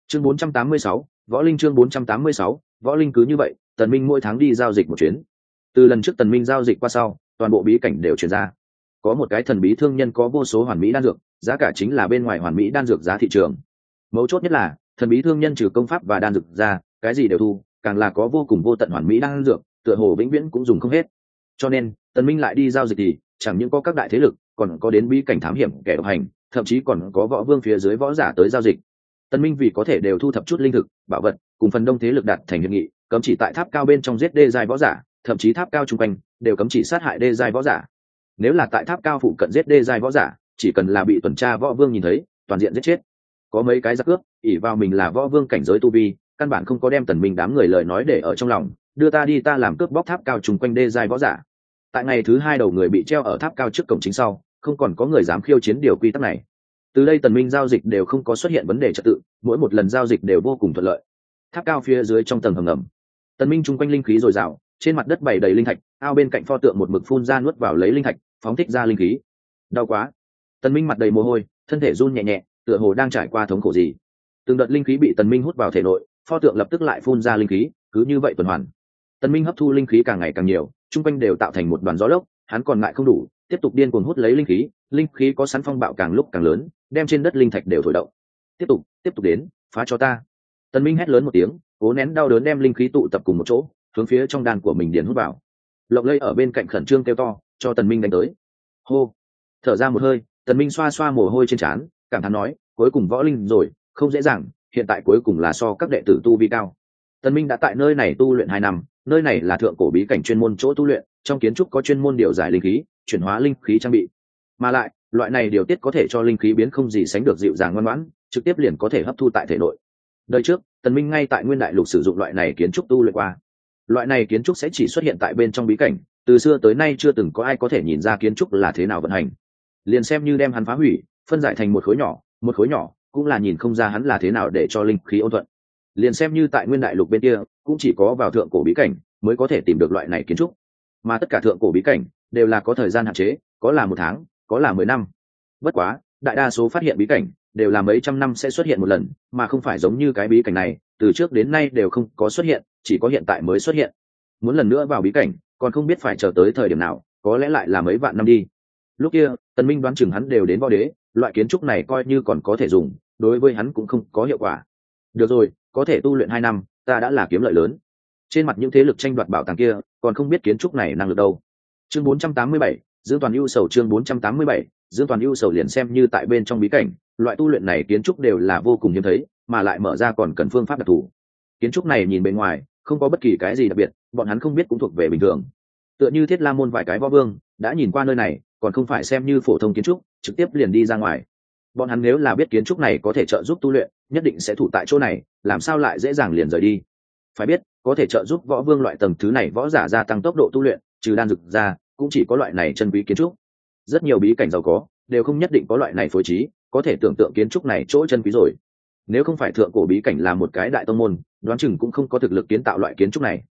Chương 486, Võ Linh chương 486, Võ Linh. Cứ như vậy, Tần Minh mỗi tháng đi giao dịch một chuyến. Từ lần trước Tần Minh giao dịch qua sau, toàn bộ bí cảnh đều truyền ra. Có một cái thần bí thương nhân có vô số hoàn mỹ đan dược, giá cả chính là bên ngoài hoàn mỹ đan dược giá thị trường. Mấu chốt nhất là, thần bí thương nhân trừ công pháp và đan dược ra, cái gì đều thu, càng là có vô cùng vô tận hoàn mỹ đan dược, tựa hồ vĩnh viễn cũng dùng không hết. Cho nên, Tần Minh lại đi giao dịch thì chẳng những có các đại thế lực, còn có đến bí cảnh thám hiểm kẻ độc hành, thậm chí còn có võ vương phía dưới võ giả tới giao dịch. Tần Minh vì có thể đều thu thập chút linh thực, bảo vật, cùng phần đông thế lực đạt thành hiệp nghị, cấm chỉ tại tháp cao bên trong giết đê giai võ giả, thậm chí tháp cao chung quanh đều cấm chỉ sát hại đê giai võ giả. Nếu là tại tháp cao phụ cận giết đê giai võ giả, chỉ cần là bị tuần tra võ vương nhìn thấy, toàn diện giết chết. Có mấy cái giặc cướp, ỷ vào mình là võ vương cảnh giới tu vi, căn bản không có đem Tần Minh đám người lời nói để ở trong lòng, đưa ta đi ta làm cướp bóc tháp cao chung quanh đê giai võ giả. Tại ngày thứ hai đầu người bị treo ở tháp cao trước cổng chính sau, không còn có người dám khiêu chiến điều quy tắc này. Từ đây Tần Minh giao dịch đều không có xuất hiện vấn đề trật tự, mỗi một lần giao dịch đều vô cùng thuận lợi. Tháp cao phía dưới trong tầng hầm ngầm, Tần Minh chung quanh linh khí dồi dào, trên mặt đất bày đầy linh thạch, ao bên cạnh pho tượng một mực phun ra nuốt vào lấy linh thạch, phóng thích ra linh khí. Đau quá! Tần Minh mặt đầy mồ hôi, thân thể run nhẹ nhẹ, tựa hồ đang trải qua thống khổ gì. Từng đợt linh khí bị Tần Minh hút vào thể nội, pho tượng lập tức lại phun ra linh khí, cứ như vậy tuần hoàn. Tần Minh hấp thu linh khí càng ngày càng nhiều, chung quanh đều tạo thành một đoàn gió lốc, hắn còn ngại không đủ, tiếp tục điên cuồng hút lấy linh khí có sẵn phong bạo càng lúc càng lớn, đem trên đất linh thạch đều thổi động. Tiếp tục đến, phá cho ta! Tần Minh hét lớn một tiếng, cố nén đau đớn đem linh khí tụ tập cùng một chỗ, hướng phía trong đan của mình điền hút vào. Lộc Lây ở bên cạnh khẩn trương kêu to, cho Tần Minh đánh tới. Hô! Thở ra một hơi, Tần Minh xoa xoa mồ hôi trên trán, cảm thán nói, cuối cùng võ linh rồi, không dễ dàng, hiện tại cuối cùng là so các đệ tử tu vi cao. Tần Minh đã tại nơi này tu luyện 2 năm, nơi này là thượng cổ bí cảnh chuyên môn chỗ tu luyện, trong kiến trúc có chuyên môn điều giải linh khí, chuyển hóa linh khí trang bị. Mà lại, loại này điều tiết có thể cho linh khí biến không gì sánh được dịu dàng ngoan ngoãn, trực tiếp liền có thể hấp thu tại thể nội. Đời trước, Tần Minh ngay tại Nguyên Đại Lục sử dụng loại này kiến trúc tu luyện qua. Loại này kiến trúc sẽ chỉ xuất hiện tại bên trong bí cảnh, từ xưa tới nay chưa từng có ai có thể nhìn ra kiến trúc là thế nào vận hành. Liền xem như đem hắn phá hủy, phân giải thành một khối nhỏ, cũng là nhìn không ra hắn là thế nào để cho linh khí ôn thuận. Liền xem như tại Nguyên Đại Lục bên kia, cũng chỉ có vào thượng cổ bí cảnh mới có thể tìm được loại này kiến trúc. Mà tất cả thượng cổ bí cảnh đều là có thời gian hạn chế, có là 1 tháng, có là 10 năm. Bất quá, đại đa số phát hiện bí cảnh đều là mấy trăm năm sẽ xuất hiện một lần, mà không phải giống như cái bí cảnh này, từ trước đến nay đều không có xuất hiện, chỉ có hiện tại mới xuất hiện. Muốn lần nữa vào bí cảnh, còn không biết phải chờ tới thời điểm nào, có lẽ lại là mấy vạn năm đi. Lúc kia, Tần Minh đoán chừng hắn đều đến võ đế, loại kiến trúc này coi như còn có thể dùng, đối với hắn cũng không có hiệu quả. Được rồi, có thể tu luyện 2 năm, ta đã là kiếm lợi lớn. Trên mặt những thế lực tranh đoạt bảo tàng kia, còn không biết kiến trúc này năng lực đâu. Chương 487, Dương Toàn ưu sầu chương 487, Dương Toàn ưu sầu liền xem như tại bên trong bí cảnh, loại tu luyện này kiến trúc đều là vô cùng hiếm thấy, mà lại mở ra còn cần phương pháp đặc thù. Kiến trúc này nhìn bên ngoài, không có bất kỳ cái gì đặc biệt, bọn hắn không biết cũng thuộc về bình thường. Tựa như Thiết La môn vài cái võ vương, đã nhìn qua nơi này, còn không phải xem như phổ thông kiến trúc, trực tiếp liền đi ra ngoài. Bọn hắn nếu là biết kiến trúc này có thể trợ giúp tu luyện, nhất định sẽ thủ tại chỗ này, làm sao lại dễ dàng liền rời đi. Phải biết, có thể trợ giúp võ vương loại tầng thứ này võ giả gia tăng tốc độ tu luyện, trừ đan dược ra, cũng chỉ có loại này chân quý kiến trúc. Rất nhiều bí cảnh giàu có, đều không nhất định có loại này phối trí, có thể tưởng tượng kiến trúc này chỗ chân quý rồi. Nếu không phải thượng cổ bí cảnh là một cái đại tông môn, đoán chừng cũng không có thực lực kiến tạo loại kiến trúc này.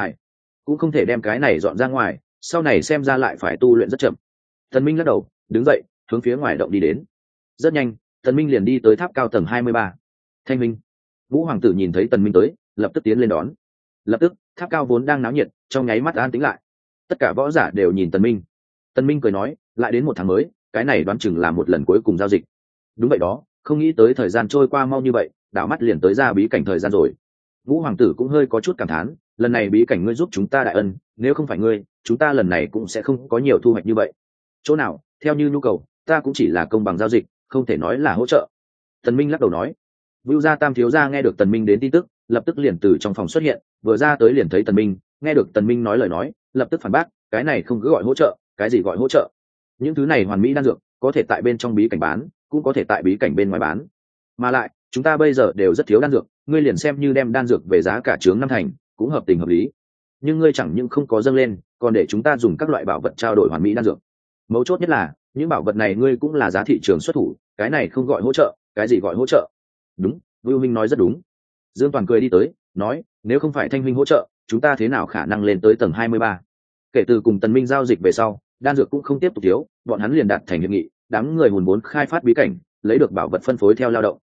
Cũng không thể đem cái này dọn ra ngoài, sau này xem ra lại phải tu luyện rất chậm. Tần Minh lắc đầu, đứng dậy, hướng phía ngoài động đi đến. Rất nhanh, Tần Minh liền đi tới tháp cao tầng 23. Thanh Minh, Vũ Hoàng tử nhìn thấy Tần Minh tới, lập tức tiến lên đón. Lập tức, tháp cao vốn đang náo nhiệt, trong nháy mắt an tĩnh lại. Tất cả võ giả đều nhìn Tần Minh. Tần Minh cười nói, lại đến 1 tháng mới, cái này đoán chừng là một lần cuối cùng giao dịch. Đúng vậy đó, không nghĩ tới thời gian trôi qua mau như vậy, đảo mắt liền tới ra bí cảnh thời gian rồi. Vũ Hoàng tử cũng hơi có chút cảm thán, lần này bí cảnh ngươi giúp chúng ta đại ân, nếu không phải ngươi, chúng ta lần này cũng sẽ không có nhiều thu hoạch như vậy. Chỗ nào, theo như nhu cầu, ta cũng chỉ là công bằng giao dịch, không thể nói là hỗ trợ. Tần Minh lắc đầu nói. Vưu Gia Tam thiếu gia nghe được Tần Minh đến tin tức, lập tức liền từ trong phòng xuất hiện, vừa ra tới liền thấy Tần Minh, nghe được Tần Minh nói lời nói, lập tức phản bác, cái này không cứ gọi hỗ trợ, cái gì gọi hỗ trợ? Những thứ này hoàn mỹ đan dược, có thể tại bên trong bí cảnh bán, cũng có thể tại bí cảnh bên ngoài bán. Mà lại, chúng ta bây giờ đều rất thiếu đan dược, ngươi liền xem như đem đan dược về giá cả chướng 5 thành, cũng hợp tình hợp lý. Nhưng ngươi chẳng những không có dâng lên, còn để chúng ta dùng các loại bảo vật trao đổi hoàn mỹ đan dược. Mấu chốt nhất là, những bảo vật này ngươi cũng là giá thị trường xuất thủ, cái này không gọi hỗ trợ, cái gì gọi hỗ trợ? Đúng, Vưu Minh nói rất đúng. Dương Toàn cười đi tới, nói, nếu không phải Thanh Minh hỗ trợ, chúng ta thế nào khả năng lên tới tầng 23? Kể từ cùng Tần Minh giao dịch về sau, đan dược cũng không tiếp tục thiếu, bọn hắn liền đạt thành hiệp nghị, đám người hùn vốn khai phát bí cảnh, lấy được bảo vật phân phối theo lao động.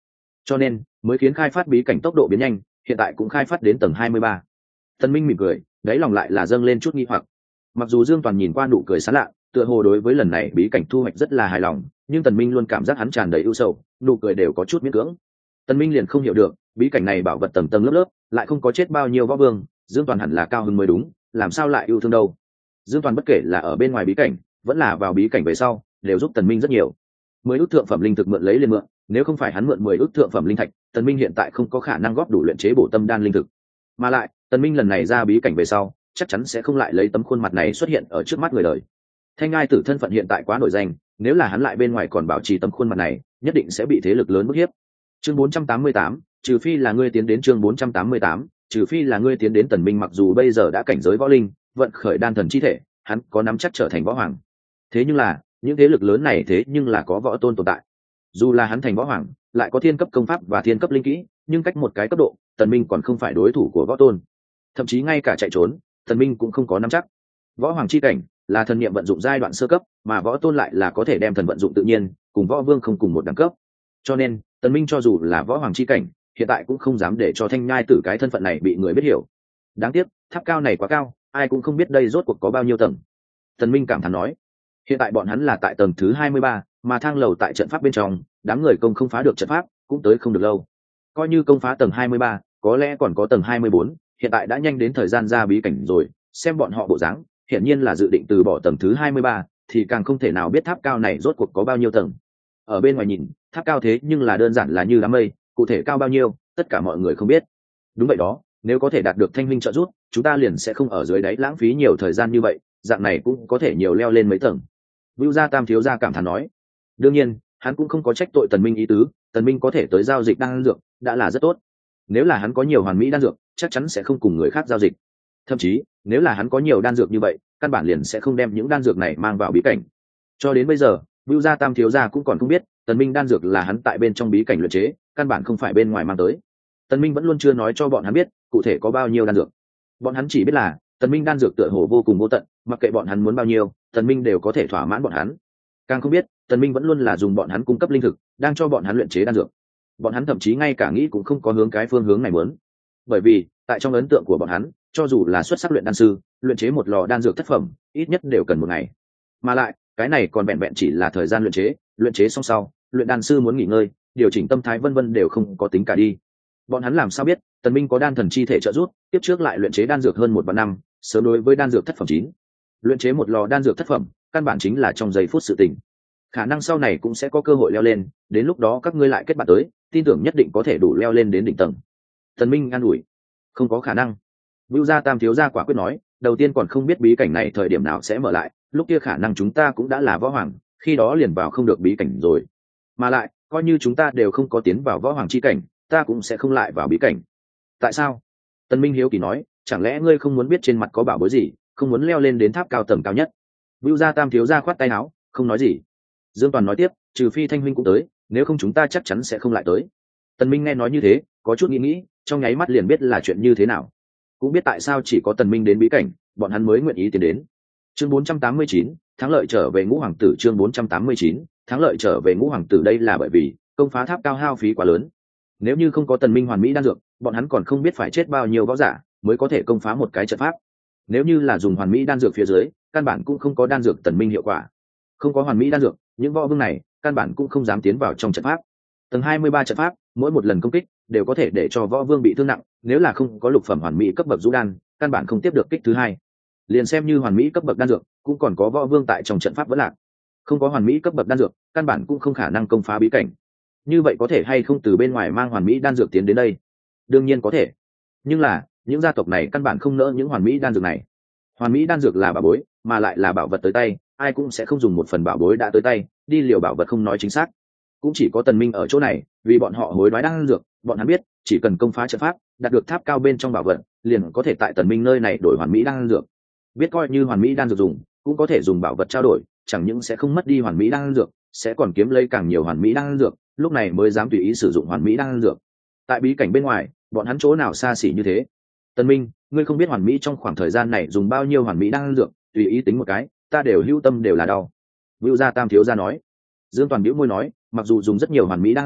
cho nên mới khiến khai phát bí cảnh tốc độ biến nhanh, hiện tại cũng khai phát đến tầng 23. Tần Minh mỉm cười, đáy lòng lại là dâng lên chút nghi hoặc. Mặc dù Dương Toàn nhìn qua nụ cười sán lạ, tựa hồ đối với lần này bí cảnh thu hoạch rất là hài lòng, nhưng Tần Minh luôn cảm giác hắn tràn đầy ưu sầu, nụ cười đều có chút miễn cưỡng. Tần Minh liền không hiểu được, bí cảnh này bảo vật tầng tầng lớp lớp, lại không có chết bao nhiêu võ vương, Dương Toàn hẳn là cao hứng mới đúng, làm sao lại yêu thương đâu? Dương Toàn bất kể là ở bên ngoài bí cảnh, vẫn là vào bí cảnh về sau, đều giúp Tần Minh rất nhiều. 10 ước thượng phẩm linh thực mượn lấy liền mượn, nếu không phải hắn mượn 10 ước thượng phẩm linh thạch, Tần Minh hiện tại không có khả năng góp đủ luyện chế bổ tâm đan linh thực. Mà lại, Tần Minh lần này ra bí cảnh về sau, chắc chắn sẽ không lại lấy tấm khuôn mặt này xuất hiện ở trước mắt người đời. Thanh Ngai Tử thân phận hiện tại quá nổi danh, nếu là hắn lại bên ngoài còn bảo trì tấm khuôn mặt này, nhất định sẽ bị thế lực lớn bức hiếp. Chương 488, trừ phi là ngươi tiến đến chương 488, trừ phi là ngươi tiến đến. Tần Minh mặc dù bây giờ đã cảnh giới võ linh, vận khởi đan thần chi thể, hắn có nắm chắc trở thành võ hoàng. Thế nhưng là, những thế lực lớn này thế nhưng là có võ tôn tồn tại. Dù là hắn thành võ hoàng, lại có thiên cấp công pháp và thiên cấp linh kỹ, nhưng cách một cái cấp độ, Tần Minh còn không phải đối thủ của võ tôn. Thậm chí ngay cả chạy trốn, Tần Minh cũng không có nắm chắc. Võ hoàng chi cảnh là thần niệm vận dụng giai đoạn sơ cấp, mà võ tôn lại là có thể đem thần vận dụng tự nhiên, cùng võ vương không cùng một đẳng cấp. Cho nên, Tần Minh cho dù là võ hoàng chi cảnh, hiện tại cũng không dám để cho Thanh Nhai Tử cái thân phận này bị người biết hiểu. Đáng tiếc, tháp cao này quá cao, ai cũng không biết đây rốt cuộc có bao nhiêu tầng. Tần Minh cảm thán nói, hiện tại bọn hắn là tại tầng thứ 23, mà thang lầu tại trận pháp bên trong, đám người công không phá được trận pháp, cũng tới không được lâu. Coi như công phá tầng 23, có lẽ còn có tầng 24, hiện tại đã nhanh đến thời gian ra bí cảnh rồi, xem bọn họ bộ dáng, hiển nhiên là dự định từ bỏ tầng thứ 23, thì càng không thể nào biết tháp cao này rốt cuộc có bao nhiêu tầng. Ở bên ngoài nhìn, tháp cao thế nhưng là đơn giản là như đám mây, cụ thể cao bao nhiêu, tất cả mọi người không biết. Đúng vậy đó, nếu có thể đạt được Thanh Minh trợ giúp, chúng ta liền sẽ không ở dưới đáy lãng phí nhiều thời gian như vậy, dạng này cũng có thể nhiều leo lên mấy tầng. Vưu Gia Tam thiếu gia cảm thán nói. Đương nhiên, hắn cũng không có trách tội Tần Minh ý tứ, Tần Minh có thể tới giao dịch đan dược, đã là rất tốt. Nếu là hắn có nhiều hoàn mỹ đan dược, chắc chắn sẽ không cùng người khác giao dịch. Thậm chí, nếu là hắn có nhiều đan dược như vậy, căn bản liền sẽ không đem những đan dược này mang vào bí cảnh. Cho đến bây giờ, Vưu Gia Tam thiếu gia cũng còn không biết, Tần Minh đan dược là hắn tại bên trong bí cảnh luyện chế, căn bản không phải bên ngoài mang tới. Tần Minh vẫn luôn chưa nói cho bọn hắn biết, cụ thể có bao nhiêu đan dược. Bọn hắn chỉ biết là, Tần Minh đan dược tựa hồ vô cùng vô tận, mặc kệ bọn hắn muốn bao nhiêu, Tần Minh đều có thể thỏa mãn bọn hắn. Càng không biết, Tần Minh vẫn luôn là dùng bọn hắn cung cấp linh thực, đang cho bọn hắn luyện chế đan dược. Bọn hắn thậm chí ngay cả nghĩ cũng không có hướng cái phương hướng này muốn. Bởi vì, tại trong ấn tượng của bọn hắn, cho dù là xuất sắc luyện đan sư, luyện chế một lò đan dược thất phẩm, ít nhất đều cần một ngày. Mà lại, cái này còn vẹn vẹn chỉ là thời gian luyện chế xong sau, luyện đan sư muốn nghỉ ngơi, điều chỉnh tâm thái vân vân đều không có tính cả đi. Bọn hắn làm sao biết, Tần Minh có đan thần chi thể trợ giúp, tiếp trước lại luyện chế đan dược hơn 1 năm, sớm đối với đan dược thất phẩm 9. Luyện chế một lò đan dược thất phẩm, căn bản chính là trong giây phút sự tình. Khả năng sau này cũng sẽ có cơ hội leo lên, đến lúc đó các ngươi lại kết bạn tới, tin tưởng nhất định có thể đủ leo lên đến đỉnh tầng. Tần Minh an ủi, không có khả năng. Vưu Gia Tam thiếu gia quả quyết nói, đầu tiên còn không biết bí cảnh này thời điểm nào sẽ mở lại, lúc kia khả năng chúng ta cũng đã là võ hoàng, khi đó liền vào không được bí cảnh rồi. Mà lại, coi như chúng ta đều không có tiến vào võ hoàng chi cảnh, ta cũng sẽ không lại vào bí cảnh. Tại sao? Tần Minh hiếu kỳ nói, chẳng lẽ ngươi không muốn biết trên mặt có bảo bối gì, không muốn leo lên đến tháp cao tầng cao nhất? Vưu Gia Tam thiếu gia khoát tay áo, không nói gì. Dương Toàn nói tiếp, trừ phi Thanh huynh cũng tới, nếu không chúng ta chắc chắn sẽ không lại tới. Tần Minh nghe nói như thế, có chút nghĩ, trong nháy mắt liền biết là chuyện như thế nào. Cũng biết tại sao chỉ có Tần Minh đến bí cảnh, bọn hắn mới nguyện ý tiến đến. Chương 489, thắng lợi trở về Ngũ Hoàng tử. Chương 489, thắng lợi trở về Ngũ Hoàng tử. Đây là bởi vì công phá tháp cao hao phí quá lớn. Nếu như không có Tần Minh hoàn mỹ đan dược, bọn hắn còn không biết phải chết bao nhiêu võ giả mới có thể công phá một cái trận pháp. Nếu như là dùng hoàn mỹ đan dược phía dưới, căn bản cũng không có đan dược Tần Minh hiệu quả. Không có hoàn mỹ đan dược, những võ vương này căn bản cũng không dám tiến vào trong trận pháp. Tầng 23 trận pháp, mỗi một lần công kích đều có thể để cho võ vương bị thương nặng, nếu là không có lục phẩm hoàn mỹ cấp bậc vũ đan, căn bản không tiếp được kích thứ hai. Liền xem như hoàn mỹ cấp bậc đan dược, cũng còn có võ vương tại trong trận pháp vẫn lạc. Không có hoàn mỹ cấp bậc đan dược, căn bản cũng không khả năng công phá bí cảnh. Như vậy có thể hay không từ bên ngoài mang hoàn mỹ đan dược tiến đến đây? Đương nhiên có thể. Nhưng là, những gia tộc này căn bản không nỡ những hoàn mỹ đan dược này. Hoàn mỹ đan dược là bảo bối, mà lại là bảo vật tới tay, ai cũng sẽ không dùng một phần bảo bối đã tới tay, đi liều bảo vật không nói chính xác. Cũng chỉ có Tần Minh ở chỗ này, vì bọn họ hối đoái đan dược, bọn hắn biết, chỉ cần công phá trận pháp, đạt được tháp cao bên trong bảo vật, liền có thể tại Tần Minh nơi này đổi hoàn mỹ đan dược. Biết coi như hoàn mỹ đan dược dùng, cũng có thể dùng bảo vật trao đổi, chẳng những sẽ không mất đi hoàn mỹ đan dược, sẽ còn kiếm lấy càng nhiều hoàn mỹ đan dược, lúc này mới dám tùy ý sử dụng hoàn mỹ đan dược. Tại bí cảnh bên ngoài, bọn hắn chỗ nào xa xỉ như thế? Tần Minh, ngươi không biết hoàn mỹ trong khoảng thời gian này dùng bao nhiêu hoàn mỹ đan dược, tùy ý tính một cái, ta đều hưu tâm đều là đau. Vưu Gia Tam thiếu gia nói. Dương Toàn bĩu môi nói, mặc dù dùng rất nhiều hoàn mỹ đan dược,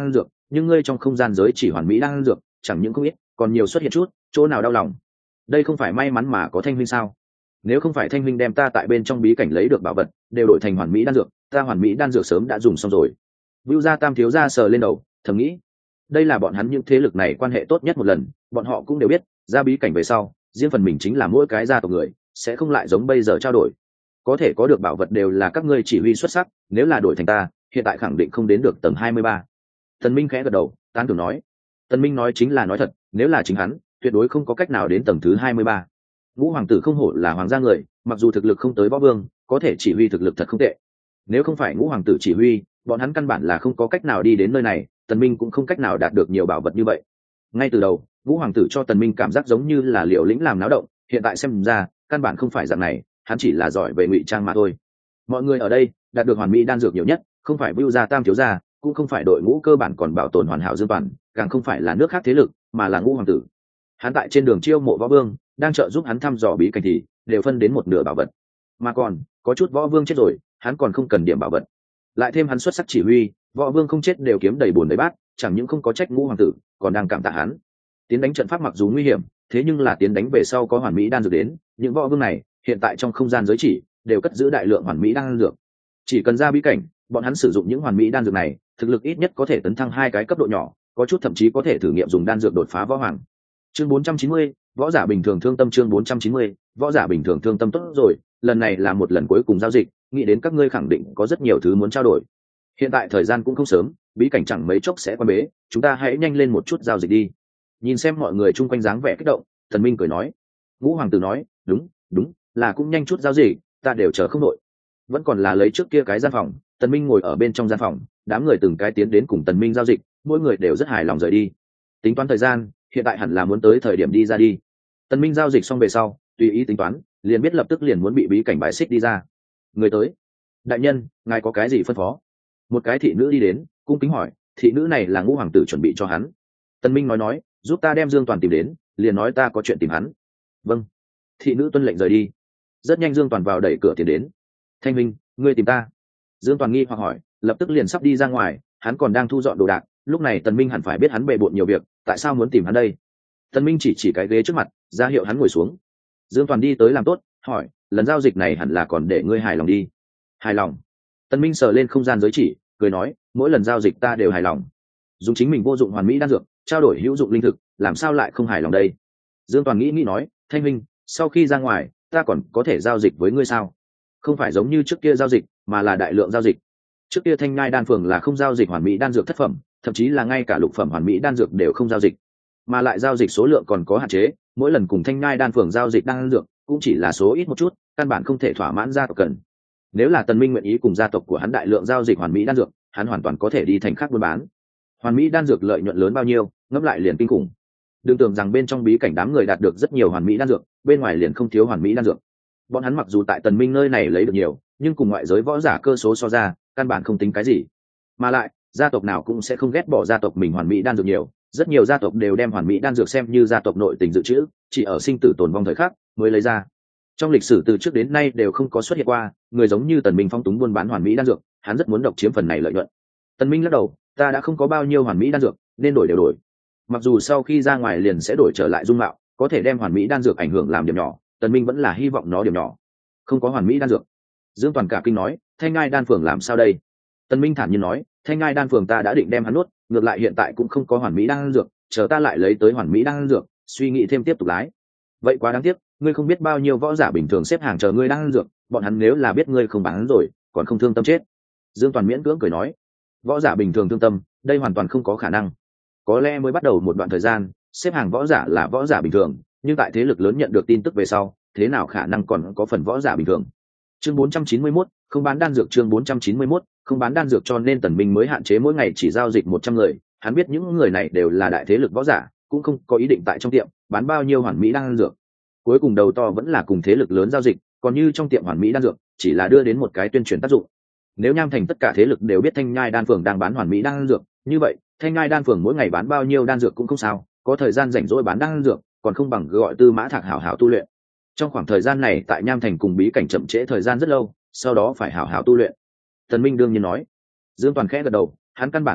nhưng ngươi trong không gian giới chỉ hoàn mỹ đan dược chẳng những không ít, còn nhiều xuất hiện chút chỗ nào đau lòng. Đây không phải may mắn mà có Thanh huynh sao? Nếu không phải Thanh huynh đem ta tại bên trong bí cảnh lấy được bảo vật đều đổi thành hoàn mỹ đan dược, ta hoàn mỹ đan dược sớm đã dùng xong rồi. Vưu Gia Tam thiếu gia sờ lên đầu, thầm nghĩ, đây là bọn hắn những thế lực này quan hệ tốt nhất một lần, bọn họ cũng đều biết, ra bí cảnh về sau, riêng phần mình chính là mỗi cái gia tộc người, sẽ không lại giống bây giờ trao đổi. Có thể có được bảo vật đều là các ngươi chỉ huy xuất sắc, nếu là đổi thành ta, hiện tại khẳng định không đến được tầng 23. Tần Minh khẽ gật đầu, tán thưởng nói. Tần Minh nói chính là nói thật, nếu là chính hắn, tuyệt đối không có cách nào đến tầng thứ 23. Ngũ hoàng tử không hổ là hoàng gia người, mặc dù thực lực không tới võ vương, có thể chỉ huy thực lực thật không tệ. Nếu không phải ngũ hoàng tử chỉ huy, bọn hắn căn bản là không có cách nào đi đến nơi này, Tần Minh cũng không cách nào đạt được nhiều bảo vật như vậy. Ngay từ đầu, ngũ hoàng tử cho Tần Minh cảm giác giống như là Liều Lĩnh làm náo động, hiện tại xem ra, căn bản không phải dạng này, hắn chỉ là giỏi về ngụy trang mà thôi. Mọi người ở đây đạt được hoàn mỹ đan dược nhiều nhất, không phải Vưu Gia Tam thiếu gia, cũng không phải đội ngũ cơ bản còn bảo tồn hoàn hảo Dương Toàn, càng không phải là nước khác thế lực, mà là ngũ hoàng tử. Hắn tại trên đường chiêu mộ võ vương, đang trợ giúp hắn thăm dò bí cảnh thì đều phân đến một nửa bảo vật, mà còn có chút võ vương chết rồi, hắn còn không cần điểm bảo vật. Lại thêm hắn xuất sắc chỉ huy, võ vương không chết đều kiếm đầy bùn đầy bát, chẳng những không có trách ngũ hoàng tử, còn đang cảm tạ hắn. Tiến đánh trận pháp mặc dù nguy hiểm, thế nhưng là tiến đánh về sau có hoàn mỹ đan dược đến, những võ vương này hiện tại trong không gian giới chỉ đều cất giữ đại lượng hoàn mỹ đan dược. Chỉ cần ra bí cảnh, bọn hắn sử dụng những hoàn mỹ đan dược này, thực lực ít nhất có thể tấn thăng 2 cái cấp độ nhỏ, có chút thậm chí có thể thử nghiệm dùng đan dược đột phá võ hoàng. Chương 490, võ giả bình thường thương tâm. Chương 490, võ giả bình thường thương tâm. Tốt rồi, lần này là một lần cuối cùng giao dịch, nghĩ đến các ngươi khẳng định có rất nhiều thứ muốn trao đổi. Hiện tại thời gian cũng không sớm, bí cảnh chẳng mấy chốc sẽ quan bế, chúng ta hãy nhanh lên một chút giao dịch đi. Nhìn xem mọi người chung quanh dáng vẻ kích động, Thần Minh cười nói. Ngũ hoàng tử nói, đúng, là cũng nhanh chút giao dịch, ta đều chờ không nổi. Vẫn còn là lấy trước kia cái gian phòng, Tần Minh ngồi ở bên trong gian phòng, đám người từng cái tiến đến cùng Tần Minh giao dịch, mỗi người đều rất hài lòng rời đi. Tính toán thời gian, hiện tại hẳn là muốn tới thời điểm đi ra đi. Tần Minh giao dịch xong về sau, tùy ý tính toán, liền biết lập tức liền muốn bị bí cảnh bài xích đi ra. Người tới, đại nhân, ngài có cái gì phân phó? Một cái thị nữ đi đến, cung kính hỏi, thị nữ này là ngũ hoàng tử chuẩn bị cho hắn. Tần Minh nói, giúp ta đem Dương Toàn tìm đến, liền nói ta có chuyện tìm hắn. Vâng. Thị nữ tuân lệnh rời đi. Rất nhanh Dương Toàn vào đẩy cửa tiến đến. Thanh Minh, ngươi tìm ta? Dương Toàn nghi hoặc hỏi, lập tức liền sắp đi ra ngoài, hắn còn đang thu dọn đồ đạc, lúc này Tần Minh hẳn phải biết hắn bề bộn nhiều việc, tại sao muốn tìm hắn đây? Tần Minh chỉ cái ghế trước mặt, ra hiệu hắn ngồi xuống. Dương Toàn đi tới làm tốt, hỏi, lần giao dịch này hẳn là còn để ngươi hài lòng đi. Hài lòng? Tần Minh sờ lên không gian giới chỉ, cười nói, mỗi lần giao dịch ta đều hài lòng. Dùng chính mình vô dụng hoàn mỹ đan dược, trao đổi hữu dụng linh thực, làm sao lại không hài lòng đây? Dương Toàn nghĩ nói, Thanh Minh, sau khi ra ngoài, ta còn có thể giao dịch với ngươi sao? Không phải giống như trước kia giao dịch, mà là đại lượng giao dịch. Trước kia Thanh Nhai đan phường là không giao dịch hoàn mỹ đan dược thất phẩm, thậm chí là ngay cả lục phẩm hoàn mỹ đan dược đều không giao dịch, mà lại giao dịch số lượng còn có hạn chế, mỗi lần cùng Thanh Nhai đan phường giao dịch đan dược cũng chỉ là số ít một chút, căn bản không thể thỏa mãn gia tộc cần. Nếu là Tần Minh nguyện ý cùng gia tộc của hắn đại lượng giao dịch hoàn mỹ đan dược, hắn hoàn toàn có thể đi thành khác buôn bán. Hoàn mỹ đan dược lợi nhuận lớn bao nhiêu, ngẫm lại liền kinh khủng. Đừng tưởng rằng bên trong bí cảnh đám người đạt được rất nhiều hoàn mỹ đan dược, bên ngoài liền không thiếu hoàn mỹ đan dược. Bọn hắn mặc dù tại Tần Minh nơi này lấy được nhiều, nhưng cùng ngoại giới võ giả cơ số so ra, căn bản không tính cái gì. Mà lại, gia tộc nào cũng sẽ không ghét bỏ gia tộc mình hoàn mỹ đan dược nhiều, rất nhiều gia tộc đều đem hoàn mỹ đan dược xem như gia tộc nội tình dự trữ, chỉ ở sinh tử tồn vong thời khắc mới lấy ra. Trong lịch sử từ trước đến nay đều không có xuất hiện qua người giống như Tần Minh phong túng buôn bán hoàn mỹ đan dược, hắn rất muốn độc chiếm phần này lợi nhuận. Tần Minh lắc đầu, ta đã không có bao nhiêu hoàn mỹ đan dược, nên đổi đều đổi. Mặc dù sau khi ra ngoài liền sẽ đổi trở lại dung mạo, có thể đem hoàn mỹ đan dược ảnh hưởng làm điểm nhỏ, Tần Minh vẫn là hy vọng nó điểm nhỏ. Không có hoàn mỹ đan dược. Dương Toàn cả kinh nói, Thanh Ngai đan phường làm sao đây? Tần Minh thản nhiên nói, Thanh Ngai đan phường ta đã định đem hắn nuốt, ngược lại hiện tại cũng không có hoàn mỹ đan dược, chờ ta lại lấy tới hoàn mỹ đan dược, suy nghĩ thêm tiếp tục lái. Vậy quá đáng tiếc, ngươi không biết bao nhiêu võ giả bình thường xếp hàng chờ ngươi đan dược, bọn hắn nếu là biết ngươi không bán rồi, còn không thương tâm chết. Dương Toàn miễn cưỡng cười nói, võ giả bình thường thương tâm, đây hoàn toàn không có khả năng. Có lẽ mới bắt đầu một đoạn thời gian, xếp hàng võ giả là võ giả bình thường, nhưng tại thế lực lớn nhận được tin tức về sau, thế nào khả năng còn có phần võ giả bình thường. Chương 491, không bán đan dược. Chương 491, không bán đan dược, cho nên Tần Minh mới hạn chế mỗi ngày chỉ giao dịch 100 người. Hắn biết những người này đều là đại thế lực võ giả, cũng không có ý định tại trong tiệm bán bao nhiêu hoàn mỹ đan dược. Cuối cùng đầu to vẫn là cùng thế lực lớn giao dịch, còn như trong tiệm hoàn mỹ đan dược, chỉ là đưa đến một cái tuyên truyền tác dụng. Nếu Nham Thành tất cả thế lực đều biết Thanh Nhai đan phường đang bán hoàn mỹ đan dược, như vậy Thanh Nhai đan phường mỗi ngày bán bao nhiêu đan dược cũng không sao, có thời gian rảnh rỗi bán đan dược, còn không bằng gọi Tư Mã Thạc hảo hảo tu luyện. Trong khoảng thời gian này tại Nham Thành cùng bí cảnh chậm trễ thời gian rất lâu, sau đó phải hảo hảo tu luyện. Tần Minh đương nhiên nói. Dương Toàn khẽ gật đầu, hắn căn bản không biết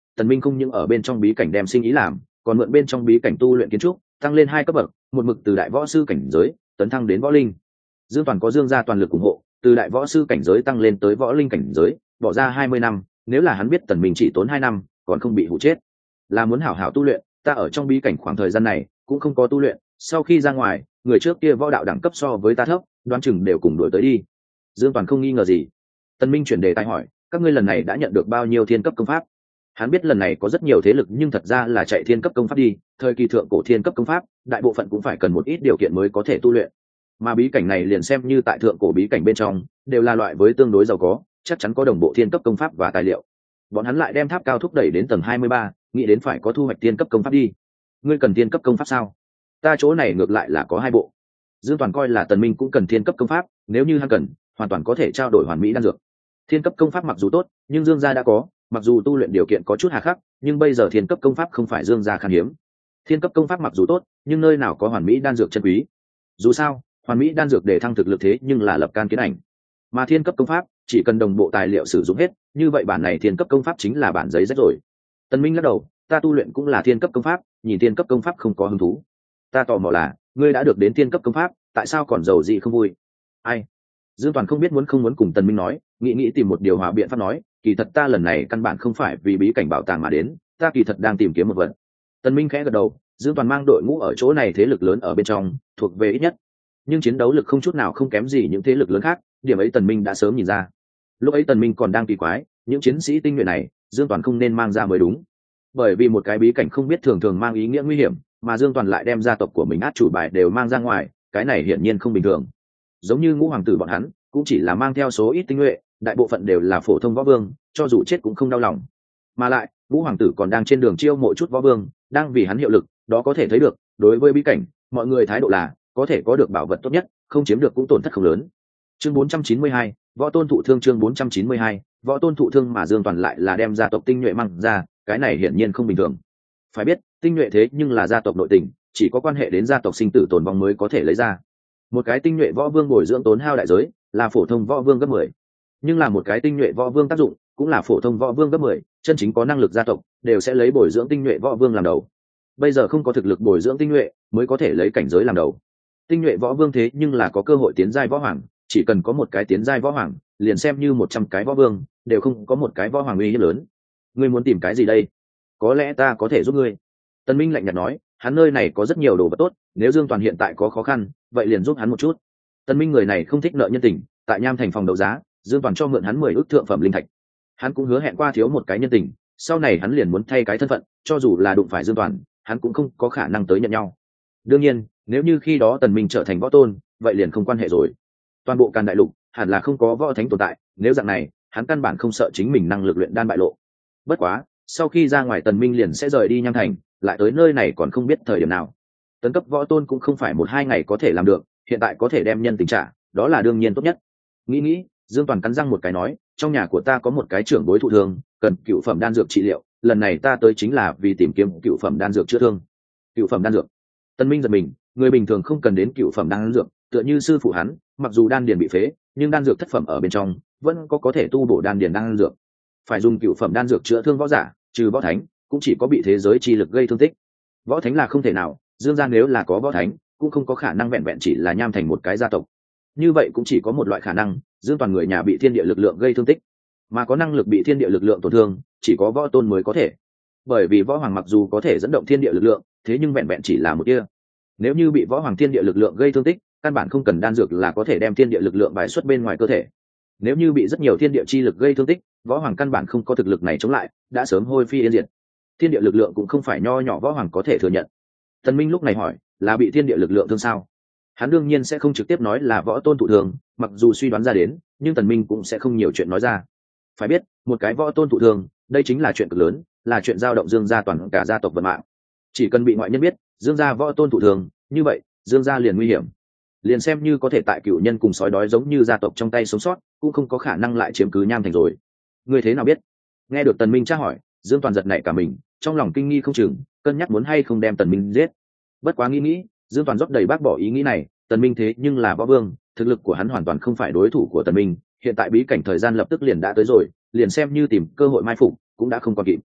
Tần Minh không những ở bên trong bí cảnh đem sinh ý làm, còn mượn bên trong bí cảnh tu luyện kiến trúc, tăng lên 2 cấp bậc, một mực từ đại võ sư cảnh giới tấn thăng đến võ linh. Dương Toàn có Dương gia toàn lực ủng hộ, từ đại võ sư cảnh giới tăng lên tới võ linh cảnh giới, bỏ ra 20 năm, nếu là hắn biết Tần Minh chỉ tốn 2 năm, còn không bị hụ chết. Là muốn hảo hảo tu luyện, ta ở trong bí cảnh khoảng thời gian này cũng không có tu luyện, sau khi ra ngoài, người trước kia võ đạo đẳng cấp so với ta thấp, đoán chừng đều cùng đuổi tới đi. Dương Toàn không nghi ngờ gì. Tần Minh chuyển đề tài hỏi, các ngươi lần này đã nhận được bao nhiêu thiên cấp công pháp? Hắn biết lần này có rất nhiều thế lực nhưng thật ra là chạy thiên cấp công pháp đi, thời kỳ thượng cổ thiên cấp công pháp, đại bộ phận cũng phải cần một ít điều kiện mới có thể tu luyện. Mà bí cảnh này liền xem như tại thượng cổ bí cảnh bên trong, đều là loại với tương đối giàu có, chắc chắn có đồng bộ thiên cấp công pháp và tài liệu. Bọn hắn lại đem tháp cao thúc đẩy đến tầng 23, nghĩ đến phải có thu hoạch thiên cấp công pháp đi. Ngươi cần thiên cấp công pháp sao? Ta chỗ này ngược lại là có 2 bộ. Dương Toàn coi là Tần Minh cũng cần thiên cấp công pháp, nếu như hắn cần, hoàn toàn có thể trao đổi hoàn mỹ đan dược. Thiên cấp công pháp mặc dù tốt, nhưng Dương gia đã có, mặc dù tu luyện điều kiện có chút hà khắc, nhưng bây giờ thiên cấp công pháp không phải Dương gia khan hiếm. Thiên cấp công pháp mặc dù tốt, nhưng nơi nào có hoàn mỹ đan dược chân quý. Dù sao, hoàn mỹ đan dược để thăng thực lực thế nhưng là lập can kiến ảnh. Mà thiên cấp công pháp, chỉ cần đồng bộ tài liệu sử dụng hết, như vậy bản này thiên cấp công pháp chính là bản giấy rách rồi. Tần Minh lắc đầu, ta tu luyện cũng là thiên cấp công pháp, nhìn thiên cấp công pháp không có hứng thú. Ta tò mò là, ngươi đã được đến thiên cấp công pháp, tại sao còn giàu gì không vui? Ai? Dương Toàn không biết không muốn cùng Tần Minh nói, nghĩ tìm một điều hòa biện pháp nói, kỳ thật ta lần này căn bản không phải vì bí cảnh bảo tàng mà đến, ta kỳ thật đang tìm kiếm một vật. Tần Minh khẽ gật đầu, Dương Toàn mang đội ngũ ở chỗ này thế lực lớn ở bên trong, thuộc về ít nhất, nhưng chiến đấu lực không chút nào không kém gì những thế lực lớn khác, điểm ấy Tần Minh đã sớm nhìn ra. Lúc ấy Tần Minh còn đang kỳ quái, những chiến sĩ tinh nhuệ này, Dương Toàn không nên mang ra mới đúng. Bởi vì một cái bí cảnh không biết thường mang ý nghĩa nguy hiểm, mà Dương Toàn lại đem gia tộc của mình át chủ bài đều mang ra ngoài, cái này hiển nhiên không bình thường. Giống như Ngũ hoàng tử bọn hắn, cũng chỉ là mang theo số ít tinh nhuệ, đại bộ phận đều là phổ thông võ vương, cho dù chết cũng không đau lòng. Mà lại, Ngũ hoàng tử còn đang trên đường chiêu mộ chút võ vương, đang vì hắn hiệu lực, đó có thể thấy được, đối với bí cảnh, mọi người thái độ là có thể có được bảo vật tốt nhất, không chiếm được cũng tổn thất không lớn. Chương 492, võ tôn thụ thương. Chương 492, võ tôn thụ thương, mà Dương Toàn lại là đem gia tộc tinh nhuệ mang ra, cái này hiển nhiên không bình thường. Phải biết, tinh nhuệ thế nhưng là gia tộc nội tình, chỉ có quan hệ đến gia tộc sinh tử tồn vong mới có thể lấy ra. Một cái tinh nhuệ võ vương bồi dưỡng tốn hao đại giới, là phổ thông võ vương gấp 10. Nhưng là một cái tinh nhuệ võ vương tác dụng, cũng là phổ thông võ vương gấp 10, chân chính có năng lực gia tộc, đều sẽ lấy bồi dưỡng tinh nhuệ võ vương làm đầu. Bây giờ không có thực lực bồi dưỡng tinh nhuệ, mới có thể lấy cảnh giới làm đầu. Tinh nhuệ võ vương thế nhưng là có cơ hội tiến giai võ hoàng, chỉ cần có một cái tiến giai võ hoàng, liền xem như 100 cái võ vương, đều không có một cái võ hoàng uy hiếp lớn. Ngươi muốn tìm cái gì đây? Có lẽ ta có thể giúp ngươi. Tần Minh lạnh nhạt nói, hắn nơi này có rất nhiều đồ vật tốt, nếu Dương Toàn hiện tại có khó khăn, vậy liền giúp hắn một chút. Tần Minh người này không thích nợ nhân tình, tại Nham Thành phòng đấu giá, Dương Toàn cho mượn hắn 10 ức thượng phẩm linh thạch. Hắn cũng hứa hẹn qua thiếu một cái nhân tình, sau này hắn liền muốn thay cái thân phận, cho dù là đụng phải Dương Toàn, hắn cũng không có khả năng tới nhận nhau. Đương nhiên, nếu như khi đó Tần Minh trở thành võ tôn, vậy liền không quan hệ rồi. Toàn bộ Càn Đại Lục hẳn là không có võ thánh tồn tại, nếu dạng này, hắn căn bản không sợ chính mình năng lực luyện đan bại lộ. Bất quá, sau khi ra ngoài Tần Minh liền sẽ rời đi Nham Thành, lại tới nơi này còn không biết thời điểm nào. Tấn cấp võ tôn cũng không phải 1-2 ngày có thể làm được, hiện tại có thể đem nhân tình trả, đó là đương nhiên tốt nhất. Nghĩ, Dương Toàn cắn răng một cái nói, trong nhà của ta có một cái trưởng bối thụ thương, cần cựu phẩm đan dược trị liệu, lần này ta tới chính là vì tìm kiếm cựu phẩm đan dược chữa thương. Cựu phẩm đan dược? Tần Minh giật mình, người bình thường không cần đến cựu phẩm đan dược, tựa như sư phụ hắn, mặc dù đan điền bị phế, nhưng đan dược thất phẩm ở bên trong vẫn có thể tu bổ đan điền đan dược. Phải dùng cựu phẩm đan dược chữa thương võ giả, trừ võ thánh, cũng chỉ có bị thế giới chi lực gây thương tích. Võ thánh là không thể nào, Dương gia nếu là có võ thánh, cũng không có khả năng vẹn vẹn chỉ là Nham Thành một cái gia tộc. Như vậy cũng chỉ có một loại khả năng, Dương Toàn người nhà bị thiên địa lực lượng gây thương tích, mà có năng lực bị thiên địa lực lượng tổn thương, chỉ có võ tôn mới có thể. Bởi vì võ hoàng mặc dù có thể dẫn động thiên địa lực lượng, thế nhưng vẹn vẹn chỉ là một tia. Nếu như bị võ hoàng thiên địa lực lượng gây thương tích, căn bản không cần đan dược là có thể đem thiên địa lực lượng bài xuất bên ngoài cơ thể. Nếu như bị rất nhiều thiên địa chi lực gây thương tích, võ hoàng căn bản không có thực lực này chống lại, đã sớm hôi phi yên diệt. Thiên địa lực lượng cũng không phải nho nhỏ võ hoàng có thể thừa nhận. Tần Minh lúc này hỏi, là bị thiên địa lực lượng thương sao? Hắn đương nhiên sẽ không trực tiếp nói là võ tôn thụ thương, mặc dù suy đoán ra đến, nhưng Tần Minh cũng sẽ không nhiều chuyện nói ra. Phải biết, một cái võ tôn thụ thương, đây chính là chuyện cực lớn, là chuyện dao động Dương gia toàn cả gia tộc vận mạng. Chỉ cần bị ngoại nhân biết, Dương gia võ tôn thụ thương, như vậy, Dương gia liền nguy hiểm. Liền xem như có thể tại cựu nhân cùng sói đói giống như gia tộc trong tay sống sót, cũng không có khả năng lại chiếm cứ Nham Thành rồi. Ngươi thế nào biết? Nghe được Tần Minh tra hỏi, Dương Toàn giật nảy cả mình, trong lòng kinh nghi không chừng, cân nhắc muốn hay không đem Tần Minh giết. Bất quá nghĩ, Dương Toàn rót đầy bác bỏ ý nghĩ này, Tần Minh thế nhưng là võ vương, thực lực của hắn hoàn toàn không phải đối thủ của Tần Minh, hiện tại bí cảnh thời gian lập tức liền đã tới rồi, liền xem như tìm cơ hội mai phục, cũng đã không còn kịp.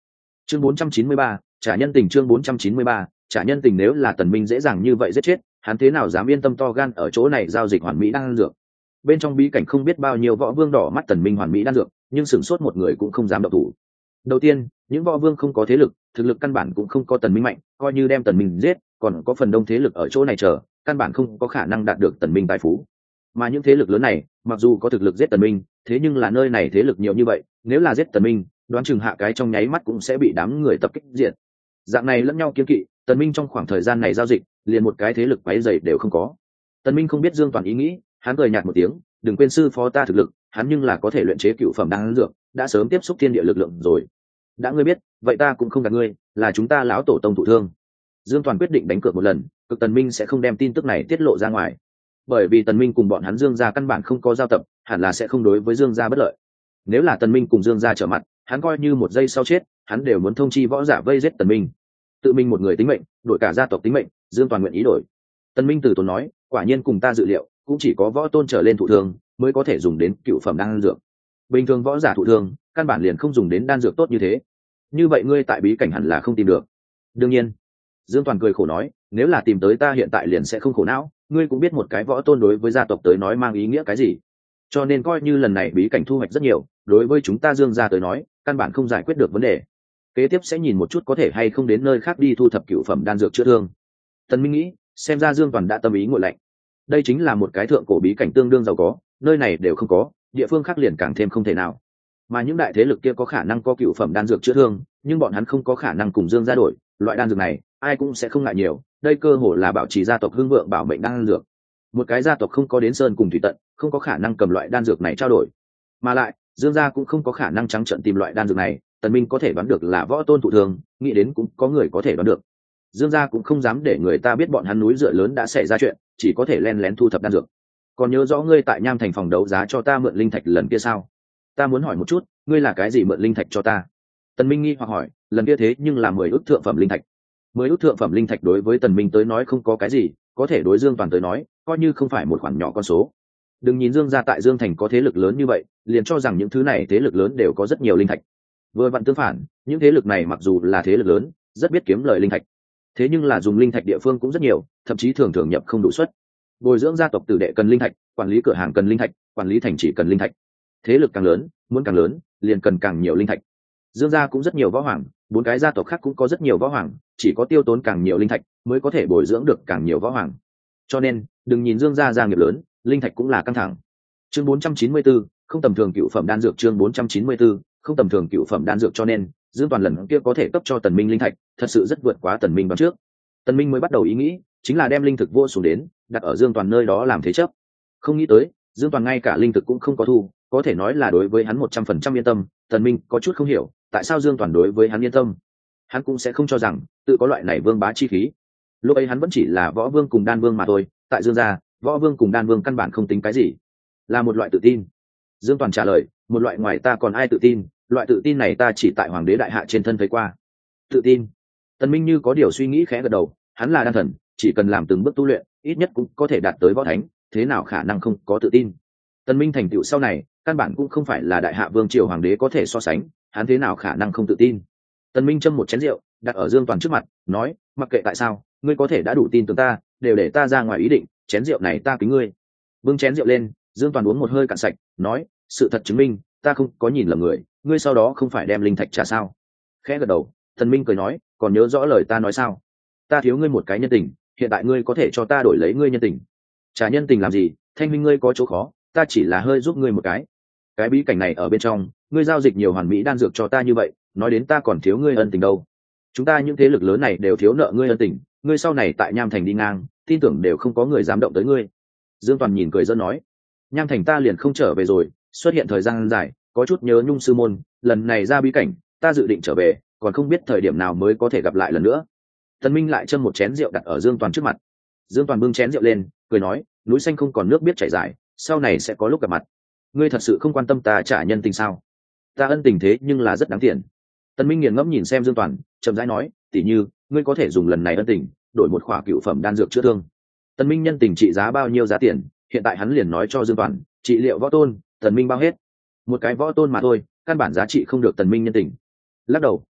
Chương 493, trả nhân tình. Chương 493, trả nhân tình. Nếu là Tần Minh dễ dàng như vậy giết chết, hắn thế nào dám yên tâm to gan ở chỗ này giao dịch hoàn mỹ đan dược. Bên trong bí cảnh không biết bao nhiêu võ vương đỏ mắt Tần Minh hoàn mỹ đan dược, nhưng sửng sốt một người cũng không dám động thủ. Đầu tiên, những võ vương không có thế lực, thực lực căn bản cũng không có Tần Minh mạnh, coi như đem Tần Minh giết, còn có phần đông thế lực ở chỗ này chờ, căn bản không có khả năng đạt được Tần Minh tài phú. Mà những thế lực lớn này, mặc dù có thực lực giết Tần Minh, thế nhưng là nơi này thế lực nhiều như vậy, nếu là giết Tần Minh, đoán chừng hạ cái trong nháy mắt cũng sẽ bị đám người tập kích diệt. Dạng này lẫn nhau kiêng kỵ, Tần Minh trong khoảng thời gian này giao dịch, liền một cái thế lực quấy rầy đều không có. Tần Minh không biết Dương Toàn ý nghĩ, hắn cười nhạt một tiếng, đừng quên sư phó ta thực lực, hắn nhưng là có thể luyện chế cựu phẩm đan dược, đã sớm tiếp xúc thiên địa lực lượng rồi. Đã ngươi biết, vậy ta cũng không gạt ngươi, là chúng ta lão tổ tông thụ thương. Dương Toàn quyết định đánh cược một lần, cực Tần Minh sẽ không đem tin tức này tiết lộ ra ngoài, bởi vì Tần Minh cùng bọn hắn Dương gia căn bản không có giao tập, hẳn là sẽ không đối với Dương gia bất lợi. Nếu là Tần Minh cùng Dương gia trở mặt, hắn coi như một giây sau chết, hắn đều muốn thông chi võ giả vây giết Tần Minh. Tự mình một người tính mệnh, đổi cả gia tộc tính mệnh, Dương Toàn nguyện ý đổi. Tần Minh từ tốn nói, quả nhiên cùng ta dự liệu, cũng chỉ có võ tôn trở lên thụ thương mới có thể dùng đến cựu phẩm đan dược. Bình thường võ giả thụ thương, căn bản liền không dùng đến đan dược tốt như thế. Như vậy ngươi tại bí cảnh hẳn là không tìm được. Đương nhiên. Dương Toàn cười khổ nói, nếu là tìm tới ta hiện tại liền sẽ không khổ não, ngươi cũng biết một cái võ tôn đối với gia tộc tới nói mang ý nghĩa cái gì. Cho nên coi như lần này bí cảnh thu hoạch rất nhiều, đối với chúng ta Dương gia tới nói, căn bản không giải quyết được vấn đề. Kế tiếp sẽ nhìn một chút có thể hay không đến nơi khác đi thu thập cựu phẩm đan dược chữa thương. Tần Minh nghĩ, xem ra Dương Toàn đã tâm ý nguội lạnh. Đây chính là một cái thượng cổ bí cảnh tương đương giàu có, nơi này đều không có, địa phương khác liền càng thêm không thể nào. Mà những đại thế lực kia có khả năng có cựu phẩm đan dược chữa thương, nhưng bọn hắn không có khả năng cùng Dương gia đổi, loại đan dược này, ai cũng sẽ không ngại nhiều, đây cơ hội là bảo trì gia tộc hưng vượng bảo mệnh đan dược. Một cái gia tộc không có đến sơn cùng thủy tận, không có khả năng cầm loại đan dược này trao đổi. Mà lại, Dương gia cũng không có khả năng trắng trợn tìm loại đan dược này, Tần Minh có thể đoán được là võ tôn thụ thương, nghĩ đến cũng có người có thể đoán được. Dương gia cũng không dám để người ta biết bọn hắn núi dựa lớn đã xảy ra chuyện, chỉ có thể len lén thu thập đan dược. Còn nhớ rõ ngươi tại Nham Thành phòng đấu giá cho ta mượn linh thạch lần kia sao? Ta muốn hỏi một chút, ngươi là cái gì mượn linh thạch cho ta? Tần Minh nghi hoặc hỏi, lần kia thế nhưng là 10 ức thượng phẩm linh thạch. 10 ức thượng phẩm linh thạch đối với Tần Minh tới nói không có cái gì, có thể đối Dương Toàn tới nói, coi như không phải một khoản nhỏ con số. Đừng nhìn Dương gia tại Dương Thành có thế lực lớn như vậy, liền cho rằng những thứ này thế lực lớn đều có rất nhiều linh thạch. Vừa vặn tương phản, những thế lực này mặc dù là thế lực lớn, rất biết kiếm lời linh thạch. Thế nhưng là dùng linh thạch địa phương cũng rất nhiều, thậm chí thường thường nhập không đủ suất. Bồi dưỡng gia tộc tử đệ cần linh thạch, quản lý cửa hàng cần linh thạch, quản lý thành trì cần linh thạch. Thế lực càng lớn, muốn càng lớn, liền cần càng nhiều linh thạch. Dương gia cũng rất nhiều võ hoàng, 4 cái gia tộc khác cũng có rất nhiều võ hoàng, chỉ có tiêu tốn càng nhiều linh thạch mới có thể bồi dưỡng được càng nhiều võ hoàng. Cho nên, đừng nhìn Dương gia gia nghiệp lớn, linh thạch cũng là căng thẳng. Chương 494, không tầm thường cựu phẩm đan dược. Chương 494, không tầm thường cựu phẩm đan dược. Cho nên Dương Toàn lần kia có thể cấp cho Tần Minh linh thạch, thật sự rất vượt quá Tần Minh đoán trước. Tần Minh mới bắt đầu ý nghĩ, chính là đem linh thực vô xuống đến, đặt ở Dương Toàn nơi đó làm thế chấp. Không nghĩ tới, Dương Toàn ngay cả linh thực cũng không có thu, có thể nói là đối với hắn 100% yên tâm. Tần Minh có chút không hiểu, tại sao Dương Toàn đối với hắn yên tâm. Hắn cũng sẽ không cho rằng tự có loại này vương bá chi khí. Lúc ấy hắn vẫn chỉ là võ vương cùng đan vương mà thôi, tại Dương gia, võ vương cùng đan vương căn bản không tính cái gì, là một loại tự tin. Dương Toàn trả lời, một loại ngoài ta còn ai tự tin, loại tự tin này ta chỉ tại hoàng đế đại hạ trên thân thấy qua. Tự tin? Tần Minh như có điều suy nghĩ khẽ gật đầu, hắn là đan thần, chỉ cần làm từng bước tu luyện, ít nhất cũng có thể đạt tới võ thánh, thế nào khả năng không có tự tin. Tần Minh thành tựu sau này, căn bản cũng không phải là đại hạ vương triều hoàng đế có thể so sánh, hắn thế nào khả năng không tự tin. Tần Minh châm một chén rượu, đặt ở Dương Toàn trước mặt, nói, mặc kệ tại sao, ngươi có thể đã đủ tin tưởng ta, đều để ta ra ngoài ý định, chén rượu này ta kính ngươi. Bưng chén rượu lên, Dương Toàn uống một hơi cạn sạch, nói, sự thật chứng minh, ta không có nhìn lầm người, ngươi sau đó không phải đem linh thạch trả sao? Khẽ gật đầu, Tần Minh cười nói, còn nhớ rõ lời ta nói sao? Ta thiếu ngươi một cái nhân tình, hiện tại ngươi có thể cho ta đổi lấy ngươi nhân tình. Trả nhân tình làm gì? Thanh minh ngươi có chỗ khó, ta chỉ là hơi giúp ngươi một cái. Cái bí cảnh này ở bên trong, ngươi giao dịch nhiều hoàn mỹ đan dược cho ta như vậy, nói đến ta còn thiếu ngươi ân tình đâu. Chúng ta những thế lực lớn này đều thiếu nợ ngươi ân tình, ngươi sau này tại Nham Thành đi ngang, tin tưởng đều không có người dám động tới ngươi. Dương Toàn nhìn cười giỡn nói, Nham Thành ta liền không trở về rồi, xuất hiện thời gian dài, có chút nhớ Nhung sư môn, lần này ra bí cảnh, ta dự định trở về, còn không biết thời điểm nào mới có thể gặp lại lần nữa. Tần Minh lại châm một chén rượu đặt ở Dương Toàn trước mặt. Dương Toàn bưng chén rượu lên, cười nói, núi xanh không còn nước biết chảy dài, sau này sẽ có lúc gặp mặt. Ngươi thật sự không quan tâm ta trả nhân tình sao? Ta ân tình thế nhưng là rất đáng tiền. Tần Minh nghiền ngẫm nhìn xem Dương Toàn, chậm rãi nói, tỷ như, ngươi có thể dùng lần này ân tình, đổi một khỏa cựu phẩm đan dược chữa thương. Tần Minh nhân tình trị giá bao nhiêu giá tiền, hiện tại hắn liền nói cho Dương Toàn, trị liệu võ tôn, Tần Minh bao hết. Một cái võ tôn mà thôi, căn bản giá trị không được Tần Minh nhân tình. Lắc đầu,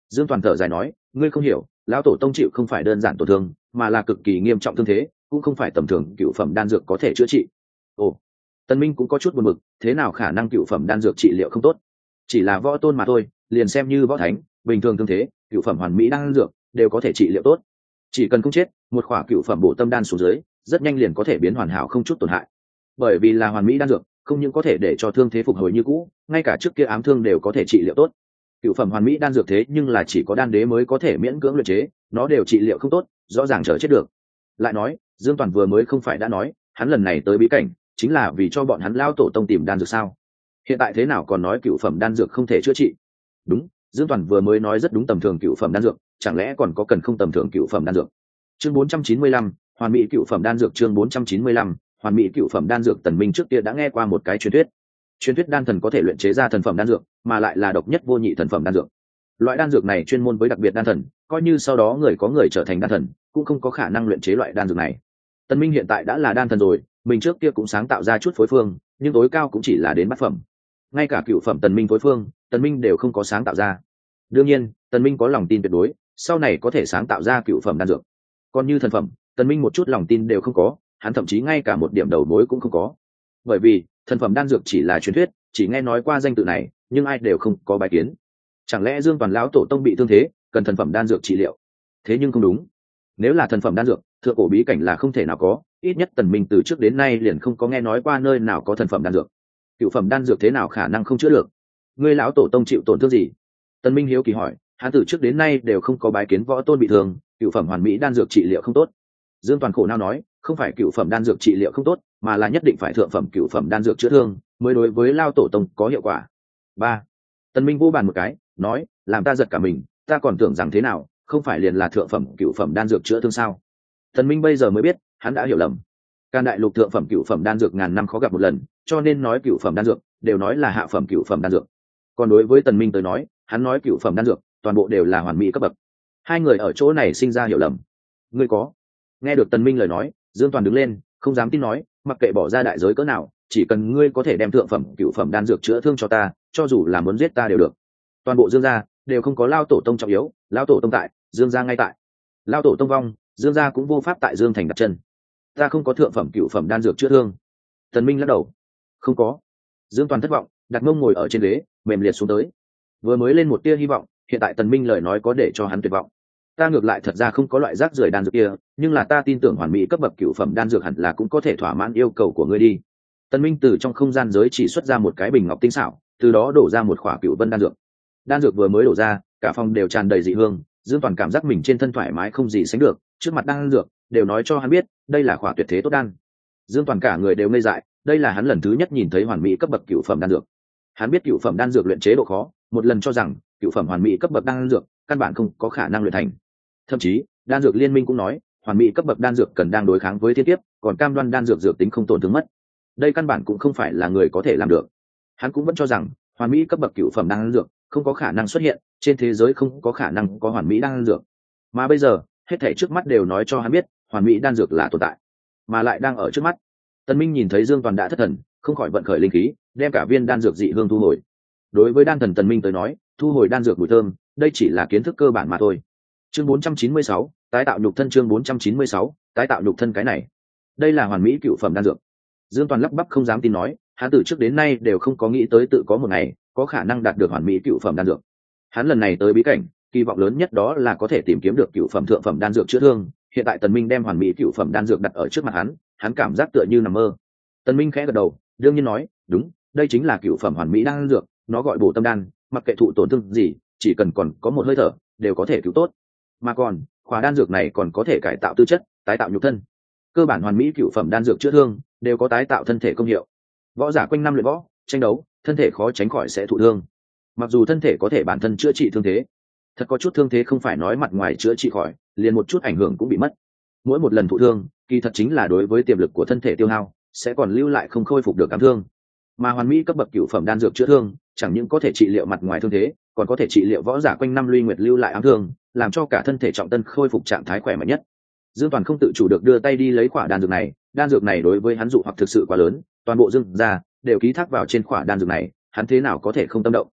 Dương Toàn thở dài nói, ngươi không hiểu, lão tổ tông chịu không phải đơn giản tổn thương, mà là cực kỳ nghiêm trọng thương thế, cũng không phải tầm thường cựu phẩm đan dược có thể chữa trị. Ồ, Tần Minh cũng có chút buồn bực, thế nào khả năng cựu phẩm đan dược trị liệu không tốt? Chỉ là võ tôn mà thôi, liền xem như võ thánh, bình thường thương thế, cựu phẩm hoàn mỹ đan dược đều có thể trị liệu tốt. Chỉ cần không chết, một khỏa cựu phẩm bổ tâm đan xuống dưới, rất nhanh liền có thể biến hoàn hảo không chút tổn hại. Bởi vì là hoàn mỹ đan dược, không những có thể để cho thương thế phục hồi như cũ, ngay cả trước kia ám thương đều có thể trị liệu tốt. Cựu phẩm hoàn mỹ đan dược thế nhưng là chỉ có đan đế mới có thể miễn cưỡng luyện chế, nó đều trị liệu không tốt, rõ ràng chờ chết được. Lại nói, Dương Toàn vừa mới không phải đã nói, hắn lần này tới bí cảnh chính là vì cho bọn hắn lao tổ tông tìm đan dược sao? Hiện tại thế nào còn nói cựu phẩm đan dược không thể chữa trị? Đúng, Dương Toàn vừa mới nói rất đúng, tầm thường cựu phẩm đan dược, chẳng lẽ còn có cần không tầm thường cựu phẩm đan dược? Chương 495, hoàn mỹ cựu phẩm đan dược. Chương 495, hoàn mỹ cựu phẩm đan dược. Tần Minh trước kia đã nghe qua một cái truyền thuyết đan thần có thể luyện chế ra thần phẩm đan dược, mà lại là độc nhất vô nhị thần phẩm đan dược. Loại đan dược này chuyên môn với đặc biệt đan thần, coi như sau đó có người trở thành đan thần, cũng không có khả năng luyện chế loại đan dược này. Tần Minh hiện tại đã là đan thần rồi, mình trước kia cũng sáng tạo ra chút phối phương, nhưng tối cao cũng chỉ là đến bát phẩm. Ngay cả cựu phẩm Tần Minh phối phương, Tần Minh đều không có sáng tạo ra. Đương nhiên, Tần Minh có lòng tin tuyệt đối, sau này có thể sáng tạo ra cựu phẩm đan dược. Còn như thần phẩm, Tần Minh một chút lòng tin đều không có, hắn thậm chí ngay cả một điểm đầu mối cũng không có. Bởi vì, thần phẩm đan dược chỉ là truyền thuyết, chỉ nghe nói qua danh tự này, nhưng ai đều không có bài kiến. Chẳng lẽ Dương Toàn lão tổ tông bị thương thế, cần thần phẩm đan dược trị liệu? Thế nhưng không đúng. Nếu là thần phẩm đan dược, thượng cổ bí cảnh là không thể nào có, ít nhất Tần Minh từ trước đến nay liền không có nghe nói qua nơi nào có thần phẩm đan dược. Cựu phẩm đan dược thế nào khả năng không chữa được? Ngươi lão tổ tông chịu tổn thương gì? Tần Minh hiếu kỳ hỏi, hắn từ trước đến nay đều không có bái kiến võ tôn bị thương, cựu phẩm hoàn mỹ đan dược trị liệu không tốt. Dương Toàn khổ não nói, không phải cựu phẩm đan dược trị liệu không tốt, mà là nhất định phải thượng phẩm cựu phẩm đan dược chữa thương, mới đối với lao tổ tông có hiệu quả. Ba. Tần Minh vô bàn một cái, nói, làm ta giật cả mình, ta còn tưởng rằng thế nào, không phải liền là thượng phẩm cựu phẩm đan dược chữa thương sao? Tần Minh bây giờ mới biết, hắn đã hiểu lầm. Can đại lục thượng phẩm cựu phẩm đan dược ngàn năm khó gặp một lần, cho nên nói cựu phẩm đan dược đều nói là hạ phẩm cựu phẩm đan dược. Còn đối với Tần Minh tới nói, hắn nói cựu phẩm đan dược toàn bộ đều là hoàn mỹ cấp bậc. Hai người ở chỗ này sinh ra hiểu lầm. Ngươi có? Nghe được Tần Minh lời nói, Dương Toàn đứng lên, không dám tin nói, mặc kệ bỏ ra đại giới cỡ nào, chỉ cần ngươi có thể đem thượng phẩm cựu phẩm đan dược chữa thương cho ta, cho dù là muốn giết ta đều được. Toàn bộ Dương gia đều không có lao tổ tông trọng yếu, lao tổ tông tại, Dương gia ngay tại. Lao tổ tông vong, Dương gia cũng vô pháp tại Dương thành đặt chân. Ta không có thượng phẩm cựu phẩm đan dược chữa thương. Tần Minh lắc đầu, không có. Dương Toàn thất vọng, đặt mông ngồi ở trên ghế, mềm liệt xuống tới. Vừa mới lên một tia hy vọng, hiện tại Tần Minh lời nói có để cho hắn tuyệt vọng. Ta ngược lại thật ra không có loại rác rưởi đan dược kia, nhưng là ta tin tưởng hoàn mỹ cấp bậc cựu phẩm đan dược hẳn là cũng có thể thỏa mãn yêu cầu của ngươi đi. Tần Minh từ trong không gian giới chỉ xuất ra một cái bình ngọc tinh xảo, từ đó đổ ra một khỏa cựu vân đan dược. Đan dược vừa mới đổ ra, cả phòng đều tràn đầy dị hương, Dương Toàn cảm giác mình trên thân thoải mái không gì sánh được, trước mặt đan dược đều nói cho hắn biết, đây là khỏa tuyệt thế tốt đan. Dương Toàn cả người đều ngây dại, đây là hắn lần thứ nhất nhìn thấy hoàn mỹ cấp bậc cựu phẩm đan dược. Hắn biết cựu phẩm đan dược luyện chế độ khó, một lần cho rằng cựu phẩm hoàn mỹ cấp bậc đan dược căn bản không có khả năng luyện thành. Thậm chí, đan dược liên minh cũng nói, hoàn mỹ cấp bậc đan dược cần đang đối kháng với thiên kiếp, còn cam đoan đan dược dược tính không tổn thương mất. Đây căn bản cũng không phải là người có thể làm được. Hắn cũng vẫn cho rằng, hoàn mỹ cấp bậc cựu phẩm đan dược không có khả năng xuất hiện, trên thế giới không có khả năng có hoàn mỹ đan dược. Mà bây giờ, hết thảy trước mắt đều nói cho hắn biết, hoàn mỹ đan dược là tồn tại, mà lại đang ở trước mắt. Tần Minh nhìn thấy Dương Toàn đã thất thần, không khỏi vận khởi linh khí, đem cả viên đan dược dị hương thu hồi. Đối với đan thần Tần Minh tới nói, thu hồi đan dược mùi thơm, đây chỉ là kiến thức cơ bản mà thôi. Chương 496, tái tạo nhục thân. Chương 496, tái tạo nhục thân. Cái này, đây là hoàn mỹ cựu phẩm đan dược. Dương Toàn lắp bắp không dám tin nói, hắn từ trước đến nay đều không có nghĩ tới tự có một ngày có khả năng đạt được hoàn mỹ cựu phẩm đan dược. Hắn lần này tới bí cảnh, kỳ vọng lớn nhất đó là có thể tìm kiếm được cựu phẩm thượng phẩm đan dược chữa thương. Hiện tại Tần Minh đem hoàn mỹ cựu phẩm đan dược đặt ở trước mặt hắn cảm giác tựa như nằm mơ. Tần Minh khẽ gật đầu, đương nhiên nói, đúng, đây chính là cựu phẩm hoàn mỹ đan dược, nó gọi bổ tâm đan, mặc kệ thụ tổn thương gì, chỉ cần còn có một hơi thở, đều có thể cứu tốt. Mà còn, khóa đan dược này còn có thể cải tạo tư chất, tái tạo nhục thân. Cơ bản hoàn mỹ cựu phẩm đan dược chữa thương đều có tái tạo thân thể công hiệu. Võ giả quanh năm luyện võ, tranh đấu, thân thể khó tránh khỏi sẽ thụ thương. Mặc dù thân thể có thể bản thân chữa trị thương thế, thật có chút thương thế không phải nói mặt ngoài chữa trị khỏi, liền một chút ảnh hưởng cũng bị mất. Mỗi một lần thụ thương, kỳ thật chính là đối với tiềm lực của thân thể tiêu hao, sẽ còn lưu lại không khôi phục được ám thương. Mà hoàn mỹ cấp bậc cựu phẩm đan dược chữa thương, chẳng những có thể trị liệu mặt ngoài thương thế, còn có thể trị liệu võ giả quanh năm luy nguyệt lưu lại ám thương, làm cho cả thân thể trọng tân khôi phục trạng thái khỏe mạnh nhất. Dương Toàn không tự chủ được đưa tay đi lấy khỏa đan dược này đối với hắn dụ hoặc thực sự quá lớn, toàn bộ Dương gia đều ký thác vào trên khỏa đan dược này, hắn thế nào có thể không tâm động.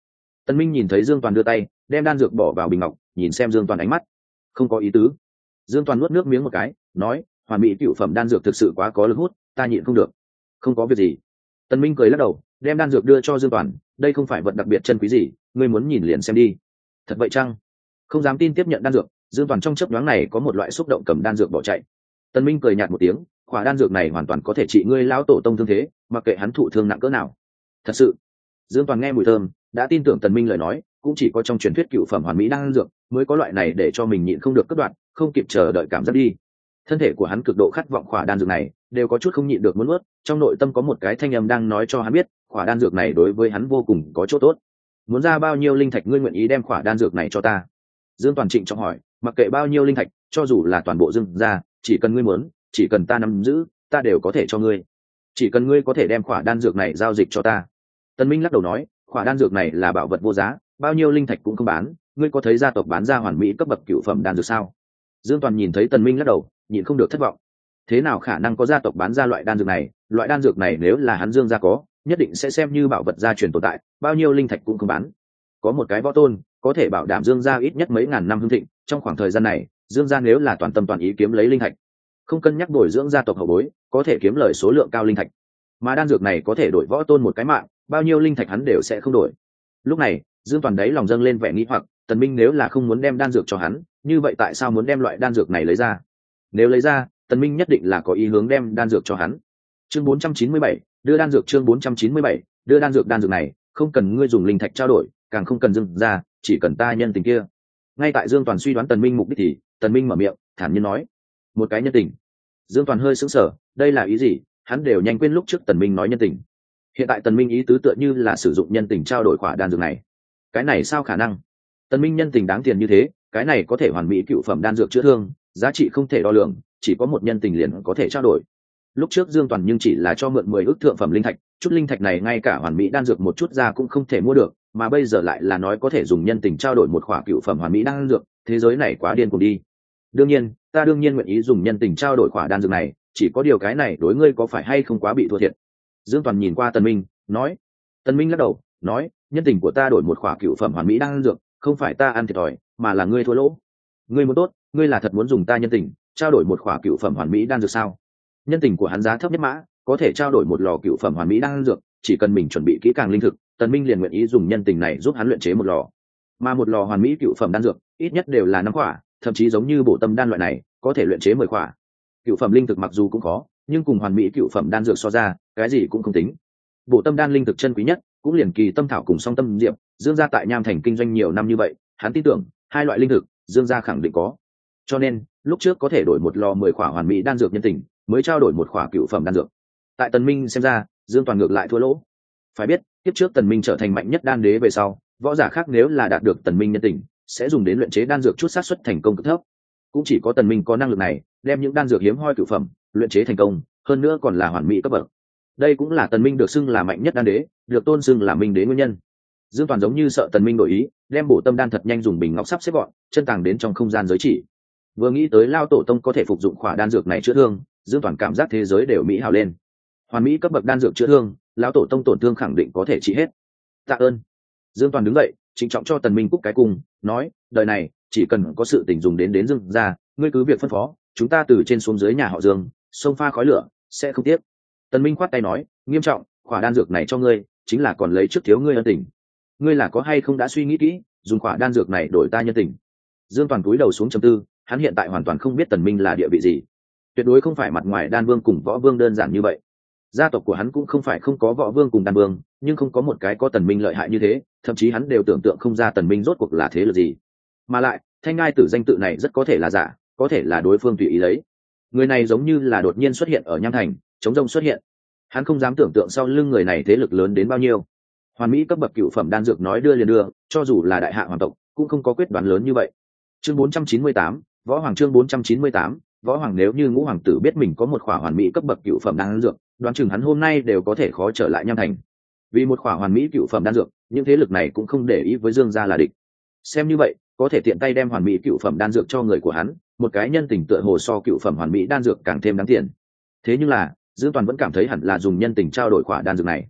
Tần Minh nhìn thấy Dương Toàn đưa tay đem đan dược bỏ vào bình ngọc, nhìn xem Dương Toàn ánh mắt không có ý tứ. Dương Toàn nuốt nước miếng một cái, nói, hoàn mỹ cựu phẩm đan dược thực sự quá có lực hút, ta nhịn không được. Không có việc gì. Tần Minh cười lắc đầu, đem đan dược đưa cho Dương Toàn, đây không phải vật đặc biệt chân quý gì, ngươi muốn nhìn liền xem đi. Thật vậy chăng? Không dám tin tiếp nhận đan dược, Dương Toàn trong chớp nhoáng này có một loại xúc động cầm đan dược bỏ chạy. Tần Minh cười nhạt một tiếng, khỏa đan dược này hoàn toàn có thể trị ngươi lão tổ tông thương thế, mặc kệ hắn thụ thương nặng cỡ nào. Thật sự. Dương Toàn nghe mùi thơm, đã tin tưởng Tần Minh lời nói, cũng chỉ có trong truyền thuyết cựu phẩm hoàn mỹ đan dược mới có loại này để cho mình nhịn không được cất đoạn, không kịp chờ đợi cảm giác đi. Thân thể của hắn cực độ khát vọng khỏa đan dược này, đều có chút không nhịn được muốn nuốt, trong nội tâm có một cái thanh âm đang nói cho hắn biết, khỏa đan dược này đối với hắn vô cùng có chỗ tốt. Muốn ra bao nhiêu linh thạch ngươi nguyện ý đem khỏa đan dược này cho ta? Dương Toàn trịnh trọng hỏi, mặc kệ bao nhiêu linh thạch, cho dù là toàn bộ Dương gia, chỉ cần ngươi muốn, chỉ cần ta nắm giữ, ta đều có thể cho ngươi. Chỉ cần ngươi có thể đem khỏa đan dược này giao dịch cho ta. Tần Minh lắc đầu nói, khỏa đan dược này là bảo vật vô giá, bao nhiêu linh thạch cũng không bán, ngươi có thấy gia tộc bán ra hoàn mỹ cấp bậc cửu phẩm đan dược sao? Dương Toàn nhìn thấy Tần Minh lắc đầu, nhịn không được thất vọng. Thế nào khả năng có gia tộc bán ra loại đan dược này? Loại đan dược này nếu là hắn Dương gia có, nhất định sẽ xem như bảo vật gia truyền tồn tại, bao nhiêu linh thạch cũng không bán. Có một cái võ tôn, có thể bảo đảm Dương gia ít nhất mấy ngàn năm hưng thịnh, trong khoảng thời gian này, Dương gia nếu là toàn tâm toàn ý kiếm lấy linh thạch, không cân nhắc bồi dưỡng gia tộc hậu bối, có thể kiếm lời số lượng cao linh thạch. Mà đan dược này có thể đổi võ tôn một cái mạng, bao nhiêu linh thạch hắn đều sẽ không đổi. Lúc này, Dương Toàn đấy lòng dâng lên vẻ nghĩ hoặc, Tần Minh nếu là không muốn đem đan dược cho hắn, như vậy tại sao muốn đem loại đan dược này lấy ra? Nếu lấy ra, Tần Minh nhất định là có ý hướng đem đan dược cho hắn. Chương 497, đưa đan dược chương 497, đưa đan dược này, không cần ngươi dùng linh thạch trao đổi, càng không cần dừng ra, chỉ cần ta nhân tình kia. Ngay tại Dương Toàn suy đoán Tần Minh mục đích thì, Tần Minh mở miệng, thản nhiên nói, một cái nhân tình. Dương Toàn hơi sững sờ, đây là ý gì? Hắn đều nhanh quên lúc trước Tần Minh nói nhân tình. Hiện tại Tần Minh ý tứ tựa như là sử dụng nhân tình trao đổi khỏa đan dược này. Cái này sao khả năng? Tần Minh nhân tình đáng tiền như thế, cái này có thể hoàn mỹ cựu phẩm đan dược chữa thương, giá trị không thể đo lường, chỉ có một nhân tình liền có thể trao đổi. Lúc trước Dương Toàn nhưng chỉ là cho mượn 10 ức thượng phẩm linh thạch, chút linh thạch này ngay cả hoàn mỹ đan dược một chút ra cũng không thể mua được, mà bây giờ lại là nói có thể dùng nhân tình trao đổi một khỏa cựu phẩm hoàn mỹ đan dược, thế giới này quá điên cuồng đi. Đương nhiên, ta đương nhiên nguyện ý dùng nhân tình trao đổi khỏa đan dược này, chỉ có điều cái này đối ngươi có phải hay không quá bị thua thiệt? Dương Toàn nhìn qua Tần Minh, nói. Tần Minh lắc đầu, nói, nhân tình của ta đổi một khỏa cựu phẩm hoàn mỹ đan dược, không phải ta ăn thiệt thòi, mà là ngươi thua lỗ. Ngươi muốn tốt, ngươi là thật muốn dùng ta nhân tình trao đổi một khỏa cựu phẩm hoàn mỹ đan dược sao? Nhân tình của hắn giá thấp nhất mã, có thể trao đổi một lò cựu phẩm hoàn mỹ đan dược, chỉ cần mình chuẩn bị kỹ càng linh thực, Tần Minh liền nguyện ý dùng nhân tình này giúp hắn luyện chế một lò. Mà một lò hoàn mỹ cựu phẩm đan dược, ít nhất đều là 5 khỏa, thậm chí giống như bổ tâm đan loại này, có thể luyện chế 10 khỏa. Cựu phẩm linh thực mặc dù cũng khó, nhưng cùng hoàn mỹ cựu phẩm đan dược so ra, cái gì cũng không tính. Bổ tâm đan linh thực chân quý nhất, cũng liền kỳ tâm thảo cùng song tâm diệp, Dương gia tại Nham Thành kinh doanh nhiều năm như vậy, hắn tin tưởng hai loại linh thực, Dương gia khẳng định có. Cho nên, lúc trước có thể đổi một lò 10 khỏa hoàn mỹ đan dược nhân tình, mới trao đổi một khỏa cựu phẩm đan dược. Tại Tần Minh xem ra, Dương Toàn ngược lại thua lỗ. Phải biết, tiếp trước Tần Minh trở thành mạnh nhất đan đế về sau, võ giả khác nếu là đạt được Tần Minh nhân tình, sẽ dùng đến luyện chế đan dược chút xác suất thành công cực thấp. Cũng chỉ có Tần Minh có năng lực này, đem những đan dược hiếm hoi cựu phẩm luyện chế thành công, hơn nữa còn là hoàn mỹ cấp bậc. Đây cũng là Tần Minh được xưng là mạnh nhất đan đế, được tôn xưng là Minh đế nguyên nhân. Dương Toàn giống như sợ Tần Minh đổi ý, đem bổ tâm đan thật nhanh dùng bình ngọc sắp xếp gọn, chân tàng đến trong không gian giới chỉ. Vừa nghĩ tới lao tổ tông có thể phục dụng khỏa đan dược này chữa thương, Dương Toàn cảm giác thế giới đều mỹ hào lên. Hoàn mỹ cấp bậc đan dược chữa thương, lão tổ tông tổn thương khẳng định có thể trị hết. Tạ ơn. Dương Toàn đứng dậy, trịnh trọng cho Tần Minh cúc cái cung, nói, đời này chỉ cần có sự tình dùng đến Dương gia, ngươi cứ việc phân phó, chúng ta từ trên xuống dưới nhà họ Dương, xông pha khói lửa, sẽ không tiếc. Tần Minh khoát tay nói, nghiêm trọng, khỏa đan dược này cho ngươi, chính là còn lấy trước thiếu ngươi ân tình. Ngươi là có hay không đã suy nghĩ kỹ, dùng khỏa đan dược này đổi ta nhân tình? Dương Toàn cúi đầu xuống trầm tư, hắn hiện tại hoàn toàn không biết Tần Minh là địa vị gì, tuyệt đối không phải mặt ngoài đan vương cùng võ vương đơn giản như vậy. Gia tộc của hắn cũng không phải không có võ vương cùng đan vương, nhưng không có một cái có Tần Minh lợi hại như thế, thậm chí hắn đều tưởng tượng không ra Tần Minh rốt cuộc là thế lực gì. Mà lại, Thanh Ngai Tử danh tự này rất có thể là giả, có thể là đối phương tùy ý lấy. Người này giống như là đột nhiên xuất hiện ở Nham Thành, chống rông xuất hiện. Hắn không dám tưởng tượng sau lưng người này thế lực lớn đến bao nhiêu. Hoàn mỹ cấp bậc cửu phẩm đan dược nói đưa liền đưa, cho dù là đại hạ hoàng tộc, cũng không có quyết đoán lớn như vậy. Chương 498, Võ Hoàng chương 498, Võ Hoàng nếu như Ngũ Hoàng tử biết mình có một khỏa hoàn mỹ cấp bậc cửu phẩm đan dược, đoán chừng hắn hôm nay đều có thể khó trở lại Nham Thành. Vì một khỏa hoàn mỹ cửu phẩm đan dược, những thế lực này cũng không để ý với Dương gia là địch. Xem như vậy, có thể tiện tay đem hoàn mỹ cửu phẩm đan dược cho người của hắn, một cái nhân tình tựa hồ so cửu phẩm hoàn mỹ đan dược càng thêm đáng tiền. Thế nhưng là, Dương Toàn vẫn cảm thấy hẳn là dùng nhân tình trao đổi khỏa đan dược này.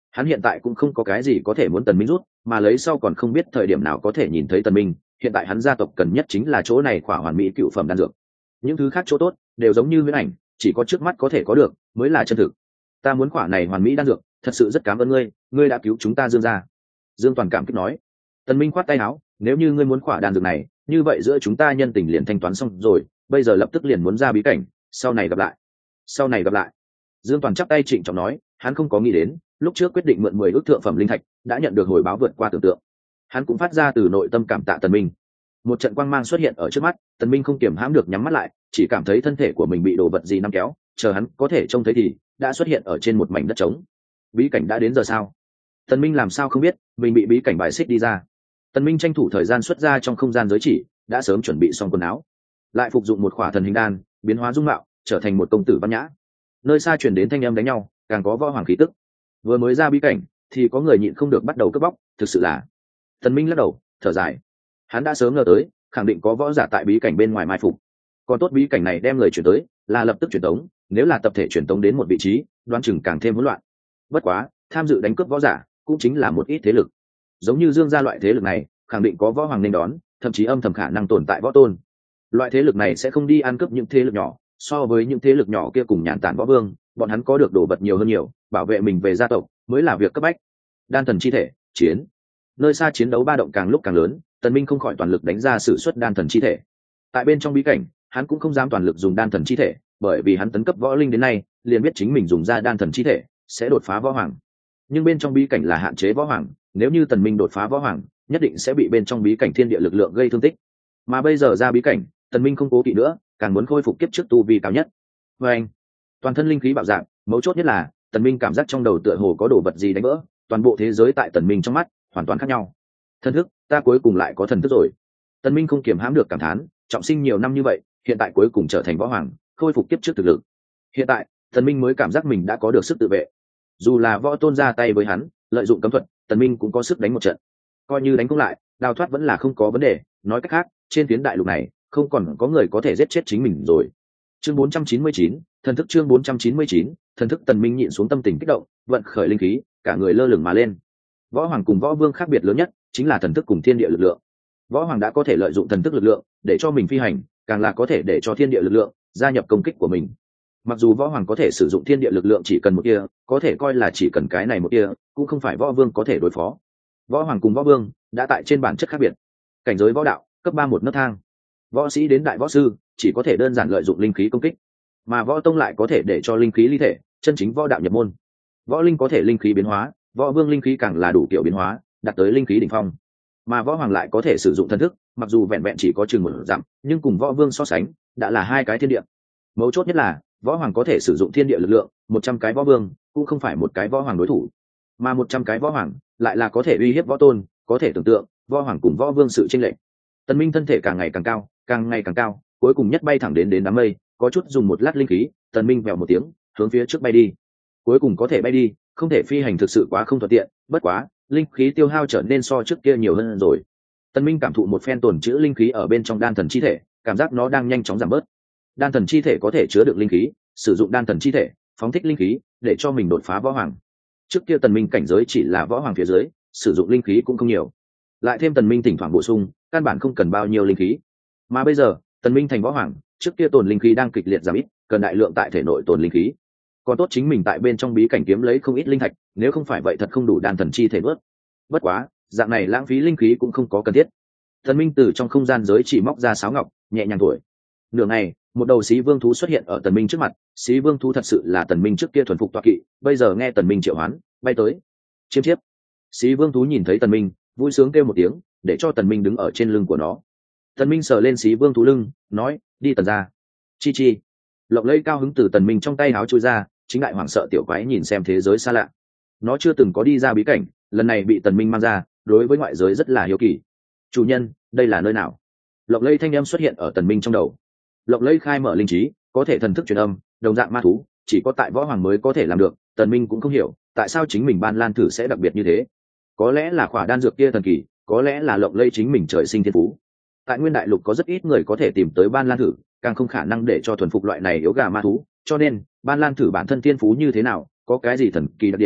Hắn hiện tại cũng không có cái gì có thể muốn tần minh rút, mà lấy sau còn không biết thời điểm nào có thể nhìn thấy tần minh. Hiện tại hắn gia tộc cần nhất chính là chỗ này khỏa hoàn mỹ cựu phẩm đan dược, những thứ khác chỗ tốt đều giống như huyễn ảnh, chỉ có trước mắt có thể có được mới là chân thực. Ta muốn khỏa này hoàn mỹ đan dược, thật sự rất cảm ơn ngươi, ngươi đã cứu chúng ta Dương gia. Dương Toàn cảm kích nói. Tần Minh khoát tay áo, nếu như ngươi muốn khỏa đan dược này, như vậy giữa chúng ta nhân tình liền thanh toán xong rồi, bây giờ lập tức liền muốn ra bí cảnh, sau này gặp lại. Sau này gặp lại. Dương Toàn chắp tay trịnh trọng nói, hắn không có nghĩ đến, lúc trước quyết định mượn 10 ức thượng phẩm linh thạch, đã nhận được hồi báo vượt qua tưởng tượng. Hắn cũng phát ra từ nội tâm cảm tạ Tần Minh. Một trận quang mang xuất hiện ở trước mắt, Tần Minh không kiềm hãm được nhắm mắt lại, chỉ cảm thấy thân thể của mình bị đồ vật gì nắm kéo, chờ hắn có thể trông thấy thì đã xuất hiện ở trên một mảnh đất trống. Bí cảnh đã đến giờ sao? Tần Minh làm sao không biết, mình bị bí cảnh bài xích đi ra. Tần Minh tranh thủ thời gian xuất ra trong không gian giới chỉ, đã sớm chuẩn bị xong quần áo, lại phục dụng một khỏa thần hình đan, biến hóa dung mạo, trở thành một công tử văn nhã. Nơi xa truyền đến thanh âm đánh nhau, càng có võ hoàng khí tức. Vừa mới ra bí cảnh, thì có người nhịn không được bắt đầu cướp bóc, thực sự là. Tần Minh lắc đầu, thở dài. Hắn đã sớm ngờ tới, khẳng định có võ giả tại bí cảnh bên ngoài mai phục. Còn tốt bí cảnh này đem người chuyển tới, là lập tức chuyển tống, nếu là tập thể chuyển tống đến một vị trí, đoán chừng càng thêm hỗn loạn. Bất quá, tham dự đánh cướp võ giả, cũng chính là một ít thế lực. Giống như Dương gia loại thế lực này, khẳng định có võ hoàng nên đón, thậm chí âm thầm khả năng tồn tại võ tôn. Loại thế lực này sẽ không đi ăn cướp những thế lực nhỏ, so với những thế lực nhỏ kia cùng nhàn tản võ vương, bọn hắn có được đồ vật nhiều hơn nhiều, bảo vệ mình về gia tộc mới là việc cấp bách. Đan thần chi thể, chiến. Nơi xa chiến đấu ba động càng lúc càng lớn, Tần Minh không khỏi toàn lực đánh ra sử xuất đan thần chi thể. Tại bên trong bí cảnh, hắn cũng không dám toàn lực dùng đan thần chi thể, bởi vì hắn tấn cấp võ linh đến nay, liền biết chính mình dùng ra đan thần chi thể sẽ đột phá võ hoàng. Nhưng bên trong bí cảnh là hạn chế võ hoàng, nếu như Tần Minh đột phá võ hoàng, nhất định sẽ bị bên trong bí cảnh thiên địa lực lượng gây thương tích. Mà bây giờ ra bí cảnh, Tần Minh không cố kỵ nữa, càng muốn khôi phục kiếp trước tu vi cao nhất. Và anh, toàn thân linh khí bạo dạng, mấu chốt nhất là Tần Minh cảm giác trong đầu tựa hồ có đồ vật gì đánh vỡ, toàn bộ thế giới tại Tần Minh trong mắt hoàn toàn khác nhau. Thần thức, ta cuối cùng lại có thần thức rồi. Tần Minh không kiềm hãm được cảm thán, trọng sinh nhiều năm như vậy, hiện tại cuối cùng trở thành võ hoàng, khôi phục kiếp trước thực lực. Hiện tại, Tần Minh mới cảm giác mình đã có được sức tự vệ. Dù là võ tôn ra tay với hắn, lợi dụng cấm thuật, Tần Minh cũng có sức đánh một trận. Coi như đánh cũng lại, đào thoát vẫn là không có vấn đề. Nói cách khác, trên phiến đại lục này, không còn có người có thể giết chết chính mình rồi. Chương 499, thần thức chương 499, thần thức. Tần Minh nhịn xuống tâm tình kích động, vận khởi linh khí, cả người lơ lửng mà lên. Võ hoàng cùng võ vương khác biệt lớn nhất chính là thần thức cùng thiên địa lực lượng. Võ hoàng đã có thể lợi dụng thần thức lực lượng để cho mình phi hành, càng là có thể để cho thiên địa lực lượng gia nhập công kích của mình. Mặc dù võ hoàng có thể sử dụng thiên địa lực lượng chỉ cần một tia, có thể coi là chỉ cần cái này một tia, cũng không phải võ vương có thể đối phó. Võ hoàng cùng võ vương đã tại trên bản chất khác biệt. Cảnh giới võ đạo cấp 3 một nấc thang. Võ sĩ đến đại võ sư chỉ có thể đơn giản lợi dụng linh khí công kích, mà võ tông lại có thể để cho linh khí ly thể, chân chính võ đạo nhập môn. Võ linh có thể linh khí biến hóa, võ vương linh khí càng là đủ kiểu biến hóa, đạt tới linh khí đỉnh phong. Mà võ hoàng lại có thể sử dụng thần thức, mặc dù vẹn vẹn chỉ có chừng một dặm, nhưng cùng võ vương so sánh đã là hai cái thiên địa. Mấu chốt nhất là võ hoàng có thể sử dụng thiên địa lực lượng, 100 cái võ vương cũng không phải một cái võ hoàng đối thủ, mà 100 cái võ hoàng lại là có thể uy hiếp võ tôn. Có thể tưởng tượng võ hoàng cùng võ vương sự chênh lệch. Tần Minh thân thể càng ngày càng cao, càng ngày càng cao, cuối cùng nhất bay thẳng đến đám mây, có chút dùng một lát linh khí, Tần Minh vèo một tiếng hướng phía trước bay đi. Cuối cùng có thể bay đi, không thể phi hành thực sự quá không thuận tiện, bất quá linh khí tiêu hao trở nên so trước kia nhiều hơn rồi. Tần Minh cảm thụ một phen tồn trữ linh khí ở bên trong đan thần chi thể, cảm giác nó đang nhanh chóng giảm bớt. Đan thần chi thể có thể chứa được linh khí, sử dụng đan thần chi thể phóng thích linh khí để cho mình đột phá võ hoàng. Trước kia Tần Minh cảnh giới chỉ là võ hoàng phía dưới, sử dụng linh khí cũng không nhiều, lại thêm Tần Minh thỉnh thoảng bổ sung, căn bản không cần bao nhiêu linh khí. Mà bây giờ Tần Minh thành võ hoàng, trước kia tồn linh khí đang kịch liệt giảm ít, cần đại lượng tại thể nội tồn linh khí. Còn tốt chính mình tại bên trong bí cảnh kiếm lấy không ít linh thạch, nếu không phải vậy thật không đủ đan thần chi thể nuốt. Bất quá dạng này lãng phí linh khí cũng không có cần thiết. Tần Minh từ trong không gian giới chỉ móc ra sáo ngọc, nhẹ nhàng thổi. Nửa ngày, một đầu xí vương thú xuất hiện ở Tần Minh trước mặt. Xí vương thú thật sự là Tần Minh trước kia thuần phục tọa kỵ, bây giờ nghe Tần Minh triệu hoán, bay tới. Chiêm chiếp. Xí vương thú nhìn thấy Tần Minh, vui sướng kêu một tiếng, để cho Tần Minh đứng ở trên lưng của nó. Tần Minh sờ lên xí vương thú lưng, nói, đi Tần gia. Chi chi. Lộng lẫy cao hứng từ Tần Minh trong tay háo chui ra, chính lại hoảng sợ tiểu quái nhìn xem thế giới xa lạ. Nó chưa từng có đi ra bí cảnh, lần này bị Tần Minh mang ra, đối với ngoại giới rất là hiếu kỳ. Chủ nhân, đây là nơi nào? Lộng lẫy thanh âm xuất hiện ở Tần Minh trong đầu. Lộng lẫy khai mở linh trí, có thể thần thức truyền âm, đồng dạng ma thú, chỉ có tại võ hoàng mới có thể làm được. Tần Minh cũng không hiểu, tại sao chính mình ban lan thử sẽ đặc biệt như thế. Có lẽ là khỏa đan dược kia thần kỳ, có lẽ là lộng lẫy chính mình trời sinh thiên phú. Tại nguyên đại lục có rất ít người có thể tìm tới ban lan thử, càng không khả năng để cho thuần phục loại này yếu gà ma thú, cho nên ban lan thử bản thân thiên phú như thế nào, có cái gì thần kỳ đặc điểm,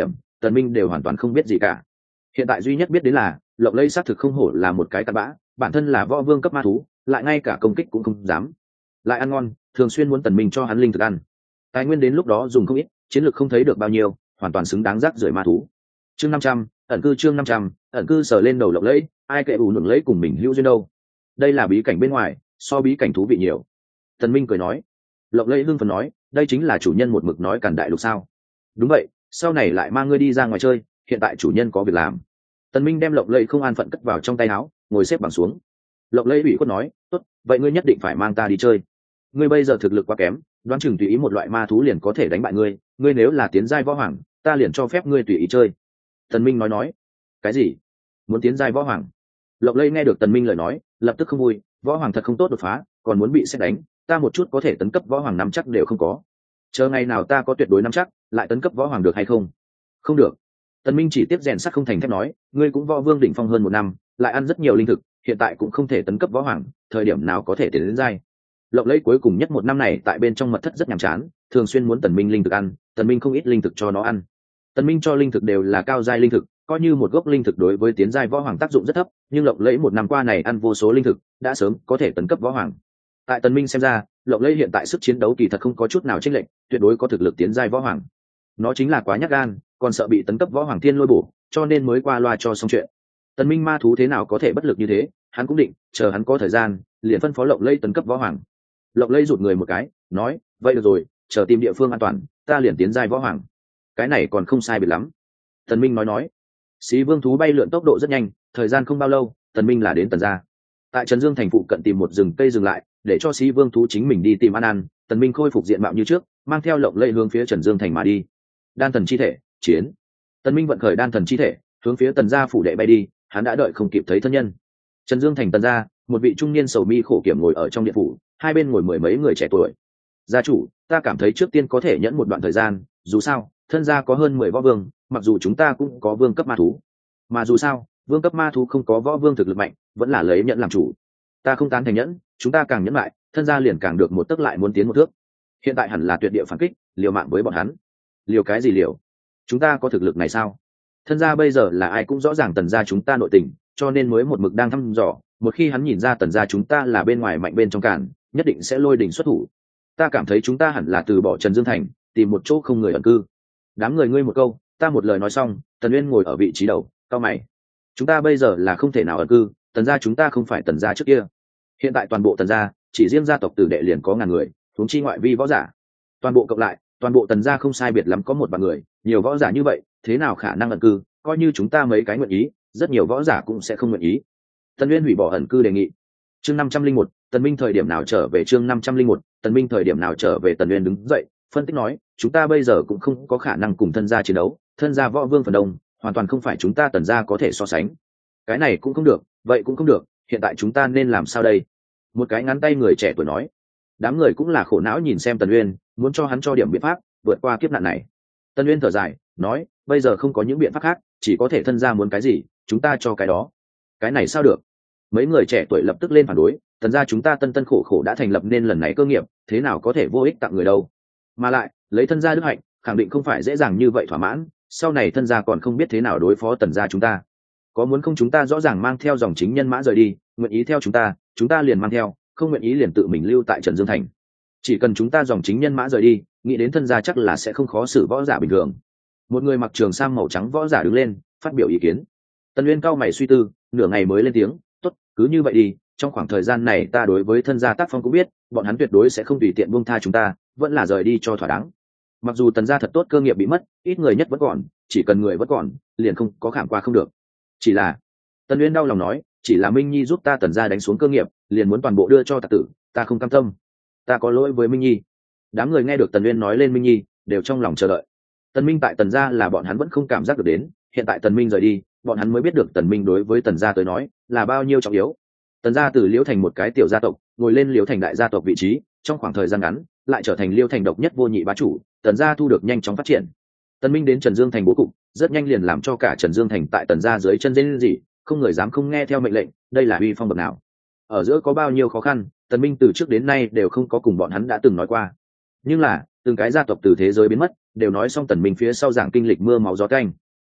Tần Minh đều hoàn toàn không biết gì cả. Hiện tại duy nhất biết đến là Lộng Lẫy xác thực không hổ là một cái cặn bã, bản thân là võ vương cấp ma thú, lại ngay cả công kích cũng không dám, lại ăn ngon, thường xuyên muốn Tần Minh cho hắn linh thực ăn. Tài nguyên đến lúc đó dùng không ít, chiến lược không thấy được bao nhiêu, hoàn toàn xứng đáng rác rưởi ma thú. Chương 500, ẩn cư chương 500, ẩn cư sờ lên đầu Lộng Lẫy, ai kệ ủ nưởng lấy cùng mình hữu duyên đâu. Đây là bí cảnh bên ngoài, so bí cảnh thú vị nhiều. Tần Minh cười nói. Lộng Lẫy hưng phấn nói, đây chính là chủ nhân một mực nói càn đại lục sao? Đúng vậy, sau này lại mang ngươi đi ra ngoài chơi, hiện tại chủ nhân có việc làm. Tần Minh đem Lộng Lẫy không an phận cất vào trong tay áo, ngồi xếp bằng xuống. Lộng Lẫy ủy khuất nói, tốt, vậy ngươi nhất định phải mang ta đi chơi. Ngươi bây giờ thực lực quá kém, đoán chừng tùy ý một loại ma thú liền có thể đánh bại ngươi, ngươi nếu là tiến giai võ hoàng, ta liền cho phép ngươi tùy ý chơi. Tần Minh nói, cái gì? Muốn tiến giai võ hoàng? Lộng Lẫy nghe được Tần Minh lời nói, lập tức không vui, võ hoàng thật không tốt đột phá, còn muốn bị xét đánh, ta một chút có thể tấn cấp võ hoàng nắm chắc đều không có. Chờ ngày nào ta có tuyệt đối nắm chắc, lại tấn cấp võ hoàng được hay không? Không được. Tần Minh chỉ tiếp rèn sắt không thành thép nói, ngươi cũng võ vương đỉnh phong hơn 1 năm, lại ăn rất nhiều linh thực, hiện tại cũng không thể tấn cấp võ hoàng, thời điểm nào có thể tiến đến giai? Lộng Lẫy cuối cùng nhất 1 năm này tại bên trong mật thất rất nhàm chán, thường xuyên muốn Tần Minh linh thực ăn, Tần Minh không ít linh thực cho nó ăn. Tần Minh cho linh thực đều là cao giai linh thực, coi như một gốc linh thực đối với tiến giai võ hoàng tác dụng rất thấp, nhưng Lộng Lẫy 1 năm qua này ăn vô số linh thực, đã sớm có thể tấn cấp võ hoàng. Tại Tần Minh xem ra, Lộng Lẫy hiện tại sức chiến đấu kỳ thật không có chút nào chênh lệch, tuyệt đối có thực lực tiến giai võ hoàng. Nó chính là quá nhát gan, còn sợ bị tấn cấp võ hoàng thiên lôi bổ, cho nên mới qua loa cho xong chuyện. Tần Minh ma thú thế nào có thể bất lực như thế, hắn cũng định chờ hắn có thời gian, liền phân phó Lộng Lẫy tấn cấp võ hoàng. Lộng Lẫy rụt người một cái, nói, vậy được rồi, chờ tìm địa phương an toàn, ta liền tiến giai võ hoàng. Cái này còn không sai biệt lắm. Tần Minh nói, Xí Vương thú bay lượn tốc độ rất nhanh, thời gian không bao lâu, Tần Minh là đến Tần gia. Tại Trần Dương thành phụ cận tìm một rừng cây dừng lại, để cho Xí Vương thú chính mình đi tìm ăn ăn. Tần Minh khôi phục diện mạo như trước, mang theo Lộng Lẫy hướng phía Trần Dương thành mà đi. Đan thần chi thể, chiến. Tần Minh vận khởi đan thần chi thể, hướng phía Tần gia phủ đệ bay đi, hắn đã đợi không kịp thấy thân nhân. Trần Dương thành Tần gia, một vị trung niên sầu mi khổ kiểm ngồi ở trong điện phủ, hai bên ngồi mười mấy người trẻ tuổi. Gia chủ, ta cảm thấy trước tiên có thể nhẫn một đoạn thời gian, dù sao, thân gia có hơn 10 võ vương, mặc dù chúng ta cũng có vương cấp ma thú, mà dù sao, vương cấp ma thú không có võ vương thực lực mạnh, vẫn là lấy nhẫn làm chủ. Ta không tán thành nhẫn, chúng ta càng nhẫn lại, thân gia liền càng được một tấc lại muốn tiến một thước. Hiện tại hẳn là tuyệt địa phản kích, liều mạng với bọn hắn. Liều cái gì liều? Chúng ta có thực lực này sao? Thân gia bây giờ là ai cũng rõ ràng Tần gia chúng ta nội tình, cho nên mới một mực đang thăm dò, một khi hắn nhìn ra Tần gia chúng ta là bên ngoài mạnh bên trong cản, nhất định sẽ lôi đỉnh xuất thủ. Ta cảm thấy chúng ta hẳn là từ bỏ Trần Dương thành, tìm một chỗ không người ẩn cư. Đám người ngươi một câu, ta một lời nói xong, Tần Uyên ngồi ở vị trí đầu, cau mày. Chúng ta bây giờ là không thể nào ẩn cư, Tần gia chúng ta không phải Tần gia trước kia. Hiện tại toàn bộ Tần gia, chỉ riêng gia tộc tử đệ liền có ngàn người, huống chi ngoại vi võ giả. Toàn bộ cộng lại, toàn bộ Tần gia không sai biệt lắm có 1 vạn người, nhiều võ giả như vậy, thế nào khả năng ẩn cư, coi như chúng ta mấy cái nguyện ý, rất nhiều võ giả cũng sẽ không nguyện ý. Tần Uyên hủy bỏ ẩn cư đề nghị. Chương 501, Tần Minh thời điểm nào trở về chương 501, Tần Minh thời điểm nào trở về Tần Uyên đứng dậy, phân tích nói, chúng ta bây giờ cũng không có khả năng cùng thân gia chiến đấu, thân gia võ vương phần đông, hoàn toàn không phải chúng ta Tần gia có thể so sánh. Cái này cũng không được, vậy cũng không được, hiện tại chúng ta nên làm sao đây? Một cái ngắn tay người trẻ tuổi nói. Đám người cũng là khổ não nhìn xem Tần Uyên, muốn cho hắn cho điểm biện pháp vượt qua kiếp nạn này. Tần Uyên thở dài, nói, bây giờ không có những biện pháp khác, chỉ có thể thân gia muốn cái gì, chúng ta cho cái đó. Cái này sao được? Mấy người trẻ tuổi lập tức lên phản đối, Tần gia chúng ta tân tân khổ khổ đã thành lập nên lần này cơ nghiệp, thế nào có thể vô ích tặng người đâu? Mà lại, lấy thân gia đức hạnh, khẳng định không phải dễ dàng như vậy thỏa mãn, sau này thân gia còn không biết thế nào đối phó Tần gia chúng ta. Có muốn không chúng ta rõ ràng mang theo dòng chính nhân mã rời đi, nguyện ý theo chúng ta liền mang theo, không nguyện ý liền tự mình lưu tại Trần Dương thành. Chỉ cần chúng ta dòng chính nhân mã rời đi, nghĩ đến thân gia chắc là sẽ không khó xử võ giả bình thường. Một người mặc trường sam màu trắng võ giả đứng lên, phát biểu ý kiến. Tần Uyên cao mày suy tư, nửa ngày mới lên tiếng, tốt, cứ như vậy đi, trong khoảng thời gian này ta đối với thân gia tác phong cũng biết, bọn hắn tuyệt đối sẽ không tùy tiện buông tha chúng ta, vẫn là rời đi cho thỏa đáng. Mặc dù Tần gia thật tốt cơ nghiệp bị mất, ít người nhất vẫn còn, chỉ cần người vẫn còn, liền không có khảm qua không được. Chỉ là, Tần Uyên đau lòng nói, chỉ là Minh Nhi giúp ta Tần gia đánh xuống cơ nghiệp, liền muốn toàn bộ đưa cho tặc tử, ta không cam tâm. Ta có lỗi với Minh Nhi. Đám người nghe được Tần Uyên nói lên Minh Nhi, đều trong lòng chờ đợi. Tần Minh tại Tần gia là bọn hắn vẫn không cảm giác được đến, hiện tại Tần Minh rời đi, bọn hắn mới biết được Tần Minh đối với Tần gia tới nói là bao nhiêu trọng yếu. Tần gia từ Liễu thành một cái tiểu gia tộc, ngồi lên Liễu thành đại gia tộc vị trí, trong khoảng thời gian ngắn, lại trở thành Liễu thành độc nhất vô nhị bá chủ, Tần gia thu được nhanh chóng phát triển. Tần Minh đến Trần Dương thành bố cục, rất nhanh liền làm cho cả Trần Dương thành tại Tần gia dưới chân rên rỉ, không người dám không nghe theo mệnh lệnh, đây là uy phong bậc nào. Ở giữa có bao nhiêu khó khăn, Tần Minh từ trước đến nay đều không có cùng bọn hắn đã từng nói qua. Nhưng là, từng cái gia tộc từ thế giới biến mất, đều nói xong Tần Minh phía sau giảng kinh lịch mưa máu gió canh.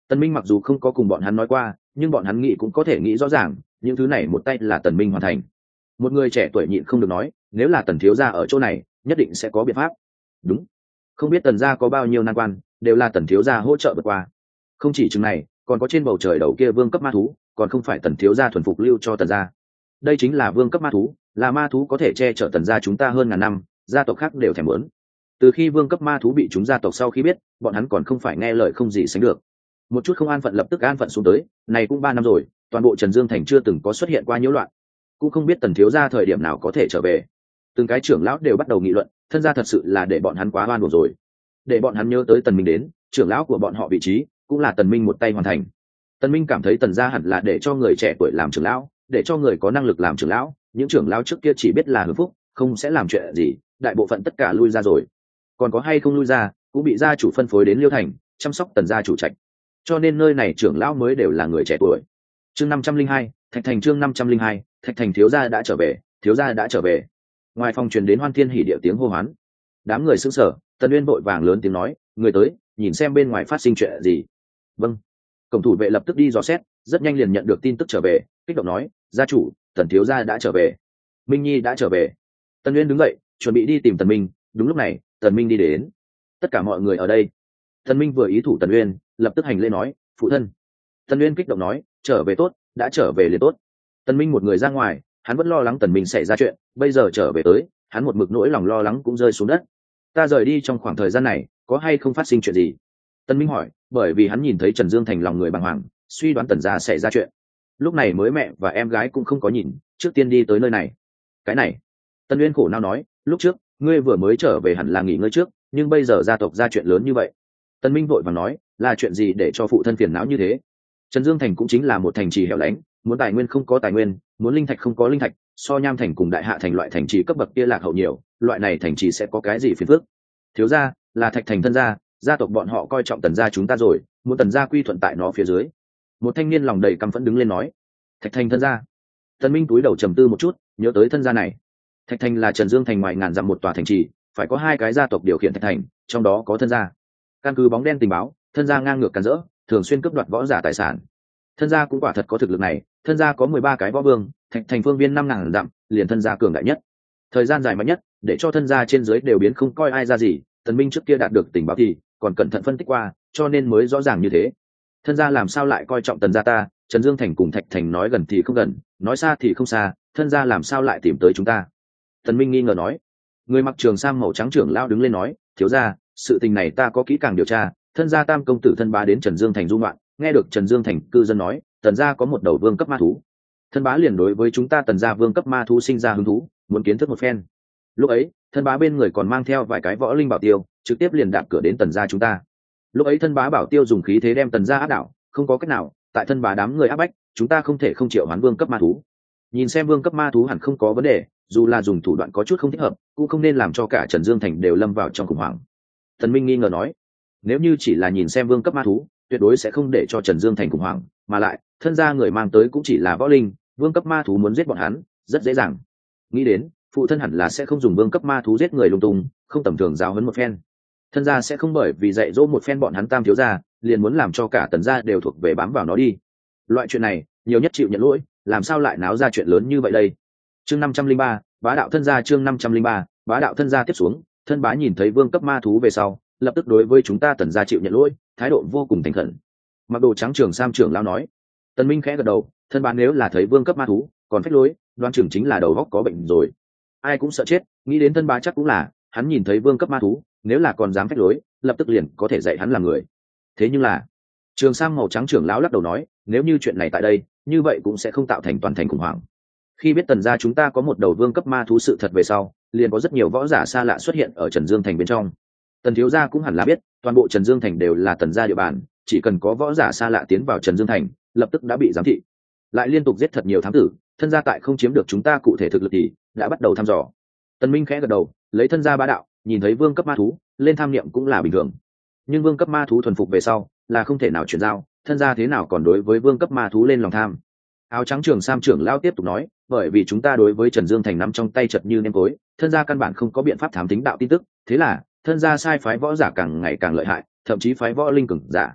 Tần Minh mặc dù không có cùng bọn hắn nói qua, nhưng bọn hắn nghĩ cũng có thể nghĩ rõ ràng, những thứ này một tay là Tần Minh hoàn thành. Một người trẻ tuổi nhịn không được nói, nếu là Tần thiếu gia ở chỗ này, nhất định sẽ có biện pháp. Đúng, không biết Tần gia có bao nhiêu nan quan, đều là Tần thiếu gia hỗ trợ vượt qua. Không chỉ chừng này, còn có trên bầu trời đầu kia vương cấp ma thú, còn không phải Tần thiếu gia thuần phục lưu cho Tần gia. Đây chính là vương cấp ma thú, là ma thú có thể che chở Tần gia chúng ta hơn ngàn năm, gia tộc khác đều thèm muốn. Từ khi vương cấp ma thú bị chúng gia tộc sau khi biết, bọn hắn còn không phải nghe lời không gì sánh được. Một chút không an phận lập tức an phận xuống tới, này cũng 3 năm rồi, toàn bộ Trần Dương thành chưa từng có xuất hiện qua nhiễu loạn, cũng không biết Tần thiếu gia thời điểm nào có thể trở về. Từng cái trưởng lão đều bắt đầu nghị luận, thân gia thật sự là để bọn hắn quá oan uổng rồi. Để bọn hắn nhớ tới Tần Minh đến, trưởng lão của bọn họ vị trí cũng là Tần Minh một tay hoàn thành. Tần Minh cảm thấy Tần gia hẳn là để cho người trẻ tuổi làm trưởng lão, để cho người có năng lực làm trưởng lão, những trưởng lão trước kia chỉ biết là hưởng phúc, không sẽ làm chuyện gì, đại bộ phận tất cả lui ra rồi. Còn có hay không lui ra, cũng bị gia chủ phân phối đến Liêu thành, chăm sóc Tần gia chủ trạch. Cho nên nơi này trưởng lão mới đều là người trẻ tuổi. Chương 502, Thạch Thành chương 502, Thạch Thành thiếu gia đã trở về, thiếu gia đã trở về. Ngoài phòng truyền đến hoan thiên hỉ điệu tiếng hô hoán. Đám người sững sờ, Tần Uyên vội vàng lớn tiếng nói, người tới, nhìn xem bên ngoài phát sinh chuyện gì. Vâng. Cổng thủ vệ lập tức đi dò xét, rất nhanh liền nhận được tin tức trở về, kích động nói, gia chủ, Tần thiếu gia đã trở về. Minh Nhi đã trở về. Tần Uyên đứng dậy, chuẩn bị đi tìm Tần Minh, đúng lúc này, Tần Minh đi đến. Tất cả mọi người ở đây. Tần Minh vừa ý thủ Tần Uyên, lập tức hành lễ nói, phụ thân. Tần Uyên kích động nói, trở về tốt, đã trở về liền tốt. Tần Minh một người ra ngoài, hắn vẫn lo lắng Tần Minh xảy ra chuyện, bây giờ trở về tới, hắn một mực nỗi lòng lo lắng cũng rơi xuống đất. Ta rời đi trong khoảng thời gian này, có hay không phát sinh chuyện gì? Tần Minh hỏi, bởi vì hắn nhìn thấy Trần Dương Thành lòng người bàng hoàng, suy đoán Tần gia xảy ra chuyện. Lúc này mới mẹ và em gái cũng không có nhìn, trước tiên đi tới nơi này. Cái này, Tần Uyên khổ não nói, lúc trước, ngươi vừa mới trở về hẳn là nghỉ ngơi trước, nhưng bây giờ gia tộc ra chuyện lớn như vậy. Tần Minh vội vàng nói, là chuyện gì để cho phụ thân phiền não như thế? Trần Dương Thành cũng chính là một thành trì hẻo lánh, muốn tài nguyên không có tài nguyên, muốn linh thạch không có linh thạch, so Nham Thành cùng Đại Hạ Thành loại thành trì cấp bậc kia lạc hậu nhiều, loại này thành trì sẽ có cái gì phiền phức? Thiếu gia, là Thạch Thành thân gia, gia tộc bọn họ coi trọng Tần gia chúng ta rồi, muốn Tần gia quy thuận tại nó phía dưới. Một thanh niên lòng đầy căm phẫn đứng lên nói, Thạch Thành thân gia. Tần Minh túi đầu trầm tư một chút, nhớ tới thân gia này. Thạch Thành là Trần Dương Thành ngoài ngàn dặm một tòa thành trì, phải có 2 cái gia tộc điều khiển Thạch Thành, trong đó có thân gia. Căn cứ bóng đen tình báo, thân gia ngang ngược càn rỡ, thường xuyên cướp đoạt võ giả tài sản. Thân gia cũng quả thật có thực lực này, thân gia có 13 cái võ vương, Thạch Thành phương viên 5.000 dặm, liền thân gia cường đại nhất. Thời gian dài mạnh nhất, để cho thân gia trên dưới đều biến không coi ai ra gì. Tần Minh trước kia đạt được tình báo thì còn cẩn thận phân tích qua, cho nên mới rõ ràng như thế. Thân gia làm sao lại coi trọng Tần gia ta? Trần Dương Thành cùng Thạch Thành nói gần thì không gần, nói xa thì không xa, thân gia làm sao lại tìm tới chúng ta? Tần Minh nghi ngờ nói. Người mặc trường sam màu trắng trưởng lão đứng lên nói, thiếu gia, sự tình này ta có kỹ càng điều tra. Thân gia tam công tử thân bá đến Trần Dương Thành du ngoạn, nghe được Trần Dương Thành cư dân nói, Tần gia có một đầu vương cấp ma thú. Thân bá liền đối với chúng ta Tần gia vương cấp ma thú sinh ra hứng thú, muốn kiến thức một phen. Lúc ấy, thân bá bên người còn mang theo vài cái võ linh bảo tiêu, trực tiếp liền đạp cửa đến Tần gia chúng ta. Lúc ấy thân bá bảo tiêu dùng khí thế đem Tần gia áp đảo, không có cách nào, tại thân bá đám người áp bách, chúng ta không thể không triệu hoán vương cấp ma thú. Nhìn xem vương cấp ma thú hẳn không có vấn đề, dù là dùng thủ đoạn có chút không thích hợp, cũng không nên làm cho cả Trần Dương Thành đều lâm vào trong khủng hoảng. Tần Minh nghi ngờ nói, nếu như chỉ là nhìn xem vương cấp ma thú, tuyệt đối sẽ không để cho Trần Dương Thành khủng hoảng, mà lại, thân gia người mang tới cũng chỉ là võ linh, vương cấp ma thú muốn giết bọn hắn, rất dễ dàng. Nghĩ đến, phụ thân hẳn là sẽ không dùng vương cấp ma thú giết người lung tung, không tầm thường giáo huấn một phen. Thân gia sẽ không bởi vì dạy dỗ một phen bọn hắn tam thiếu gia, liền muốn làm cho cả Tần gia đều thuộc về bám vào nó đi. Loại chuyện này, nhiều nhất chịu nhận lỗi, làm sao lại náo ra chuyện lớn như vậy đây? Chương 503, bá đạo thân gia chương 503, bá đạo thân gia tiếp xuống, thân bá nhìn thấy vương cấp ma thú về sau, lập tức đối với chúng ta Tần gia chịu nhận lỗi, thái độ vô cùng thành khẩn. Mặc đồ trắng trường sam trưởng lão nói. Tần Minh khẽ gật đầu, thân bá nếu là thấy vương cấp ma thú, còn phách lối, đoan trưởng chính là đầu óc có bệnh rồi. Ai cũng sợ chết, nghĩ đến thân bá chắc cũng là, hắn nhìn thấy vương cấp ma thú, nếu là còn dám phách lối, lập tức liền có thể dạy hắn làm người. Thế nhưng là, trường sam màu trắng trưởng lão lắc đầu nói, nếu như chuyện này tại đây, như vậy cũng sẽ không tạo thành toàn thành khủng hoảng. Khi biết Tần gia chúng ta có một đầu vương cấp ma thú sự thật về sau, liền có rất nhiều võ giả xa lạ xuất hiện ở Trần Dương Thành bên trong. Tần thiếu gia cũng hẳn là biết, toàn bộ Trần Dương Thành đều là Tần gia địa bàn, chỉ cần có võ giả xa lạ tiến vào Trần Dương Thành, lập tức đã bị giám thị. Lại liên tục giết thật nhiều thám tử, thân gia tại không chiếm được chúng ta cụ thể thực lực thì đã bắt đầu thăm dò. Tần Minh khẽ gật đầu, lấy thân gia bá đạo, nhìn thấy vương cấp ma thú, lên tham niệm cũng là bình thường. Nhưng vương cấp ma thú thuần phục về sau, là không thể nào chuyển giao, thân gia thế nào còn đối với vương cấp ma thú lên lòng tham. Áo trắng trường sam trưởng lão tiếp tục nói, bởi vì chúng ta đối với Trần Dương Thành nắm trong tay chật như nêm cối, thân gia căn bản không có biện pháp thám tính đạo tin tức, thế là thân gia sai phái võ giả càng ngày càng lợi hại, thậm chí phái võ linh cường giả.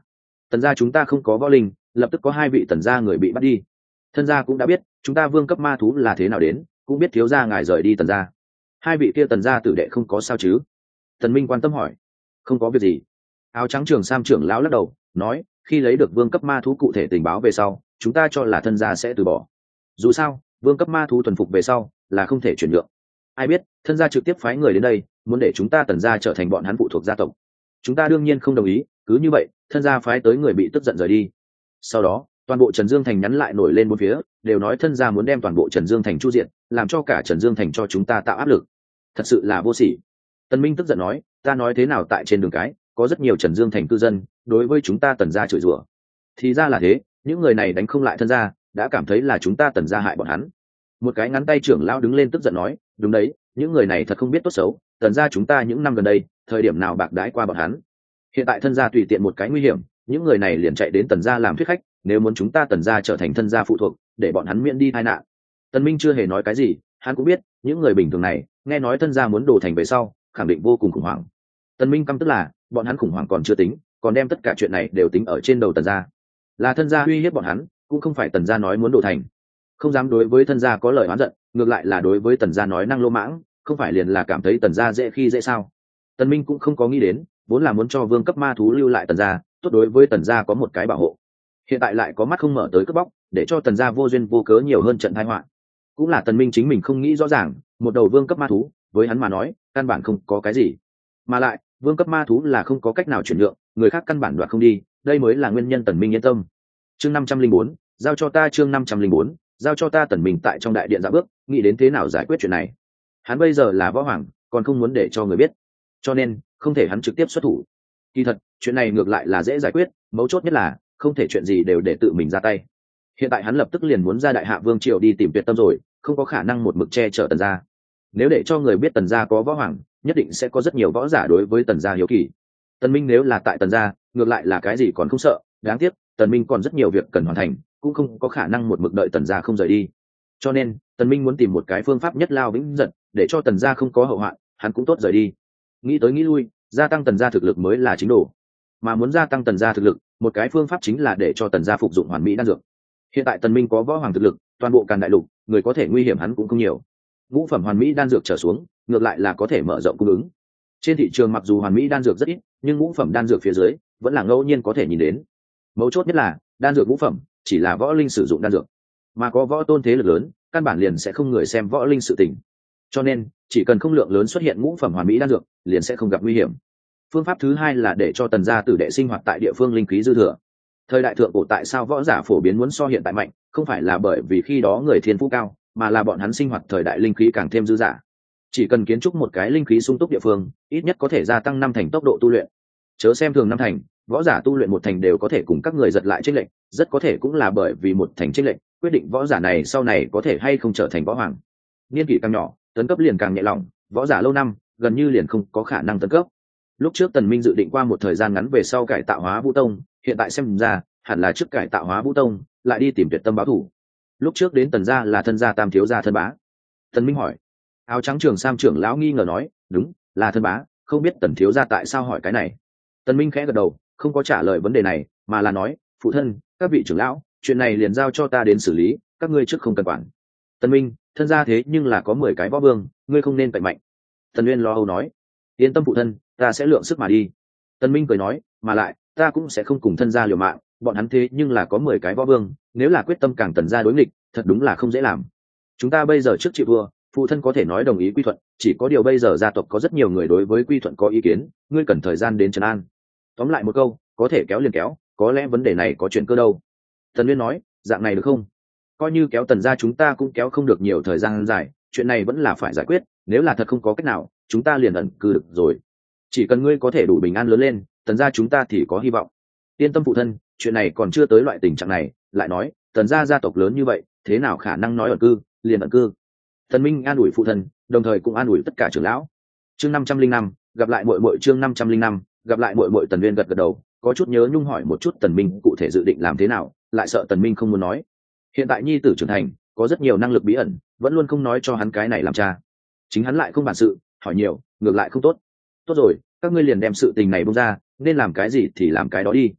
tần gia chúng ta không có võ linh, lập tức có 2 vị tần gia người bị bắt đi. Thân gia cũng đã biết chúng ta vương cấp ma thú là thế nào đến, cũng biết thiếu gia ngài rời đi tần gia. 2 vị kia tần gia tử đệ không có sao chứ? Tần Minh quan tâm hỏi. Không có việc gì. Áo trắng trường sam trưởng lão lắc đầu nói, khi lấy được vương cấp ma thú cụ thể tình báo về sau, chúng ta cho là thân gia sẽ từ bỏ. Dù sao vương cấp ma thú thuần phục về sau là không thể chuyển nhượng. Ai biết thân gia trực tiếp phái người đến đây, muốn để chúng ta tần gia trở thành bọn hắn phụ thuộc gia tộc. Chúng ta đương nhiên không đồng ý, cứ như vậy thân gia phái tới người bị tức giận rời đi. Sau đó toàn bộ Trần Dương Thành nhắn lại nổi lên bốn phía, đều nói thân gia muốn đem toàn bộ Trần Dương Thành chu diện, làm cho cả Trần Dương Thành cho chúng ta tạo áp lực. Thật sự là vô sỉ. Tần Minh tức giận nói, ta nói thế nào tại trên đường cái có rất nhiều Trần Dương Thành cư dân đối với chúng ta tần gia chửi rủa. Thì ra là thế, những người này đánh không lại thân gia, đã cảm thấy là chúng ta tần gia hại bọn hắn. Một cái ngắn tay trưởng lão đứng lên tức giận nói, đúng đấy, những người này thật không biết tốt xấu, tần gia chúng ta những năm gần đây thời điểm nào bạc đãi qua bọn hắn. Hiện tại thân gia tùy tiện một cái nguy hiểm, những người này liền chạy đến tần gia làm thuyết khách, nếu muốn chúng ta tần gia trở thành thân gia phụ thuộc, để bọn hắn miễn đi tai nạn. Tần Minh chưa hề nói cái gì, hắn cũng biết những người bình thường này nghe nói thân gia muốn đổ thành về sau khẳng định vô cùng khủng hoảng. Tần Minh căm tức là bọn hắn khủng hoảng còn chưa tính, còn đem tất cả chuyện này đều tính ở trên đầu tần gia. Là thân gia uy hiếp bọn hắn, cũng không phải tần gia nói muốn đổ thành. Không dám đối với thân gia có lời oán giận, ngược lại là đối với tần gia nói năng lô mãng, không phải liền là cảm thấy tần gia dễ khi dễ sao? Tần Minh cũng không có nghĩ đến, vốn là muốn cho vương cấp ma thú lưu lại tần gia, tốt đối với tần gia có một cái bảo hộ. Hiện tại lại có mắt không mở tới cướp bóc, để cho tần gia vô duyên vô cớ nhiều hơn trận tai họa. Cũng là Tần Minh chính mình không nghĩ rõ ràng, một đầu vương cấp ma thú với hắn mà nói căn bản không có cái gì, mà lại vương cấp ma thú là không có cách nào chuyển nhượng, người khác căn bản đoạt không đi, đây mới là nguyên nhân Tần Minh yên tâm. Chương 504, giao cho ta. Chương 504, giao cho ta. Tần Minh tại trong đại điện dạo bước, nghĩ đến thế nào giải quyết chuyện này. Hắn bây giờ là võ hoàng, còn không muốn để cho người biết, cho nên không thể hắn trực tiếp xuất thủ. Kỳ thật chuyện này ngược lại là dễ giải quyết, mấu chốt nhất là không thể chuyện gì đều để tự mình ra tay. Hiện tại hắn lập tức liền muốn ra đại hạ vương triều đi tìm Tuyệt Tâm rồi, không có khả năng một mực che chở tần gia. Nếu để cho người biết tần gia có võ hoàng, nhất định sẽ có rất nhiều võ giả đối với tần gia hiếu kỳ. Tần Minh nếu là tại tần gia, ngược lại là cái gì còn không sợ, đáng tiếc Tần Minh còn rất nhiều việc cần hoàn thành, cũng không có khả năng một mực đợi tần gia không rời đi. Cho nên Tần Minh muốn tìm một cái phương pháp nhất lao vĩnh giật, để cho tần gia không có hậu hoạn, hắn cũng tốt rời đi. Nghĩ tới nghĩ lui, gia tăng tần gia thực lực mới là chính đồ. Mà muốn gia tăng tần gia thực lực, một cái phương pháp chính là để cho tần gia phục dụng hoàn mỹ đan dược. Hiện tại Tần Minh có võ hoàng thực lực, toàn bộ Càn Đại Lục, người có thể nguy hiểm hắn cũng không nhiều. Ngũ phẩm hoàn mỹ đan dược trở xuống, ngược lại là có thể mở rộng cung ứng. Trên thị trường mặc dù hoàn mỹ đan dược rất ít, nhưng ngũ phẩm đan dược phía dưới vẫn là ngẫu nhiên có thể nhìn đến. Mấu chốt nhất là, đan dược ngũ phẩm chỉ là võ linh sử dụng đan dược, mà có võ tôn thế lực lớn, căn bản liền sẽ không người xem võ linh sự tình. Cho nên, chỉ cần không lượng lớn xuất hiện ngũ phẩm hoàn mỹ đan dược, liền sẽ không gặp nguy hiểm. Phương pháp thứ hai là để cho tần gia tử đệ sinh hoạt tại địa phương linh khí dư thừa. Thời đại thượng cổ tại sao võ giả phổ biến muốn so hiện tại mạnh, không phải là bởi vì khi đó người thiên phú cao, mà là bọn hắn sinh hoạt thời đại linh khí càng thêm dư dả. Chỉ cần kiến trúc một cái linh khí sung túc địa phương, ít nhất có thể gia tăng 5 thành tốc độ tu luyện. Chớ xem thường 5 thành, võ giả tu luyện 1 thành đều có thể cùng các người giật lại chênh lệnh, rất có thể cũng là bởi vì 1 thành chênh lệnh, quyết định võ giả này sau này có thể hay không trở thành võ hoàng. Niên kỷ càng nhỏ, tấn cấp liền càng nhẹ lòng, võ giả lâu năm gần như liền không có khả năng tấn cấp. Lúc trước Tần Minh dự định qua một thời gian ngắn về sau cải tạo hóa Vũ Tông, hiện tại xem ra hẳn là trước cải tạo hóa Vũ Tông lại đi tìm Tuyệt Tâm báo thù. Lúc trước đến tần gia là thân gia tam thiếu gia thân bá. Tần Minh hỏi. Áo trắng trường sam trưởng lão nghi ngờ nói, đúng, là thân bá, không biết tần thiếu gia tại sao hỏi cái này. Tần Minh khẽ gật đầu, không có trả lời vấn đề này, mà là nói, phụ thân, các vị trưởng lão, chuyện này liền giao cho ta đến xử lý, các ngươi trước không cần quản. Tần Minh, thân gia thế nhưng là có 10 cái võ vương, ngươi không nên cậy mạnh. Tần Uyên lo âu nói, yên tâm phụ thân, ta sẽ lượng sức mà đi. Tần Minh cười nói, mà lại ta cũng sẽ không cùng thân gia liều mạng, bọn hắn thế nhưng là có 10 cái võ vương, nếu là quyết tâm càng tần gia đối nghịch, thật đúng là không dễ làm. Chúng ta bây giờ trước chịu thua, phụ thân có thể nói đồng ý quy thuận, chỉ có điều bây giờ gia tộc có rất nhiều người đối với quy thuận có ý kiến, ngươi cần thời gian đến trấn an. Tóm lại một câu, có thể kéo liền kéo, có lẽ vấn đề này có chuyện cơ đâu. Tần Uyên nói, dạng này được không? Coi như kéo tần gia chúng ta cũng kéo không được nhiều thời gian dài, chuyện này vẫn là phải giải quyết, nếu là thật không có cách nào, chúng ta liền ẩn cư được rồi. Chỉ cần ngươi có thể đủ bình an lớn lên, tần gia chúng ta thì có hy vọng. Yên tâm phụ thân, chuyện này còn chưa tới loại tình trạng này, lại nói, tần gia gia tộc lớn như vậy, thế nào khả năng nói ẩn cư, liền ẩn cư. Tần Minh an ủi phụ thân, đồng thời cũng an ủi tất cả trưởng lão. Chương 505, gặp lại muội muội. Chương 505, gặp lại muội muội. Tần Uyên gật gật đầu, có chút nhớ nhung hỏi một chút Tần Minh cụ thể dự định làm thế nào, lại sợ Tần Minh không muốn nói. Hiện tại nhi tử trưởng thành, có rất nhiều năng lực bí ẩn, vẫn luôn không nói cho hắn cái này làm cha. Chính hắn lại không bản sự, hỏi nhiều, ngược lại không tốt. Tốt rồi, các ngươi liền đem sự tình này buông ra, nên làm cái gì thì làm cái đó đi.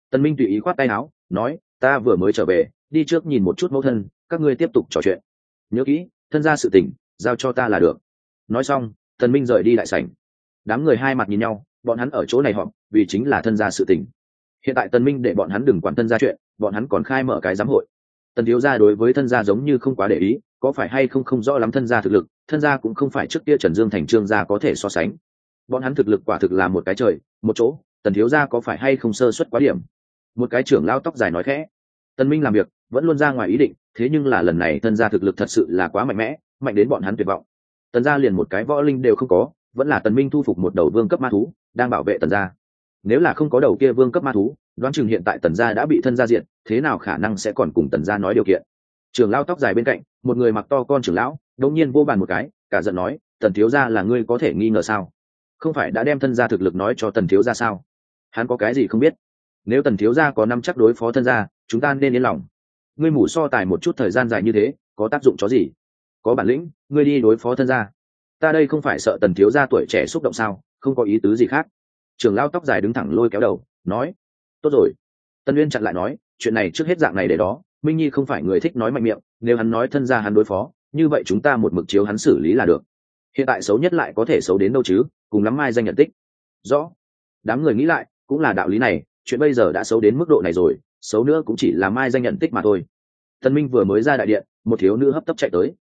Tần Minh tùy ý khoát tay áo nói, ta vừa mới trở về, đi trước nhìn một chút mẫu thân, các ngươi tiếp tục trò chuyện, nhớ kỹ thân gia sự tình giao cho ta là được. Nói xong Tần Minh rời đi đại sảnh. Đám người hai mặt nhìn nhau, bọn hắn ở chỗ này họp vì chính là thân gia sự tình. Hiện tại Tần Minh để bọn hắn đừng quản thân gia chuyện, bọn hắn còn khai mở cái giám hội. Tần thiếu gia đối với thân gia giống như không quá để ý, có phải hay không không rõ lắm thân gia thực lực, thân gia cũng không phải trước kia Trần Dương thành Trương gia có thể so sánh. Bọn hắn thực lực quả thực là một cái trời một chỗ, Tần thiếu gia có phải hay không sơ suất quá điểm. Một cái trưởng lão tóc dài nói khẽ. Tần Minh làm việc vẫn luôn ra ngoài ý định, thế nhưng là lần này thân gia thực lực thật sự là quá mạnh mẽ, mạnh đến bọn hắn tuyệt vọng. Tần gia liền một cái võ linh đều không có, vẫn là Tần Minh thu phục một đầu vương cấp ma thú đang bảo vệ Tần gia. Nếu là không có đầu kia vương cấp ma thú, đoán chừng hiện tại Tần gia đã bị thân gia diệt, thế nào khả năng sẽ còn cùng Tần gia nói điều kiện. Trưởng lão tóc dài bên cạnh, một người mặc to con trưởng lão đột nhiên vô bàn một cái, cả giận nói, Tần thiếu gia là ngươi có thể nghi ngờ sao? Không phải đã đem thân gia thực lực nói cho Tần thiếu gia sao? Hắn có cái gì không biết? Nếu Tần thiếu gia có nắm chắc đối phó thân gia, chúng ta nên yên lòng. Ngươi mù so tài một chút thời gian dài như thế, có tác dụng chó gì? Có bản lĩnh, ngươi đi đối phó thân gia. Ta đây không phải sợ Tần thiếu gia tuổi trẻ xúc động sao? Không có ý tứ gì khác. Trưởng lão tóc dài đứng thẳng lôi kéo đầu, nói, tốt rồi. Tân Uyên chặn lại nói, chuyện này trước hết dạng này để đó, Minh Nhi không phải người thích nói mạnh miệng, nếu hắn nói thân gia hắn đối phó, như vậy chúng ta một mực chiếu hắn xử lý là được. Hiện tại xấu nhất lại có thể xấu đến đâu chứ, cùng lắm mai danh nhận tích. Rõ. Đám người nghĩ lại, cũng là đạo lý này, chuyện bây giờ đã xấu đến mức độ này rồi, xấu nữa cũng chỉ là mai danh nhận tích mà thôi. Tân Minh vừa mới ra đại điện, một thiếu nữ hấp tấp chạy tới.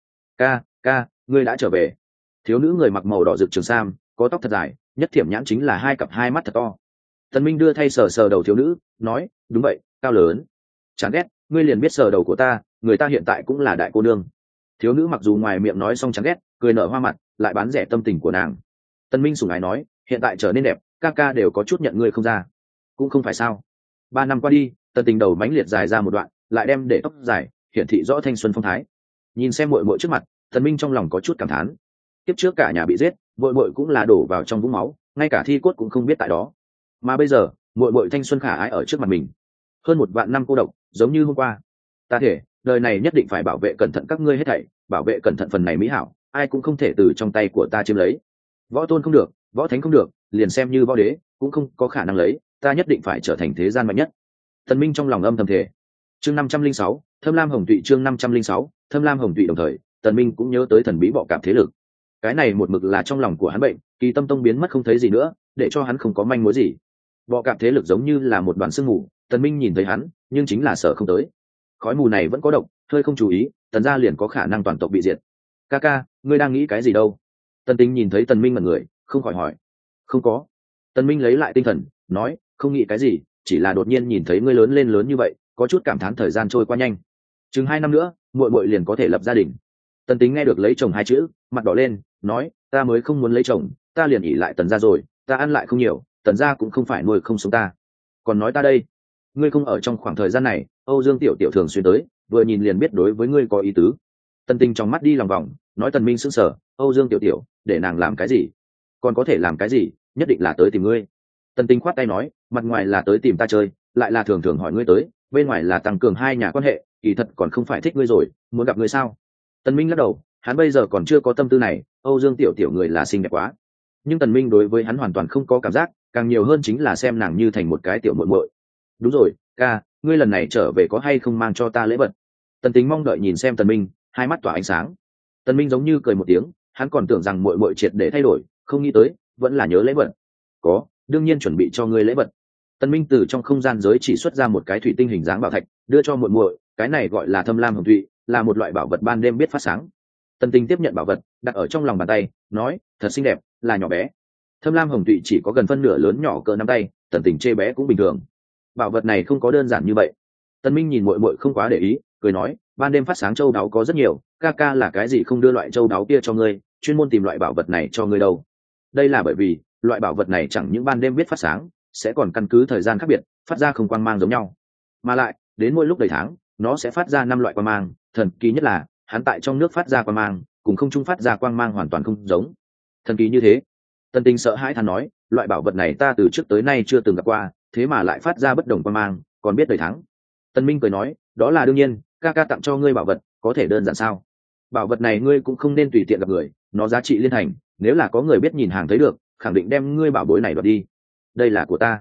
Ca, ngươi đã trở về. Thiếu nữ người mặc màu đỏ rực trường sam, có tóc thật dài, nhất thiểm nhãn chính là hai cặp hai mắt thật to. Tân Minh đưa thay sờ sờ đầu thiếu nữ, nói, đúng vậy, cao lớn. Chán ghét, ngươi liền biết sờ đầu của ta, người ta hiện tại cũng là đại cô nương. Thiếu nữ mặc dù ngoài miệng nói xong chán ghét, cười nở hoa mặt, lại bán rẻ tâm tình của nàng. Tân Minh sủng ái nói, hiện tại trở nên đẹp, ca đều có chút nhận ngươi không ra. Cũng không phải sao. 3 năm qua đi, Tân tình đầu mánh liệt dài ra một đoạn, lại đem để tóc dài, hiển thị rõ thanh xuân phong thái. Nhìn xem muội muội trước mặt, Tân Minh trong lòng có chút cảm thán. Tiếp trước cả nhà bị giết, muội muội cũng là đổ vào trong vũng máu, ngay cả thi cốt cũng không biết tại đó. Mà bây giờ, muội muội thanh xuân khả ái ở trước mặt mình. Hơn 1 vạn năm cô độc, giống như hôm qua. Ta thể, đời này nhất định phải bảo vệ cẩn thận các ngươi hết thảy, bảo vệ cẩn thận phần này mỹ hảo, ai cũng không thể từ trong tay của ta chiếm lấy. Võ tôn không được, võ thánh không được, liền xem như võ đế cũng không có khả năng lấy, ta nhất định phải trở thành thế gian mạnh nhất. Thần Minh trong lòng âm thầm thể. Chương 506, Thâm Lam Hồng Tụy. Chương 506, Thâm Lam Hồng Tụy. Đồng thời, Tần Minh cũng nhớ tới thần bí bọ cạp thế lực. Cái này một mực là trong lòng của hắn bệnh, Kỳ Tâm Tông biến mất không thấy gì nữa, để cho hắn không có manh mối gì. Bọ cạp thế lực giống như là một đoàn sương mù, Tần Minh nhìn thấy hắn, nhưng chính là sợ không tới. Khói mù này vẫn có độc, hơi không chú ý, Tần gia liền có khả năng toàn tộc bị diệt. Ca, ngươi đang nghĩ cái gì đâu? Tần Tính nhìn thấy Tần Minh mặt người, không khỏi hỏi. Không có. Tần Minh lấy lại tinh thần, nói, không nghĩ cái gì, chỉ là đột nhiên nhìn thấy ngươi lớn lên lớn như vậy, có chút cảm thán thời gian trôi qua nhanh. Chừng 2 năm nữa, muội liền có thể lập gia đình. Tần Tính nghe được lấy chồng 2 chữ, mặt đỏ lên, nói, ta mới không muốn lấy chồng, ta liền ỷ lại Tần gia rồi, ta ăn lại không nhiều, Tần gia cũng không phải nuôi không sống ta. Còn nói ta đây, ngươi không ở trong khoảng thời gian này, Âu Dương tiểu tiểu thường xuyên tới, vừa nhìn liền biết đối với ngươi có ý tứ. Tần Tình trong mắt đi lòng vòng, nói Tần Minh sững sờ, Âu Dương tiểu tiểu, để nàng làm cái gì? Còn có thể làm cái gì, nhất định là tới tìm ngươi. Tần Tình khoát tay nói, mặt ngoài là tới tìm ta chơi, lại là thường thường hỏi ngươi tới, bên ngoài là tăng cường hai nhà quan hệ, kỳ thật còn không phải thích ngươi rồi, muốn gặp ngươi sao? Tần Minh lắc đầu, hắn bây giờ còn chưa có tâm tư này, Âu Dương tiểu tiểu người là xinh đẹp quá. Nhưng Tần Minh đối với hắn hoàn toàn không có cảm giác, càng nhiều hơn chính là xem nàng như thành một cái tiểu muội muội. Đúng rồi, ca, ngươi lần này trở về có hay không mang cho ta lễ vật? Tần Tính mong đợi nhìn xem Tần Minh, hai mắt tỏa ánh sáng. Tần Minh giống như cười một tiếng, hắn còn tưởng rằng muội muội triệt để thay đổi, không nghĩ tới, vẫn là nhớ lễ vật. Có, đương nhiên chuẩn bị cho ngươi lễ vật. Tần Minh từ trong không gian giới chỉ xuất ra một cái thủy tinh hình dáng bảo thạch, đưa cho muội muội, cái này gọi là Thâm Lam Hồng Thụy, là một loại bảo vật ban đêm biết phát sáng. Tần Tình tiếp nhận bảo vật, đặt ở trong lòng bàn tay, nói, thật xinh đẹp, là nhỏ bé. Thâm Lam Hồng Thụy chỉ có gần phân nửa lớn nhỏ cỡ nắm tay, Tần Tình chê bé cũng bình thường. Bảo vật này không có đơn giản như vậy. Tần Minh nhìn muội muội không quá để ý, cười nói, ban đêm phát sáng châu đáo có rất nhiều, ca là cái gì không đưa loại châu đáo kia cho ngươi, chuyên môn tìm loại bảo vật này cho ngươi đâu. Đây là bởi vì loại bảo vật này chẳng những ban đêm biết phát sáng, sẽ còn căn cứ thời gian khác biệt phát ra không quang mang giống nhau, mà lại đến mỗi lúc đầy tháng nó sẽ phát ra 5 loại quang mang. Thần kỳ nhất là hắn tại trong nước phát ra quang mang cùng không trung phát ra quang mang hoàn toàn không giống. Thần kỳ như thế. Tần Tình sợ hãi than nói, loại bảo vật này ta từ trước tới nay chưa từng gặp qua, thế mà lại phát ra bất đồng quang mang, còn biết đầy tháng. Tần Minh cười nói, đó là đương nhiên, ca tặng cho ngươi bảo vật có thể đơn giản sao? Bảo vật này ngươi cũng không nên tùy tiện gặp người, nó giá trị liên thành, nếu là có người biết nhìn hàng thấy được, khẳng định đem ngươi bảo bối này đoạt đi. Đây là của ta.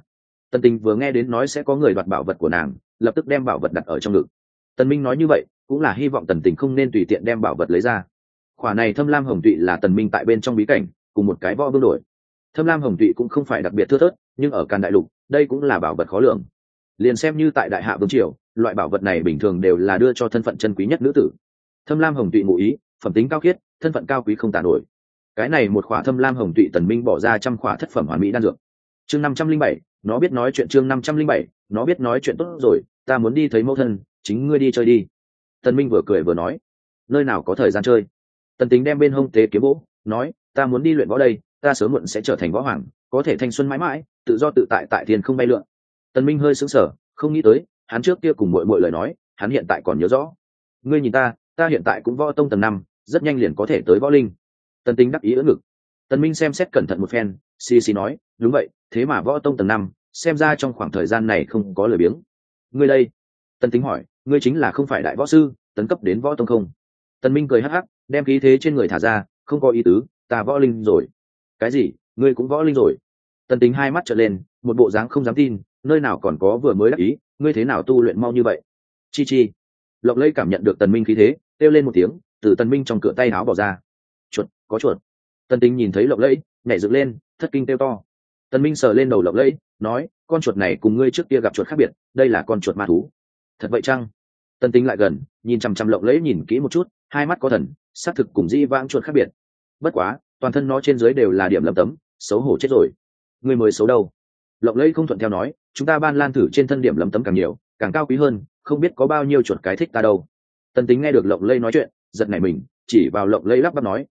Tần Tình vừa nghe đến nói sẽ có người đoạt bảo vật của nàng, lập tức đem bảo vật đặt ở trong ngực. Tần Minh nói như vậy cũng là hy vọng Tần Tình không nên tùy tiện đem bảo vật lấy ra. Khỏa này Thâm Lam Hồng Tụy là Tần Minh tại bên trong bí cảnh cùng một cái võ vương đổi. Thâm Lam Hồng Tụy cũng không phải đặc biệt thưa thớt, nhưng ở Càn Đại Lục đây cũng là bảo vật khó lường. Liền xem như tại Đại Hạ Vương Triều, loại bảo vật này bình thường đều là đưa cho thân phận chân quý nhất nữ tử. Thâm Lam Hồng Tụy ngụ ý phẩm tính cao khiết, thân phận cao quý không tả nổi. Cái này một khỏa Thâm Lam Hồng Tụy Tần Minh bỏ ra 100 khỏa thất phẩm hoàn mỹ đan dược. Chương 507, nó biết nói chuyện. Chương 507, nó biết nói chuyện. Tốt rồi, ta muốn đi thấy mẫu thân, chính ngươi đi chơi đi. Tần Minh vừa cười vừa nói, nơi nào có thời gian chơi. Tần Tính đem bên hông tế kiếm bố, nói, ta muốn đi luyện võ đây, ta sớm muộn sẽ trở thành võ hoàng, có thể thanh xuân mãi mãi, tự do tự tại tại thiên không bay lượn. Tần Minh hơi sững sờ, không nghĩ tới, hắn trước kia cùng muội muội lời nói, hắn hiện tại còn nhớ rõ. Ngươi nhìn ta hiện tại cũng võ tông tầng 5, rất nhanh liền có thể tới võ linh. Tần Tính đắc ý ưỡn ngực. Tần Minh xem xét cẩn thận một phen, xì nói, đúng vậy, thế mà võ tông tầng 5, xem ra trong khoảng thời gian này không có lời biếng. Ngươi đây? Tần Tính hỏi, ngươi chính là không phải đại võ sư, tấn cấp đến võ tông không? Tần Minh cười hắc hắc, đem khí thế trên người thả ra, không có ý tứ, ta võ linh rồi. Cái gì? Ngươi cũng võ linh rồi? Tần Tính hai mắt trợn lên, một bộ dáng không dám tin, nơi nào còn có vừa mới đắc ý, ngươi thế nào tu luyện mau như vậy? Chi chi. Lộc Lây cảm nhận được Tần Minh khí thế, kêu lên một tiếng, từ Tần Minh trong cửa tay áo bỏ ra. Chuột, có chuột. Tần Tính nhìn thấy Lộc Lây, nhảy dựng lên, thất kinh kêu to. Tần Minh sờ lên đầu Lộc Lây, nói, con chuột này cùng ngươi trước kia gặp chuột khác biệt, đây là con chuột ma thú. Thật vậy chăng? Tần Tính lại gần, nhìn chằm chằm Lộc Lây nhìn kỹ một chút, hai mắt có thần, xác thực cùng di vãng chuột khác biệt. Bất quá, toàn thân nó trên dưới đều là điểm lấm tấm, xấu hổ chết rồi. Ngươi mới xấu đâu? Lộc Lây không thuận theo nói, chúng ta Ban Lan thử trên thân điểm lấm tấm càng nhiều, càng cao quý hơn, không biết có bao nhiêu chuột cái thích ta đâu. Tần Tính nghe được Lộc Lây nói chuyện, giật nảy mình, chỉ vào Lộc Lây lắp bắp nói,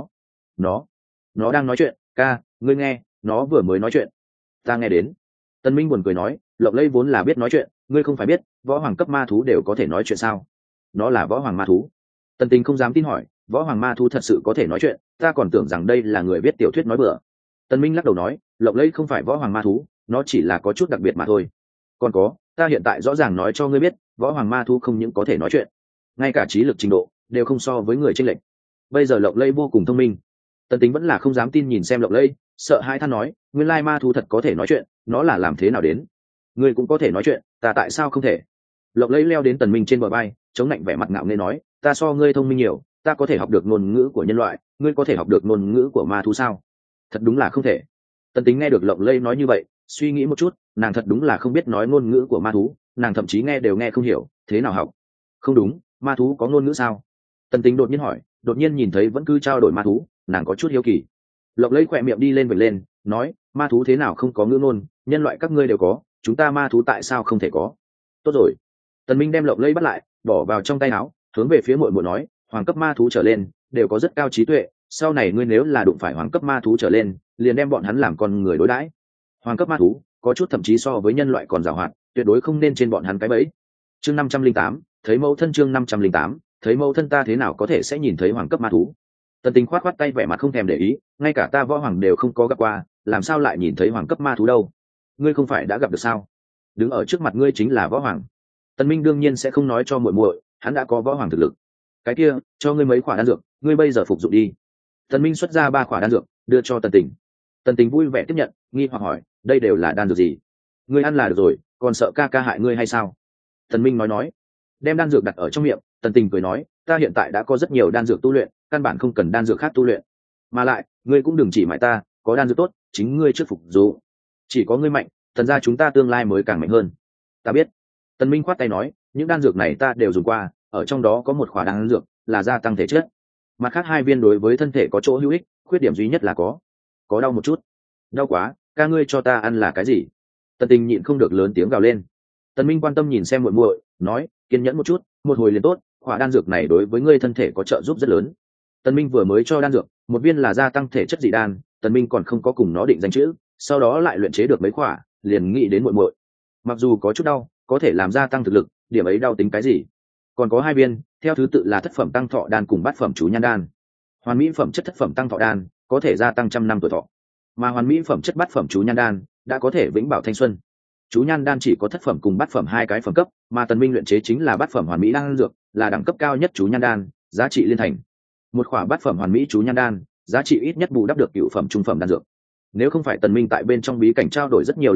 nó đang nói chuyện, ca, ngươi nghe, nó vừa mới nói chuyện. Ta nghe đến. Tần Minh buồn cười nói, Lộc Lây vốn là biết nói chuyện, ngươi không phải biết, võ hoàng cấp ma thú đều có thể nói chuyện sao? Nó là võ hoàng ma thú. Tần Tính không dám tin hỏi, võ hoàng ma thú thật sự có thể nói chuyện, ta còn tưởng rằng đây là người viết tiểu thuyết nói bừa. Tần Minh lắc đầu nói, Lộc Lây không phải võ hoàng ma thú, nó chỉ là có chút đặc biệt mà thôi. Còn có, ta hiện tại rõ ràng nói cho ngươi biết, võ hoàng ma thú không những có thể nói chuyện, ngay cả trí lực trình độ đều không so với người trên lệnh. Bây giờ Lộc Lây vô cùng thông minh. Tần Tính vẫn là không dám tin nhìn xem Lộc Lây, sợ hai than nói, nguyên lai ma thú thật có thể nói chuyện, nó là làm thế nào đến? Ngươi cũng có thể nói chuyện, ta tại sao không thể? Lộc Lây leo đến Tần Minh trên bờ vai, chống lạnh vẻ mặt ngạo nghễ nói, ta so ngươi thông minh nhiều, ta có thể học được ngôn ngữ của nhân loại, ngươi có thể học được ngôn ngữ của ma thú sao? Thật đúng là không thể. Tần Tính nghe được Lộc Lây nói như vậy, suy nghĩ một chút, nàng thật đúng là không biết nói ngôn ngữ của ma thú, nàng thậm chí nghe đều nghe không hiểu, thế nào học? Không đúng, ma thú có ngôn ngữ sao? Tần Tính đột nhiên hỏi, đột nhiên nhìn thấy vẫn cứ trao đổi ma thú, nàng có chút hiếu kỳ. Lộc Lây khỏe miệng đi lên vểnh lên, nói, ma thú thế nào không có ngữ ngôn, nhân loại các ngươi đều có, chúng ta ma thú tại sao không thể có? Tốt rồi. Tần Minh đem Lộc Lây bắt lại, bỏ vào trong tay áo, hướng về phía muội muội nói, hoàng cấp ma thú trở lên đều có rất cao trí tuệ, sau này ngươi nếu là đụng phải hoàng cấp ma thú trở lên, liền đem bọn hắn làm con người đối đãi. Hoàng cấp ma thú có chút thậm chí so với nhân loại còn giàu hoạt, tuyệt đối không nên trên bọn hắn cái bẫy. Chương 508, thấy mẫu thân. Chương 508, thấy mẫu thân. Ta thế nào có thể sẽ nhìn thấy hoàng cấp ma thú? Tần Tính khoát khoát tay vẻ mặt không thèm để ý, ngay cả ta võ hoàng đều không có gặp qua, làm sao lại nhìn thấy hoàng cấp ma thú đâu? Ngươi không phải đã gặp được sao? Đứng ở trước mặt ngươi chính là võ hoàng. Tần Minh đương nhiên sẽ không nói cho muội muội, hắn đã có võ hoàng thực lực. Cái kia, cho ngươi mấy quả đan dược, ngươi bây giờ phục dụng đi. Tần Minh xuất ra 3 quả đan dược, đưa cho Tần Tính. Tần Tính vui vẻ tiếp nhận, nghi hoặc hỏi, đây đều là đan dược gì? Ngươi ăn là được rồi, còn sợ ca ca hại ngươi hay sao? Tần Minh nói, đem đan dược đặt ở trong miệng. Tần Tính cười nói, ta hiện tại đã có rất nhiều đan dược tu luyện, căn bản không cần đan dược khác tu luyện. Mà lại, ngươi cũng đừng chỉ mãi ta, có đan dược tốt, chính ngươi trước phục dụng. Chỉ có ngươi mạnh, Tần gia chúng ta tương lai mới càng mạnh hơn. Ta biết. Tần Minh khoát tay nói, những đan dược này ta đều dùng qua, ở trong đó có một khỏa đan dược là gia tăng thể chất, mặt khác 2 viên đối với thân thể có chỗ hữu ích, khuyết điểm duy nhất là có đau một chút. Đau quá, ca ngươi cho ta ăn là cái gì? Tần Tình nhịn không được lớn tiếng gào lên. Tần Minh quan tâm nhìn xem muội muội, nói, kiên nhẫn một chút, một hồi liền tốt, khỏa đan dược này đối với ngươi thân thể có trợ giúp rất lớn. Tần Minh vừa mới cho đan dược, một viên là gia tăng thể chất dị đan, Tần Minh còn không có cùng nó định danh chữ, sau đó lại luyện chế được mấy khỏa, liền nghĩ đến muội muội. Mặc dù có chút đau, có thể làm gia tăng thực lực, điểm ấy đau tính cái gì? Còn có 2 viên, theo thứ tự là thất phẩm tăng thọ đan cùng bát phẩm chú nhan đan. Hoàn mỹ phẩm chất thất phẩm tăng thọ đan có thể gia tăng 100 năm tuổi thọ, mà hoàn mỹ phẩm chất bát phẩm chú nhan đan đã có thể vĩnh bảo thanh xuân. Chú nhan đan chỉ có thất phẩm cùng bát phẩm 2 cái phẩm cấp, mà Tần Minh luyện chế chính là bát phẩm hoàn mỹ đan dược, là đẳng cấp cao nhất chú nhan đan, giá trị liên thành. Một khỏa bát phẩm hoàn mỹ chú nhan đan, giá trị ít nhất bù đắp được cửu phẩm trung phẩm đan dược. Nếu không phải Tần Minh tại bên trong bí cảnh trao đổi rất nhiều linh thực,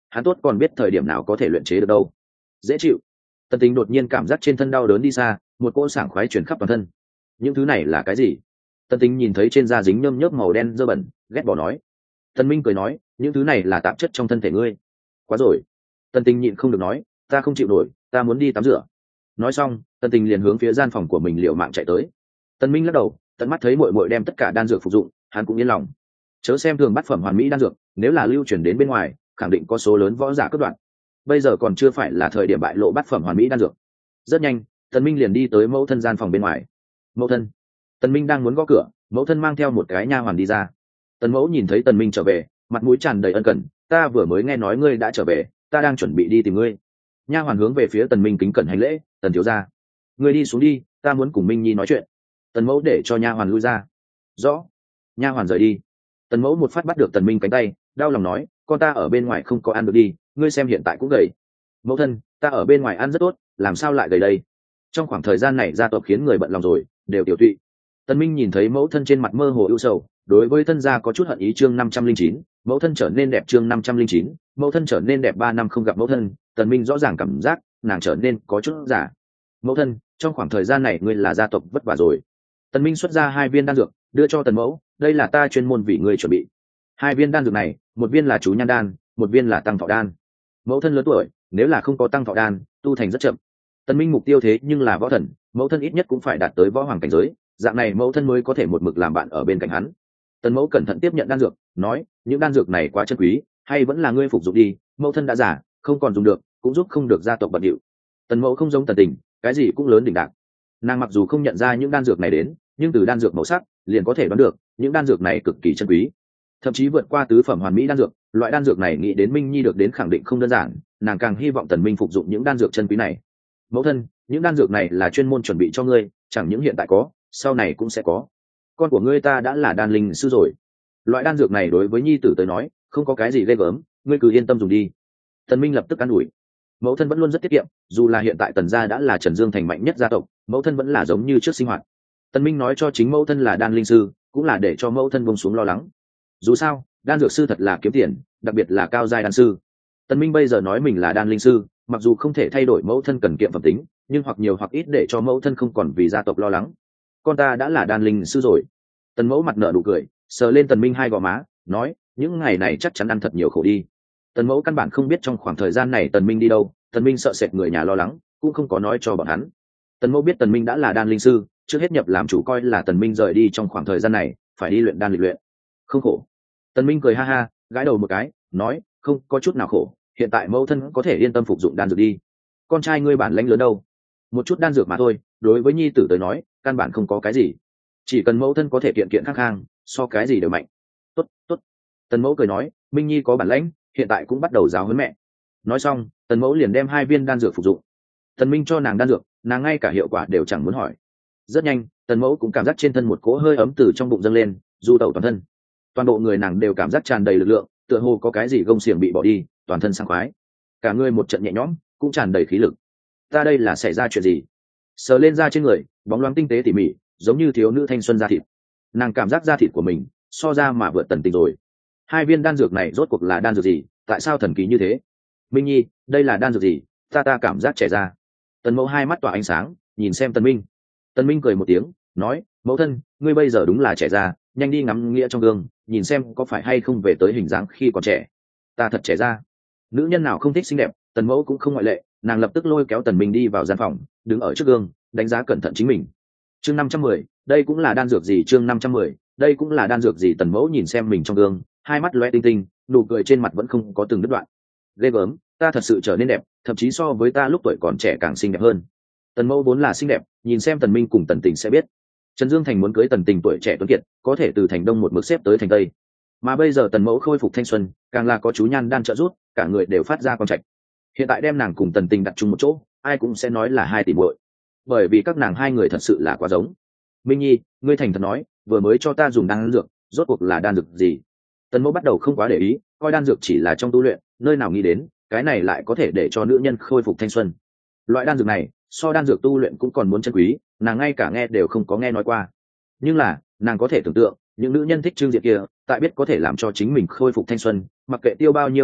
hắn tốt còn biết thời điểm nào có thể luyện chế được đâu. Dễ chịu. Tần Tình đột nhiên cảm giác trên thân đau đớn đi xa, một cỗ sảng khoái truyền khắp toàn thân. Những thứ này là cái gì? Tần Tình nhìn thấy trên da dính nhơm nhớp màu đen dơ bẩn, ghét bỏ nói. Tần Minh cười nói, những thứ này là tạp chất trong thân thể ngươi. Quá rồi. Tần Tình nhịn không được nói, ta không chịu nổi, ta muốn đi tắm rửa. Nói xong, Tần Tình liền hướng phía gian phòng của mình liều mạng chạy tới. Tần Minh lắc đầu, tận mắt thấy muội muội đem tất cả đan dược phục dụng, hắn cũng yên lòng. Chớ xem thường bát phẩm hoàn mỹ đan dược, nếu là lưu truyền đến bên ngoài, khẳng định có số lớn võ giả cướp đoạt. Bây giờ còn chưa phải là thời điểm bại lộ bát phẩm hoàn mỹ đan dược. Rất nhanh, Tần Minh liền đi tới mẫu thân gian phòng bên ngoài. Mẫu thân. Tần Minh đang muốn gõ cửa, mẫu thân mang theo một cái nha hoàn đi ra. Tần mẫu nhìn thấy Tần Minh trở về, mặt mũi tràn đầy ân cần, ta vừa mới nghe nói ngươi đã trở về, ta đang chuẩn bị đi tìm ngươi. Nha hoàn hướng về phía Tần Minh kính cẩn hành lễ, Tần thiếu gia, ngươi đi xuống đi, ta muốn cùng Minh Nhi nói chuyện. Tần mẫu để cho nha hoàn lui ra. Rõ. Nha hoàn rời đi. Tần mẫu một phát bắt được Tần Minh cánh tay, đau lòng nói, con ta ở bên ngoài không có ăn được đi, ngươi xem hiện tại cũng gầy. Mẫu thân, ta ở bên ngoài ăn rất tốt, làm sao lại gầy đây? Trong khoảng thời gian này gia tộc khiến người bận lòng rồi, đều tiểu tụy. Tần Minh nhìn thấy mẫu thân trên mặt mơ hồ ưu sầu, đối với thân gia có chút hận ý. Chương 509, mẫu thân trở nên đẹp. Chương 509, mẫu thân trở nên đẹp. 3 năm không gặp mẫu thân, Tần Minh rõ ràng cảm giác nàng trở nên có chút giả. Mẫu thân, trong khoảng thời gian này ngươi là gia tộc vất vả rồi. Tần Minh xuất ra 2 viên đan dược, đưa cho Tần mẫu, đây là ta chuyên môn vì ngươi chuẩn bị. 2 viên đan dược này, một viên là chú nhan đan, một viên là tăng thọ đan. Mẫu thân lớn tuổi, nếu là không có tăng thọ đan, tu thành rất chậm. Tần Minh mục tiêu thế nhưng là võ thần, mẫu thân ít nhất cũng phải đạt tới võ hoàng cảnh giới, dạng này mẫu thân mới có thể một mực làm bạn ở bên cạnh hắn. Tần mẫu cẩn thận tiếp nhận đan dược, nói, những đan dược này quá chân quý, hay vẫn là ngươi phục dụng đi, mẫu thân đã già, không còn dùng được, cũng giúp không được gia tộc bận điệu. Tần mẫu không giống Tần Tình, cái gì cũng lớn đỉnh đạc. Nàng mặc dù không nhận ra những đan dược này đến, nhưng từ đan dược màu sắc liền có thể đoán được những đan dược này cực kỳ chân quý, thậm chí vượt qua tứ phẩm hoàn mỹ đan dược. Loại đan dược này nghĩ đến Minh Nhi được đến khẳng định không đơn giản, nàng càng hy vọng Tần Minh phục dụng những đan dược chân quý này. Mẫu thân, những đan dược này là chuyên môn chuẩn bị cho ngươi, chẳng những hiện tại có, sau này cũng sẽ có. Con của ngươi ta đã là đan linh sư rồi, loại đan dược này đối với Nhi tử tới nói không có cái gì ghê gớm, ngươi cứ yên tâm dùng đi. Tần Minh lập tức an ủi. Mẫu thân vẫn luôn rất tiết kiệm, dù là hiện tại Tần gia đã là Trần Dương thành mạnh nhất gia tộc, mẫu thân vẫn là giống như trước sinh hoạt. Tần Minh nói cho chính mẫu thân là đan linh sư, cũng là để cho mẫu thân buông xuống lo lắng. Dù sao, đan dược sư thật là kiếm tiền, đặc biệt là cao giai đan sư. Tần Minh bây giờ nói mình là đan linh sư, mặc dù không thể thay đổi mẫu thân cần kiệm phẩm tính, nhưng hoặc nhiều hoặc ít để cho mẫu thân không còn vì gia tộc lo lắng. Con ta đã là đan linh sư rồi. Tần mẫu mặt nở nụ cười, sờ lên Tần Minh 2 gò má, nói, những ngày này chắc chắn ăn thật nhiều khổ đi. Tần mẫu căn bản không biết trong khoảng thời gian này Tần Minh đi đâu, Tần Minh sợ sệt người nhà lo lắng, cũng không có nói cho bọn hắn. Tần mẫu biết Tần Minh đã là đan linh sư, trước hết nhập làm chủ coi là Tần Minh rời đi trong khoảng thời gian này phải đi luyện đan lịch luyện. Không khổ. Tần Minh cười ha ha, gãi đầu một cái, nói, không có chút nào khổ, hiện tại mẫu thân có thể yên tâm phục dụng đan dược đi. Con trai ngươi bản lãnh lớn đâu, một chút đan dược mà thôi, đối với Nhi tử tới nói căn bản không có cái gì, chỉ cần mẫu thân có thể kiện kiện khang khang, so cái gì đều mạnh. Tốt, tốt. Tần mẫu cười nói, Minh Nhi có bản lãnh, hiện tại cũng bắt đầu giáo huấn mẹ. Nói xong, Tần mẫu liền đem 2 viên đan dược phục dụng. Tần Minh cho nàng đan dược, nàng ngay cả hiệu quả đều chẳng muốn hỏi. Rất nhanh, Tần mẫu cũng cảm giác trên thân một cỗ hơi ấm từ trong bụng dâng lên, du tẩu toàn thân. Toàn bộ người nàng đều cảm giác tràn đầy lực lượng, tựa hồ có cái gì gông xiềng bị bỏ đi, toàn thân sảng khoái. Cả người một trận nhẹ nhõm, cũng tràn đầy khí lực. Ta đây là xảy ra chuyện gì? Sờ lên da trên người, bóng loáng tinh tế tỉ mỉ, giống như thiếu nữ thanh xuân da thịt. Nàng cảm giác da thịt của mình so ra mà vượt Tần Tình rồi. 2 viên đan dược này rốt cuộc là đan dược gì, tại sao thần kỳ như thế? Minh Nhi, đây là đan dược gì? Ta cảm giác trẻ ra. Tần mẫu 2 mắt tỏa ánh sáng, nhìn xem Tần Minh. Tần Minh cười một tiếng, nói, mẫu thân, ngươi bây giờ đúng là trẻ ra, nhanh đi ngắm nghĩa trong gương, nhìn xem có phải hay không về tới hình dáng khi còn trẻ. Ta thật trẻ ra. Nữ nhân nào không thích xinh đẹp, Tần mẫu cũng không ngoại lệ, nàng lập tức lôi kéo Tần Minh đi vào gian phòng, đứng ở trước gương, đánh giá cẩn thận chính mình. Chương 510, đây cũng là đan dược gì? Chương 510, đây cũng là đan dược gì? Tần mẫu nhìn xem mình trong gương, 2 mắt lóe tinh tinh, nụ cười trên mặt vẫn không có từng đứt đoạn. Ghê gớm, ta thật sự trở nên đẹp, thậm chí so với ta lúc tuổi còn trẻ càng xinh đẹp hơn. Tần mẫu vốn là xinh đẹp, nhìn xem Tần Minh cùng Tần Tình sẽ biết. Trần Dương Thành muốn cưới Tần Tình tuổi trẻ tuấn kiệt, có thể từ thành đông một bước xếp tới thành tây. Mà bây giờ Tần mẫu khôi phục thanh xuân, càng là có chú nhan đan trợ giúp, cả người đều phát ra quang trạch. Hiện tại đem nàng cùng Tần Tình đặt chung một chỗ, ai cũng sẽ nói là 2 tỷ muội, bởi vì các nàng 2 người thật sự là quá giống. Minh Nhi, ngươi thành thật nói, vừa mới cho ta dùng đan dược, rốt cuộc là đan dược gì? Tần mẫu bắt đầu không quá để ý, coi đan dược chỉ là trong tu luyện, nơi nào nghĩ đến cái này lại có thể để cho nữ nhân khôi phục thanh xuân. Loại đan dược này so đan dược tu luyện cũng còn muốn chân quý, nàng ngay cả nghe đều không có nghe nói qua. Nhưng là nàng có thể tưởng tượng những nữ nhân thích trương diệp kia tại biết có thể làm cho chính mình khôi phục thanh xuân, mặc kệ tiêu bao nhiêu linh thạch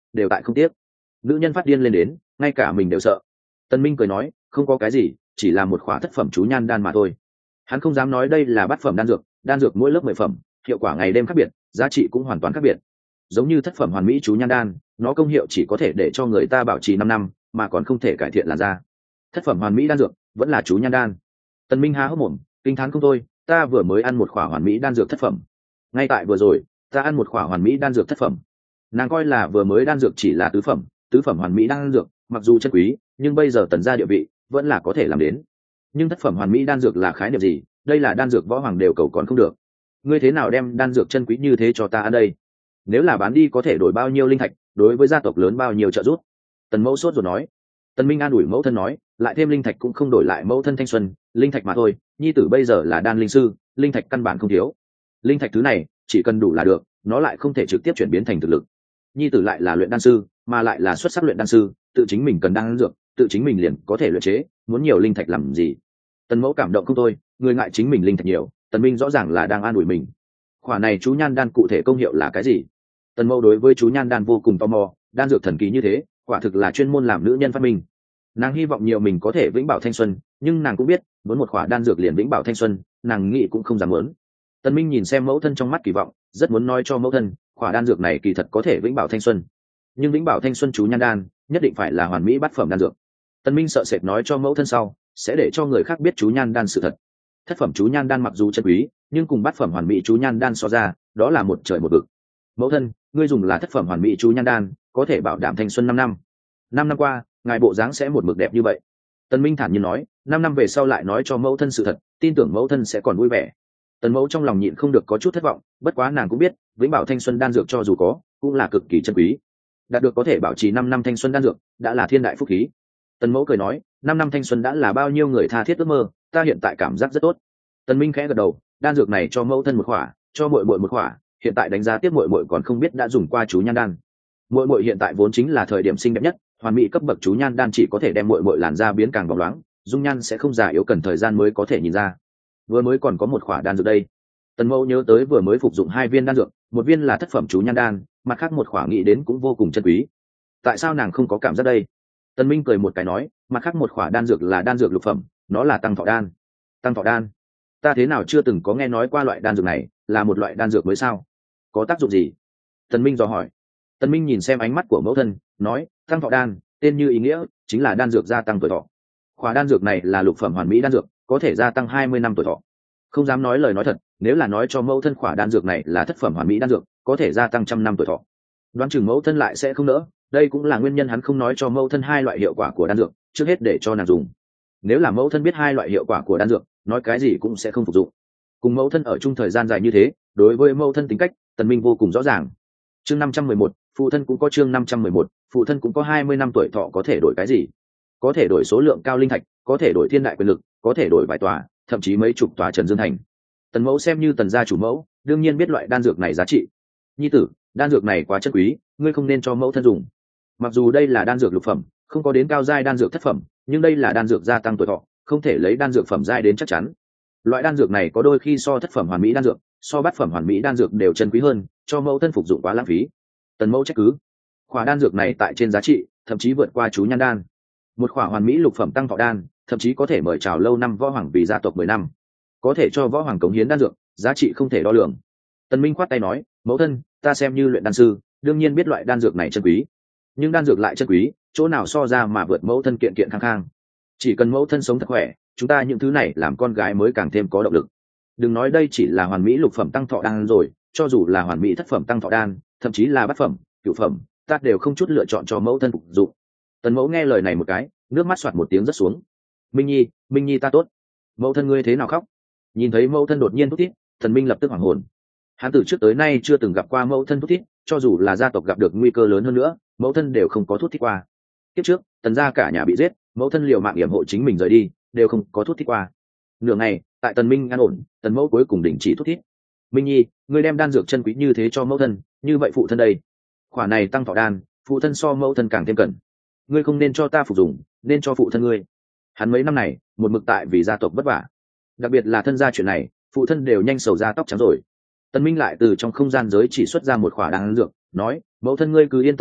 đều tại không tiếc. Nữ nhân phát điên lên đến, ngay cả mình đều sợ. Tần Minh cười nói, không có cái gì, chỉ là một khỏa thất phẩm chú nhan đan mà thôi. Hắn không dám nói đây là bát phẩm đan dược mỗi lớp 10 phẩm, hiệu quả ngày đêm khác biệt, giá trị cũng hoàn toàn khác biệt. Giống như thất phẩm hoàn mỹ chú nhan đan, nó công hiệu chỉ có thể để cho người ta bảo trì 5 năm, mà còn không thể cải thiện làn da. Thất phẩm hoàn mỹ đan dược vẫn là chú nhan đan. Tần Minh há hốc mồm, kinh thán không thôi, ta vừa mới ăn một khỏa hoàn mỹ đan dược thất phẩm. Ngay tại vừa rồi, ta ăn một khỏa hoàn mỹ đan dược thất phẩm. Nàng coi là vừa mới đan dược chỉ là tứ phẩm hoàn mỹ đan dược, mặc dù chân quý, nhưng bây giờ Tần gia địa vị vẫn là có thể làm đến. Nhưng thất phẩm hoàn mỹ đan dược là khái niệm gì? Đây là đan dược võ hoàng đều cầu còn không được. Ngươi thế nào đem đan dược chân quý như thế cho ta ăn đây? Nếu là bán đi có thể đổi bao nhiêu linh thạch, đối với gia tộc lớn bao nhiêu trợ giúp? Tần mẫu sốt rồi nói. Tần Minh an ủi mẫu thân nói, lại thêm linh thạch cũng không đổi lại mẫu thân thanh xuân, linh thạch mà thôi, nhi tử bây giờ là đan linh sư, linh thạch căn bản không thiếu. Linh thạch thứ này chỉ cần đủ là được, nó lại không thể trực tiếp chuyển biến thành thực lực. Nhi tử lại là luyện đan sư, mà lại là xuất sắc luyện đan sư, tự chính mình cần đan dược, tự chính mình liền có thể luyện chế, muốn nhiều linh thạch làm gì? Tần mẫu cảm động không thôi, người ngại chính mình linh thạch nhiều, Tần Minh rõ ràng là đang an ủi mình. Khỏa này chú nhan đan cụ thể công hiệu là cái gì? Tần mẫu đối với chú nhan đan vô cùng tò mò, đan dược thần kỳ như thế, quả thực là chuyên môn làm nữ nhân phát minh. Nàng hy vọng nhiều mình có thể vĩnh bảo thanh xuân, nhưng nàng cũng biết muốn một khỏa đan dược liền vĩnh bảo thanh xuân, nàng nghĩ cũng không dám muốn. Tần Minh nhìn xem mẫu thân trong mắt kỳ vọng, rất muốn nói cho mẫu thân, khỏa đan dược này kỳ thật có thể vĩnh bảo thanh xuân, nhưng vĩnh bảo thanh xuân chú nhan đan nhất định phải là hoàn mỹ bát phẩm đan dược. Tần Minh sợ sệt nói cho mẫu thân sau, sẽ để cho người khác biết chú nhan đan sự thật. Thất phẩm chú nhan đan mặc dù chân quý, nhưng cùng bát phẩm hoàn mỹ chú nhan đan so ra, đó là một trời một vực. Mẫu thân, ngươi dùng là thất phẩm hoàn mỹ chú nhan đan, có thể bảo đảm thanh xuân 5 năm. 5 năm qua, ngài bộ dáng sẽ một mực đẹp như vậy. Tần Minh thản nhiên nói, 5 năm về sau lại nói cho mẫu thân sự thật, tin tưởng mẫu thân sẽ còn vui vẻ. Tần mẫu trong lòng nhịn không được có chút thất vọng, bất quá nàng cũng biết, vĩnh bảo thanh xuân đan dược cho dù có, cũng là cực kỳ chân quý. Đạt được có thể bảo trì 5 năm thanh xuân đan dược, đã là thiên đại phúc khí. Tần mẫu cười nói, 5 năm thanh xuân đã là bao nhiêu người tha thiết ước mơ, ta hiện tại cảm giác rất tốt. Tần Minh khẽ gật đầu, đan dược này cho mẫu thân một khỏa, cho muội muội một khỏa, hiện tại đánh giá tiếp muội muội còn không biết đã dùng qua chú nhan đan. Muội muội hiện tại vốn chính là thời điểm xinh đẹp nhất, hoàn mỹ cấp bậc chú nhan đan chỉ có thể đem muội muội làn da biến càng bóng loáng, dung nhan sẽ không già yếu, cần thời gian mới có thể nhìn ra. Vừa mới còn có một khỏa đan dược đây. Tần mẫu nhớ tới vừa mới phục dụng 2 viên đan dược, một viên là thất phẩm chú nhan đan, mặt khác một khỏa nghĩ đến cũng vô cùng chân quý. Tại sao nàng không có cảm giác đây? Tần Minh cười một cái nói, mặt khác một khỏa đan dược là đan dược lục phẩm, nó là tăng thọ đan. Tăng thọ đan? Ta thế nào chưa từng có nghe nói qua loại đan dược này, là một loại đan dược mới sao? Có tác dụng gì? Tần Minh dò hỏi. Tần Minh nhìn xem ánh mắt của mẫu thân, nói, tăng thọ đan, tên như ý nghĩa, chính là đan dược gia tăng tuổi thọ. Khỏa đan dược này là lục phẩm hoàn mỹ đan dược, có thể gia tăng 20 năm tuổi thọ. Không dám nói lời nói thật, nếu là nói cho mẫu thân khỏa đan dược này là thất phẩm hoàn mỹ đan dược, có thể gia tăng 100 năm tuổi thọ. Đoán chừng mẫu thân lại sẽ không nỡ, đây cũng là nguyên nhân hắn không nói cho mẫu thân 2 loại hiệu quả của đan dược, trước hết để cho nàng dùng. Nếu là mẫu thân biết 2 loại hiệu quả của đan dược, nói cái gì cũng sẽ không phục dụng. Cùng mẫu thân ở chung thời gian dài như thế, đối với mẫu thân tính cách, Tần Minh vô cùng rõ ràng. Chương 511, phụ thân cũng có chương 511, phụ thân cũng có 20 năm tuổi thọ, có thể đổi cái gì? Có thể đổi số lượng cao linh thạch, có thể đổi thiên đại quyền lực, có thể đổi vài tòa, thậm chí mấy chục tòa Trần Dương thành. Tần mẫu xem như Tần gia chủ mẫu, đương nhiên biết loại đan dược này giá trị. Nhi tử, đan dược này quá chân quý, ngươi không nên cho mẫu thân dùng. Mặc dù đây là đan dược lục phẩm, không có đến cao giai đan dược thất phẩm, nhưng đây là đan dược gia tăng tuổi thọ, không thể lấy đan dược phẩm giai đến chắc chắn. Loại đan dược này có đôi khi so thất phẩm hoàn mỹ đan dược, so bát phẩm hoàn mỹ đan dược đều chân quý hơn, cho mẫu thân phục dụng quá lãng phí. Tần mẫu trách cứ. Khỏa đan dược này tại trên giá trị, thậm chí vượt qua chú nhan đan. Một khỏa hoàn mỹ lục phẩm tăng thọ đan, thậm chí có thể mời chào lâu năm võ hoàng vì gia tộc 10 năm. Có thể cho võ hoàng cống hiến đan dược, giá trị không thể đo lường. Tần Minh khoát tay nói, mẫu thân, ta xem như luyện đan sư, đương nhiên biết loại đan dược này chân quý. Nhưng đan dược lại chân quý, chỗ nào so ra mà vượt mẫu thân kiện kiện khang khang. Chỉ cần mẫu thân sống thật khỏe, chúng ta những thứ này làm con gái mới càng thêm có động lực. Đừng nói đây chỉ là hoàn mỹ lục phẩm tăng thọ đan rồi, cho dù là hoàn mỹ thất phẩm tăng thọ đan, thậm chí là bát phẩm, cửu phẩm, ta đều không chút lựa chọn cho mẫu thân phục dụng. Tần mẫu nghe lời này một cái, nước mắt xoạt một tiếng rớt xuống. Minh Nhi ta tốt. Mẫu thân ngươi thế nào khóc? Nhìn thấy mẫu thân đột nhiên thút thít, Tần Minh lập tức hoảng hồn. Hắn từ trước tới nay chưa từng gặp qua mẫu thân thút thít, cho dù là gia tộc gặp được nguy cơ lớn hơn nữa, mẫu thân đều không có thút thít qua. Kiếp trước, Tần gia cả nhà bị giết, mẫu thân liều mạng yểm hộ chính mình rời đi, đều không có thút thít qua. Nửa ngày, tại Tần Minh an ổn, Tần mẫu cuối cùng đình chỉ thút thít. Minh Nhi, ngươi đem đan dược chân quý như thế cho mẫu thân, như vậy phụ thân đây, khỏa này tăng thọ đan, phụ thân so mẫu thân càng thêm cần. Ngươi không nên cho ta phục dụng, nên cho phụ thân ngươi. Hắn mấy năm này một mực tại vì gia tộc vất vả, đặc biệt là thân gia chuyện này, phụ thân đều nhanh sầu ra tóc trắng rồi. Tần Minh lại từ trong không gian giới chỉ xuất ra một khỏa đan dược, nói, mẫu thân ngươi cứ yên tâm đi,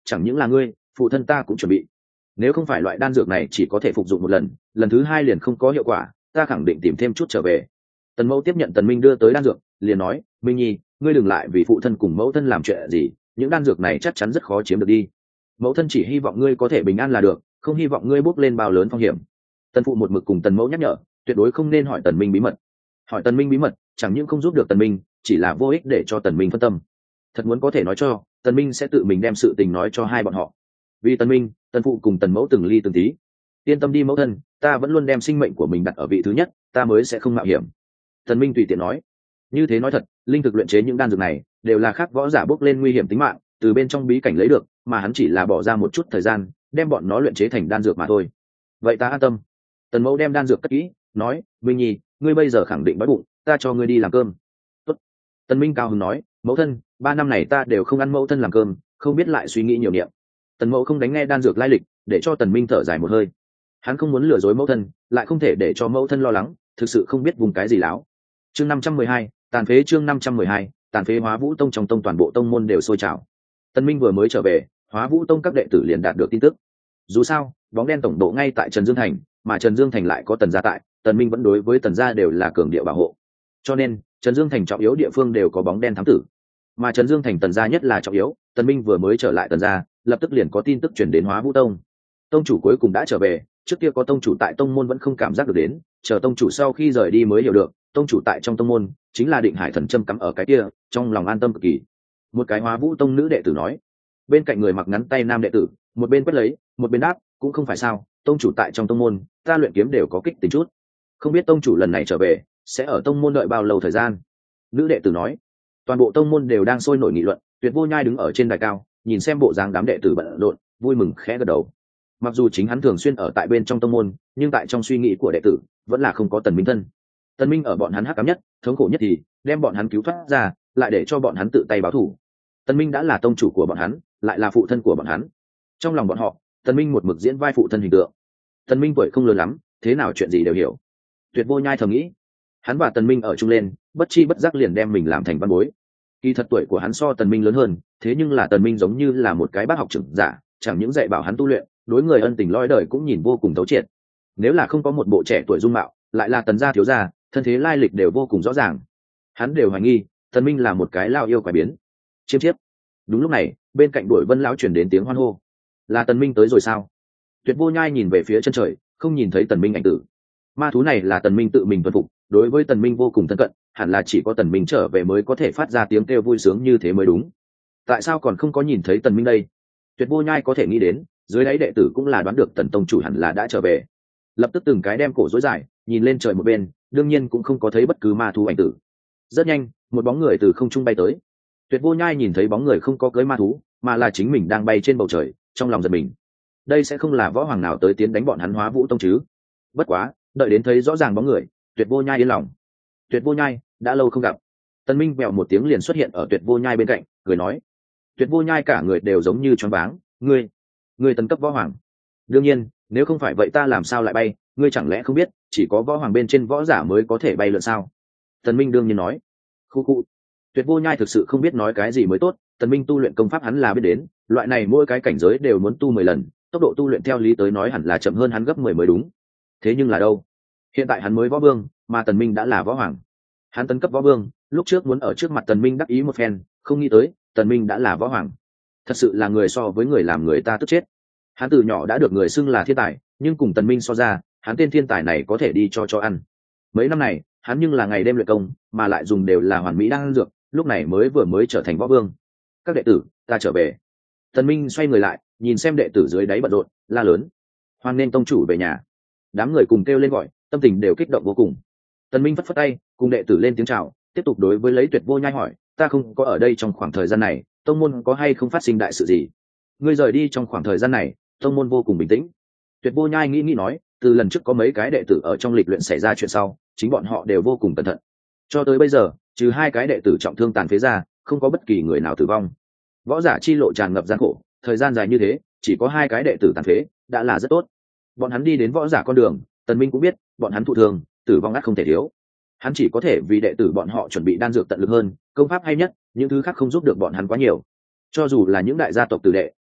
chẳng những là ngươi, phụ thân ta cũng chuẩn bị. Nếu không phải loại đan dược này chỉ có thể phục dụng một lần, lần thứ hai liền không có hiệu quả, ta khẳng định tìm thêm chút trở về. Tần Mẫu tiếp nhận Tần Minh đưa tới đan dược, liền nói, Minh Nhi, ngươi đừng lại vì phụ thân cùng mẫu thân làm chuyện gì, những đan dược này chắc chắn rất khó chiếm được đi. Mẫu thân chỉ hy vọng ngươi có thể bình an là được, không hy vọng ngươi bước lên bao lớn phong hiểm. Tần phụ một mực cùng Tần Mẫu nhắc nhở, tuyệt đối không nên hỏi Tần Minh bí mật. Hỏi Tần Minh bí mật, chẳng những không giúp được Tần Minh, chỉ là vô ích để cho Tần Minh phân tâm. Thật muốn có thể nói cho, Tần Minh sẽ tự mình đem sự tình nói cho hai bọn họ. Vì Tần Minh, Tần phụ cùng Tần Mẫu từng ly từng tí. Yên tâm đi mẫu thân, ta vẫn luôn đem sinh mệnh của mình đặt ở vị thứ nhất, ta mới sẽ không mạo hiểm. Tần Minh tùy tiện nói. Như thế nói thật, linh thực luyện chế những đan dược này đều là khác võ giả bước lên nguy hiểm tính mạng, từ bên trong bí cảnh lấy được, mà hắn chỉ là bỏ ra một chút thời gian, đem bọn nó luyện chế thành đan dược mà thôi. Vậy ta an tâm. Tần Mẫu đem đan dược cất kỹ, nói, Minh Nhi, ngươi bây giờ khẳng định đói bụng, ta cho ngươi đi làm cơm. Tốt. Tần Minh cao hứng nói, mẫu thân, 3 năm này ta đều không ăn mẫu thân làm cơm, không biết lại suy nghĩ nhiều niệm. Tần Mẫu không đánh nghe đan dược lai lịch, để cho Tần Minh thở dài một hơi. Hắn không muốn lừa dối mẫu thân, lại không thể để cho mẫu thân lo lắng, thực sự không biết vùng cái gì láo. Chương 512, tàn phế. Chương 512, tàn phế. Hóa Vũ Tông trong tông toàn bộ tông môn đều sôi trào. Tần Minh vừa mới trở về, Hóa Vũ Tông các đệ tử liền đạt được tin tức. Dù sao, bóng đen tổng độ ngay tại Trần Dương Thành, mà Trần Dương Thành lại có Tần gia tại, Tần Minh vẫn đối với Tần gia đều là cường địa bảo hộ. Cho nên, Trần Dương Thành trọng yếu địa phương đều có bóng đen thám tử. Mà Trần Dương Thành Tần gia nhất là trọng yếu, Tần Minh vừa mới trở lại Tần gia, lập tức liền có tin tức truyền đến Hóa Vũ Tông. Tông chủ cuối cùng đã trở về, trước kia có tông chủ tại tông môn vẫn không cảm giác được đến, chờ tông chủ sau khi rời đi mới hiểu được, tông chủ tại trong tông môn chính là Định Hải thần châm cắm ở cái kia, trong lòng an tâm cực kỳ. Một cái Hóa Vũ Tông nữ đệ tử nói. Bên cạnh người mặc ngắn tay nam đệ tử, một bên quét lấy, một bên đáp, cũng không phải sao, tông chủ tại trong tông môn, ta luyện kiếm đều có kích tính chút. Không biết tông chủ lần này trở về, sẽ ở tông môn đợi bao lâu thời gian? Nữ đệ tử nói. Toàn bộ tông môn đều đang sôi nổi nghị luận, Tuyệt Vô Nhai đứng ở trên đài cao, nhìn xem bộ dáng đám đệ tử bận rộn, vui mừng khẽ gật đầu. Mặc dù chính hắn thường xuyên ở tại bên trong tông môn, nhưng tại trong suy nghĩ của đệ tử vẫn là không có Tần Minh thân. Tần Minh ở bọn hắn hắc ám nhất, thống khổ nhất thì đem bọn hắn cứu thoát ra, lại để cho bọn hắn tự tay báo thù. Tần Minh đã là tông chủ của bọn hắn, lại là phụ thân của bọn hắn. Trong lòng bọn họ, Tần Minh một mực diễn vai phụ thân hình tượng. Tần Minh tuổi không lớn lắm, thế nào chuyện gì đều hiểu. Tuyệt Vô Nhai thầm nghĩ, hắn và Tần Minh ở chung lên, bất chi bất giác liền đem mình làm thành văn bối. Kỳ thật tuổi của hắn so Tần Minh lớn hơn, thế nhưng là Tần Minh giống như là một cái bác học trưởng giả, chẳng những dạy bảo hắn tu luyện, đối người ân tình lõi đời cũng nhìn vô cùng thấu triệt. Nếu là không có một bộ trẻ tuổi dung mạo, lại là Tần gia thiếu gia, thân thế lai lịch đều vô cùng rõ ràng. Hắn đều hoài nghi, Tần Minh là một cái lao yêu quái biến. Chiêm chiếp. Đúng lúc này, bên cạnh Đuổi Vân lão truyền đến tiếng hoan hô. Là Tần Minh tới rồi sao? Tuyệt Vô Nhai nhìn về phía chân trời, không nhìn thấy Tần Minh ảnh tử. Ma thú này là Tần Minh tự mình tuân phục, đối với Tần Minh vô cùng thân cận, hẳn là chỉ có Tần Minh trở về mới có thể phát ra tiếng kêu vui sướng như thế mới đúng. Tại sao còn không có nhìn thấy Tần Minh đây? Tuyệt Vô Nhai có thể nghĩ đến, dưới đáy đệ tử cũng là đoán được Tần tông chủ hẳn là đã trở về. Lập tức từng cái đem cổ rối dài, nhìn lên trời một bên, đương nhiên cũng không có thấy bất cứ ma thú ảnh tử. Rất nhanh, một bóng người từ không trung bay tới. Tuyệt Vô Nhai nhìn thấy bóng người không có cưỡi ma thú, mà là chính mình đang bay trên bầu trời, trong lòng giật mình. Đây sẽ không là võ hoàng nào tới tiến đánh bọn hắn Hóa Vũ Tông chứ? Bất quá, đợi đến thấy rõ ràng bóng người, Tuyệt Vô Nhai yên lòng. Tuyệt Vô Nhai, đã lâu không gặp. Tần Minh vèo một tiếng liền xuất hiện ở Tuyệt Vô Nhai bên cạnh, cười nói. Tuyệt Vô Nhai cả người đều giống như choáng váng, ngươi tấn cấp võ hoàng. Đương nhiên, nếu không phải vậy ta làm sao lại bay, ngươi chẳng lẽ không biết, chỉ có võ hoàng bên trên võ giả mới có thể bay lượn sao? Tần Minh đương nhiên nói. Khu khu. Tuyệt Vô Nhai thực sự không biết nói cái gì mới tốt, Tần Minh tu luyện công pháp hắn là biết đến, loại này mỗi cái cảnh giới đều muốn tu 10 lần, tốc độ tu luyện theo lý tới nói hẳn là chậm hơn hắn gấp 10 mới đúng. Thế nhưng là đâu? Hiện tại hắn mới võ vương, mà Tần Minh đã là võ hoàng. Hắn tấn cấp võ vương, lúc trước muốn ở trước mặt Tần Minh đắc ý một phen, không nghĩ tới, Tần Minh đã là võ hoàng. Thật sự là người so với người làm người ta tức chết. Hắn từ nhỏ đã được người xưng là thiên tài, nhưng cùng Tần Minh so ra, hắn tên thiên tài này có thể đi cho ăn. Mấy năm này, hắn nhưng là ngày đêm luyện công, mà lại dùng đều là hoàn mỹ đan dược, lúc này vừa mới trở thành võ vương. Các đệ tử, ta trở về. Tần Minh xoay người lại, nhìn xem đệ tử dưới đáy bận rộn, la lớn: hoan nên tông chủ về nhà. Đám người cùng kêu lên gọi, tâm tình đều kích động vô cùng. Tần Minh phất phất tay, cùng đệ tử lên tiếng chào, tiếp tục đối với lấy Tuyệt Vô Nhai hỏi: ta không có ở đây trong khoảng thời gian này, tông môn có hay không phát sinh đại sự gì? Ngươi rời đi trong khoảng thời gian này, tông môn vô cùng bình tĩnh. Tuyệt Vô Nhai nghĩ nói, từ lần trước có mấy cái đệ tử ở trong lịch luyện xảy ra chuyện sau, chính bọn họ đều vô cùng cẩn thận. Cho tới bây giờ, trừ 2 cái đệ tử trọng thương tàn phế ra, không có bất kỳ người nào tử vong. Võ giả chi lộ tràn ngập gian khổ, thời gian dài như thế, chỉ có 2 cái đệ tử tàn phế, đã là rất tốt. Bọn hắn đi đến võ giả con đường, Tần Minh cũng biết, bọn hắn thụ thương, tử vong ắt không thể thiếu. Hắn chỉ có thể vì đệ tử bọn họ chuẩn bị đan dược tận lực hơn, công pháp hay nhất, những thứ khác không giúp được bọn hắn quá nhiều. Cho dù là những đại gia tộc tử đệ,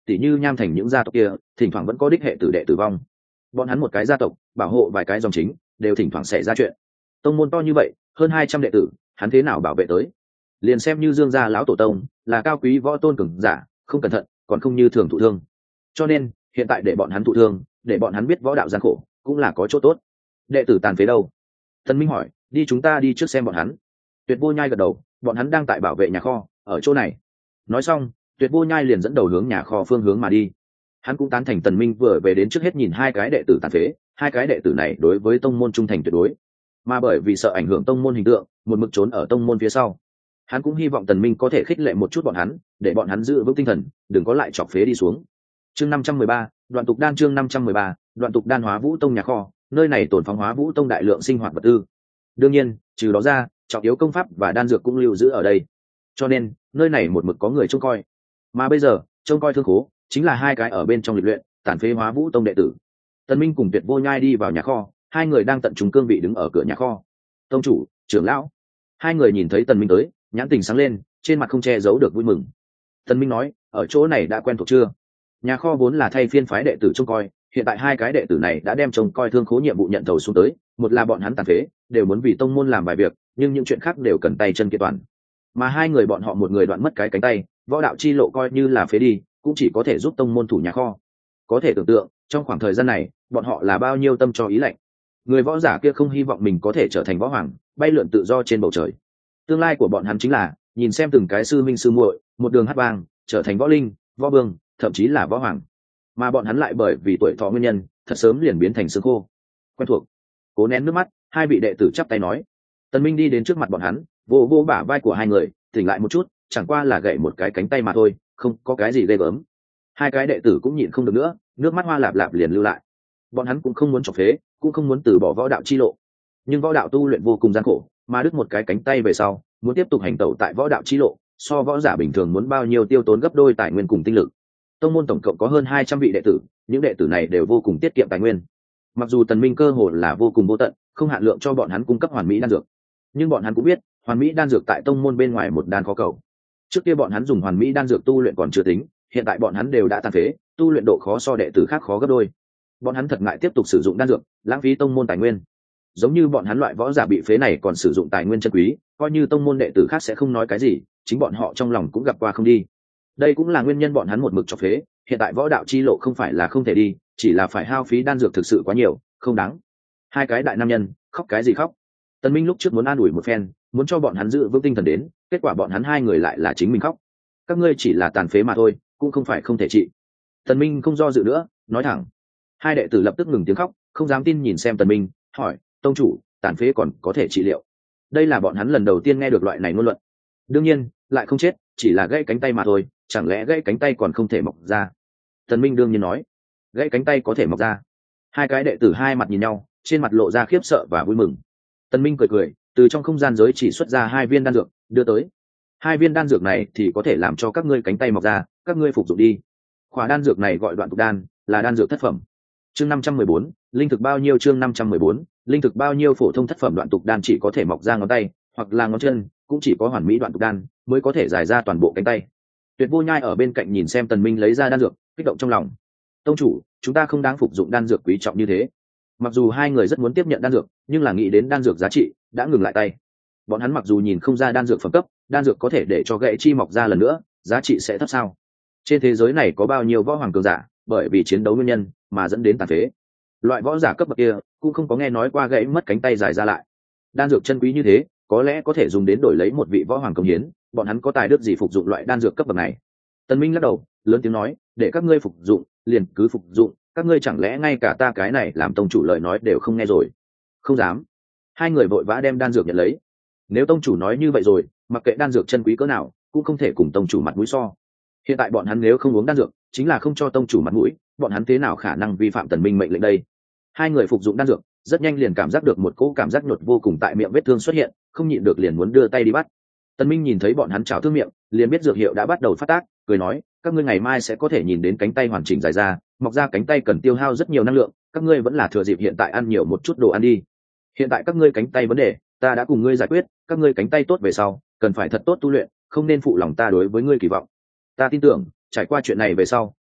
tỉ như Nham Thành những gia tộc kia thỉnh thoảng vẫn có đích hệ tử đệ tử vong. Bọn hắn một cái gia tộc bảo hộ vài cái dòng chính đều thỉnh thoảng xảy ra chuyện. Tông môn to như vậy, hơn 200 đệ tử, hắn thế nào bảo vệ tới? Liền xem như Dương gia lão tổ tông là cao quý võ tôn cường giả, không cẩn thận còn không như thường thụ thương. Cho nên hiện tại để bọn hắn thụ thương, để bọn hắn biết võ đạo gian khổ cũng là có chỗ tốt. Đệ tử tàn phế đâu? Tân Minh hỏi. Đi, chúng ta đi trước xem bọn hắn. Tuyệt Vô Nhai gật đầu. Bọn hắn đang tại bảo vệ nhà kho ở chỗ này. Nói xong, Tuyệt Vô Nhai liền dẫn đầu hướng nhà kho phương hướng mà đi. Hắn cũng tán thành Tần Minh vừa về đến trước hết nhìn hai cái đệ tử tàn phế. Hai cái đệ tử này đối với tông môn trung thành tuyệt đối, mà bởi vì sợ ảnh hưởng tông môn hình tượng, một mực trốn ở tông môn phía sau. Hắn cũng hy vọng Tần Minh có thể khích lệ một chút bọn hắn, để bọn hắn giữ vững tinh thần, đừng có lại chọc phế đi xuống. Chương 513, Đoạn Tục Đan. Chương 513, Đoạn Tục Đan. Hóa Vũ Tông nhà kho, nơi này tồn phóng Hóa Vũ Tông đại lượng sinh hoạt vật tư. Đương nhiên, trừ đó ra, trọng yếu công pháp và đan dược cũng lưu giữ ở đây. Cho nên, nơi này một mực có người trông coi. Mà bây giờ, trông coi thương khố chính là hai cái ở bên trong lịch luyện, tàn phế Hóa Vũ Tông đệ tử. Tần Minh cùng Tuyệt Vô Nhai đi vào nhà kho, hai người đang tận trung cương vị đứng ở cửa nhà kho. Tông chủ, trưởng lão. Hai người nhìn thấy Tần Minh tới, nhãn tình sáng lên, trên mặt không che giấu được vui mừng. Tần Minh nói, ở chỗ này đã quen thuộc chưa? Nhà kho vốn là thay phiên phái đệ tử trông coi, hiện tại hai cái đệ tử này đã đem trông coi thương khố nhiệm vụ nhận thầu xuống tới, một là bọn hắn tàn phế, đều muốn vì tông môn làm vài việc, nhưng những chuyện khác đều cần tay chân kiện toàn. Mà hai người bọn họ một người đoạn mất cái cánh tay, võ đạo chi lộ coi như là phế đi, cũng chỉ có thể giúp tông môn thủ nhà kho. Có thể tưởng tượng, trong khoảng thời gian này, bọn họ là bao nhiêu tâm cho ý lạnh. Người võ giả kia không hy vọng mình có thể trở thành võ hoàng, bay lượn tự do trên bầu trời. Tương lai của bọn hắn chính là nhìn xem từng cái sư minh sư muội một đường hát vang, trở thành võ linh, võ vương, thậm chí là võ hoàng. Mà bọn hắn lại bởi vì tuổi thọ nguyên nhân, thật sớm liền biến thành xương khô. Quen thuộc. Cố nén nước mắt, hai vị đệ tử chắp tay nói. Tần Minh đi đến trước mặt bọn hắn, vỗ vỗ bả vai của hai người, tỉnh lại một chút, chẳng qua là gãy một cái cánh tay mà thôi, không có cái gì ghê gớm. Hai cái đệ tử cũng nhịn không được nữa, nước mắt hoa lạp lạp liền lưu lại. Bọn hắn cũng không muốn chọc phế, cũng không muốn từ bỏ võ đạo chi lộ, nhưng võ đạo tu luyện vô cùng gian khổ, mà đứt một cái cánh tay về sau, muốn tiếp tục hành tẩu tại võ đạo chi lộ, so võ giả bình thường muốn bao nhiêu tiêu tốn gấp đôi tài nguyên cùng tinh lực. Tông môn tổng cộng có hơn 200 vị đệ tử, những đệ tử này đều vô cùng tiết kiệm tài nguyên. Mặc dù Tần Minh cơ hồ là vô cùng vô tận, không hạn lượng cho bọn hắn cung cấp hoàn mỹ đan dược, nhưng bọn hắn cũng biết, hoàn mỹ đan dược tại tông môn bên ngoài một đan khó cầu. Trước kia bọn hắn dùng hoàn mỹ đan dược tu luyện còn chưa tính, hiện tại bọn hắn đều đã tàn phế, tu luyện độ khó so đệ tử khác khó gấp đôi. Bọn hắn thật ngại tiếp tục sử dụng đan dược, lãng phí tông môn tài nguyên. Giống như bọn hắn loại võ giả bị phế này còn sử dụng tài nguyên chân quý, coi như tông môn đệ tử khác sẽ không nói cái gì, chính bọn họ trong lòng cũng gặp qua không đi. Đây cũng là nguyên nhân bọn hắn một mực chọc phế, hiện tại võ đạo chi lộ không phải là không thể đi, chỉ là phải hao phí đan dược thực sự quá nhiều, không đáng. Hai cái đại nam nhân, khóc cái gì khóc? Tần Minh lúc trước muốn an ủi một phen, muốn cho bọn hắn giữ vững tinh thần đến, kết quả bọn hắn hai người lại là chính mình khóc. Các ngươi chỉ là tàn phế mà thôi, cũng không phải không thể trị. Tần Minh không do dự nữa, nói thẳng. Hai đệ tử lập tức ngừng tiếng khóc, không dám tin nhìn xem Tần Minh, hỏi, tông chủ, tàn phế còn có thể trị liệu? Đây là bọn hắn lần đầu tiên nghe được loại này ngôn luận. Đương nhiên, lại không chết, chỉ là gãy cánh tay mà thôi, chẳng lẽ gãy cánh tay còn không thể mọc ra? Tần Minh đương nhiên nói, gãy cánh tay có thể mọc ra. Hai cái đệ tử hai mặt nhìn nhau, trên mặt lộ ra khiếp sợ và vui mừng. Tần Minh cười cười, từ trong không gian giới chỉ xuất ra 2 viên đan dược, đưa tới. 2 viên đan dược này thì có thể làm cho các ngươi cánh tay mọc ra, các ngươi phục dụng đi. Khỏa đan dược này gọi Đoạn Tục Đan, là đan dược thất phẩm. Chương 514, linh thực bao nhiêu? Chương 514, linh thực bao nhiêu? Phổ thông thất phẩm Đoạn Tục Đan chỉ có thể mọc ra ngón tay hoặc là ngón chân, cũng chỉ có hoàn mỹ Đoạn Tục Đan mới có thể giải ra toàn bộ cánh tay. Tuyệt Vô Nhai ở bên cạnh nhìn xem Tần Minh lấy ra đan dược, kích động trong lòng. Tông chủ, chúng ta không đáng phục dụng đan dược quý trọng như thế. Mặc dù hai người rất muốn tiếp nhận đan dược, nhưng là nghĩ đến đan dược giá trị, đã ngừng lại tay. Bọn hắn mặc dù nhìn không ra đan dược phẩm cấp, đan dược có thể để cho gãy chi mọc ra lần nữa, giá trị sẽ thấp sao? Trên thế giới này có bao nhiêu võ hoàng cường giả, bởi vì chiến đấu nguyên nhân mà dẫn đến tàn phế. Loại võ giả cấp bậc kia cũng không có nghe nói qua gãy mất cánh tay dài ra lại. Đan dược chân quý như thế, có lẽ có thể dùng đến đổi lấy một vị võ hoàng công hiến, bọn hắn có tài đức gì phục dụng loại đan dược cấp bậc này? Tần Minh lắc đầu, lớn tiếng nói, để các ngươi phục dụng, liền cứ phục dụng, các ngươi chẳng lẽ ngay cả ta cái này làm tông chủ lời nói đều không nghe rồi? Không dám. Hai người vội vã đem đan dược nhận lấy. Nếu tông chủ nói như vậy rồi, mặc kệ đan dược chân quý cỡ nào, cũng không thể cùng tông chủ mặt mũi so. Hiện tại bọn hắn nếu không uống đan dược, chính là không cho tông chủ mặt mũi, bọn hắn thế nào khả năng vi phạm Tần Minh mệnh lệnh đây? Hai người phục dụng đan dược, rất nhanh liền cảm giác được một cỗ cảm giác nhột vô cùng tại miệng vết thương xuất hiện, không nhịn được liền muốn đưa tay đi bắt. Tần Minh nhìn thấy bọn hắn chảo thương miệng, liền biết dược hiệu đã bắt đầu phát tác, cười nói, các ngươi ngày mai sẽ có thể nhìn đến cánh tay hoàn chỉnh dài ra, mọc ra cánh tay cần tiêu hao rất nhiều năng lượng, các ngươi vẫn là thừa dịp hiện tại ăn nhiều một chút đồ ăn đi. Hiện tại các ngươi cánh tay vấn đề, ta đã cùng ngươi giải quyết, các ngươi cánh tay tốt về sau, cần phải thật tốt tu luyện, không nên phụ lòng ta đối với ngươi kỳ vọng. Ta tin tưởng, trải qua chuyện này về sau,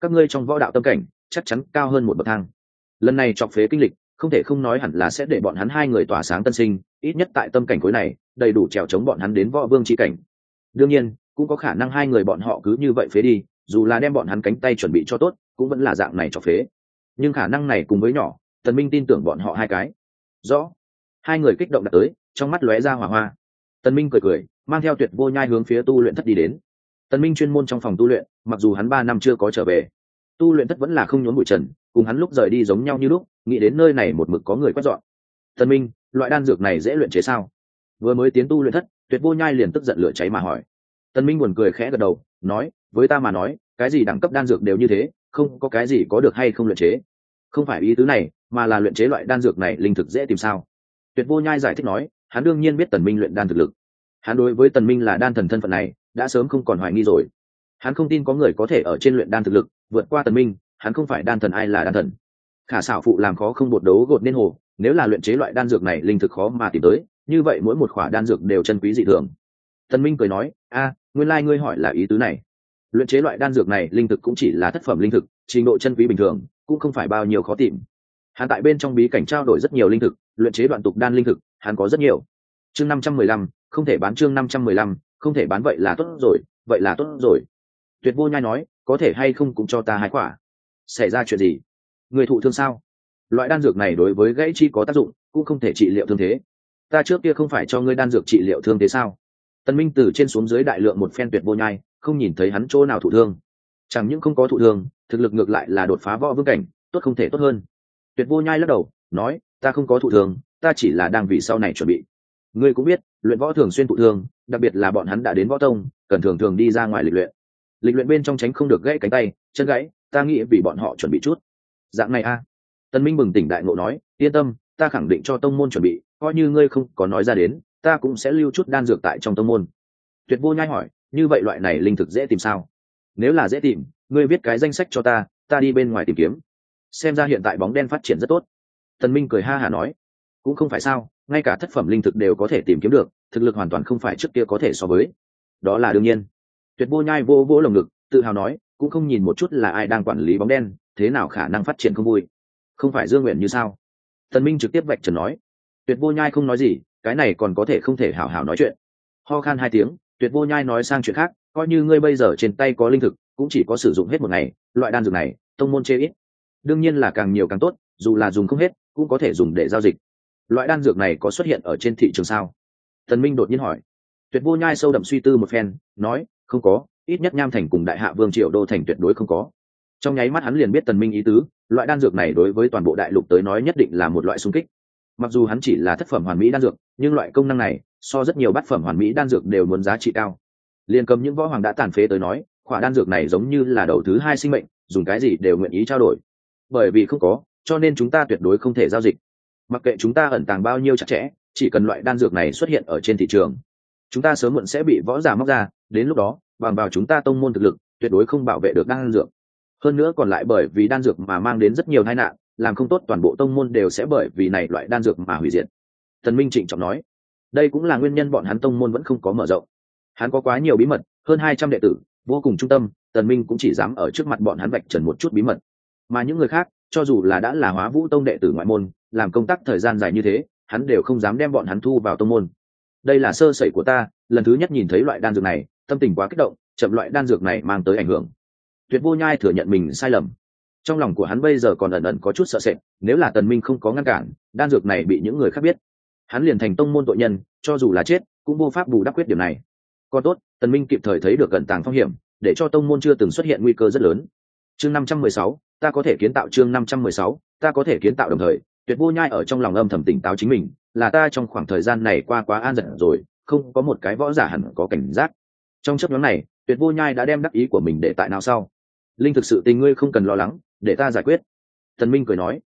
các ngươi trong võ đạo tâm cảnh chắc chắn cao hơn một bậc thang. Lần này chọc phế kinh lịch không thể không nói hẳn là sẽ để bọn hắn hai người tỏa sáng tân sinh, ít nhất tại tâm cảnh khối này đầy đủ trèo chống bọn hắn đến võ vương chi cảnh. Đương nhiên cũng có khả năng hai người bọn họ cứ như vậy phế đi, dù là đem bọn hắn cánh tay chuẩn bị cho tốt cũng vẫn là dạng này chọc phế. Nhưng khả năng này cùng với nhỏ, Tần Minh tin tưởng bọn họ hai cái. Rõ. Hai người kích động đặt tới, trong mắt lóe ra hỏa hoa. Tần Minh cười cười, mang theo Tuyệt Vô Nhai hướng phía tu luyện thất đi đến. Tần Minh chuyên môn trong phòng tu luyện, mặc dù hắn 3 năm chưa có trở về, tu luyện thất vẫn là không nhốn bụi trần, cùng hắn lúc rời đi giống nhau như lúc, nghĩ đến nơi này một mực có người quét dọn. Tần Minh, loại đan dược này dễ luyện chế sao? Vừa mới tiến tu luyện thất, Tuyệt Vô Nhai liền tức giận lửa cháy mà hỏi. Tần Minh buồn cười khẽ gật đầu, nói, với ta mà nói, cái gì đẳng cấp đan dược đều như thế, không có cái gì có được hay không luyện chế. Không phải ý tứ này, mà là luyện chế loại đan dược này linh thực dễ tìm sao? Tuyệt Vô Nhai giải thích nói, hắn đương nhiên biết Tần Minh luyện đan thực lực. Hắn đối với Tần Minh là đan thần thân phận này, đã sớm không còn hoài nghi rồi. Hắn không tin có người có thể ở trên luyện đan thực lực vượt qua Tần Minh, hắn không phải đan thần ai là đan thần. Khả xảo phụ làm khó không bột đấu gột nên hồ, nếu là luyện chế loại đan dược này linh thực khó mà tìm tới, như vậy mỗi một khỏa đan dược đều chân quý dị thường. Tần Minh cười nói, nguyên lai ngươi hỏi là ý tứ này. Luyện chế loại đan dược này linh thực cũng chỉ là thất phẩm linh thực, trình độ chân quý bình thường, cũng không phải bao nhiêu khó tìm. Hắn tại bên trong bí cảnh trao đổi rất nhiều linh thực, luyện chế đoạn tục đan linh thực, hắn có rất nhiều. Chương 515, không thể bán. Chương 515, không thể bán. Vậy là tốt rồi, vậy là tốt rồi. Tuyệt Vô Nhai nói, có thể hay không cũng cho ta 2 quả. Xảy ra chuyện gì? Người thụ thương sao? Loại đan dược này đối với gãy chi có tác dụng, cũng không thể trị liệu thương thế. Ta trước kia không phải cho ngươi đan dược trị liệu thương thế sao? Tần Minh từ trên xuống dưới đại lượng một phen Tuyệt Vô Nhai, không nhìn thấy hắn chỗ nào thụ thương. Chẳng những không có thụ thương, thực lực ngược lại là đột phá võ vương cảnh, tốt không thể tốt hơn. Tuyệt Vô Nhai lắc đầu, nói, ta không có thụ thương, ta chỉ là đang vì sau này chuẩn bị. Ngươi cũng biết, luyện võ thường xuyên thụ thương, đặc biệt là bọn hắn đã đến võ tông, cần thường thường đi ra ngoài lịch luyện. Lịch luyện bên trong tránh không được gãy cánh tay, chân gãy, ta nghĩ vì bọn họ chuẩn bị chút. Dạng này a. Tần Minh bừng tỉnh đại ngộ nói, yên tâm, ta khẳng định cho tông môn chuẩn bị, coi như ngươi không có nói ra đến, ta cũng sẽ lưu chút đan dược tại trong tông môn. Tuyệt Vô Nhai hỏi, như vậy loại này linh thực dễ tìm sao? Nếu là dễ tìm, ngươi viết cái danh sách cho ta đi bên ngoài tìm kiếm. Xem ra hiện tại bóng đen phát triển rất tốt. Tần Minh cười ha hả nói, cũng không phải sao, ngay cả thất phẩm linh thực đều có thể tìm kiếm được, thực lực hoàn toàn không phải trước kia có thể so với. Đó là đương nhiên. Tuyệt Vô Nhai vô vỗ lồng ngực, tự hào nói, cũng không nhìn một chút là ai đang quản lý bóng đen, thế nào khả năng phát triển không vui? Không phải Dương Nguyện như sao? Tần Minh trực tiếp vạch trần nói. Tuyệt Vô Nhai không nói gì, cái này còn có thể không thể hảo hảo nói chuyện. Ho khan 2 tiếng, Tuyệt Vô Nhai nói sang chuyện khác, coi như ngươi bây giờ trên tay có linh thực, cũng chỉ có sử dụng hết một ngày, loại đan dược này, tông môn chê ít. Đương nhiên là càng nhiều càng tốt, dù là dùng không hết, cũng có thể dùng để giao dịch. Loại đan dược này có xuất hiện ở trên thị trường sao? Tần Minh đột nhiên hỏi. Tuyệt Vô Nhai sâu đậm suy tư một phen, nói, không có, ít nhất Nham Thành cùng Đại Hạ Vương Triều đô thành tuyệt đối không có. Trong nháy mắt hắn liền biết Tần Minh ý tứ, loại đan dược này đối với toàn bộ đại lục tới nói nhất định là một loại xung kích. Mặc dù hắn chỉ là thất phẩm hoàn mỹ đan dược, nhưng loại công năng này so rất nhiều bát phẩm hoàn mỹ đan dược đều muốn giá trị cao. Liên cầm những võ hoàng đã tàn phế tới nói, khỏa đan dược này giống như là đầu thứ 2 sinh mệnh, dùng cái gì đều nguyện ý trao đổi. Bởi vì không có, cho nên chúng ta tuyệt đối không thể giao dịch. Mặc kệ chúng ta ẩn tàng bao nhiêu chặt chẽ, chỉ cần loại đan dược này xuất hiện ở trên thị trường, chúng ta sớm muộn sẽ bị võ giả móc ra, đến lúc đó, bằng vào chúng ta tông môn thực lực, tuyệt đối không bảo vệ được đan dược. Hơn nữa còn lại bởi vì đan dược mà mang đến rất nhiều tai nạn, làm không tốt toàn bộ tông môn đều sẽ bởi vì này loại đan dược mà hủy diệt. Tần Minh trịnh trọng nói, đây cũng là nguyên nhân bọn hắn tông môn vẫn không có mở rộng. Hắn có quá nhiều bí mật, hơn 200 đệ tử, vô cùng trung tâm, Tần Minh cũng chỉ dám ở trước mặt bọn hắn vạch trần một chút bí mật. Mà những người khác, cho dù là đã là Hóa Vũ Tông đệ tử ngoại môn, làm công tác thời gian dài như thế, hắn đều không dám đem bọn hắn thu vào tông môn. Đây là sơ sẩy của ta, lần thứ nhất nhìn thấy loại đan dược này, tâm tình quá kích động, chậm loại đan dược này mang tới ảnh hưởng. Tuyệt Vô Nhai thừa nhận mình sai lầm. Trong lòng của hắn bây giờ còn ẩn ẩn có chút sợ sệt, nếu là Tần Minh không có ngăn cản, đan dược này bị những người khác biết, hắn liền thành tông môn tội nhân, cho dù là chết, cũng vô pháp bù đắp khuyết điểm này. Còn tốt, Tần Minh kịp thời thấy được gần tàng phong hiểm, để cho tông môn chưa từng xuất hiện nguy cơ rất lớn. Chương 516, ta có thể kiến tạo. Chương 516, ta có thể kiến tạo. Đồng thời, Tuyệt Vô Nhai ở trong lòng âm thầm tỉnh táo chính mình, là ta trong khoảng thời gian này qua quá an giận rồi, không có một cái võ giả hẳn có cảnh giác. Trong chốc ngắn này, Tuyệt Vô Nhai đã đem đắc ý của mình để tại nào sau. Linh thực sự tình ngươi không cần lo lắng, để ta giải quyết. Tần Minh cười nói.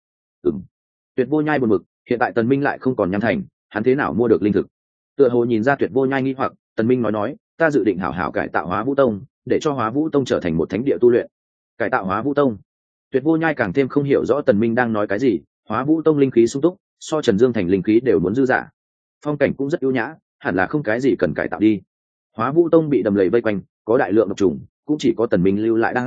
Tuyệt Vô Nhai buồn bực, hiện tại Tần Minh lại không còn Nham Thành, hắn thế nào mua được linh thực? Tựa hồ nhìn ra Tuyệt Vô Nhai nghi hoặc, Tần Minh nói, ta dự định hảo hảo cải tạo Hóa Vũ Tông, để cho Hóa Vũ Tông trở thành một thánh địa tu luyện. Cải tạo Hóa Vũ Tông? Tuyệt Vô Nhai càng thêm không hiểu rõ Tần Minh đang nói cái gì. Hóa Vũ Tông linh khí sung túc, so Trần Dương Thành linh khí đều muốn dư dả, phong cảnh cũng rất ưu nhã, hẳn là không cái gì cần cải tạo đi. Hóa Vũ Tông bị đầm lầy vây quanh, có đại lượng độc trùng, cũng chỉ có Tần Minh lưu lại đang dược,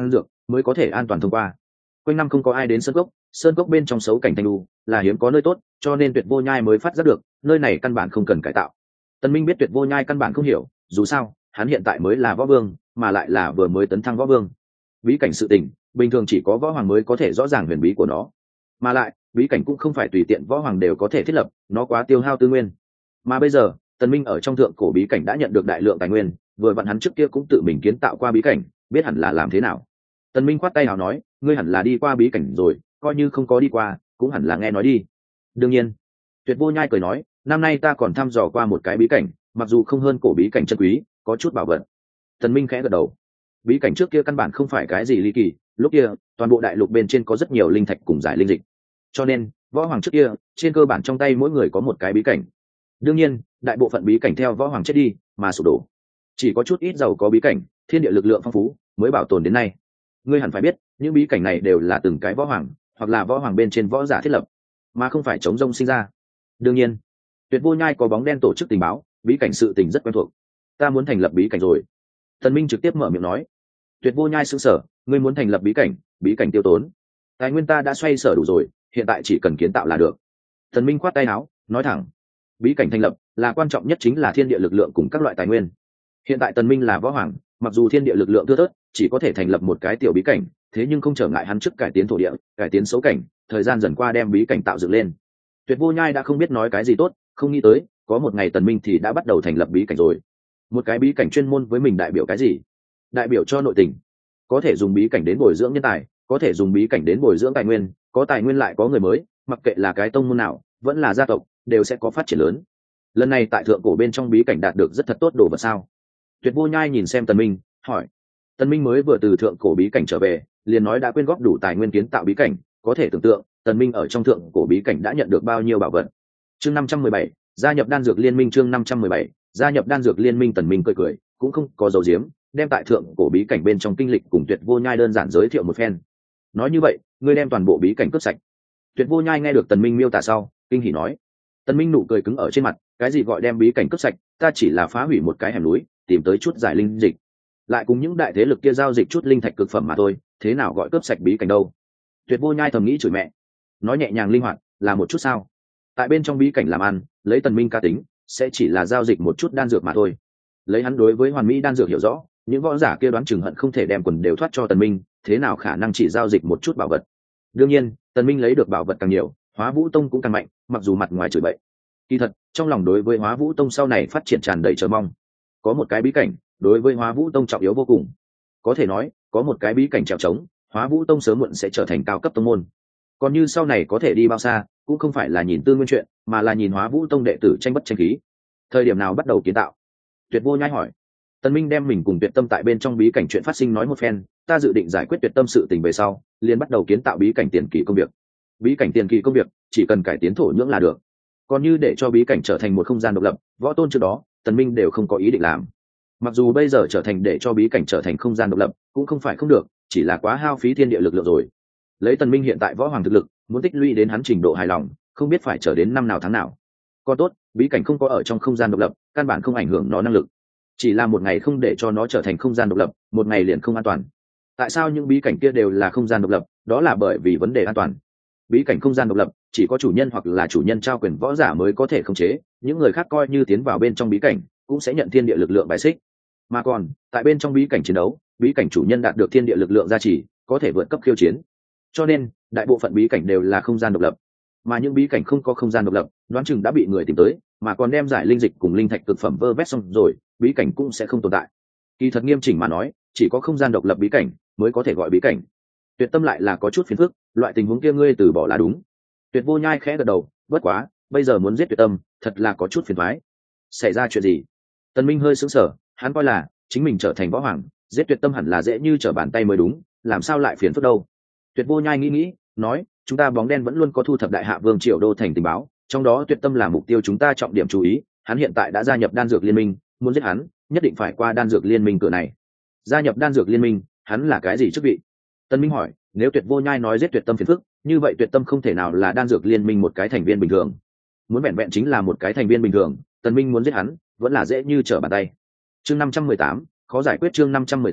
mới có thể an toàn thông qua. Quanh năm không có ai đến sơn cốc bên trong xấu cảnh thanh lu là hiếm có nơi tốt, cho nên Tuyệt Vô Nhai mới phát giác được nơi này căn bản không cần cải tạo. Tần Minh biết Tuyệt Vô Nhai căn bản không hiểu, dù sao hắn hiện tại mới là võ vương, mà lại là vừa mới tấn thăng võ vương. Bí cảnh sự tình bình thường chỉ có võ hoàng mới có thể rõ ràng huyền bí của nó, mà lại bí cảnh cũng không phải tùy tiện võ hoàng đều có thể thiết lập, nó quá tiêu hao tư nguyên. Mà bây giờ Tần Minh ở trong thượng cổ bí cảnh đã nhận được đại lượng tài nguyên, vừa vặn hắn trước kia cũng tự mình kiến tạo qua bí cảnh, biết hẳn là làm thế nào. Tần Minh khoát tay hào nói, ngươi hẳn là đi qua bí cảnh rồi, coi như không có đi qua cũng hẳn là nghe nói đi. Đương nhiên. Tuyệt Vô Nhai cười nói, năm nay ta còn thăm dò qua một cái bí cảnh, mặc dù không hơn cổ bí cảnh chân quý, có chút bảo vật. Tần Minh khẽ gật đầu. Bí cảnh trước kia căn bản không phải cái gì ly kỳ, lúc kia toàn bộ đại lục bên trên có rất nhiều linh thạch cùng giải linh dịch, cho nên võ hoàng trước kia trên cơ bản trong tay mỗi người có một cái bí cảnh. Đương nhiên đại bộ phận bí cảnh theo võ hoàng chết đi mà sụp đổ, chỉ có chút ít giàu có bí cảnh thiên địa lực lượng phong phú mới bảo tồn đến nay. Ngươi hẳn phải biết những bí cảnh này đều là từng cái võ hoàng hoặc là võ hoàng bên trên võ giả thiết lập, mà không phải chống rông sinh ra. Đương nhiên Tuyệt Vô Nhai có bóng đen tổ chức tình báo, bí cảnh sự tình rất quen thuộc. Ta muốn thành lập bí cảnh rồi. Tần Minh trực tiếp mở miệng nói. Tuyệt Vô Nhai sững sờ, ngươi muốn thành lập bí cảnh tiêu tốn. Tài nguyên ta đã xoay sở đủ rồi, hiện tại chỉ cần kiến tạo là được. Tần Minh khoát tay áo, nói thẳng, bí cảnh thành lập là quan trọng nhất chính là thiên địa lực lượng cùng các loại tài nguyên. Hiện tại Tần Minh là võ hoàng, mặc dù thiên địa lực lượng thưa thớt, chỉ có thể thành lập một cái tiểu bí cảnh, thế nhưng không trở ngại hắn trước cải tiến thổ địa, cải tiến xấu cảnh, thời gian dần qua đem bí cảnh tạo dựng lên. Tuyệt Vô Nhai đã không biết nói cái gì tốt, không nghĩ tới có một ngày Tần Minh thì đã bắt đầu thành lập bí cảnh rồi. Một cái bí cảnh chuyên môn với mình đại biểu cái gì? Đại biểu cho nội tình. Có thể dùng bí cảnh đến bồi dưỡng nhân tài, có thể dùng bí cảnh đến bồi dưỡng tài nguyên, có tài nguyên lại có người mới, mặc kệ là cái tông môn nào, vẫn là gia tộc, đều sẽ có phát triển lớn. Lần này tại thượng cổ bên trong bí cảnh đạt được rất thật tốt đồ vật sao? Tuyệt Vô Nhai nhìn xem Tần Minh, hỏi. Tần Minh mới vừa từ thượng cổ bí cảnh trở về, liền nói đã quyên góp đủ tài nguyên kiến tạo bí cảnh, có thể tưởng tượng Tần Minh ở trong thượng cổ bí cảnh đã nhận được bao nhiêu bảo vật. Chương 517, gia nhập đan dược liên minh. Chương 517, gia nhập đan dược liên minh. Tần Minh cười cười, cũng không có dầu diếm, đem tại thượng cổ bí cảnh bên trong kinh lịch cùng Tuyệt Vô Nhai đơn giản giới thiệu một phen. Nói như vậy, ngươi đem toàn bộ bí cảnh cướp sạch. Tuyệt Vô Nhai nghe được Tần Minh miêu tả sau, kinh hỉ nói. Tần Minh nụ cười cứng ở trên mặt, cái gì gọi đem bí cảnh cướp sạch, ta chỉ là phá hủy một cái hẻm núi, tìm tới chút giải linh dịch, lại cùng những đại thế lực kia giao dịch chút linh thạch cực phẩm mà thôi, thế nào gọi cướp sạch bí cảnh đâu? Tuyệt Vô Nhai thầm nghĩ chửi mẹ, nói nhẹ nhàng linh hoạt, là một chút sao? Tại bên trong bí cảnh làm ăn, lấy Tần Minh ca tính, sẽ chỉ là giao dịch một chút đan dược mà thôi. Lấy hắn đối với hoàn mỹ đan dược hiểu rõ, những võ giả kia đoán chừng hận không thể đem quần đều thoát cho Tần Minh, thế nào khả năng chỉ giao dịch một chút bảo vật? Đương nhiên, Tần Minh lấy được bảo vật càng nhiều, Hóa Vũ Tông cũng càng mạnh, mặc dù mặt ngoài chửi bậy, kỳ thật trong lòng đối với Hóa Vũ Tông sau này phát triển tràn đầy chờ mong. Có một cái bí cảnh, đối với Hóa Vũ Tông trọng yếu vô cùng. Có thể nói, có một cái bí cảnh trèo trống, Hóa Vũ Tông sớm muộn sẽ trở thành cao cấp tông môn. Còn như sau này có thể đi bao xa, cũng không phải là nhìn tư nguyên chuyện, mà là nhìn Hóa Vũ Tông đệ tử tranh bất tranh khí. Thời điểm nào bắt đầu kiến tạo? Tuyệt Vô Nhai hỏi. Tần Minh đem mình cùng Tuyệt Tâm tại bên trong bí cảnh chuyện phát sinh nói một phen, ta dự định giải quyết Tuyệt Tâm sự tình về sau, liền bắt đầu kiến tạo bí cảnh tiền kỳ công việc. Bí cảnh tiền kỳ công việc, chỉ cần cải tiến thổ nhưỡng là được. Còn như để cho bí cảnh trở thành một không gian độc lập, võ tôn trước đó, Tần Minh đều không có ý định làm. Mặc dù bây giờ trở thành để cho bí cảnh trở thành không gian độc lập, cũng không phải không được, chỉ là quá hao phí thiên địa lực lượng rồi. Lấy Tần Minh hiện tại võ hoàng thực lực, muốn tích lũy đến hắn trình độ hài lòng, không biết phải chờ đến năm nào tháng nào. Còn tốt, bí cảnh không có ở trong không gian độc lập, căn bản không ảnh hưởng nó năng lực. Chỉ là một ngày không để cho nó trở thành không gian độc lập, một ngày liền không an toàn. Tại sao những bí cảnh kia đều là không gian độc lập? Đó là bởi vì vấn đề an toàn. Bí cảnh không gian độc lập, chỉ có chủ nhân hoặc là chủ nhân trao quyền võ giả mới có thể khống chế, những người khác coi như tiến vào bên trong bí cảnh, cũng sẽ nhận thiên địa lực lượng bài xích. Mà còn, tại bên trong bí cảnh chiến đấu, bí cảnh chủ nhân đạt được thiên địa lực lượng gia trì, có thể vượt cấp khiêu chiến. Cho nên, đại bộ phận bí cảnh đều là không gian độc lập. Mà những bí cảnh không có không gian độc lập, đoán chừng đã bị người tìm tới, mà còn đem giải linh dịch cùng linh thạch cực phẩm vơ vét xong rồi, bí cảnh cũng sẽ không tồn tại. Kỳ thật nghiêm chỉnh mà nói, chỉ có không gian độc lập bí cảnh mới có thể gọi bí cảnh. Tuyệt Tâm lại là có chút phiền phức, loại tình huống kia ngươi từ bỏ là đúng. Tuyệt Vô Nhai khẽ gật đầu, bất quá, bây giờ muốn giết Tuyệt Tâm, thật là có chút phiền toái. Xảy ra chuyện gì? Tần Minh hơi sững sờ, hắn coi là chính mình trở thành võ hoàng, giết Tuyệt Tâm hẳn là dễ như trở bàn tay mới đúng, làm sao lại phiền phức đâu? Tuyệt Vô Nhai nghĩ, nói, chúng ta bóng đen vẫn luôn có thu thập đại hạ vương triều đô thành tình báo, trong đó Tuyệt Tâm là mục tiêu chúng ta trọng điểm chú ý, hắn hiện tại đã gia nhập đan dược liên minh, muốn giết hắn, nhất định phải qua đan dược liên minh cửa này. Gia nhập đan dược liên minh, hắn là cái gì chức vị? Tần Minh hỏi, nếu Tuyệt Vô Nhai nói giết Tuyệt Tâm phiền phức, như vậy Tuyệt Tâm không thể nào là đan dược liên minh một cái thành viên bình thường. Muốn vẹn vẹn chính là một cái thành viên bình thường, Tần Minh muốn giết hắn, vẫn là dễ như trở bàn tay. Chương 518, khó giải quyết. Chương 518,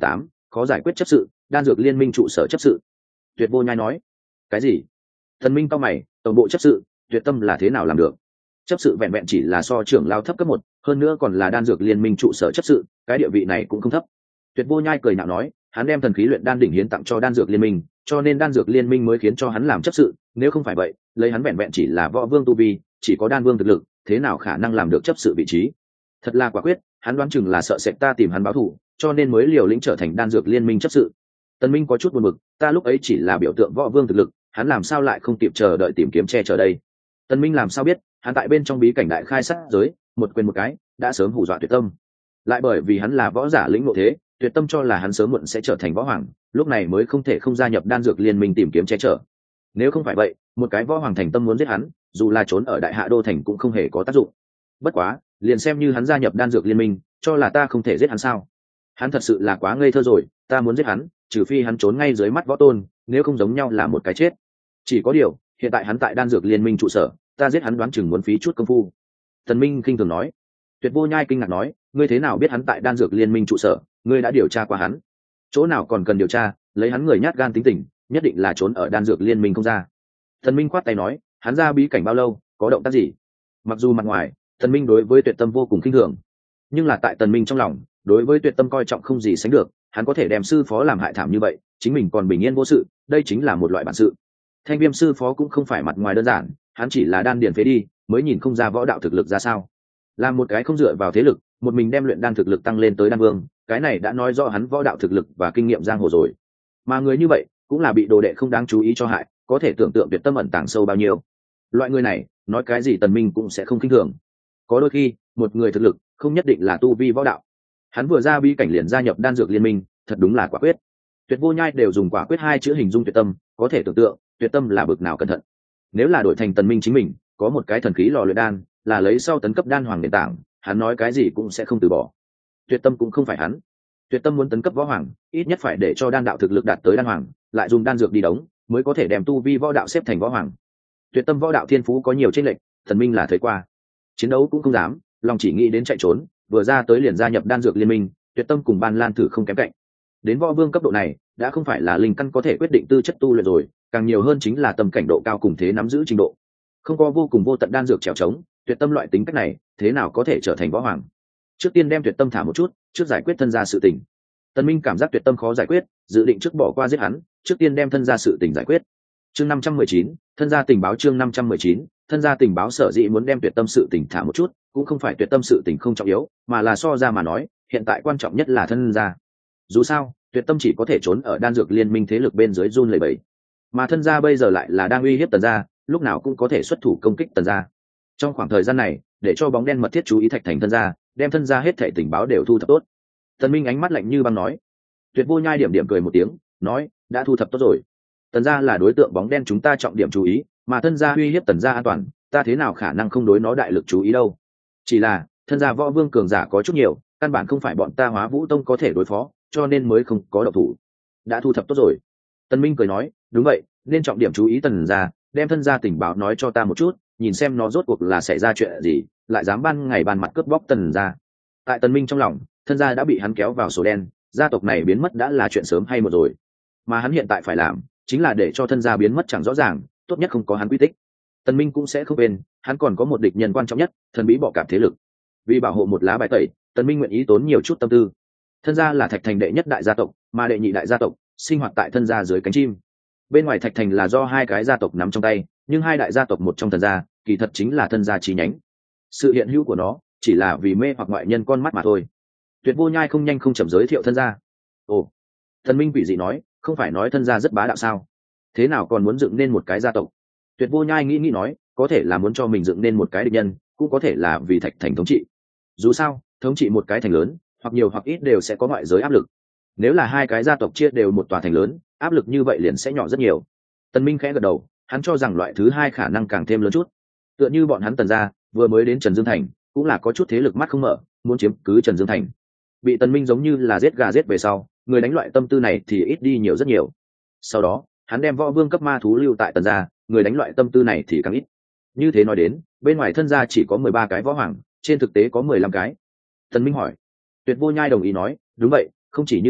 khó giải quyết chấp sự, đan dược liên minh trụ sở chấp sự. Tuyệt Vô Nhai nói. Cái gì? Thần Minh cau mày, tổng bộ chấp sự, Tuyệt Tâm là thế nào làm được? Chấp sự vẹn vẹn chỉ là so trưởng lao thấp cấp 1, hơn nữa còn là đan dược liên minh trụ sở chấp sự, cái địa vị này cũng không thấp. Tuyệt Vô Nhai cười nhạo nói, hắn đem thần khí luyện đan đỉnh hiến tặng cho đan dược liên minh, cho nên đan dược liên minh mới khiến cho hắn làm chấp sự, nếu không phải vậy, lấy hắn vẹn vẹn chỉ là võ vương tu vi, chỉ có đan vương thực lực, thế nào khả năng làm được chấp sự vị trí? Thật là quả quyết, hắn đoán chừng là sợ sệt ta tìm hắn báo thù, cho nên mới liều lĩnh trở thành đan dược liên minh chấp sự. Tần Minh có chút buồn bực, ta lúc ấy chỉ là biểu tượng võ vương thực lực, hắn làm sao lại không kịp chờ đợi tìm kiếm che chở đây? Tần Minh làm sao biết, hắn tại bên trong bí cảnh đại khai sát giới, một quyền một cái, đã sớm hù dọa Tuyệt Tâm. Lại bởi vì hắn là võ giả lĩnh ngộ thế, Tuyệt Tâm cho là hắn sớm muộn sẽ trở thành võ hoàng, lúc này mới không thể không gia nhập đan dược liên minh tìm kiếm che chở. Nếu không phải vậy, một cái võ hoàng thành tâm muốn giết hắn, dù là trốn ở đại hạ đô thành cũng không hề có tác dụng. Bất quá, liền xem như hắn gia nhập đan dược liên minh, cho là ta không thể giết hắn sao? Hắn thật sự là quá ngây thơ rồi, ta muốn giết hắn, trừ phi hắn trốn ngay dưới mắt võ tôn, nếu không giống nhau là một cái chết. Chỉ có điều, hiện tại hắn tại đan dược liên minh trụ sở, ta giết hắn đoán chừng muốn phí chút công phu. Thần Minh khinh thường nói. Tuyệt Vô Nhai kinh ngạc nói, ngươi thế nào biết hắn tại đan dược liên minh trụ sở? Ngươi đã điều tra qua hắn? Chỗ nào còn cần điều tra, lấy hắn người nhát gan tính tình, nhất định là trốn ở đan dược liên minh không ra. Thần Minh khoát tay nói, hắn ra bí cảnh bao lâu, có động tác gì? Mặc dù mặt ngoài, Thần Minh đối với Tuyệt Tâm vô cùng khinh thường, nhưng là tại Tần Minh trong lòng, đối với Tuyệt Tâm coi trọng không gì sánh được, hắn có thể đem sư phó làm hại thảm như vậy, chính mình còn bình yên vô sự, đây chính là một loại bản sự. Thanh Viêm sư phó cũng không phải mặt ngoài đơn giản, hắn chỉ là đan điền phế đi, mới nhìn không ra võ đạo thực lực ra sao. Làm một cái không dựa vào thế lực, một mình đem luyện đan thực lực tăng lên tới đan vương, cái này đã nói rõ hắn võ đạo thực lực và kinh nghiệm giang hồ rồi. Mà người như vậy, cũng là bị đồ đệ không đáng chú ý cho hại, có thể tưởng tượng Tuyệt Tâm ẩn tàng sâu bao nhiêu. Loại người này, nói cái gì Tần Minh cũng sẽ không khinh thường. Có đôi khi, một người thực lực không nhất định là tu vi võ đạo. Hắn vừa ra bí cảnh liền gia nhập đan dược liên minh, thật đúng là quả quyết. Tuyệt Vô Nhai đều dùng quả quyết hai chữ hình dung Tuyệt Tâm, có thể tưởng tượng Tuyệt Tâm là bực nào cẩn thận. Nếu là đổi thành Tần Minh chính mình, có một cái thần khí lò luyện đan, là lấy sau tấn cấp đan hoàng nền tảng, hắn nói cái gì cũng sẽ không từ bỏ. Tuyệt Tâm cũng không phải hắn. Tuyệt Tâm muốn tấn cấp võ hoàng, ít nhất phải để cho đan đạo thực lực đạt tới đan hoàng, lại dùng đan dược đi đóng, mới có thể đem tu vi võ đạo xếp thành võ hoàng. Tuyệt Tâm võ đạo thiên phú có nhiều chênh lệch, Thần Minh là thấy qua. Chiến đấu cũng không dám, lòng chỉ nghĩ đến chạy trốn, vừa ra tới liền gia nhập đan dược liên minh, Tuyệt Tâm cùng Ban Lan thử không kém cạnh. Đến võ vương cấp độ này, đã không phải là linh căn có thể quyết định tư chất tu luyện rồi, càng nhiều hơn chính là tâm cảnh độ cao cùng thế nắm giữ trình độ. Không có vô cùng vô tận đan dược trèo trống, Tuyệt Tâm loại tính cách này, thế nào có thể trở thành võ hoàng? Trước tiên đem Tuyệt Tâm thả một chút, trước giải quyết thân gia sự tình. Tần Minh cảm giác Tuyệt Tâm khó giải quyết, dự định trước bỏ qua giết hắn, trước tiên đem thân gia sự tình giải quyết. Chương 519, thân gia tình báo chương 519, thân gia tình báo sở dĩ muốn đem Tuyệt Tâm sự tình thả một chút, cũng không phải Tuyệt Tâm sự tình không trọng yếu, mà là so ra mà nói, hiện tại quan trọng nhất là thân gia. Dù sao, Tuyệt Tâm chỉ có thể trốn ở đan dược liên minh thế lực bên dưới run lẩy bẩy, mà thân gia bây giờ lại là đang uy hiếp Tần gia, lúc nào cũng có thể xuất thủ công kích Tần gia. Trong khoảng thời gian này, để cho bóng đen mật thiết chú ý Thạch Thành thân gia, đem thân gia hết thảy tình báo đều thu thập tốt. Tần Minh ánh mắt lạnh như băng nói. Tuyệt Vô Nhai điểm điểm cười một tiếng, nói, đã thu thập tốt rồi. Tần gia là đối tượng bóng đen chúng ta trọng điểm chú ý, mà thân gia uy hiếp Tần gia an toàn, ta thế nào khả năng không đối nó đại lực chú ý đâu? Chỉ là, thân gia võ vương cường giả có chút nhiều, căn bản không phải bọn ta Hóa Vũ Tông có thể đối phó, cho nên mới không có động thủ. Đã thu thập tốt rồi. Tần Minh cười nói, đúng vậy, nên trọng điểm chú ý Tần gia, đem thân gia tình báo nói cho ta một chút, nhìn xem nó rốt cuộc là xảy ra chuyện gì, lại dám ban ngày ban mặt cướp bóc Tần gia. Tại Tần Minh trong lòng, thân gia đã bị hắn kéo vào sổ đen, gia tộc này biến mất đã là chuyện sớm hay muộn rồi, mà hắn hiện tại phải làm chính là để cho thân gia biến mất chẳng rõ ràng, tốt nhất không có hắn quy tích. Tần Minh cũng sẽ không quên, hắn còn có một địch nhân quan trọng nhất, thần bí bọ cạp thế lực. Vì bảo hộ một lá bài tẩy, Tần Minh nguyện ý tốn nhiều chút tâm tư. Thân gia là Thạch Thành đệ nhất đại gia tộc, mà đệ nhị đại gia tộc sinh hoạt tại thân gia dưới cánh chim. Bên ngoài Thạch Thành là do hai cái gia tộc nắm trong tay, nhưng hai đại gia tộc một trong thân gia, kỳ thật chính là thân gia chi nhánh. Sự hiện hữu của nó chỉ là vì mê hoặc ngoại nhân con mắt mà thôi. Tuyệt Vô Nhai không nhanh không chậm giới thiệu thân gia. Ồ, Thần Minh quỷ dị nói, không phải nói thân gia rất bá đạo sao? Thế nào còn muốn dựng nên một cái gia tộc? Tuyệt Vô Nhai nghĩ nói, có thể là muốn cho mình dựng nên một cái địch nhân, cũng có thể là vì Thạch Thành thống trị. Dù sao, thống trị một cái thành lớn, hoặc nhiều hoặc ít đều sẽ có ngoại giới áp lực. Nếu là hai cái gia tộc chia đều một tòa thành lớn, áp lực như vậy liền sẽ nhỏ rất nhiều. Tần Minh khẽ gật đầu, hắn cho rằng loại thứ hai khả năng càng thêm lớn chút. Tựa như bọn hắn Tần gia vừa mới đến Trần Dương Thành, cũng là có chút thế lực mắt không mở, muốn chiếm cứ Trần Dương Thành. Bị Tần Minh giống như là giết gà giết về sau, người đánh loại tâm tư này thì ít đi nhiều rất nhiều. Sau đó, hắn đem võ vương cấp ma thú lưu tại Tần gia, người đánh loại tâm tư này thì càng ít. Như thế nói đến, bên ngoài thân gia chỉ có 13 cái võ hoàng, trên thực tế có 15 cái. Tần Minh hỏi. Tuyệt Vô Nhai đồng ý nói, đúng vậy, không chỉ như thế,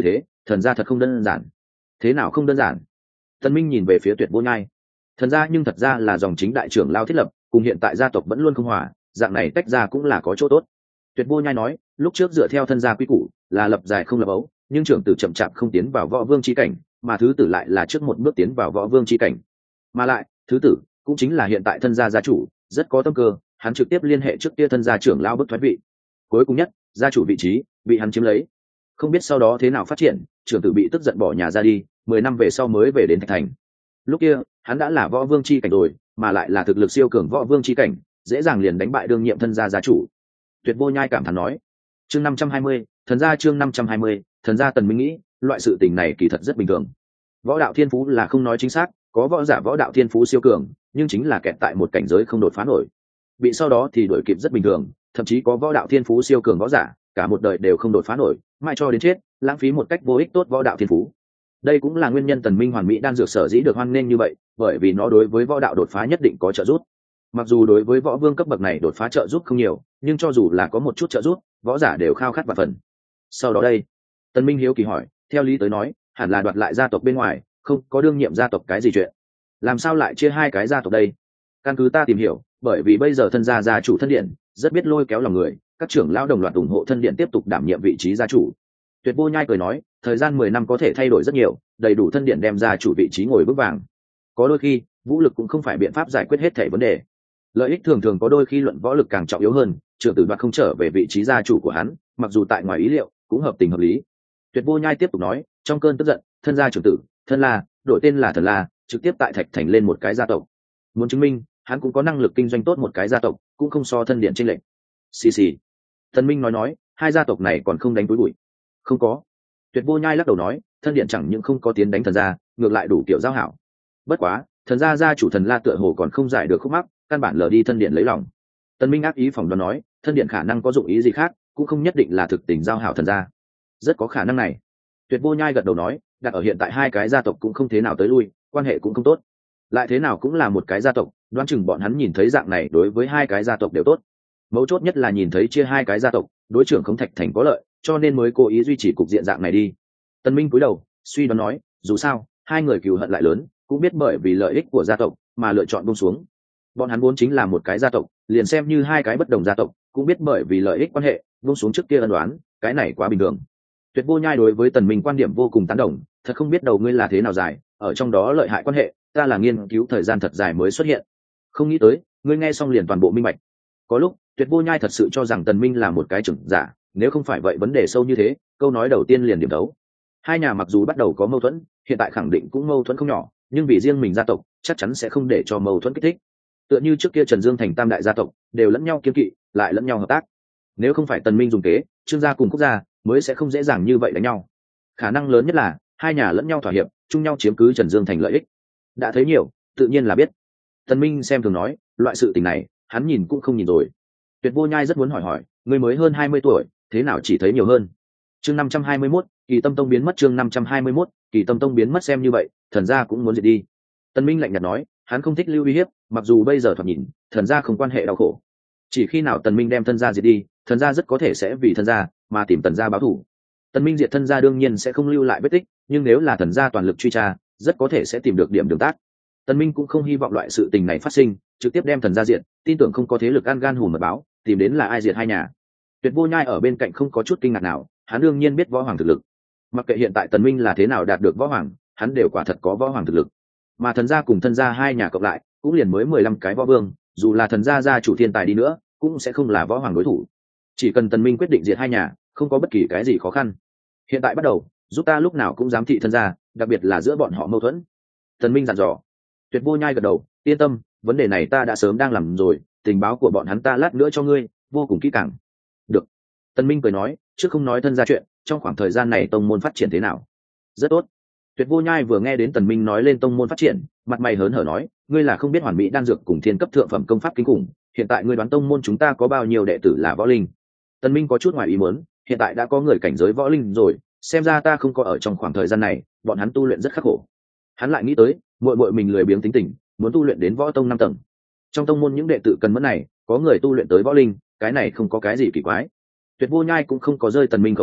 thần gia thật không đơn giản. Thế nào không đơn giản? Tần Minh nhìn về phía Tuyệt Vô Nhai. Thần gia nhưng thật ra là dòng chính đại trưởng lao thiết lập, cùng hiện tại gia tộc vẫn luôn không hòa, dạng này tách ra cũng là có chỗ tốt. Tuyệt Vô Nhai nói, lúc trước dựa theo thân gia quy củ là lập dài không lập ấu, nhưng trưởng tử chậm chạp không tiến vào võ vương chi cảnh, mà thứ tử lại là trước một bước tiến vào võ vương chi cảnh. Mà lại, thứ tử cũng chính là hiện tại thân gia gia chủ, rất có tâm cơ, hắn trực tiếp liên hệ trước kia thân gia trưởng lao bức thoái vị. Cuối cùng nhất, gia chủ vị trí bị hắn chiếm lấy. Không biết sau đó thế nào phát triển, trưởng tử bị tức giận bỏ nhà ra đi, 10 năm về sau mới về đến Thạch Thành. Lúc kia, hắn đã là võ vương chi cảnh rồi, mà lại là thực lực siêu cường võ vương chi cảnh, dễ dàng liền đánh bại đương nhiệm thân gia gia chủ. Tuyệt Vô Nhai cảm thán nói. Chương 520, thần gia chương 520, thần gia Tần Minh nghĩ, loại sự tình này kỳ thật rất bình thường. Võ đạo thiên phú là không nói chính xác, có võ giả võ đạo thiên phú siêu cường, nhưng chính là kẹt tại một cảnh giới không đột phá nổi. Bị sau đó thì đuổi kịp rất bình thường, thậm chí có võ đạo thiên phú siêu cường võ giả, cả một đời đều không đột phá nổi, mãi cho đến chết, lãng phí một cách vô ích tốt võ đạo thiên phú. Đây cũng là nguyên nhân Tần Minh hoàn mỹ đan dược sở dĩ được hoan nghênh như vậy, bởi vì nó đối với võ đạo đột phá nhất định có trợ giúp. Mặc dù đối với võ vương cấp bậc này đột phá trợ giúp không nhiều, nhưng cho dù là có một chút trợ giúp, võ giả đều khao khát và phần. Sau đó đây, Tần Minh hiếu kỳ hỏi, theo lý tới nói, hẳn là đoạt lại gia tộc bên ngoài, không có đương nhiệm gia tộc cái gì chuyện. Làm sao lại chia hai cái gia tộc đây? Căn cứ ta tìm hiểu, bởi vì bây giờ thân gia gia chủ thân điện rất biết lôi kéo lòng người, các trưởng lão đồng loạt ủng hộ thân điện tiếp tục đảm nhiệm vị trí gia chủ. Tuyệt Vô Nhai cười nói, thời gian 10 năm có thể thay đổi rất nhiều, đầy đủ thân điện đem gia chủ vị trí ngồi vững vàng. Có đôi khi, vũ lực cũng không phải biện pháp giải quyết hết thảy vấn đề. Lợi ích thường thường có đôi khi luận võ lực càng trọng yếu hơn, trưởng tử đoạt không trở về vị trí gia chủ của hắn, mặc dù tại ngoài ý liệu, cũng hợp tình hợp lý. Tuyệt Vô Nhai tiếp tục nói, trong cơn tức giận, thân gia trưởng tử, thân La, đổi tên là Thần La, trực tiếp tại Thạch Thành lên một cái gia tộc. Muốn chứng minh, hắn cũng có năng lực kinh doanh tốt một cái gia tộc, cũng không so thân điện chênh lệch. Xì xì. Thần Minh nói, hai gia tộc này còn không đánh túi bụi. Không có. Tuyệt Vô Nhai lắc đầu nói, thân điện chẳng những không có tiến đánh thần gia, ngược lại đủ kiểu giao hảo. Bất quá, thần gia gia chủ Thần La tựa hồ còn không giải được khúc mắc, căn bản lờ đi thân điện lấy lòng. Tần Minh ác ý phỏng đoán nói, thân điện khả năng có dụng ý gì khác, cũng không nhất định là thực tình giao hảo thần gia. Rất có khả năng này. Tuyệt Vô Nhai gật đầu nói, đặt ở hiện tại hai cái gia tộc cũng không thế nào tới lui, quan hệ cũng không tốt. Lại thế nào cũng là một cái gia tộc, đoán chừng bọn hắn nhìn thấy dạng này đối với hai cái gia tộc đều tốt. Mấu chốt nhất là nhìn thấy chia hai cái gia tộc, đối trưởng Khống Thạch Thành có lợi, cho nên mới cố ý duy trì cục diện dạng này đi. Tần Minh cúi đầu, suy đoán nói, dù sao, hai người cừu hận lại lớn, cũng biết bởi vì lợi ích của gia tộc mà lựa chọn buông xuống. Bọn hắn vốn chính là một cái gia tộc, liền xem như hai cái bất đồng gia tộc, cũng biết bởi vì lợi ích quan hệ buông xuống trước kia ân đoán, cái này quá bình thường. Tuyệt Vô Nhai đối với Tần Minh quan điểm vô cùng tán đồng, thật không biết đầu ngươi là thế nào dài, ở trong đó lợi hại quan hệ, ta là nghiên cứu thời gian thật dài mới xuất hiện. Không nghĩ tới, ngươi nghe xong liền toàn bộ minh bạch. Có lúc, Tuyệt Vô Nhai thật sự cho rằng Tần Minh là một cái trưởng giả, nếu không phải vậy vấn đề sâu như thế, câu nói đầu tiên liền điểm đấu. Hai nhà mặc dù bắt đầu có mâu thuẫn, hiện tại khẳng định cũng mâu thuẫn không nhỏ, nhưng vì riêng mình gia tộc, chắc chắn sẽ không để cho mâu thuẫn kích thích. Tựa như trước kia Trần Dương thành tam đại gia tộc, đều lẫn nhau kiêng kỵ, lại lẫn nhau hợp tác. Nếu không phải Tần Minh dùng kế, Trương gia cùng Cúc gia mới sẽ không dễ dàng như vậy đánh nhau. Khả năng lớn nhất là hai nhà lẫn nhau thỏa hiệp, chung nhau chiếm cứ Trần Dương thành lợi ích. Đã thấy nhiều, tự nhiên là biết. Tần Minh xem thường nói, loại sự tình này, hắn nhìn cũng không nhìn rồi. Tuyệt Vô Nhai rất muốn hỏi, ngươi mới hơn 20 tuổi, thế nào chỉ thấy nhiều hơn? Chương 521, Kỳ Tâm Tông biến mất chương 521, Kỳ Tâm Tông biến mất xem như vậy, thần gia cũng muốn diệt đi. Tần Minh lạnh nhạt nói, hắn không thích lưu uy hiếp, mặc dù bây giờ thoạt nhìn, thần gia không quan hệ đau khổ. Chỉ khi nào Tần Minh đem thân gia diệt đi, thần gia rất có thể sẽ vì thân gia mà tìm Tần gia báo thù. Tần Minh diệt thân gia đương nhiên sẽ không lưu lại vết tích, nhưng nếu là thần gia toàn lực truy tra, rất có thể sẽ tìm được điểm đường tắt. Tần Minh cũng không hy vọng loại sự tình này phát sinh, trực tiếp đem thần gia diệt, tin tưởng không có thế lực ăn gan hùm mật báo, tìm đến là ai diệt hai nhà. Tuyệt Vô Nhai ở bên cạnh không có chút kinh ngạc nào, hắn đương nhiên biết võ hoàng thực lực. Mặc kệ hiện tại Tần Minh là thế nào đạt được võ hoàng, hắn đều quả thật có võ hoàng thực lực. Mà thần gia cùng thân gia hai nhà cộng lại, cũng liền mới 15 cái võ vương, dù là thần gia gia chủ thiên tài đi nữa, cũng sẽ không là võ hoàng đối thủ. Chỉ cần Tần Minh quyết định diệt hai nhà, không có bất kỳ cái gì khó khăn. Hiện tại bắt đầu, giúp ta lúc nào cũng giám thị thân gia, đặc biệt là giữa bọn họ mâu thuẫn. Tần Minh dặn dò. Tuyệt Vô Nhai gật đầu, yên tâm, vấn đề này ta đã sớm đang làm rồi, tình báo của bọn hắn ta lát nữa cho ngươi, vô cùng kỹ càng. Được. Tần Minh cười nói, trước không nói thân gia chuyện, trong khoảng thời gian này tông môn phát triển thế nào? Rất tốt. Tuyệt Vô Nhai vừa nghe đến Tần Minh nói lên tông môn phát triển, mặt mày hớn hở nói, ngươi là không biết hoàn mỹ đan dược cùng thiên cấp thượng phẩm công pháp kinh khủng, hiện tại ngươi đoán tông môn chúng ta có bao nhiêu đệ tử là võ linh? Tần Minh có chút ngoài ý muốn, hiện tại đã có người cảnh giới võ linh rồi, xem ra ta không có ở trong khoảng thời gian này, bọn hắn tu luyện rất khắc khổ. Hắn lại nghĩ tới, muội mình lười biếng tính tình, muốn tu luyện đến võ tông 5 tầng. Trong tông môn những đệ tử cần mẫn này, có người tu luyện tới võ linh, cái này không có cái gì kỳ quái. Tuyệt Vô Nhai cũng không có rơi Tần Minh khẩu vị,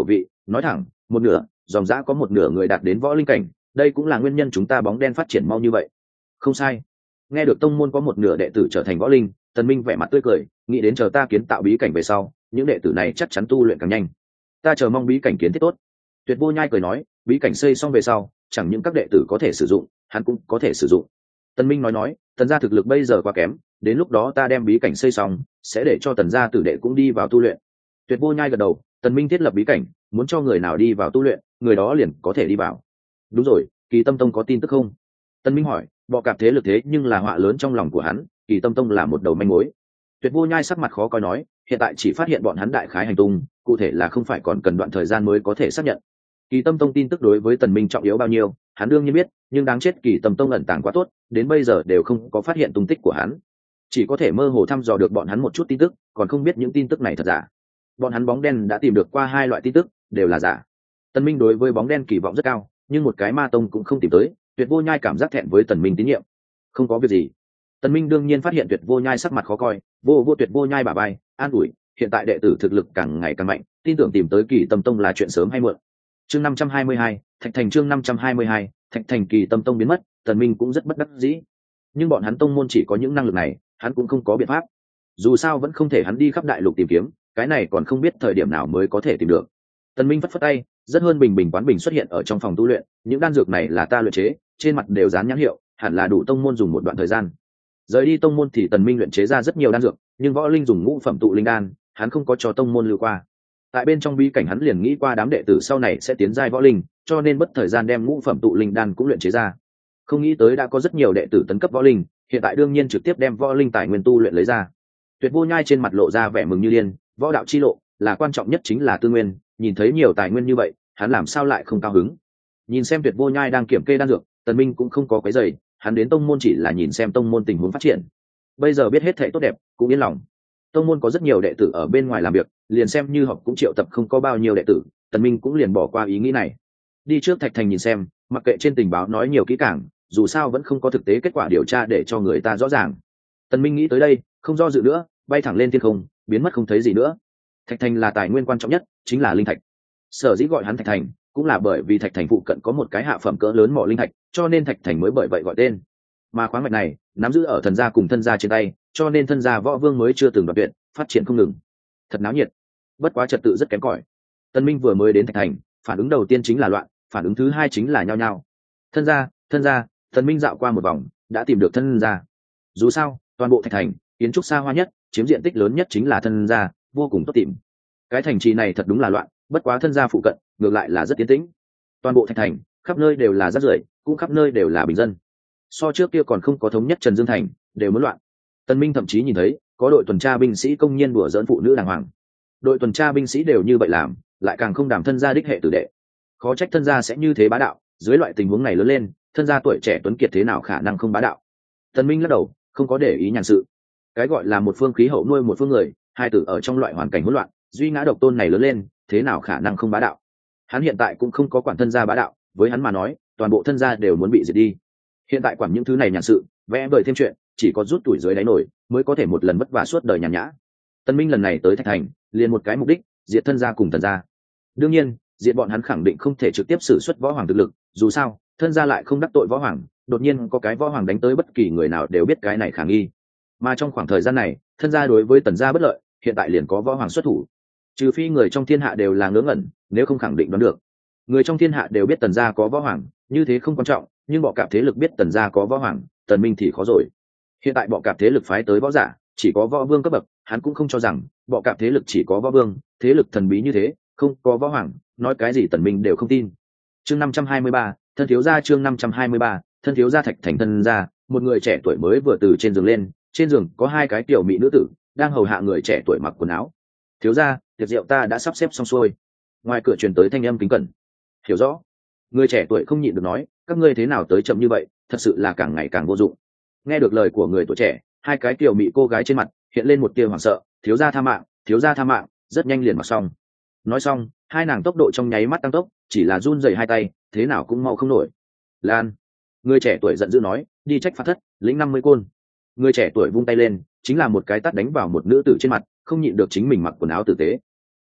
nói thẳng một nửa, dòng dã có một nửa người đạt đến võ linh cảnh, đây cũng là nguyên nhân chúng ta bóng đen phát triển mau như vậy. Không sai. Nghe được tông môn có một nửa đệ tử trở thành võ linh, Tần Minh vẻ mặt tươi cười, nghĩ đến chờ ta kiến tạo bí cảnh về sau, những đệ tử này chắc chắn tu luyện càng nhanh. Ta chờ mong bí cảnh kiến thiết tốt. Tuyệt Vô Nhai cười nói, bí cảnh xây xong về sau, chẳng những các đệ tử có thể sử dụng, hắn cũng có thể sử dụng. Tần Minh nói, Tần gia thực lực bây giờ quá kém, đến lúc đó ta đem bí cảnh xây xong, sẽ để cho Tần gia tử đệ cũng đi vào tu luyện. Tuyệt Vô Nhai gật đầu, Tần Minh thiết lập bí cảnh, muốn cho người nào đi vào tu luyện, người đó liền có thể đi vào. Đúng rồi, Kỳ Tâm Tông có tin tức không? Tần Minh hỏi, bọ cạp thế lực thế nhưng là họa lớn trong lòng của hắn, Kỳ Tâm Tông là một đầu manh mối. Tuyệt Vô Nhai sắc mặt khó coi nói, hiện tại chỉ phát hiện bọn hắn đại khái hành tung, cụ thể là không phải còn cần đoạn thời gian mới có thể xác nhận. Kỳ Tâm Tông tin tức đối với Tần Minh trọng yếu bao nhiêu, hắn đương nhiên biết, nhưng đáng chết Kỳ Tâm Tông ẩn tàng quá tốt, đến bây giờ đều không có phát hiện tung tích của hắn. Chỉ có thể mơ hồ thăm dò được bọn hắn một chút tin tức, còn không biết những tin tức này thật giả. Bọn hắn bóng đen đã tìm được qua hai loại tin tức, đều là giả. Tần Minh đối với bóng đen kỳ vọng rất cao, nhưng một cái ma tông cũng không tìm tới, Tuyệt Vô Nhai cảm giác thẹn với Tần Minh tín nhiệm. Không có việc gì. Tần Minh đương nhiên phát hiện Tuyệt Vô Nhai sắc mặt khó coi, vô Tuyệt Vô Nhai bả vai, an ủi, hiện tại đệ tử thực lực càng ngày càng mạnh, tin tưởng tìm tới Kỳ Tâm Tông là chuyện sớm hay muộn. Chương 522, Thạch Thành chương 522, Thạch Thành Kỳ Tâm Tông biến mất, Tần Minh cũng rất bất đắc dĩ. Nhưng bọn hắn tông môn chỉ có những năng lực này, hắn cũng không có biện pháp. Dù sao vẫn không thể hắn đi khắp đại lục tìm kiếm, cái này còn không biết thời điểm nào mới có thể tìm được. Tần Minh phất phất tay, rất hơn bình quán bình xuất hiện ở trong phòng tu luyện, những đan dược này là ta luyện chế, trên mặt đều dán nhãn hiệu, hẳn là đủ tông môn dùng một đoạn thời gian. Rời đi tông môn thì Tần Minh luyện chế ra rất nhiều đan dược, nhưng võ linh dùng ngũ phẩm tụ linh đan, hắn không có cho tông môn lưu qua. Tại bên trong bí cảnh hắn liền nghĩ qua đám đệ tử sau này sẽ tiến giai võ linh, cho nên bất thời gian đem ngũ phẩm tụ linh đan cũng luyện chế ra. Không nghĩ tới đã có rất nhiều đệ tử tấn cấp võ linh, hiện tại đương nhiên trực tiếp đem võ linh tài nguyên tu luyện lấy ra. Tuyệt Vô Nhai trên mặt lộ ra vẻ mừng như điên, võ đạo chi lộ là quan trọng nhất chính là tư nguyên, nhìn thấy nhiều tài nguyên như vậy, hắn làm sao lại không cao hứng. Nhìn xem Tuyệt Vô Nhai đang kiểm kê đan dược, Tần Minh cũng không có quấy rầy, hắn đến tông môn chỉ là nhìn xem tông môn tình huống phát triển. Bây giờ biết hết thảy tốt đẹp, cũng yên lòng. Tông môn có rất nhiều đệ tử ở bên ngoài làm việc, liền xem như học cũng triệu tập không có bao nhiêu đệ tử, Tần Minh cũng liền bỏ qua ý nghĩ này. Đi trước Thạch Thành nhìn xem, mặc kệ trên tình báo nói nhiều kỹ càng, dù sao vẫn không có thực tế kết quả điều tra để cho người ta rõ ràng. Tần Minh nghĩ tới đây, không do dự nữa, bay thẳng lên thiên không, biến mất không thấy gì nữa. Thạch Thành là tài nguyên quan trọng nhất, chính là linh thạch. Sở dĩ gọi hắn Thạch Thành, cũng là bởi vì Thạch Thành phụ cận có một cái hạ phẩm cỡ lớn mỏ linh thạch, cho nên Thạch Thành mới bởi vậy gọi tên. Mà khoáng mạch này nắm giữ ở thần gia cùng thân gia trên tay, cho nên thân gia võ vương mới chưa từng đoạt tuyệt, phát triển không ngừng. Thật náo nhiệt. Bất quá trật tự rất kém cỏi. Tân Minh vừa mới đến Thạch Thành, phản ứng đầu tiên chính là loạn, phản ứng thứ hai chính là nhao nhao. Thân gia, Tân Minh dạo qua một vòng, đã tìm được thân gia. Dù sao, toàn bộ Thạch Thành, kiến trúc xa hoa nhất, chiếm diện tích lớn nhất chính là thân gia, vô cùng tốt tìm. Cái thành trì này thật đúng là loạn, bất quá thân gia phụ cận, ngược lại là rất tiến tĩnh. Toàn bộ Thạch Thành, khắp nơi đều là rác rưởi, cũng khắp nơi đều là bình dân. So trước kia còn không có thống nhất Trần Dương Thành, đều muốn loạn. Tân Minh thậm chí nhìn thấy, có đội tuần tra binh sĩ công nhiên đùa giỡn phụ nữ đàng hoàng. Đội tuần tra binh sĩ đều như vậy làm, lại càng không đảm thân gia đích hệ tử đệ. Khó trách thân gia sẽ như thế bá đạo, dưới loại tình huống này lớn lên, thân gia tuổi trẻ tuấn kiệt thế nào khả năng không bá đạo. Tân Minh lắc đầu, không có để ý nhàn sự. Cái gọi là một phương khí hậu nuôi một phương người, hai tử ở trong loại hoàn cảnh hỗn loạn, duy ngã độc tôn này lớn lên, thế nào khả năng không bá đạo. Hắn hiện tại cũng không có quản thân gia bá đạo, với hắn mà nói, toàn bộ thân gia đều muốn bị diệt đi. Hiện tại quản những thứ này nhàn sự, vẽ vời thêm chuyện, chỉ có rút tuổi dưới đáy nổi, mới có thể một lần vất vả suốt đời nhàn nhã. Tân Minh lần này tới Thạch Thành, liền một cái mục đích, diệt thân gia cùng thần gia. Đương nhiên, diệt bọn hắn khẳng định không thể trực tiếp sử xuất võ hoàng thực lực, dù sao, thân gia lại không đắc tội võ hoàng, đột nhiên có cái võ hoàng đánh tới bất kỳ người nào đều biết cái này khả nghi. Mà trong khoảng thời gian này, thân gia đối với tần gia bất lợi, hiện tại liền có võ hoàng xuất thủ. Trừ phi người trong thiên hạ đều là ngớ ngẩn, nếu không khẳng định đoán được. Người trong thiên hạ đều biết tần gia có võ hoàng, như thế không quan trọng, nhưng bọ cạp thế lực biết tần gia có võ hoàng, Tần Minh thì khó rồi. Hiện tại bọ cạp thế lực phái tới võ giả, chỉ có võ vương cấp bậc, hắn cũng không cho rằng bọ cạp thế lực chỉ có võ vương, thế lực thần bí như thế, không có võ hoàng, nói cái gì Tần Minh đều không tin. Chương 523, thân thiếu gia chương 523, thân thiếu gia Thạch Thành thân gia, một người trẻ tuổi mới vừa từ trên giường lên, trên giường có hai cái tiểu mỹ nữ tử đang hầu hạ người trẻ tuổi mặc quần áo. Thiếu gia, tiệc rượu ta đã sắp xếp xong xuôi. Ngoài cửa truyền tới thanh âm kính cẩn. Hiểu rõ. Người trẻ tuổi không nhịn được nói, các ngươi thế nào tới chậm như vậy, thật sự là càng ngày càng vô dụng. Nghe được lời của người tuổi trẻ, hai cái tiểu mỹ cô gái trên mặt hiện lên một tia hoảng sợ. Thiếu gia tha mạng, thiếu gia tha mạng, rất nhanh liền mặc xong. Nói xong, hai nàng tốc độ trong nháy mắt tăng tốc, chỉ là run rẩy hai tay, thế nào cũng mau không nổi. Lan, người trẻ tuổi giận dữ nói, đi trách phạt thất, lĩnh 50 côn. Người trẻ tuổi vung tay lên, chính là một cái tát đánh vào một nữ tử trên mặt, không nhịn được chính mình mặc quần áo tử tế.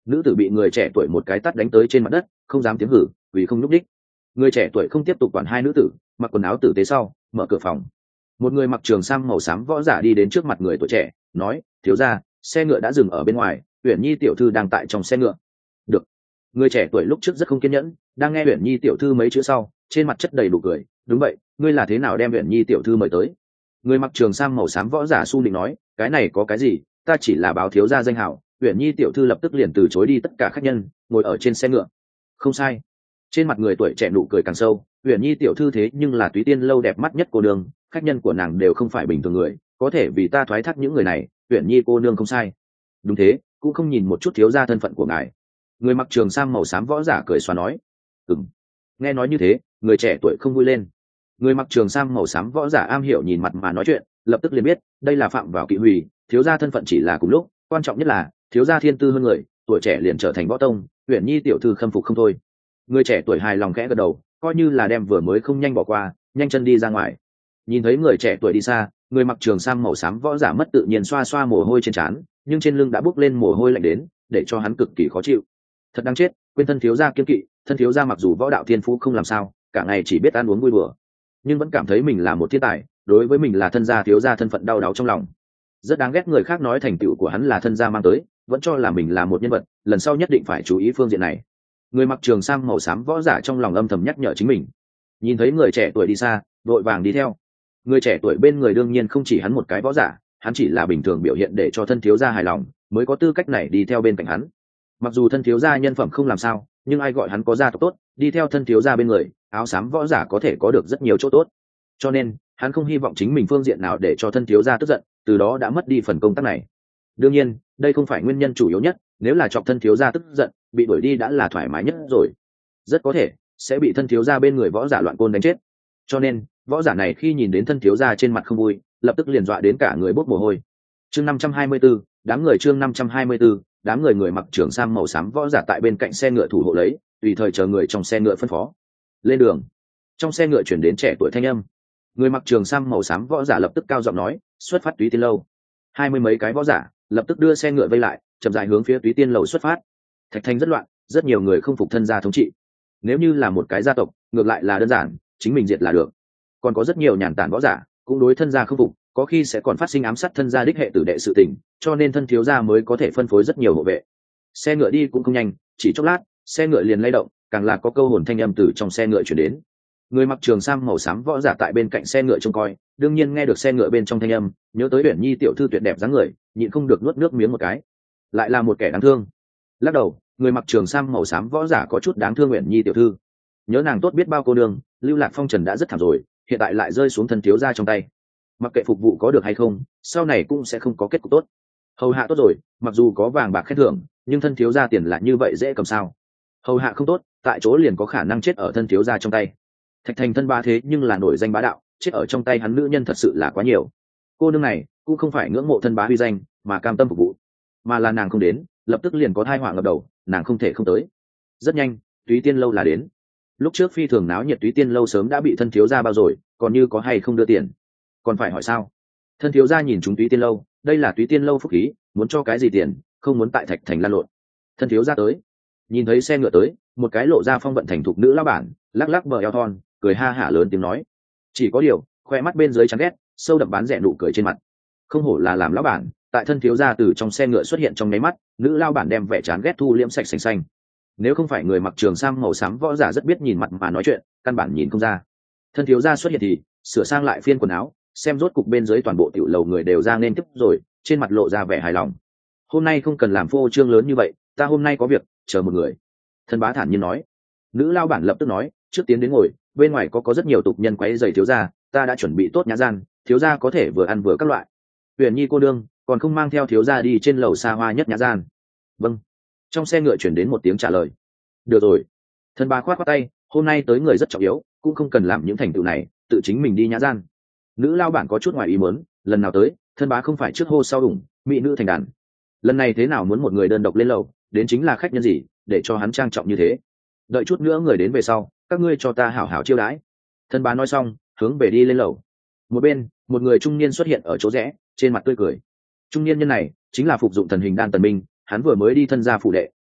Nữ tử bị người trẻ tuổi một cái tát đánh tới trên mặt đất, không dám tiếng hử, vì không nhúc đích. Người trẻ tuổi không tiếp tục quản hai nữ tử, mặc quần áo tử tế sau mở cửa phòng. Một người mặc trường sam màu xám võ giả đi đến trước mặt người tuổi trẻ, nói: thiếu gia, xe ngựa đã dừng ở bên ngoài, Uyển Nhi tiểu thư đang tại trong xe ngựa. Được. Người trẻ tuổi lúc trước rất không kiên nhẫn, đang nghe Uyển Nhi tiểu thư mấy chữ sau, trên mặt chất đầy đủ cười. Đúng vậy, ngươi là thế nào đem Uyển Nhi tiểu thư mời tới? Người mặc trường sam màu xám võ giả su định nói: cái này có cái gì, ta chỉ là báo thiếu gia danh hào. Uyển Nhi tiểu thư lập tức liền từ chối đi tất cả khách nhân, ngồi ở trên xe ngựa. Không sai. Trên mặt người tuổi trẻ nụ cười càng sâu. Uyển Nhi tiểu thư thế nhưng là Túy Tiên lâu đẹp mắt nhất cô nương, khách nhân của nàng đều không phải bình thường người, có thể vì ta thoái thác những người này. Uyển Nhi cô nương không sai. Đúng thế, cũng không nhìn một chút thiếu gia thân phận của ngài. Người mặc trường sam màu xám võ giả cười xóa nói. Nghe nói như thế, người trẻ tuổi không vui lên. Người mặc trường sam màu xám võ giả am hiểu nhìn mặt mà nói chuyện, lập tức liền biết đây là phạm vào kỵ hủy, thiếu gia thân phận chỉ là cùng lúc, quan trọng nhất là thiếu gia thiên tư hơn người, tuổi trẻ liền trở thành võ tông. Uyển Nhi tiểu thư khâm phục không thôi. Người trẻ tuổi hài lòng khẽ gật đầu, coi như là đem vừa mới không nhanh bỏ qua, nhanh chân đi ra ngoài. Nhìn thấy người trẻ tuổi đi xa, người mặc trường sam màu xám võ giả mất tự nhiên xoa xoa mồ hôi trên trán, nhưng trên lưng đã bốc lên mồ hôi lạnh đến, để cho hắn cực kỳ khó chịu. Thật đáng chết, quên thân thiếu gia kiên kỵ, thân thiếu gia mặc dù võ đạo thiên phú không làm sao, cả ngày chỉ biết ăn uống vui đùa, nhưng vẫn cảm thấy mình là một thiên tài, đối với mình là thân gia thiếu gia thân phận đau đáu trong lòng. Rất đáng ghét người khác nói thành tựu của hắn là thân gia mang tới, vẫn cho là mình là một nhân vật, lần sau nhất định phải chú ý phương diện này. Người mặc trường sam màu xám võ giả trong lòng âm thầm nhắc nhở chính mình. Nhìn thấy người trẻ tuổi đi xa, vội vàng đi theo. Người trẻ tuổi bên người đương nhiên không chỉ hắn một cái võ giả, hắn chỉ là bình thường biểu hiện để cho thân thiếu gia hài lòng, mới có tư cách này đi theo bên cạnh hắn. Mặc dù thân thiếu gia nhân phẩm không làm sao, nhưng ai gọi hắn có gia tộc tốt, đi theo thân thiếu gia bên người, áo xám võ giả có thể có được rất nhiều chỗ tốt. Cho nên, hắn không hy vọng chính mình phương diện nào để cho thân thiếu gia tức giận, từ đó đã mất đi phần công tác này. Đương nhiên, đây không phải nguyên nhân chủ yếu nhất, nếu là chọc thân thiếu gia tức giận, bị đuổi đi đã là thoải mái nhất rồi. Rất có thể sẽ bị thân thiếu gia bên người võ giả loạn côn đánh chết. Cho nên, võ giả này khi nhìn đến thân thiếu gia trên mặt không vui, lập tức liền dọa đến cả người bốc mồ hôi. Chương 524, đám người chương 524, đám người mặc trường sam màu xám võ giả tại bên cạnh xe ngựa thủ hộ lấy, tùy thời chờ người trong xe ngựa phân phó. Lên đường. Trong xe ngựa chuyển đến trẻ tuổi thanh âm. Người mặc trường sam màu xám võ giả lập tức cao giọng nói, xuất phát Túy Tiên lâu. 20 mấy cái võ giả lập tức đưa xe ngựa vây lại, chậm rãi hướng phía Túy Tiên lầu xuất phát. Thạch Thành rất loạn, rất nhiều người không phục thân gia thống trị. Nếu như là một cái gia tộc, ngược lại là đơn giản, chính mình diệt là được. Còn có rất nhiều nhàn tản võ giả cũng đối thân gia không phục, có khi sẽ còn phát sinh ám sát thân gia đích hệ tử đệ sự tình, cho nên thân thiếu gia mới có thể phân phối rất nhiều hộ vệ. Xe ngựa đi cũng không nhanh, chỉ chốc lát, xe ngựa liền lay động, càng là có câu hồn thanh âm từ trong xe ngựa truyền đến. Người mặc trường sam màu xám võ giả tại bên cạnh xe ngựa trông coi, đương nhiên nghe được xe ngựa bên trong thanh âm, nhớ tới Uyển Nhi tiểu thư tuyệt đẹp dáng người, nhịn không được nuốt nước miếng một cái. Lại là một kẻ đáng thương. Lắc đầu, người mặc trường sam màu xám võ giả có chút đáng thương Uyển Nhi tiểu thư. Nhớ nàng tốt biết bao cô nương, lưu lạc phong trần đã rất thảm rồi, hiện tại lại rơi xuống thân thiếu gia trong tay. Mặc kệ phục vụ có được hay không, sau này cũng sẽ không có kết cục tốt. Hầu hạ tốt rồi, mặc dù có vàng bạc khen thưởng, nhưng thân thiếu gia tiền lại như vậy dễ cầm sao? Hầu hạ không tốt, tại chỗ liền có khả năng chết ở thân thiếu gia trong tay. Thạch Thành thân ba thế nhưng là nổi danh bá đạo, chết ở trong tay hắn nữ nhân thật sự là quá nhiều. Cô nương này cũng không phải ngưỡng mộ thân bá huy danh mà cam tâm phục vụ, mà là nàng không đến, lập tức liền có thai họa ngập đầu, nàng không thể không tới. Rất nhanh, Túy Tiên lâu là đến. Lúc trước phi thường náo nhiệt Túy Tiên lâu sớm đã bị thân thiếu gia bao rồi, còn như có hay không đưa tiền, còn phải hỏi sao? Thân thiếu gia nhìn chúng Túy Tiên lâu, đây là Túy Tiên lâu phúc khí, muốn cho cái gì tiền, không muốn tại Thạch Thành lan lộn. Thân thiếu gia tới, nhìn thấy xe ngựa tới, một cái lộ ra phong vận thành thục nữ lão bản, lắc lắc bờ eo thon, cười ha hả lớn tiếng nói. Chỉ có điều, khoe mắt bên dưới chán ghét, sâu đậm bán rẻ nụ cười trên mặt. Không hổ là làm lão bản, tại thân thiếu gia từ trong xe ngựa xuất hiện trong nháy mắt, nữ lão bản đem vẻ chán ghét thu liễm sạch sành xanh. Nếu không phải người mặc trường sam màu xám võ giả rất biết nhìn mặt mà nói chuyện, căn bản nhìn không ra. Thân thiếu gia xuất hiện thì sửa sang lại phiên quần áo, xem rốt cục bên dưới toàn bộ tiểu lầu người đều ra nên tiếp rồi, trên mặt lộ ra vẻ hài lòng. Hôm nay không cần làm phô trương lớn như vậy, ta hôm nay có việc, chờ một người. Thân bá thản nhiên nói. Nữ lao bản lập tức nói, trước tiến đến ngồi, bên ngoài có rất nhiều tục nhân quấy rầy thiếu gia, ta đã chuẩn bị tốt nhã gian, thiếu gia có thể vừa ăn vừa các loại. Uyển Nhi cô đương, còn không mang theo thiếu gia đi trên lầu xa hoa nhất nhã gian? Vâng. Trong xe ngựa chuyển đến một tiếng trả lời. Được rồi. Thân bá khoát khoát tay, hôm nay tới người rất trọng yếu, cũng không cần làm những thành tựu này, tự chính mình đi nhã gian. Nữ lao bản có chút ngoài ý muốn, lần nào tới, thân bá không phải trước hô sau ủng, mỹ nữ thành đàn. Lần này thế nào muốn một người đơn độc lên lầu, đến chính là khách nhân gì, để cho hắn trang trọng như thế. Đợi chút nữa người đến về sau, các ngươi cho ta hảo hảo chiêu đãi. Thân bá nói xong, hướng về đi lên lầu. Một bên, một người trung niên xuất hiện ở chỗ rẽ, trên mặt tươi cười. Trung niên nhân này chính là phục dụng thần hình đan Tần Minh, hắn vừa mới đi thân gia phủ đệ,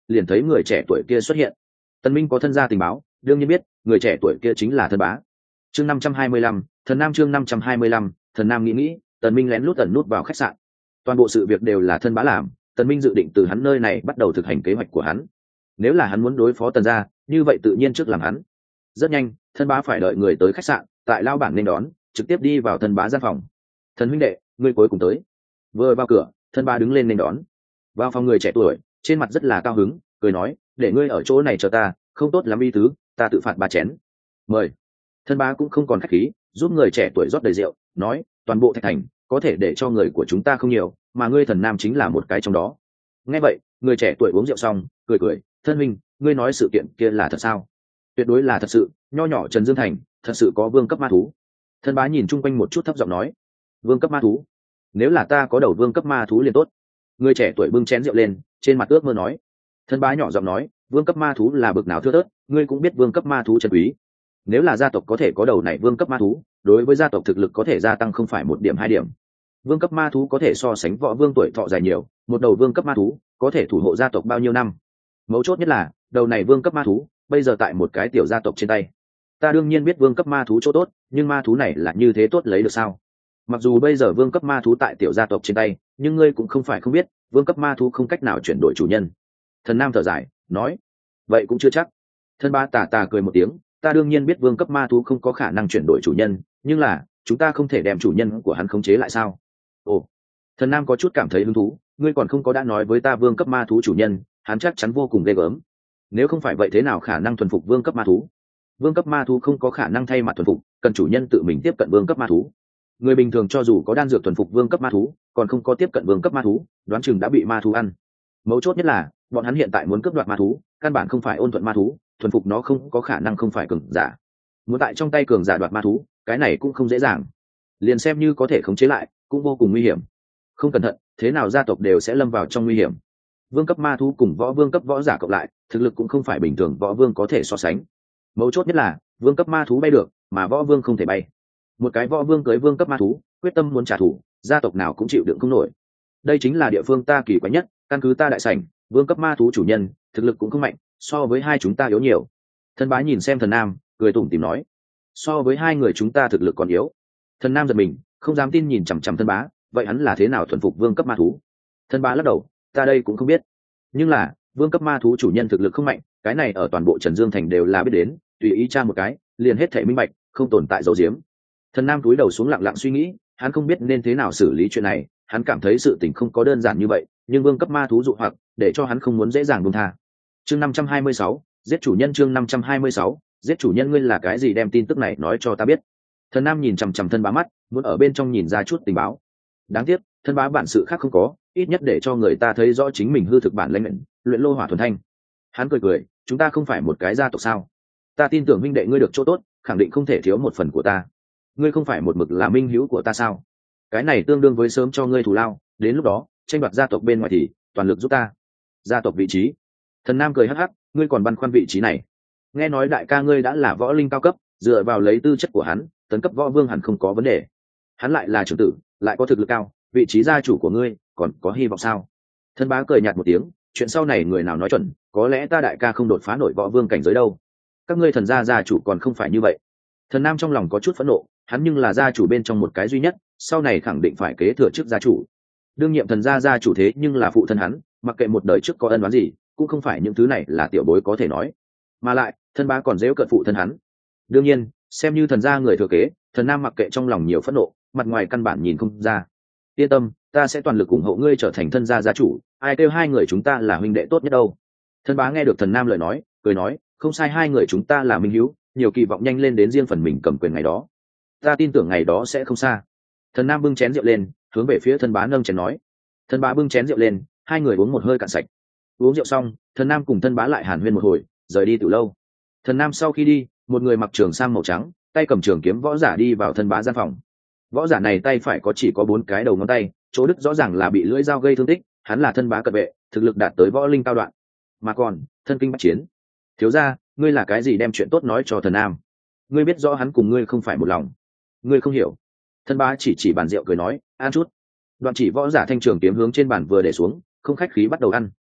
liền thấy người trẻ tuổi kia xuất hiện. Tần Minh có thân gia tình báo, đương nhiên biết người trẻ tuổi kia chính là Thân Bá. Chương 525, Thần Nam chương 525, Thần Nam nghĩ, Tần Minh lén lút ẩn nút vào khách sạn. Toàn bộ sự việc đều là Thân Bá làm, Tần Minh dự định từ hắn nơi này bắt đầu thực hành kế hoạch của hắn. Nếu là hắn muốn đối phó Tần gia, như vậy tự nhiên trước làm hắn. Rất nhanh, Thân Bá phải đợi người tới khách sạn, tại lao bản nên đón, trực tiếp đi vào Thân Bá gian phòng. Thần huynh đệ, ngươi cuối cùng tới. Vừa vào cửa, Thân Bá đứng lên nên đón. Vào phòng người trẻ tuổi, trên mặt rất là cao hứng, cười nói, để ngươi ở chỗ này chờ ta, không tốt lắm ý tứ, ta tự phạt 3 chén. Mời. Thân Bá cũng không còn khách khí, giúp người trẻ tuổi rót đầy rượu, nói, toàn bộ Thạch Thành có thể để cho người của chúng ta không nhiều, mà ngươi Thần Nam chính là một cái trong đó. Nghe vậy, người trẻ tuổi uống rượu xong, cười cười, thân huynh, ngươi nói sự kiện kia là thật sao? Tuyệt đối là thật sự, nho nhỏ Trần Dương Thành thật sự có vương cấp ma thú. Thân Bá nhìn chung quanh một chút thấp giọng nói, vương cấp ma thú? Nếu là ta có đầu vương cấp ma thú liền tốt. Người trẻ tuổi bưng chén rượu lên, trên mặt ước mơ nói. Thân Bá nhỏ giọng nói, vương cấp ma thú là bực nào thưa thớt, ngươi cũng biết vương cấp ma thú chân quý. Nếu là gia tộc có thể có đầu này vương cấp ma thú, đối với gia tộc thực lực có thể gia tăng không phải 1 điểm 2 điểm. Vương cấp ma thú có thể so sánh võ vương tuổi thọ dài nhiều, một đầu vương cấp ma thú có thể thủ hộ gia tộc bao nhiêu năm. Mấu chốt nhất là đầu này vương cấp ma thú bây giờ tại một cái tiểu gia tộc trên tay. Ta đương nhiên biết vương cấp ma thú chỗ tốt, nhưng ma thú này là như thế tốt lấy được sao? Mặc dù bây giờ vương cấp ma thú tại tiểu gia tộc trên tay, nhưng ngươi cũng không phải không biết vương cấp ma thú không cách nào chuyển đổi chủ nhân. Thần Nam thở dài nói, vậy cũng chưa chắc. Thân Bá tà tà cười một tiếng, ta đương nhiên biết vương cấp ma thú không có khả năng chuyển đổi chủ nhân, nhưng là chúng ta không thể đem chủ nhân của hắn khống chế lại sao? Ồ. Thần Nam có chút cảm thấy hứng thú, ngươi còn không có đã nói với ta vương cấp ma thú chủ nhân, hắn chắc chắn vô cùng ghê gớm. Nếu không phải vậy thế nào khả năng thuần phục vương cấp ma thú? Vương cấp ma thú không có khả năng thay mặt thuần phục, cần chủ nhân tự mình tiếp cận vương cấp ma thú. Người bình thường cho dù có đan dược thuần phục vương cấp ma thú, còn không có tiếp cận vương cấp ma thú, đoán chừng đã bị ma thú ăn. Mấu chốt nhất là bọn hắn hiện tại muốn cướp đoạt ma thú, căn bản không phải ôn thuận ma thú, thuần phục nó không có khả năng không phải cường giả. Muốn tại trong tay cường giả đoạt ma thú, cái này cũng không dễ dàng. Liền xem như có thể khống chế lại, cũng vô cùng nguy hiểm. Không cẩn thận, thế nào gia tộc đều sẽ lâm vào trong nguy hiểm. Vương cấp ma thú cùng võ vương cấp võ giả cộng lại, thực lực cũng không phải bình thường võ vương có thể so sánh. Mấu chốt nhất là vương cấp ma thú bay được, mà võ vương không thể bay. Một cái võ vương cưới vương cấp ma thú, quyết tâm muốn trả thù, gia tộc nào cũng chịu đựng không nổi. Đây chính là địa phương ta kỳ quái nhất, căn cứ ta đại sảnh, vương cấp ma thú chủ nhân thực lực cũng không mạnh, so với hai chúng ta yếu nhiều. Thân Bá nhìn xem Thần Nam, cười tủm tỉm nói, so với hai người chúng ta thực lực còn yếu. Thần Nam giật mình, không dám tin nhìn chằm chằm Thân Bá, vậy hắn là thế nào thuần phục vương cấp ma thú? Thân Bá lắc đầu, ta đây cũng không biết, nhưng là vương cấp ma thú chủ nhân thực lực không mạnh, cái này ở toàn bộ Trần Dương Thành đều là biết đến, tùy ý tra một cái liền hết thảy minh bạch, không tồn tại dấu diếm. Thần Nam cúi đầu xuống lặng lặng suy nghĩ, hắn không biết nên thế nào xử lý chuyện này, hắn cảm thấy sự tình không có đơn giản như vậy, nhưng vương cấp ma thú dụ hoặc để cho hắn không muốn dễ dàng buông tha. Chương 526, giết chủ nhân chương 526, giết chủ nhân, ngươi là cái gì đem tin tức này nói cho ta biết? Thần Nam nhìn chằm chằm Thân Bá mắt, muốn ở bên trong nhìn ra chút tình báo. Đáng tiếc, Thân Bá bản sự khác không có, ít nhất để cho người ta thấy rõ chính mình hư thực bản lãnh luyện lô hỏa thuần thanh. Hắn cười cười, chúng ta không phải một cái gia tộc sao? Ta tin tưởng minh đệ ngươi được chỗ tốt, khẳng định không thể thiếu một phần của ta. Ngươi không phải một mực là minh hữu của ta sao? Cái này tương đương với sớm cho ngươi thù lao, đến lúc đó tranh đoạt gia tộc bên ngoài thì toàn lực giúp ta. Gia tộc vị trí? Thần Nam cười hắc hắc, ngươi còn băn khoăn vị trí này? Nghe nói đại ca ngươi đã là võ linh cao cấp, dựa vào lấy tư chất của hắn, tấn cấp võ vương hẳn không có vấn đề. Hắn lại là trưởng tử, lại có thực lực cao, vị trí gia chủ của ngươi còn có hy vọng sao? Thân Bá cười nhạt một tiếng, chuyện sau này người nào nói chuẩn, có lẽ ta đại ca không đột phá nổi võ vương cảnh giới đâu. Các ngươi thần gia chủ còn không phải như vậy. Thần Nam trong lòng có chút phẫn nộ, hắn nhưng là gia chủ bên trong một cái duy nhất, sau này khẳng định phải kế thừa chức gia chủ. Đương nhiệm thần gia chủ thế nhưng là phụ thân hắn, mặc kệ một đời trước có ân oán gì, cũng không phải những thứ này là tiểu bối có thể nói. Mà lại, Thân Bá còn giễu cợt phụ thân hắn. Đương nhiên, xem như thần gia người thừa kế, Thần Nam mặc kệ trong lòng nhiều phẫn nộ, mặt ngoài căn bản nhìn không ra. Yên tâm, ta sẽ toàn lực ủng hộ ngươi trở thành thân gia chủ, ai kêu hai người chúng ta là huynh đệ tốt nhất đâu. Thân Bá nghe được Thần Nam lời nói, cười nói, không sai, hai người chúng ta là minh hữu, nhiều kỳ vọng nhanh lên đến riêng phần mình cầm quyền ngày đó. Ta tin tưởng ngày đó sẽ không xa. Thần Nam bưng chén rượu lên, hướng về phía Thân Bá nâng chén nói. Thân Bá bưng chén rượu lên, hai người uống một hơi cạn sạch. Uống rượu xong, Thần Nam cùng Thân Bá lại hàn huyên một hồi, rời đi từ lâu. Thần Nam sau khi đi, một người mặc trường sam màu trắng, tay cầm trường kiếm võ giả đi vào Thân Bá gian phòng. Võ giả này tay phải có chỉ có 4 cái đầu ngón tay, chỗ đứt rõ ràng là bị lưỡi dao gây thương tích, hắn là Thân Bá cận vệ, thực lực đạt tới võ linh cao đoạn, mà còn thân kinh bách chiến. Thiếu gia, ngươi là cái gì đem chuyện tốt nói cho Thần Nam? Ngươi biết rõ hắn cùng ngươi không phải một lòng, ngươi không hiểu. Thân Bá chỉ bàn rượu cười nói, ăn chút. Đoạn chỉ võ giả thanh trường kiếm hướng trên bàn vừa để xuống, không khách khí bắt đầu ăn.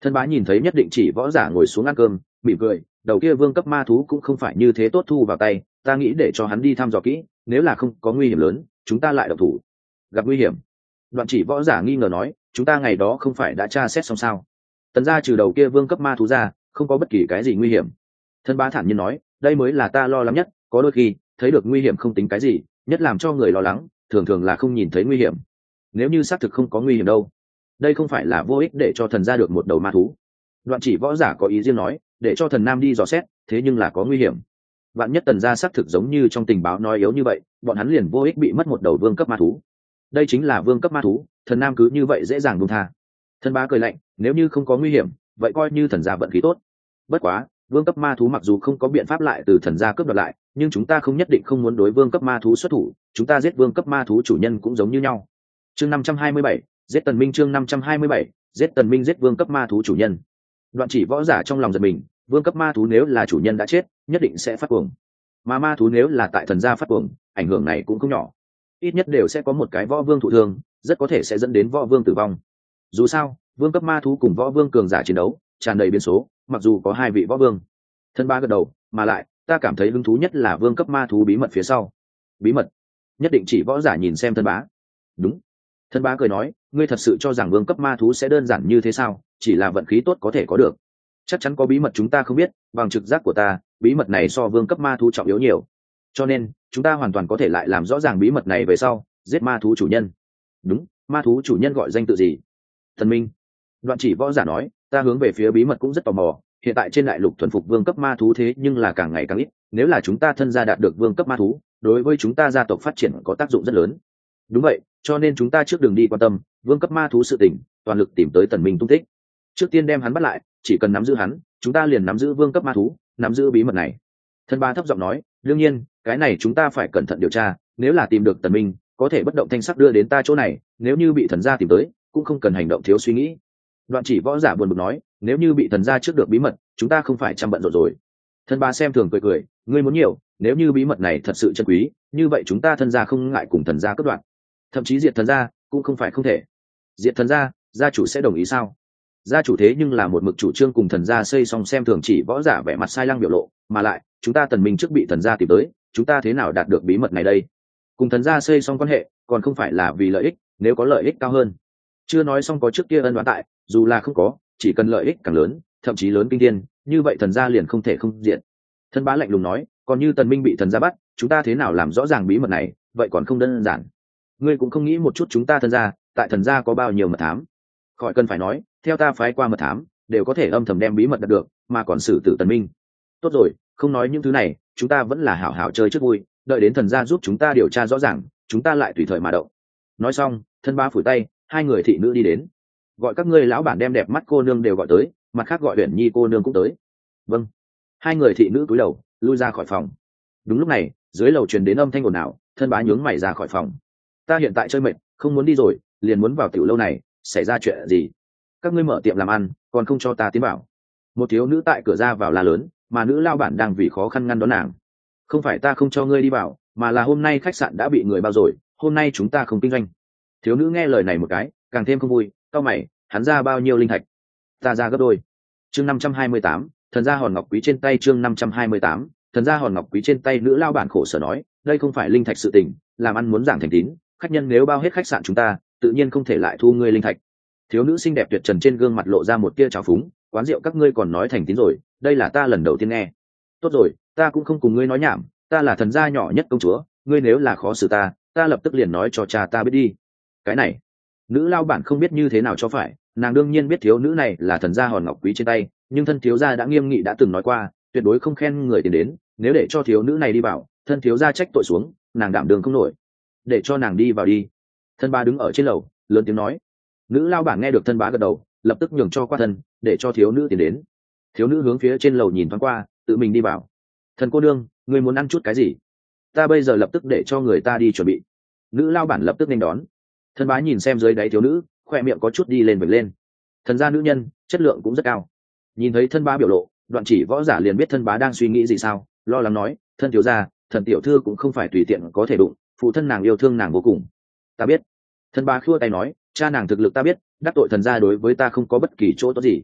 Thân bá nhìn thấy Nhất Định Chỉ võ giả ngồi xuống ăn cơm, mỉm cười, đầu kia vương cấp ma thú cũng không phải như thế tốt thu vào tay, ta nghĩ để cho hắn đi thăm dò kỹ, nếu là không có nguy hiểm lớn, chúng ta lại động thủ. Gặp nguy hiểm? Đoạn Chỉ võ giả nghi ngờ nói, chúng ta ngày đó không phải đã tra xét xong sao? Tần gia trừ đầu kia vương cấp ma thú ra, không có bất kỳ cái gì nguy hiểm. Thân bá thản nhiên nói, đây mới là ta lo lắng nhất, có đôi khi thấy được nguy hiểm không tính cái gì, nhất làm cho người lo lắng thường thường là không nhìn thấy nguy hiểm. Nếu như xác thực không có nguy hiểm đâu, đây không phải là vô ích để cho thần gia được một đầu ma thú. Đoạn Chỉ võ giả có ý riêng nói, để cho thần nam đi dò xét, thế nhưng là có nguy hiểm. Vạn nhất tần gia xác thực giống như trong tình báo nói yếu như vậy, bọn hắn liền vô ích bị mất một đầu vương cấp ma thú. Đây chính là vương cấp ma thú, thần nam cứ như vậy dễ dàng buông tha. Thân bá cười lạnh, nếu như không có nguy hiểm, vậy coi như thần gia vận khí tốt. Bất quá, vương cấp ma thú mặc dù không có biện pháp lại từ thần gia cướp đoạt lại, nhưng chúng ta không nhất định không muốn đối vương cấp ma thú xuất thủ, chúng ta giết vương cấp ma thú chủ nhân cũng giống như nhau. Chương 527, giết Tần Minh. Chương 527, giết Tần Minh, giết vương cấp ma thú chủ nhân. Đoạn Chỉ võ giả trong lòng giật mình, vương cấp ma thú nếu là chủ nhân đã chết, nhất định sẽ phát cuồng. Mà ma thú nếu là tại thần gia phát cuồng, ảnh hưởng này cũng không nhỏ. Ít nhất đều sẽ có một cái võ vương thụ thương, rất có thể sẽ dẫn đến võ vương tử vong. Dù sao, vương cấp ma thú cùng võ vương cường giả chiến đấu, tràn đầy biến số, mặc dù có hai vị võ vương. Thân ba gật đầu, mà lại, ta cảm thấy hứng thú nhất là vương cấp ma thú bí mật phía sau. Bí mật? Nhất Định Chỉ võ giả nhìn xem thân bá. Đúng. Thân bá cười nói, ngươi thật sự cho rằng vương cấp ma thú sẽ đơn giản như thế sao? Chỉ là vận khí tốt có thể có được. Chắc chắn có bí mật chúng ta không biết, bằng trực giác của ta, bí mật này so vương cấp ma thú trọng yếu nhiều. Cho nên, chúng ta hoàn toàn có thể lại làm rõ ràng bí mật này về sau, giết ma thú chủ nhân. Đúng, ma thú chủ nhân gọi danh tự gì? Thần Minh. Đoạn Chỉ võ giả nói, ta hướng về phía bí mật cũng rất tò mò, hiện tại trên đại lục thuần phục vương cấp ma thú thế nhưng là càng ngày càng ít, nếu là chúng ta thân gia đạt được vương cấp ma thú, đối với chúng ta gia tộc phát triển có tác dụng rất lớn. Đúng vậy, cho nên chúng ta trước đường đi quan tâm vương cấp ma thú sự tình, toàn lực tìm tới Tần Minh tung tích. Trước tiên đem hắn bắt lại, chỉ cần nắm giữ hắn, chúng ta liền nắm giữ vương cấp ma thú, nắm giữ bí mật này. Thân ba thấp giọng nói, đương nhiên, cái này chúng ta phải cẩn thận điều tra, nếu là tìm được Tần Minh, có thể bất động thanh sắc đưa đến ta chỗ này, nếu như bị thần gia tìm tới, cũng không cần hành động thiếu suy nghĩ. Đoạn Chỉ võ giả buồn bực nói, nếu như bị thần gia trước được bí mật, chúng ta không phải chăm bận rộn rồi. Thân ba xem thường cười cười, ngươi muốn nhiều, nếu như bí mật này thật sự chân quý, như vậy chúng ta thân gia không ngại cùng thần gia cướp đoạt, thậm chí diệt thần gia cũng không phải không thể. Diệt thần gia, gia chủ sẽ đồng ý sao? Gia chủ thế nhưng là một mực chủ trương cùng thần gia xây xong, xem thường Chỉ võ giả vẻ mặt sai lăng biểu lộ, mà lại chúng ta Tần Minh trước bị thần gia tìm tới, chúng ta thế nào đạt được bí mật này đây? Cùng thần gia xây xong quan hệ, còn không phải là vì lợi ích, nếu có lợi ích cao hơn. Chưa nói xong có trước kia ân oán tại, dù là không có, chỉ cần lợi ích càng lớn, thậm chí lớn kinh thiên, như vậy thần gia liền không thể không diện. Thân bá lạnh lùng nói, còn như Tần Minh bị thần gia bắt, chúng ta thế nào làm rõ ràng bí mật này, vậy còn không đơn giản. Ngươi cũng không nghĩ một chút chúng ta thân gia, tại thần gia có bao nhiêu mật thám? Khỏi cần phải nói, theo ta phái qua mật thám, đều có thể âm thầm đem bí mật đạt được, mà còn xử tử Tần Minh. Tốt rồi, không nói những thứ này, chúng ta vẫn là hảo hảo chơi trước vui, đợi đến thần gia giúp chúng ta điều tra rõ ràng, chúng ta lại tùy thời mà động. Nói xong, thân bá phủi tay, hai người thị nữ đi đến. Gọi các ngươi lão bản đem đẹp mắt cô nương đều gọi tới, mặt khác gọi Uyển Nhi cô nương cũng tới. Vâng. Hai người thị nữ cúi đầu, lui ra khỏi phòng. Đúng lúc này, dưới lầu truyền đến âm thanh ồn ào, thân bá nhướng mày ra khỏi phòng. Ta hiện tại chơi mệt, không muốn đi rồi, liền muốn vào tiểu lâu này, xảy ra chuyện gì? Các ngươi mở tiệm làm ăn, còn không cho ta tiến vào. Một thiếu nữ tại cửa ra vào la lớn, mà nữ lao bản đang vì khó khăn ngăn đón nàng. Không phải ta không cho ngươi đi vào, mà là hôm nay khách sạn đã bị người bao rồi, hôm nay chúng ta không kinh doanh. Thiếu nữ nghe lời này một cái, càng thêm không vui, cao mày, hắn ra bao nhiêu linh thạch? Ta ra gấp đôi. Chương 528, thần gia hòn ngọc quý trên tay. Chương 528, thần gia hòn ngọc quý trên tay. Nữ lao bản khổ sở nói, đây không phải linh thạch sự tình, làm ăn muốn giảng thành tín, khách nhân nếu bao hết khách sạn chúng ta, tự nhiên không thể lại thu ngươi linh thạch. Thiếu nữ xinh đẹp tuyệt trần trên gương mặt lộ ra một tia trào phúng, quán rượu các ngươi còn nói thành tín rồi, đây là ta lần đầu tiên nghe. Tốt rồi, ta cũng không cùng ngươi nói nhảm, ta là thần gia nhỏ nhất công chúa, ngươi nếu là khó xử ta, ta lập tức liền nói cho cha ta biết đi. Cái này, nữ lao bản không biết như thế nào cho phải, nàng đương nhiên biết thiếu nữ này là thần gia hòn ngọc quý trên tay, nhưng thân thiếu gia đã nghiêm nghị đã từng nói qua, tuyệt đối không khen người tiền đến, nếu để cho thiếu nữ này đi vào, thân thiếu gia trách tội xuống, nàng đảm đường không nổi. Để cho nàng đi vào đi. Thân ba đứng ở trên lầu, lớn tiếng nói. Nữ lao bản nghe được thân bá gật đầu, lập tức nhường cho qua thân, để cho thiếu nữ tiến đến. Thiếu nữ hướng phía trên lầu nhìn thoáng qua, tự mình đi vào. Thần cô nương, ngươi muốn ăn chút cái gì? Ta bây giờ lập tức để cho người ta đi chuẩn bị. Nữ lao bản lập tức nên đón. Thân bá nhìn xem dưới đáy thiếu nữ, khoe miệng có chút đi lên vểnh lên. Thần gia nữ nhân, chất lượng cũng rất cao. Nhìn thấy thân bá biểu lộ, Đoạn Chỉ võ giả liền biết thân bá đang suy nghĩ gì sao, lo lắng nói, thân thiếu gia, thần tiểu thư cũng không phải tùy tiện có thể đụng, phụ thân nàng yêu thương nàng vô cùng. Ta biết. Thân bá khua tay nói, cha nàng thực lực ta biết, đắc tội thần gia đối với ta không có bất kỳ chỗ tốt gì.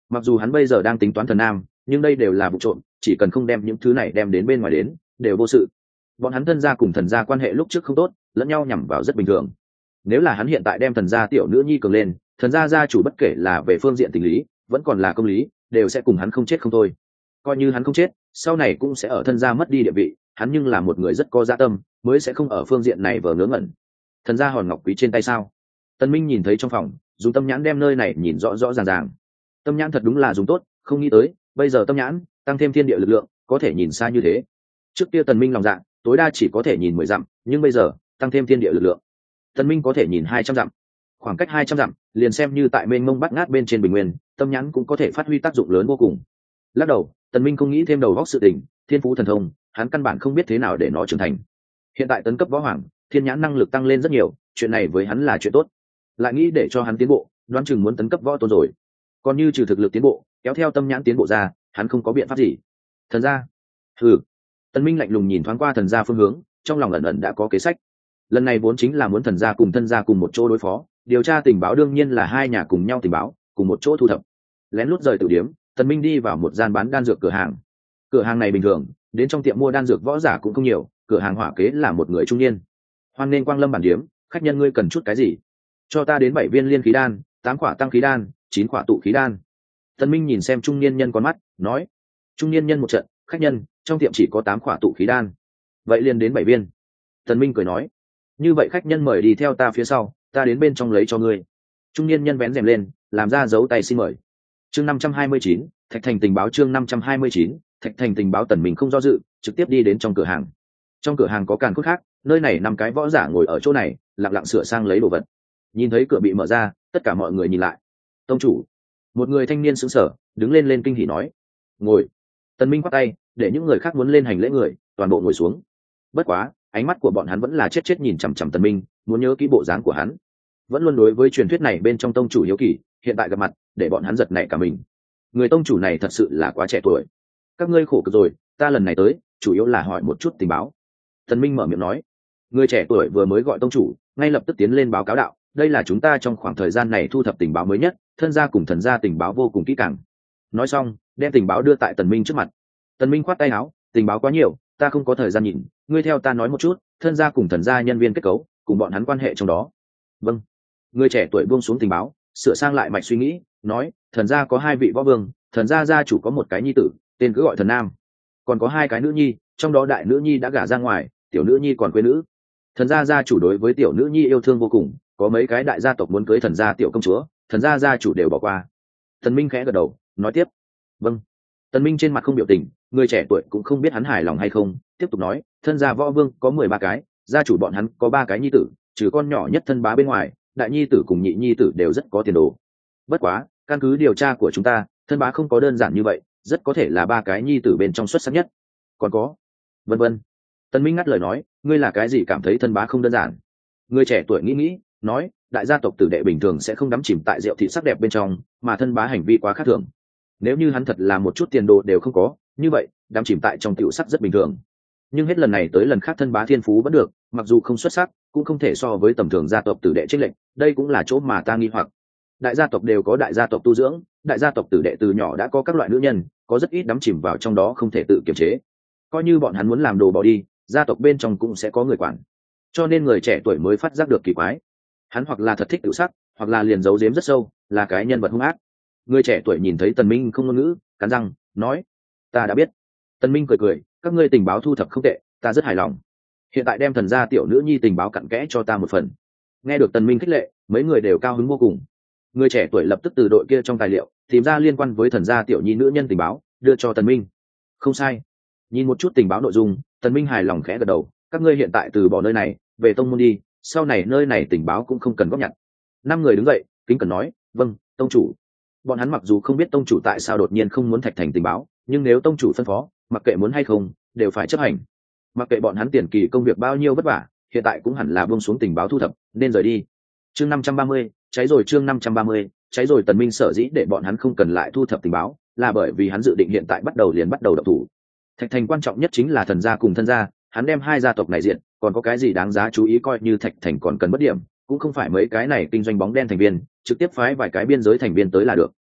Mặc dù hắn bây giờ đang tính toán thần nam, nhưng đây đều là vụ trộm, chỉ cần không đem những thứ này đem đến bên ngoài đến, đều vô sự. Bọn hắn thân gia cùng thần gia quan hệ lúc trước không tốt, lẫn nhau nhằm vào rất bình thường. Nếu là hắn hiện tại đem thần gia tiểu nữ nhi cường lên, thần gia gia chủ bất kể là về phương diện tình lý, vẫn còn là công lý, đều sẽ cùng hắn không chết không thôi. Coi như hắn không chết, sau này cũng sẽ ở thân gia mất đi địa vị, hắn nhưng là một người rất có dạ tâm, mới sẽ không ở phương diện này vờ ngớ ngẩn. Thần gia hòn ngọc quý trên tay sao? Tần Minh nhìn thấy trong phòng, dùng tâm nhãn đem nơi này nhìn rõ rõ ràng ràng. Tâm nhãn thật đúng là dùng tốt, không nghĩ tới, bây giờ tâm nhãn tăng thêm thiên địa lực lượng, có thể nhìn xa như thế. Trước kia Tần Minh lòng dạ, tối đa chỉ có thể nhìn 10 dặm, nhưng bây giờ, tăng thêm thiên địa lực lượng, Tần Minh có thể nhìn 200 dặm. Khoảng cách 200 dặm, liền xem như tại mênh mông bát ngát bên trên bình nguyên, tâm nhãn cũng có thể phát huy tác dụng lớn vô cùng. Lắc đầu, Tần Minh không nghĩ thêm đầu góc sự tình, thiên phú thần thông, hắn căn bản không biết thế nào để nó trưởng thành. Hiện tại tấn cấp võ hoàng, thiên nhãn năng lực tăng lên rất nhiều, chuyện này với hắn là chuyện tốt. Lại nghĩ để cho hắn tiến bộ, đoán chừng muốn tấn cấp võ tôn rồi. Còn như trừ thực lực tiến bộ, kéo theo tâm nhãn tiến bộ ra, hắn không có biện pháp gì. Thần gia, Tần Minh lạnh lùng nhìn thoáng qua thần gia phương hướng, trong lòng ẩn ẩn đã có kế sách. Lần này vốn chính là muốn thần gia cùng thân gia cùng một chỗ đối phó, điều tra tình báo đương nhiên là hai nhà cùng nhau tình báo, cùng một chỗ thu thập. Lén lút rời tử điếm, Tần Minh đi vào một gian bán đan dược cửa hàng. Cửa hàng này bình thường, đến trong tiệm mua đan dược võ giả cũng không nhiều, cửa hàng hỏa kế là một người trung niên. Hoan nên quang lâm bản điếm, khách nhân ngươi cần chút cái gì? Cho ta đến 7 viên liên khí đan, 8 quả tăng khí đan, 9 quả tụ khí đan. Tần Minh nhìn xem trung niên nhân con mắt, nói: trung niên nhân một trận, khách nhân, trong tiệm chỉ có 8 quả tụ khí đan, vậy liền đến 7 viên. Tần Minh cười nói: như vậy khách nhân mời đi theo ta phía sau, ta đến bên trong lấy cho ngươi. Trung niên nhân vén rèm lên, làm ra dấu tay xin mời. Chương 529, Thạch Thành tình báo. Chương 529, Thạch Thành tình báo. Tần Minh không do dự, trực tiếp đi đến trong cửa hàng. Trong cửa hàng có càn khôn khác, nơi này 5 cái võ giả ngồi ở chỗ này, lặng lặng sửa sang lấy đồ vật. Nhìn thấy cửa bị mở ra, tất cả mọi người nhìn lại. Tông chủ, một người thanh niên sững sờ, đứng lên kinh hỉ nói: ngồi. Tần Minh quát tay, để những người khác muốn lên hành lễ người, toàn bộ ngồi xuống. Bất quá, ánh mắt của bọn hắn vẫn là chết nhìn chằm chằm Tần Minh, muốn nhớ kỹ bộ dáng của hắn. Vẫn luôn đối với truyền thuyết này bên trong tông chủ hiếu kỳ, hiện tại gặp mặt, để bọn hắn giật nảy cả mình. Người tông chủ này thật sự là quá trẻ tuổi. Các ngươi khổ cực rồi, ta lần này tới, chủ yếu là hỏi một chút tình báo. Tần Minh mở miệng nói. Người trẻ tuổi vừa mới gọi tông chủ, ngay lập tức tiến lên báo cáo đạo, đây là chúng ta trong khoảng thời gian này thu thập tình báo mới nhất, thân gia cùng thần gia tình báo vô cùng kỹ càng. Nói xong, đem tình báo đưa tại Tần Minh trước mặt. Tần Minh khoát tay áo, tình báo quá nhiều, ta không có thời gian nhìn, ngươi theo ta nói một chút, thân gia cùng thần gia nhân viên kết cấu, cùng bọn hắn quan hệ trong đó. Vâng. Người trẻ tuổi buông xuống tình báo, sửa sang lại mạch suy nghĩ, nói, thần gia có 2 vị võ vương, thần gia gia chủ có một cái nhi tử, tên cứ gọi thần nam, còn có 2 cái nữ nhi, trong đó đại nữ nhi đã gả ra ngoài, tiểu nữ nhi còn quê nữ. Thần gia gia chủ đối với tiểu nữ nhi yêu thương vô cùng, có mấy cái đại gia tộc muốn cưới thần gia tiểu công chúa, thần gia gia chủ đều bỏ qua. Tần Minh khẽ gật đầu, nói tiếp. Vâng. Tần Minh trên mặt không biểu tình, người trẻ tuổi cũng không biết hắn hài lòng hay không, tiếp tục nói, thân gia võ vương có 13 cái, gia chủ bọn hắn có 3 cái nhi tử, trừ con nhỏ nhất thân bá bên ngoài, đại nhi tử cùng nhị nhi tử đều rất có tiền đồ. Bất quá, căn cứ điều tra của chúng ta, thân bá không có đơn giản như vậy, rất có thể là 3 cái nhi tử bên trong xuất sắc nhất. Còn có, vân vân. Tần Minh ngắt lời nói, ngươi là cái gì cảm thấy thân bá không đơn giản? Người trẻ tuổi nghĩ, nói, đại gia tộc tử đệ bình thường sẽ không đắm chìm tại rượu thị sắc đẹp bên trong, mà thân bá hành vi quá khác thường. Nếu như hắn thật là một chút tiền đồ đều không có, như vậy, đắm chìm tại trong tiểu sắc rất bình thường. Nhưng hết lần này tới lần khác thân bá thiên phú vẫn được, mặc dù không xuất sắc, cũng không thể so với tầm thường gia tộc tử đệ chênh lệch, đây cũng là chỗ mà ta nghi hoặc. Đại gia tộc đều có đại gia tộc tu dưỡng, đại gia tộc tử đệ từ nhỏ đã có các loại nữ nhân, có rất ít đắm chìm vào trong đó không thể tự kiềm chế. Coi như bọn hắn muốn làm đồ bỏ đi, gia tộc bên trong cũng sẽ có người quản. Cho nên người trẻ tuổi mới phát giác được kỳ quái. Hắn hoặc là thật thích tự sắc, hoặc là liền giấu giếm rất sâu, là cái nhân vật hung ác. Người trẻ tuổi nhìn thấy Tần Minh không ngôn ngữ, cắn răng, nói: ta đã biết. Tần Minh cười, các ngươi tình báo thu thập không tệ, ta rất hài lòng. Hiện tại đem thần gia tiểu nữ nhi tình báo cặn kẽ cho ta một phần. Nghe được Tần Minh khích lệ, mấy người đều cao hứng vô cùng. Người trẻ tuổi lập tức từ đội kia trong tài liệu tìm ra liên quan với thần gia tiểu nhi nữ nhân tình báo, đưa cho Tần Minh. Không sai. Nhìn một chút tình báo nội dung, Tần Minh hài lòng khẽ gật đầu, các ngươi hiện tại từ bỏ nơi này, về tông môn đi, sau này nơi này tình báo cũng không cần góp nhặt. 5 người đứng dậy, kính cẩn nói, vâng, tông chủ. Bọn hắn mặc dù không biết tông chủ tại sao đột nhiên không muốn Thạch Thành tình báo, nhưng nếu tông chủ phân phó, mặc kệ muốn hay không, đều phải chấp hành. Mặc kệ bọn hắn tiền kỳ công việc bao nhiêu vất vả, hiện tại cũng hẳn là buông xuống tình báo thu thập, nên rời đi. Chương 530, cháy rồi. Chương 530, cháy rồi. Tần Minh sở dĩ để bọn hắn không cần lại thu thập tình báo, là bởi vì hắn dự định hiện tại bắt đầu động thủ. Thạch Thành quan trọng nhất chính là thần gia cùng thân gia, hắn đem 2 gia tộc này diện, còn có cái gì đáng giá chú ý coi như Thạch Thành còn cần bất điểm, cũng không phải mấy cái này kinh doanh bóng đen thành viên, trực tiếp phái vài cái biên giới thành viên tới là được.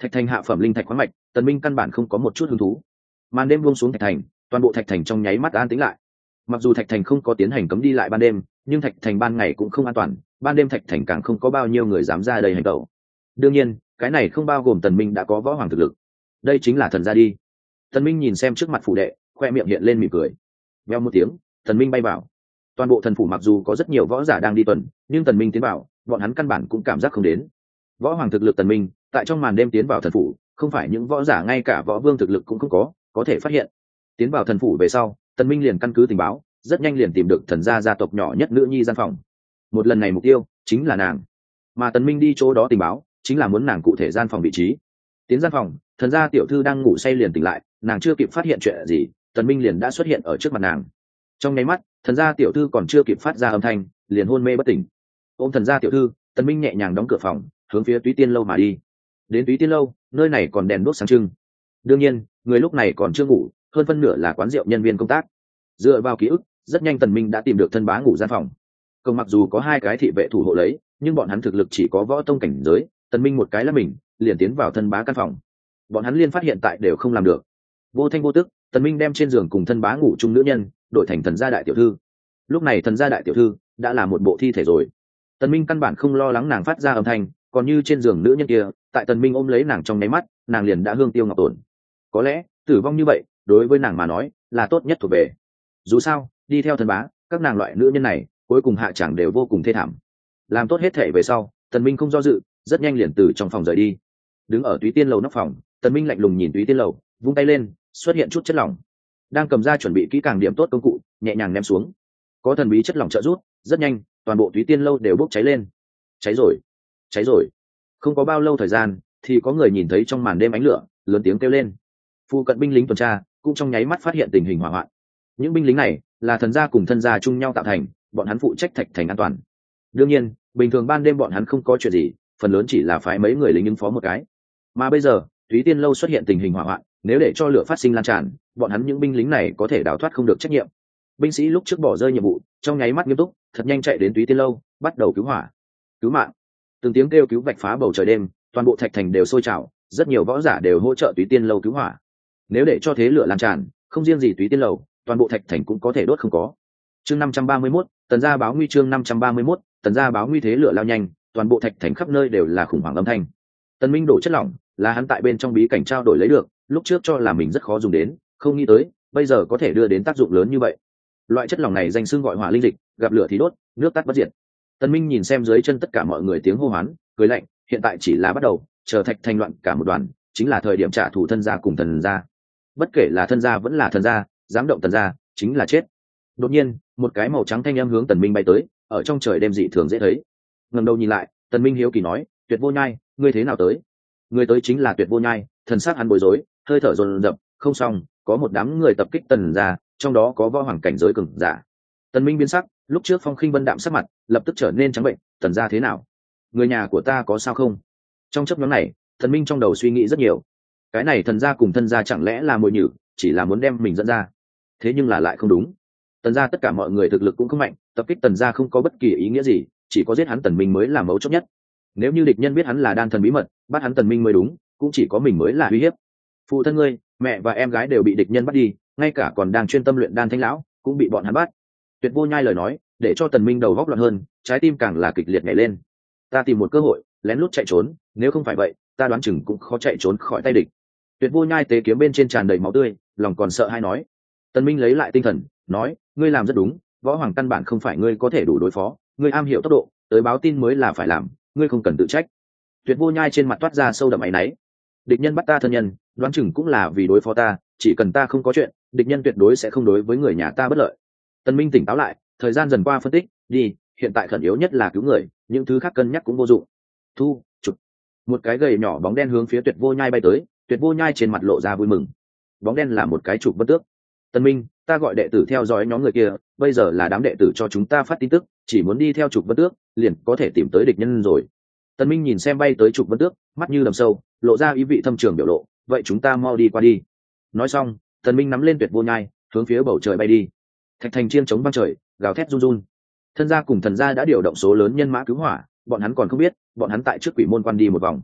Thạch thành hạ phẩm linh thạch khoáng mạch, tần minh căn bản không có một chút hứng thú. Màn đêm buông xuống thạch thành, toàn bộ thạch thành trong nháy mắt an tĩnh lại. Mặc dù thạch thành không có tiến hành cấm đi lại ban đêm, nhưng thạch thành ban ngày cũng không an toàn, ban đêm thạch thành càng không có bao nhiêu người dám ra đây hành động. Đương nhiên cái này không bao gồm tần minh đã có võ hoàng thực lực. Đây chính là thần gia đi. Tần minh nhìn xem trước mặt phủ đệ, khoe miệng hiện lên mỉm cười. Vèo một tiếng, tần minh bay vào. Toàn bộ thần phủ mặc dù có rất nhiều võ giả đang đi tuần, nhưng tần minh tiến vào, bọn hắn căn bản cũng cảm giác không đến. Võ hoàng thực lực tần minh tại trong màn đêm tiến vào thần phủ, không phải những võ giả ngay cả võ vương thực lực cũng không có thể phát hiện. Tiến vào thần phủ về sau, tần minh liền căn cứ tình báo, rất nhanh liền tìm được thần gia tộc nhỏ nhất nữ nhi gian phòng. Một lần này mục tiêu chính là nàng, mà tần minh đi chỗ đó tình báo chính là muốn nàng cụ thể gian phòng vị trí. Tiến gian phòng, thần gia tiểu thư đang ngủ say liền tỉnh lại, nàng chưa kịp phát hiện chuyện gì, tần minh liền đã xuất hiện ở trước mặt nàng. Trong nháy mắt, thần gia tiểu thư còn chưa kịp phát ra âm thanh, liền hôn mê bất tỉnh. Ôm thần gia tiểu thư, tần minh nhẹ nhàng đóng cửa phòng, hướng phía Túy Tiên lâu mà đi. Đến Túy Tiên lâu, nơi này còn đèn đuốc sáng trưng. Đương nhiên người lúc này còn chưa ngủ, hơn phân nửa là quán rượu nhân viên công tác. Dựa vào ký ức, rất nhanh tần minh đã tìm được thân bá ngủ gian phòng. Công mặc dù có hai cái thị vệ thủ hộ lấy, nhưng bọn hắn thực lực chỉ có võ tông cảnh giới, tần minh một cái là mình liền tiến vào thân bá căn phòng. Bọn hắn liên phát hiện tại đều không làm được. Vô thanh vô tức, tần minh đem trên giường cùng thân bá ngủ chung nữ nhân đổi thành thần gia đại tiểu thư. Lúc này thần gia đại tiểu thư đã là một bộ thi thể rồi. Tần minh căn bản không lo lắng nàng phát ra âm thanh, còn như trên giường nữ nhân kia, tại tần minh ôm lấy nàng trong nháy mắt, nàng liền đã hương tiêu ngọc tổn. Có lẽ tử vong như vậy đối với nàng mà nói là tốt nhất thuộc về. Dù sao đi theo thần bá, các nàng loại nữ nhân này cuối cùng hạ chẳng đều vô cùng thê thảm. Làm tốt hết thể về sau, tần minh không do dự, rất nhanh liền từ trong phòng rời đi. Đứng ở Túy Tiên lầu nóc phòng, tần minh lạnh lùng nhìn Túy Tiên lầu, vung tay lên, xuất hiện chút chất lỏng. Đang cầm ra chuẩn bị kỹ càng điểm tốt công cụ, nhẹ nhàng ném xuống. Có thần bí chất lỏng trợ giúp, rất nhanh toàn bộ Túy Tiên lâu đều bốc cháy lên. Cháy rồi, cháy rồi. Không có bao lâu thời gian thì có người nhìn thấy trong màn đêm ánh lửa, lớn tiếng kêu lên. Phu cận binh lính tuần tra cũng trong nháy mắt phát hiện tình hình hỏa hoạn. Những binh lính này là thần gia cùng thân gia chung nhau tạo thành, bọn hắn phụ trách thạch thành an toàn. Đương nhiên bình thường ban đêm bọn hắn không có chuyện gì, phần lớn chỉ là phái mấy người lính ứng phó một cái. Mà bây giờ Túy Tiên lâu xuất hiện tình hình hỏa hoạn, nếu để cho lửa phát sinh lan tràn, bọn hắn những binh lính này có thể đào thoát không được trách nhiệm. Binh sĩ lúc trước bỏ rơi nhiệm vụ, trong nháy mắt nghiêm túc, thật nhanh chạy đến Túy Tiên lâu, bắt đầu cứu hỏa, cứu mạng. Từng tiếng kêu cứu vạch phá bầu trời đêm, toàn bộ thạch thành đều sôi trào, rất nhiều võ giả đều hỗ trợ Túy Tiên lâu cứu hỏa. Nếu để cho thế lửa lan tràn, không riêng gì Túy Tiên lầu, toàn bộ thạch thành cũng có thể đốt không có. Chương 531, tần gia báo nguy. Chương 531, tần gia báo nguy. Thế lửa lao nhanh, toàn bộ thạch thành khắp nơi đều là khủng hoảng âm thanh. Tần Minh đổ chất lỏng là hắn tại bên trong bí cảnh trao đổi lấy được, lúc trước cho là mình rất khó dùng đến, không nghĩ tới bây giờ có thể đưa đến tác dụng lớn như vậy. Loại chất lỏng này danh xưng gọi hỏa linh dịch, gặp lửa thì đốt, nước tắt bất diệt. Tần Minh nhìn xem dưới chân tất cả mọi người tiếng hô hoán, cười lạnh, hiện tại chỉ là bắt đầu, chờ thạch thành loạn cả một đoàn, chính là thời điểm trả thù thân gia cùng thần gia. Bất kể là thân gia vẫn là thần gia, dám động tần gia chính là chết. Đột nhiên một cái màu trắng thanh âm hướng Tần Minh bay tới, ở trong trời đêm dị thường dễ thấy. Ngẩng đầu nhìn lại, Tần Minh hiếu kỳ nói, Tuyệt Vô Nhai, ngươi thế nào tới? Người tới chính là Tuyệt Vô Nhai. Thần sắc hắn bối rối, hơi thở dồn dập, không xong, có một đám người tập kích tần gia, trong đó có võ hoàng cảnh giới cường giả. Tần Minh biến sắc, lúc trước Phong Khinh Vân đạm sắc mặt lập tức trở nên trắng bệnh. Tần gia thế nào? Người nhà của ta có sao không? Trong chốc ngắn này, Tần Minh trong đầu suy nghĩ rất nhiều. Cái này thần gia cùng thân gia chẳng lẽ là mồi nhử, chỉ là muốn đem mình dẫn ra? Thế nhưng là lại không đúng. Tần gia tất cả mọi người thực lực cũng không mạnh, tập kích tần gia không có bất kỳ ý nghĩa gì, chỉ có giết hắn Tần Minh mới là mấu chốt nhất. Nếu như địch nhân biết hắn là đan thần bí mật, bắt hắn Tần Minh mới đúng, cũng chỉ có mình mới là uy hiếp. Phụ thân ngươi, mẹ và em gái đều bị địch nhân bắt đi, ngay cả còn đang chuyên tâm luyện đan Thanh lão cũng bị bọn hắn bắt. Tuyệt Vô Nhai lời nói để cho Tần Minh đầu góc loạn hơn, trái tim càng là kịch liệt nhảy lên. Ta tìm một cơ hội lén lút chạy trốn, nếu không phải vậy ta đoán chừng cũng khó chạy trốn khỏi tay địch. Tuyệt Vô Nhai tế kiếm bên trên tràn đầy máu tươi, lòng còn sợ hay nói. Tần Minh lấy lại tinh thần, nói, ngươi làm rất đúng, võ hoàng căn bản không phải ngươi có thể đủ đối phó, ngươi am hiểu tốc độ, tới báo tin mới là phải làm, ngươi không cần tự trách. Tuyệt Vô Nhai trên mặt toát ra sâu đậm áy náy. Địch nhân bắt ta thân nhân, đoán chừng cũng là vì đối phó ta, chỉ cần ta không có chuyện, địch nhân tuyệt đối sẽ không đối với người nhà ta bất lợi. Tần Minh tỉnh táo lại, thời gian dần qua phân tích, đi, hiện tại khẩn yếu nhất là cứu người, những thứ khác cân nhắc cũng vô dụng. Thu, chụp. Một cái gầy nhỏ bóng đen hướng phía Tuyệt Vô Nhai bay tới, Tuyệt Vô Nhai trên mặt lộ ra vui mừng. Bóng đen là một cái trục vân tước. Tần Minh, ta gọi đệ tử theo dõi nhóm người kia, bây giờ là đám đệ tử cho chúng ta phát tin tức, chỉ muốn đi theo trục vân tước, liền có thể tìm tới địch nhân rồi. Tần Minh nhìn xem bay tới trục vân tước, mắt như đầm sâu, lộ ra ý vị thâm trường biểu lộ, vậy chúng ta mau đi qua đi. Nói xong, Tần Minh nắm lên Tuyệt Vô Nhai, hướng phía bầu trời bay đi. Thạch thành chiên chống vang trời, gào thét run run. Thân gia cùng thần gia đã điều động số lớn nhân mã cứu hỏa, bọn hắn còn không biết, bọn hắn tại trước Quỷ Môn Quan đi một vòng.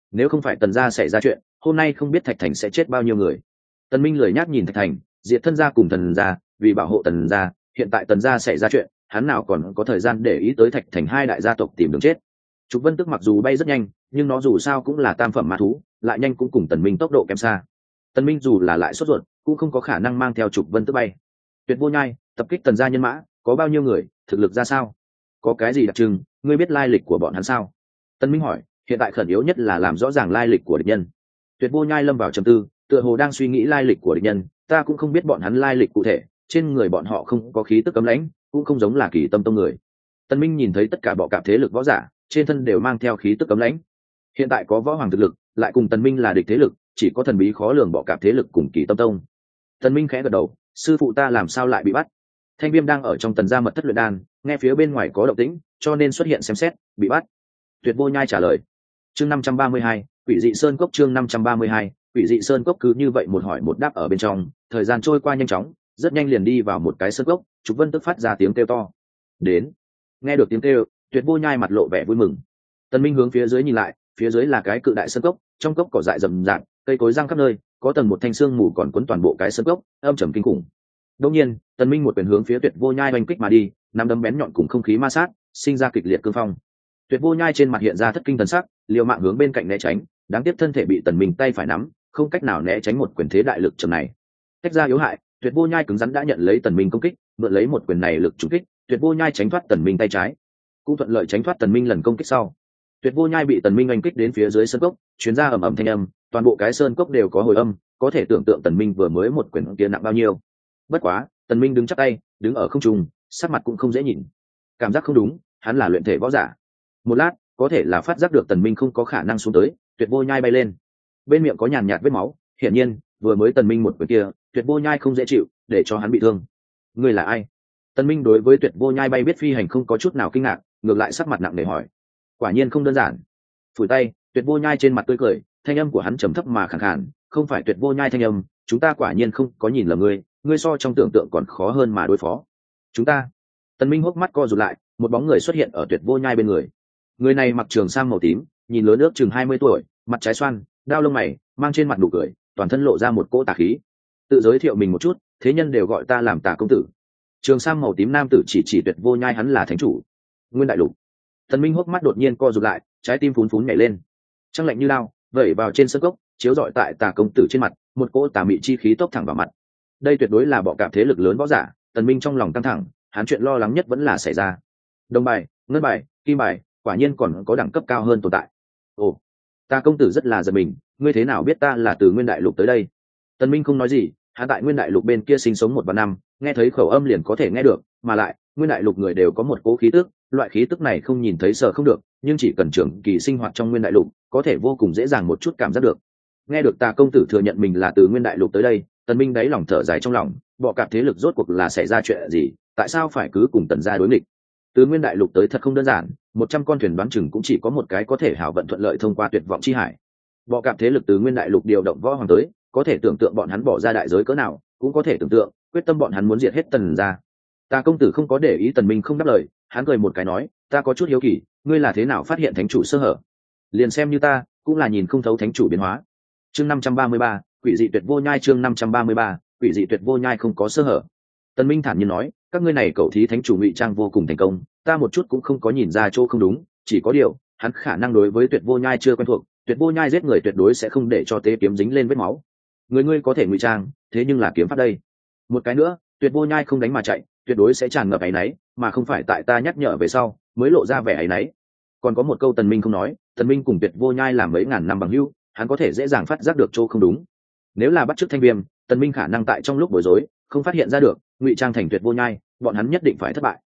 nếu không phải tần gia xảy ra chuyện, hôm nay không biết Thạch Thành sẽ chết bao nhiêu người. Tần Minh lười nhác nhìn Thạch Thành, diệt thân gia cùng tần gia, vì bảo hộ tần gia, hiện tại tần gia xảy ra chuyện, hắn nào còn có thời gian để ý tới Thạch Thành hai đại gia tộc tìm đường chết. Trục Vân Tức mặc dù bay rất nhanh, nhưng nó dù sao cũng là tam phẩm ma thú, lại nhanh cũng cùng Tần Minh tốc độ kém xa. Tần Minh dù là lại sốt ruột, cũng không có khả năng mang theo Trục Vân Tức bay. Tuyệt Vô Nhai tập kích tần gia nhân mã, có bao nhiêu người, thực lực ra sao, có cái gì đặc trưng, ngươi biết lai lịch của bọn hắn sao? Tần Minh hỏi. Hiện tại khẩn yếu nhất là làm rõ ràng lai lịch của địch nhân. Tuyệt Vô Nhai lâm vào trầm tư, tựa hồ đang suy nghĩ lai lịch của địch nhân. Ta cũng không biết bọn hắn lai lịch cụ thể, trên người bọn họ không có khí tức cấm lãnh, cũng không giống là Kỳ Tâm Tông người. Tần Minh nhìn thấy tất cả bọ cạp thế lực võ giả, trên thân đều mang theo khí tức cấm lãnh. Hiện tại có võ hoàng thực lực, lại cùng Tần Minh là địch thế lực, chỉ có thần bí khó lường bọ cạp thế lực cùng Kỳ Tâm Tông. Tần Minh khẽ gật đầu, sư phụ ta làm sao lại bị bắt? Thanh Viêm đang ở trong tần gia mật thất luyện đan, nghe phía bên ngoài có động tĩnh, cho nên xuất hiện xem xét, bị bắt. Tuyệt Vô Nhai trả lời. Chương 532, Quỷ dị sơn cốc. Chương 532, Quỷ dị sơn cốc. Cứ như vậy một hỏi một đáp ở bên trong, thời gian trôi qua nhanh chóng, rất nhanh liền đi vào một cái sơn cốc. Trục Vân Tức phát ra tiếng kêu to. Đến. Nghe được tiếng kêu, Tuyệt Vô Nhai mặt lộ vẻ vui mừng. Tần Minh hướng phía dưới nhìn lại, phía dưới là cái cự đại sơn cốc, trong cốc cỏ dại rậm rạp, cây cối răng khắp nơi, có tầng một thanh xương mù còn quấn toàn bộ cái sơn cốc, âm trầm kinh khủng. Đương nhiên, Tần Minh một quyền hướng phía Tuyệt Vô Nhai oanh kích mà đi, nắm đấm bén nhọn cùng không khí ma sát, sinh ra kịch liệt cương phong. Tuyệt Vô Nhai trên mặt hiện ra thất kinh thần sắc, liều mạng hướng bên cạnh né tránh, đáng tiếc thân thể bị Tần Minh tay phải nắm, không cách nào né tránh một quyền thế đại lực trầm này. Tách ra yếu hại, Tuyệt Vô Nhai cứng rắn đã nhận lấy Tần Minh công kích, mượn lấy một quyền này lực trúng kích, Tuyệt Vô Nhai tránh thoát Tần Minh tay trái, cũng thuận lợi tránh thoát Tần Minh lần công kích sau. Tuyệt Vô Nhai bị Tần Minh oanh kích đến phía dưới sơn cốc, truyền ra ầm ầm thanh âm, toàn bộ cái sơn cốc đều có hồi âm, có thể tưởng tượng Tần Minh vừa mới một quyền kia nặng bao nhiêu. Bất quá, Tần Minh đứng chắp tay, đứng ở không trung, sắc mặt cũng không dễ nhìn. Cảm giác không đúng, hắn là luyện thể võ giả. Một lát, có thể là phát giác được Tần Minh không có khả năng xuống tới, Tuyệt Vô Nhai bay lên. Bên miệng có nhàn nhạt vết máu, hiển nhiên, vừa mới Tần Minh một quyền kia, Tuyệt Vô Nhai không dễ chịu, để cho hắn bị thương. Ngươi là ai? Tần Minh đối với Tuyệt Vô Nhai bay biết phi hành không có chút nào kinh ngạc, ngược lại sắc mặt nặng nề hỏi. Quả nhiên không đơn giản. Phủi tay, Tuyệt Vô Nhai trên mặt tươi cười, thanh âm của hắn trầm thấp mà khàn khàn, không phải Tuyệt Vô Nhai thanh âm, chúng ta quả nhiên không có nhìn lầm ngươi, ngươi so trong tưởng tượng còn khó hơn mà đối phó. Chúng ta. Tần Minh hốc mắt co rụt lại, một bóng người xuất hiện ở Tuyệt Vô Nhai bên người. Người này mặc trường sam màu tím, nhìn lớn ước chừng 20 tuổi, mặt trái xoan, đao lông mày, mang trên mặt nụ cười, toàn thân lộ ra một cỗ tà khí. Tự giới thiệu mình một chút, thế nhân đều gọi ta làm Tà công tử. Trường sam màu tím nam tử chỉ Tuyệt Vô Nhai hắn là thánh chủ. Nguyên đại lục. Tần Minh hốc mắt đột nhiên co rụt lại, trái tim phún phún nhảy lên. Trăng lạnh như lao, vẩy vào trên sơn cốc, chiếu rọi tại Tà công tử trên mặt, một cỗ tà mị chi khí tốc thẳng vào mặt. Đây tuyệt đối là bọ cạp thế lực lớn võ giả. Tần Minh trong lòng căng thẳng, hắn chuyện lo lắng nhất vẫn là xảy ra. Đồng bài, ngân bài, kim bài, quả nhiên còn có đẳng cấp cao hơn tồn tại. Ồ, Tà công tử rất là giật mình, ngươi thế nào biết ta là từ Nguyên đại lục tới đây? Tần Minh không nói gì, hắn tại Nguyên đại lục bên kia sinh sống 1 năm, nghe thấy khẩu âm liền có thể nghe được, mà lại Nguyên đại lục người đều có một cỗ khí tức, loại khí tức này không nhìn thấy sợ không được, nhưng chỉ cần trưởng kỳ sinh hoạt trong Nguyên đại lục, có thể vô cùng dễ dàng một chút cảm giác được. Nghe được Tà công tử thừa nhận mình là từ Nguyên đại lục tới đây, Tần Minh đáy lòng thở dài trong lòng, bọ cạp thế lực rốt cuộc là xảy ra chuyện gì, tại sao phải cứ cùng Tần gia đối nghịch? Từ Nguyên đại lục tới thật không đơn giản, 100 con thuyền đoán chừng cũng chỉ có một cái có thể hảo vận thuận lợi thông qua tuyệt vọng chi hải. Bọ cạp thế lực từ Nguyên đại lục điều động võ hoàng tới, có thể tưởng tượng bọn hắn bỏ ra đại giới cỡ nào, cũng có thể tưởng tượng quyết tâm bọn hắn muốn diệt hết Tần gia. Tà công tử không có để ý Tần Minh không đáp lời, hắn cười một cái nói, ta có chút hiếu kỳ, ngươi là thế nào phát hiện thánh chủ sơ hở? Liền xem như ta, cũng là nhìn không thấu thánh chủ biến hóa. Chương 533, Quỷ dị Tuyệt Vô Nhai. Chương 533, Quỷ dị Tuyệt Vô Nhai không có sơ hở. Tần Minh thản nhiên nói, các ngươi này cậu thí thánh chủ ngụy trang vô cùng thành công, ta một chút cũng không có nhìn ra chỗ không đúng, chỉ có điều, hắn khả năng đối với Tuyệt Vô Nhai chưa quen thuộc, Tuyệt Vô Nhai giết người tuyệt đối sẽ không để cho tế kiếm dính lên vết máu. Ngươi có thể ngụy trang, thế nhưng là kiếm pháp đây. Một cái nữa, Tuyệt Vô Nhai không đánh mà chạy, tuyệt đối sẽ tràn ngập áy náy, mà không phải tại ta nhắc nhở về sau mới lộ ra vẻ áy náy. Còn có một câu Tần Minh không nói, Tần Minh cùng Tuyệt Vô Nhai làm mấy ngàn năm bằng hữu, hắn có thể dễ dàng phát giác được chỗ không đúng. Nếu là bắt chước Thanh Viêm, Tần Minh khả năng tại trong lúc bối rối không phát hiện ra được, ngụy trang thành Tuyệt Vô Nhai, bọn hắn nhất định phải thất bại.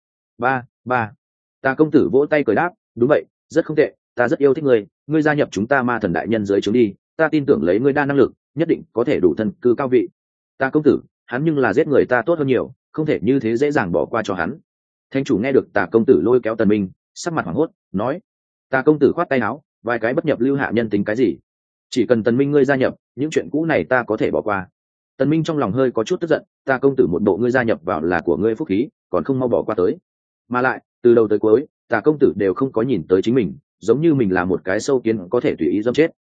Ba. Tà công tử vỗ tay cười đáp, đúng vậy, rất không tệ, ta rất yêu thích ngươi, ngươi gia nhập chúng ta Ma Thần đại nhân dưới trướng đi, ta tin tưởng lấy ngươi đa năng lực, nhất định có thể đủ thân cư cao vị. Tà công tử, hắn nhưng là giết người ta tốt hơn nhiều, không thể như thế dễ dàng bỏ qua cho hắn. Thanh chủ nghe được Tà công tử lôi kéo Tần Minh, sắc mặt hoảng hốt, nói. Tà công tử khoát tay áo, vài cái bất nhập lưu hạ nhân tính cái gì? Chỉ cần Tần Minh ngươi gia nhập, những chuyện cũ này ta có thể bỏ qua. Tần Minh trong lòng hơi có chút tức giận, Tà công tử một bộ ngươi gia nhập vào là của ngươi phúc khí, còn không mau bỏ qua tới. Mà lại, từ đầu tới cuối, Tà công tử đều không có nhìn tới chính mình, giống như mình là một cái sâu kiến có thể tùy ý giẫm chết.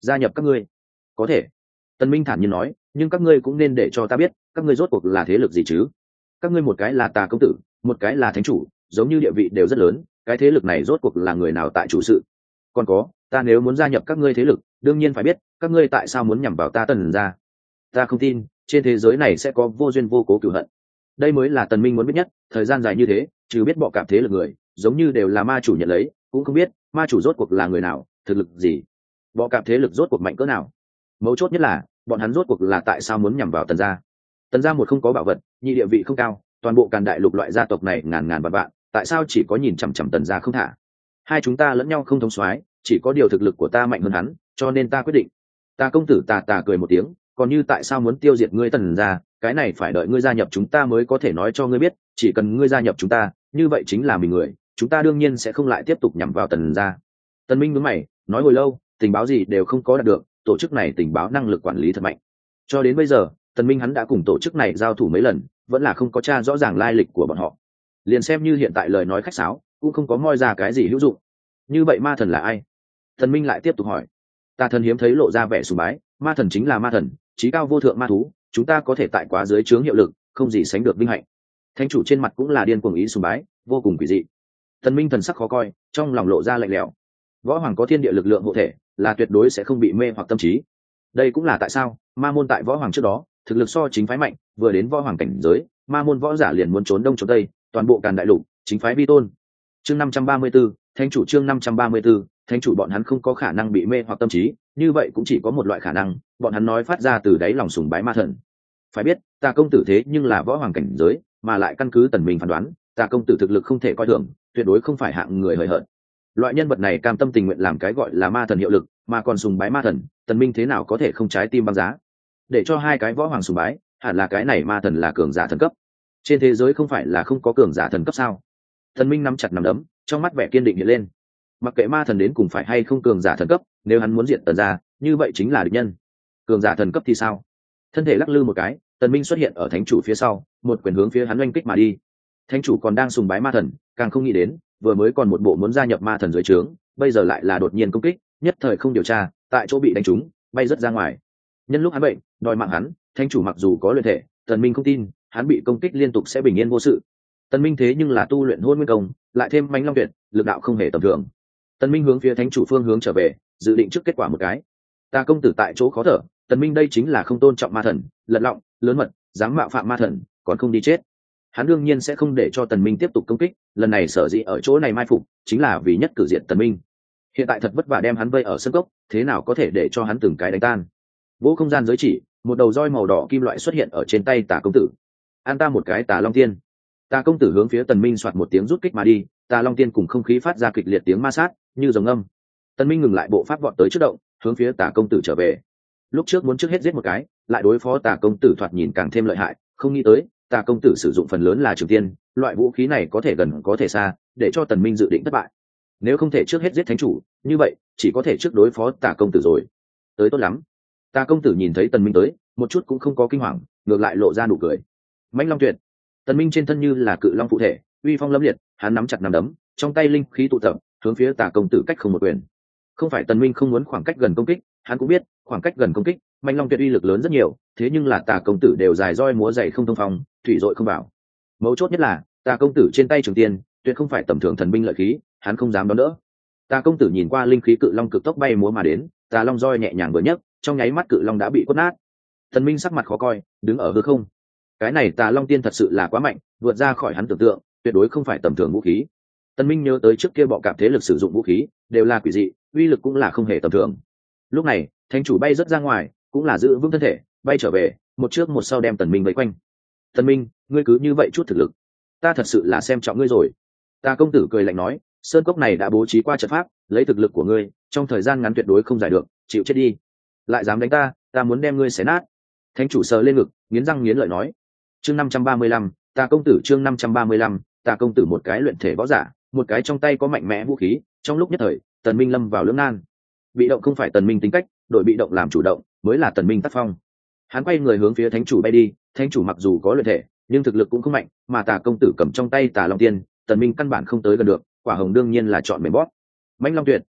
gia nhập các ngươi. Có thể. Tần Minh thản nhiên nói, nhưng các ngươi cũng nên để cho ta biết các ngươi rốt cuộc là thế lực gì chứ. Các ngươi một cái là Tà công tử, một cái là thánh chủ, giống như địa vị đều rất lớn, cái thế lực này rốt cuộc là người nào tại chủ sự. Còn có, ta nếu muốn gia nhập các ngươi thế lực, đương nhiên phải biết các ngươi tại sao muốn nhằm vào ta Tần gia. Ta không tin trên thế giới này sẽ có vô duyên vô cố cửu hận. Đây mới là Tần Minh muốn biết nhất. Thời gian dài như thế, trừ biết bọ cạp thế lực người giống như đều là ma chủ nhận lấy, cũng không biết ma chủ rốt cuộc là người nào, thực lực gì, bọ cạp thế lực rốt cuộc mạnh cỡ nào. Mấu chốt nhất là bọn hắn rốt cuộc là tại sao muốn nhằm vào Tần gia. Tần gia một không có bảo vật, nhị địa vị không cao, toàn bộ Càn Đại Lục loại gia tộc này ngàn ngàn vạn vạn, tại sao chỉ có nhìn chằm chằm Tần gia không thả. Hai chúng ta lẫn nhau không thông soái, chỉ có điều thực lực của ta mạnh hơn hắn, cho nên ta quyết định. Ta công tử tà cười một tiếng, còn như tại sao muốn tiêu diệt ngươi Tần gia, cái này phải đợi ngươi gia nhập chúng ta mới có thể nói cho ngươi biết. Chỉ cần ngươi gia nhập chúng ta, như vậy chính là mình người, chúng ta đương nhiên sẽ không lại tiếp tục nhằm vào Tần gia. Tần Minh nhướng mày, nói hồi lâu, tình báo gì đều không có đạt được, tổ chức này tình báo năng lực quản lý thật mạnh. Cho đến bây giờ, Tần Minh hắn đã cùng tổ chức này giao thủ mấy lần, vẫn là không có tra rõ ràng lai lịch của bọn họ. Liền xem như hiện tại lời nói khách sáo, cũng không có moi ra cái gì hữu dụng. Như vậy ma thần là ai? Tần Minh lại tiếp tục hỏi. Tà thần hiếm thấy lộ ra vẻ sùng bái, ma thần chính là ma thần, chí cao vô thượng ma thú, chúng ta có thể tại quá dưới trướng hiệu lực, không gì sánh được vinh hạnh. Thánh chủ trên mặt cũng là điên cuồng ý sùng bái, vô cùng quỷ dị. Tần Minh thần sắc khó coi, trong lòng lộ ra lạnh lẽo. Võ hoàng có thiên địa lực lượng hộ thể, là tuyệt đối sẽ không bị mê hoặc tâm trí. Đây cũng là tại sao ma môn tại võ hoàng trước đó thực lực so chính phái mạnh, vừa đến võ hoàng cảnh giới, ma môn võ giả liền muốn trốn đông trốn tây, toàn bộ Càn Đại Lục chính phái vi tôn. Chương 534, thánh chủ. Chương 534, thánh chủ. Bọn hắn không có khả năng bị mê hoặc tâm trí, như vậy cũng chỉ có một loại khả năng, bọn hắn nói phát ra từ đáy lòng sùng bái ma thần. Phải biết, Tà công tử thế nhưng là võ hoàng cảnh giới, mà lại căn cứ Tần Minh phán đoán, Tà công tử thực lực không thể coi thường, tuyệt đối không phải hạng người hời hợt. Loại nhân vật này cam tâm tình nguyện làm cái gọi là ma thần hiệu lực, mà còn sùng bái ma thần, Tần Minh thế nào có thể không trái tim băng giá. Để cho hai cái võ hoàng sùng bái, hẳn là cái này ma thần là cường giả thần cấp. Trên thế giới không phải là không có cường giả thần cấp sao? Tần Minh nắm chặt nắm đấm, trong mắt vẻ kiên định hiện lên. Mặc kệ ma thần đến cùng phải hay không cường giả thần cấp, nếu hắn muốn diệt Tần gia, như vậy chính là địch nhân. Cường giả thần cấp thì sao? Thân thể lắc lư một cái, Tần Minh xuất hiện ở thánh chủ phía sau, một quyền hướng phía hắn oanh kích mà đi. Thánh chủ còn đang sùng bái ma thần, càng không nghĩ đến, vừa mới còn một bộ muốn gia nhập ma thần dưới trướng, bây giờ lại là đột nhiên công kích, nhất thời không điều tra, tại chỗ bị đánh trúng, bay rất ra ngoài. Nhân lúc hắn bệnh, đòi mạng hắn, thánh chủ mặc dù có luyện thể, Tần Minh không tin, hắn bị công kích liên tục sẽ bình yên vô sự. Tần Minh thế nhưng là tu luyện Hôn Nguyên Công, lại thêm Mãnh Long Tuyệt, lực đạo không hề tầm thường. Tần Minh hướng phía thánh chủ phương hướng trở về, dự định trước kết quả một cái. Ta công tử tại chỗ khó thở, Tần Minh đây chính là không tôn trọng ma thần, lật lọng, lớn mật, dám mạo phạm ma thần, còn không đi chết. Hắn đương nhiên sẽ không để cho Tần Minh tiếp tục công kích, lần này sở dĩ ở chỗ này mai phục, chính là vì nhất cử diệt Tần Minh. Hiện tại thật vất vả đem hắn vây ở sân cốc, thế nào có thể để cho hắn từng cái đánh tan. Vỗ không gian giới chỉ, một đầu roi màu đỏ kim loại xuất hiện ở trên tay Tà công tử. An ta một cái Tà Long Tiên. Tà công tử hướng phía Tần Minh soạt một tiếng rút kích mà đi, Tà Long Tiên cùng không khí phát ra kịch liệt tiếng ma sát, như rồng âm. Tần Minh ngừng lại bộ pháp vọt tới trước động, hướng phía Tà công tử trở về. Lúc trước muốn trước hết giết một cái, lại đối phó Tà công tử thoạt nhìn càng thêm lợi hại, không nghĩ tới, Tà công tử sử dụng phần lớn là trường tiên, loại vũ khí này có thể gần có thể xa, để cho Tần Minh dự định thất bại. Nếu không thể trước hết giết thánh chủ, như vậy chỉ có thể trước đối phó Tà công tử rồi. Tới tốt lắm. Tà công tử nhìn thấy Tần Minh tới, một chút cũng không có kinh hoàng, ngược lại lộ ra nụ cười. Mãnh Long Tuyệt. Tần Minh trên thân như là cự long phụ thể, uy phong lẫm liệt, hắn nắm chặt nắm đấm, trong tay linh khí tụ tập, hướng phía Tà công tử cách không một quyền. Không phải Tần Minh không muốn khoảng cách gần công kích, hắn cũng biết, khoảng cách gần công kích, Mãnh Long Tuyệt uy lực lớn rất nhiều, thế nhưng là Tà công tử đều dài roi múa dày không thông phòng, thủy dội không vào. Mấu chốt nhất là, Tà công tử trên tay trường tiên, tuyệt không phải tầm thường thần binh lợi khí, hắn không dám đón đỡ. Tà công tử nhìn qua linh khí cự long cực tốc bay múa mà đến, Tà long roi nhẹ nhàng vừa nhấc, trong nháy mắt cự long đã bị quất nát. Tần Minh sắc mặt khó coi, đứng ở hư không. Cái này Tà long tiên thật sự là quá mạnh, vượt ra khỏi hắn tưởng tượng, tuyệt đối không phải tầm thường vũ khí. Tần Minh nhớ tới trước kia bọ cạp thế lực sử dụng vũ khí, đều là quỷ dị, uy lực cũng là không hề tầm thường. Lúc này, thánh chủ bay rất ra ngoài, cũng là giữ vững thân thể, bay trở về, một trước một sau đem Tần Minh vây quanh. Tần Minh, ngươi cứ như vậy chút thực lực, ta thật sự là xem trọng ngươi rồi. Tà công tử cười lạnh nói, sơn cốc này đã bố trí qua trận pháp, lấy thực lực của ngươi, trong thời gian ngắn tuyệt đối không giải được, chịu chết đi. Lại dám đánh ta, ta muốn đem ngươi xé nát. Thánh chủ sờ lên ngực, nghiến răng nghiến lợi nói. Chương 535, Tà công tử. Chương 535, Tà công tử. Một cái luyện thể võ giả, một cái trong tay có mạnh mẽ vũ khí, trong lúc nhất thời, Tần Minh lâm vào lưỡng nan. Bị động không phải Tần Minh tính cách, đổi bị động làm chủ động, mới là Tần Minh tác phong. Hắn quay người hướng phía thánh chủ bay đi, thánh chủ mặc dù có luyện thể, nhưng thực lực cũng không mạnh, mà Tà công tử cầm trong tay Tà Long Tiên, Tần Minh căn bản không tới gần được, quả hồng đương nhiên là chọn mềm bóp. Mãnh Long Tuyệt.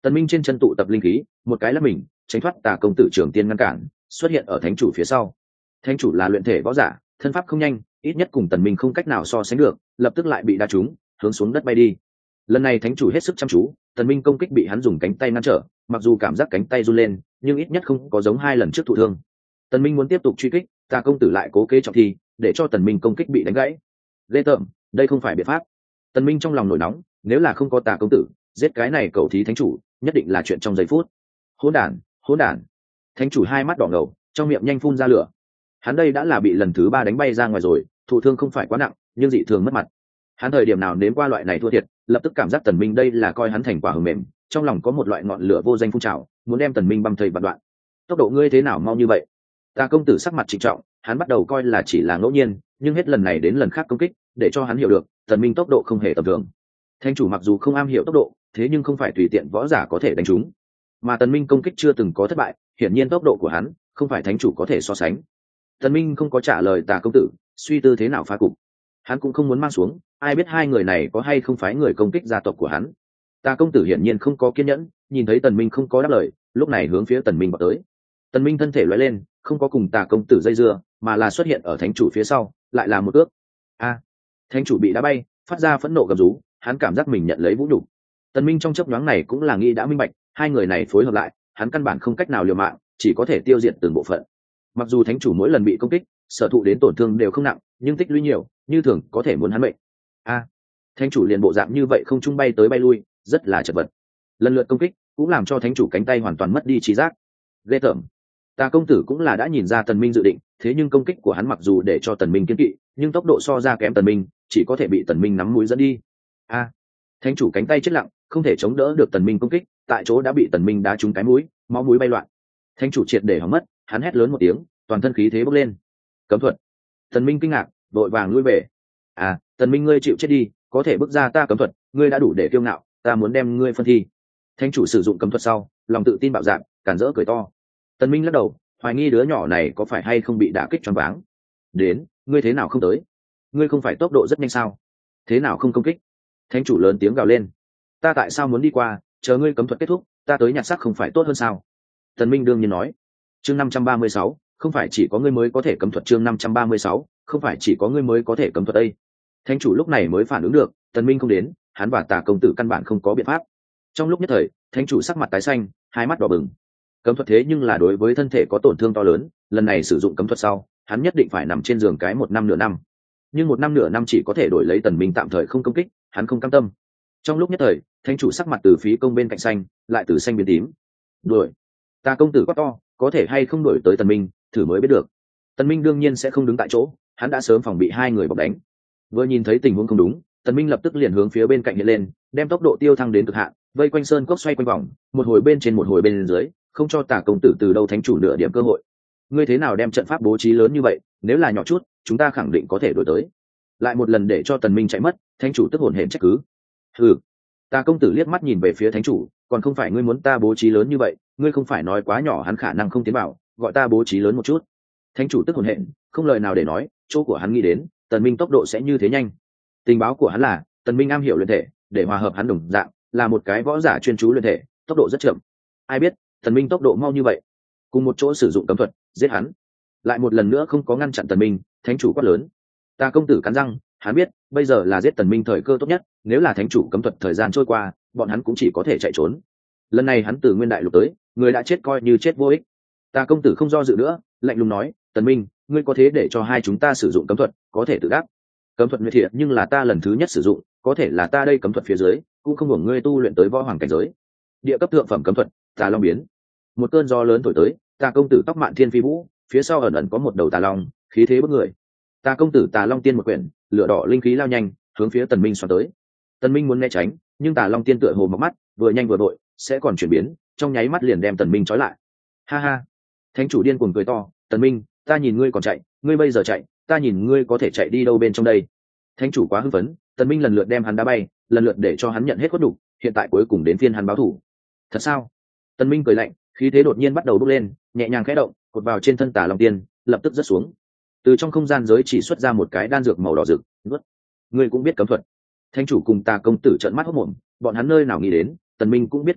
Tần Minh trên chân tụ tập linh khí, một cái lắc mình tránh thoát Tà công tử Trường Tiên ngăn cản, xuất hiện ở thánh chủ phía sau. Thánh chủ là luyện thể võ giả, thân pháp không nhanh, ít nhất cùng Tần Minh không cách nào so sánh được, lập tức lại bị đá trúng, hướng xuống đất bay đi. Lần này thánh chủ hết sức chăm chú, Tần Minh công kích bị hắn dùng cánh tay ngăn trở, mặc dù cảm giác cánh tay run lên, nhưng ít nhất không có giống hai lần trước thụ thương. Tần Minh muốn tiếp tục truy kích, Tà công tử lại cố kế trọng thi, để cho Tần Minh công kích bị đánh gãy. Lê tởm, đây không phải biện pháp. Tần Minh trong lòng nổi nóng, nếu là không có Tà công tử, giết cái này cầu thí thánh chủ, nhất định là chuyện trong giây phút. Hỗn đản, hỗn đản. Thánh chủ hai mắt đỏ ngầu, trong miệng nhanh phun ra lửa. Hắn đây đã là bị lần thứ 3 đánh bay ra ngoài rồi, thụ thương không phải quá nặng, nhưng dị thường mất mặt. Hắn thời điểm nào nếm qua loại này thua thiệt, lập tức cảm giác Tần Minh đây là coi hắn thành quả hờ mềm, trong lòng có một loại ngọn lửa vô danh phun trào, muốn đem Tần Minh băm thây vạn đoạn. Tốc độ ngươi thế nào mau như vậy? Tà công tử sắc mặt trịnh trọng, hắn bắt đầu coi là chỉ là ngẫu nhiên, nhưng hết lần này đến lần khác công kích, để cho hắn hiểu được, Tần Minh tốc độ không hề tầm thường. Thánh chủ mặc dù không am hiểu tốc độ, thế nhưng không phải tùy tiện võ giả có thể đánh trúng. Mà Tần Minh công kích chưa từng có thất bại, hiển nhiên tốc độ của hắn không phải thánh chủ có thể so sánh. Tần Minh không có trả lời Tà công tử, suy tư thế nào phá cục. Hắn cũng không muốn mang xuống, ai biết hai người này có hay không phái người công kích gia tộc của hắn. Tà công tử hiển nhiên không có kiên nhẫn, nhìn thấy Tần Minh không có đáp lời, lúc này hướng phía Tần Minh vào tới. Tần Minh thân thể lóe lên, không có cùng Tà công tử dây dưa, mà là xuất hiện ở thánh chủ phía sau, lại là một ước. A! Thánh chủ bị đá bay, phát ra phẫn nộ gầm rú, hắn cảm giác mình nhận lấy vũ nhục. Tần Minh trong chớp nhoáng này cũng là nghĩ đã minh bạch, hai người này phối hợp lại, hắn căn bản không cách nào liều mạng, chỉ có thể tiêu diệt từng bộ phận. Mặc dù thánh chủ mỗi lần bị công kích, sở thụ đến tổn thương đều không nặng, nhưng tích lũy nhiều, như thường có thể muốn hắn mệnh. A! Thánh chủ liền bộ dạng như vậy không trung bay tới bay lui, rất là chật vật. Lần lượt công kích cũng làm cho thánh chủ cánh tay hoàn toàn mất đi trí giác. Ghê tởm. Tà công tử cũng là đã nhìn ra Tần Minh dự định, thế nhưng công kích của hắn mặc dù để cho Tần Minh kiêng kỵ, nhưng tốc độ so ra kém Tần Minh, chỉ có thể bị Tần Minh nắm mũi dẫn đi. A! Thánh chủ cánh tay chết lặng, không thể chống đỡ được Tần Minh công kích, tại chỗ đã bị Tần Minh đá trúng cái mũi, máu mũi bay loạn. Thánh chủ triệt để hỏng mất, hắn hét lớn một tiếng, toàn thân khí thế bốc lên. Cấm thuật. Tần Minh kinh ngạc, vội vàng lui về. À, Tần Minh ngươi chịu chết đi, có thể bước ra ta cấm thuật, ngươi đã đủ để kiêu ngạo, ta muốn đem ngươi phân thi. Thánh chủ sử dụng cấm thuật sau, lòng tự tin bạo dạn, cản rỡ cười to. Tần Minh lắc đầu, hoài nghi đứa nhỏ này có phải hay không bị đả kích choáng váng. Đến, ngươi thế nào không tới? Ngươi không phải tốc độ rất nhanh sao? Thế nào không công kích? Thánh chủ lớn tiếng gào lên. Ta tại sao muốn đi qua, chờ ngươi cấm thuật kết thúc, ta tới nhặt xác không phải tốt hơn sao? Tần Minh đương nhiên nói. Chương 536, không phải chỉ có ngươi mới có thể cấm thuật. Chương 536, không phải chỉ có ngươi mới có thể cấm thuật đây. Thánh chủ lúc này mới phản ứng được, Tần Minh không đến, hắn và Tà công tử căn bản không có biện pháp. Trong lúc nhất thời, thánh chủ sắc mặt tái xanh, hai mắt đỏ bừng. Cấm thuật thế nhưng là đối với thân thể có tổn thương to lớn, lần này sử dụng cấm thuật sau, hắn nhất định phải nằm trên giường cái 1 năm nửa năm. Nhưng 1 năm nửa năm chỉ có thể đổi lấy Tần Minh tạm thời không công kích, hắn không cam tâm. Trong lúc nhất thời, thánh chủ sắc mặt từ phí công bên cạnh xanh, lại từ xanh biến tím. Đuổi. Tà công tử quát to, có thể hay không đuổi tới Tần Minh, thử mới biết được. Tần Minh đương nhiên sẽ không đứng tại chỗ, hắn đã sớm phòng bị hai người bọc đánh. Vừa nhìn thấy tình huống không đúng, Tần Minh lập tức liền hướng phía bên cạnh hiện lên, đem tốc độ tiêu thăng đến cực hạn, vây quanh sơn cốc xoay quanh vòng, một hồi bên trên một hồi bên dưới, không cho Tà công tử từ đâu thánh chủ nửa điểm cơ hội. Ngươi thế nào đem trận pháp bố trí lớn như vậy, nếu là nhỏ chút, chúng ta khẳng định có thể đuổi tới. Lại một lần để cho Tần Minh chạy mất, thánh chủ tức hồn hển trách cứ. Hừ. Tà công tử liếc mắt nhìn về phía thánh chủ, còn không phải ngươi muốn ta bố trí lớn như vậy, ngươi không phải nói quá nhỏ hắn khả năng không tiến vào, gọi ta bố trí lớn một chút. Thánh chủ tức hồn hển, không lời nào để nói, chỗ của hắn nghĩ đến, Tần Minh tốc độ sẽ như thế nhanh. Tình báo của hắn là, Tần Minh am hiểu luyện thể, để hòa hợp hắn đồng dạng, là một cái võ giả chuyên chú luyện thể, tốc độ rất chậm. Ai biết, Tần Minh tốc độ mau như vậy. Cùng một chỗ sử dụng cấm thuật, giết hắn. Lại một lần nữa không có ngăn chặn Tần Minh, thánh chủ quát lớn. Tà công tử cắn răng, hắn biết, bây giờ là giết Tần Minh thời cơ tốt nhất, nếu là thánh chủ cấm thuật thời gian trôi qua, bọn hắn cũng chỉ có thể chạy trốn. Lần này hắn từ Nguyên Đại Lục tới, người đã chết coi như chết vô ích. Tà công tử không do dự nữa, lạnh lùng nói, Tần Minh, ngươi có thế để cho hai chúng ta sử dụng cấm thuật, có thể tự đắc. Cấm thuật nguyệt thiện nhưng là ta lần thứ nhất sử dụng, có thể là ta đây cấm thuật phía dưới, cũng không hưởng ngươi tu luyện tới võ hoàng cảnh giới. Địa cấp thượng phẩm cấm thuật, Tà Long biến. Một cơn gió lớn thổi tới, Tà công tử tóc mạn thiên phi vũ, phía sau ẩn ẩn có một đầu tà long, khí thế bức người. Tà công tử Tà Long tiên một quyển, lửa đỏ linh khí lao nhanh, hướng phía Tần Minh xoắn tới. Tần Minh muốn né tránh, nhưng Tà Long tiên tựa hồ mọc mắt, vừa nhanh vừa vội, sẽ còn chuyển biến, trong nháy mắt liền đem Tần Minh trói lại. Ha ha. Thánh chủ điên cuồng cười to, Tần Minh, ta nhìn ngươi còn chạy, ngươi bây giờ chạy, ta nhìn ngươi có thể chạy đi đâu bên trong đây. Thánh chủ quá hưng phấn, Tần Minh lần lượt đem hắn đá bay, lần lượt để cho hắn nhận hết khuất đủ, hiện tại cuối cùng đến phiên hắn báo thù. Thật sao? Tần Minh cười lạnh, khí thế đột nhiên bắt đầu bốc lên, nhẹ nhàng khẽ động, cột vào trên thân Tà Long tiên, lập tức rớt xuống. Từ trong không gian giới chỉ xuất ra một cái đan dược màu đỏ rực, nuốt. Ngươi cũng biết cấm thuật. Thánh chủ cùng Tà công tử trợn mắt hốt mồm, bọn hắn nơi nào nghĩ đến, Tần Minh cũng biết cấm thuật,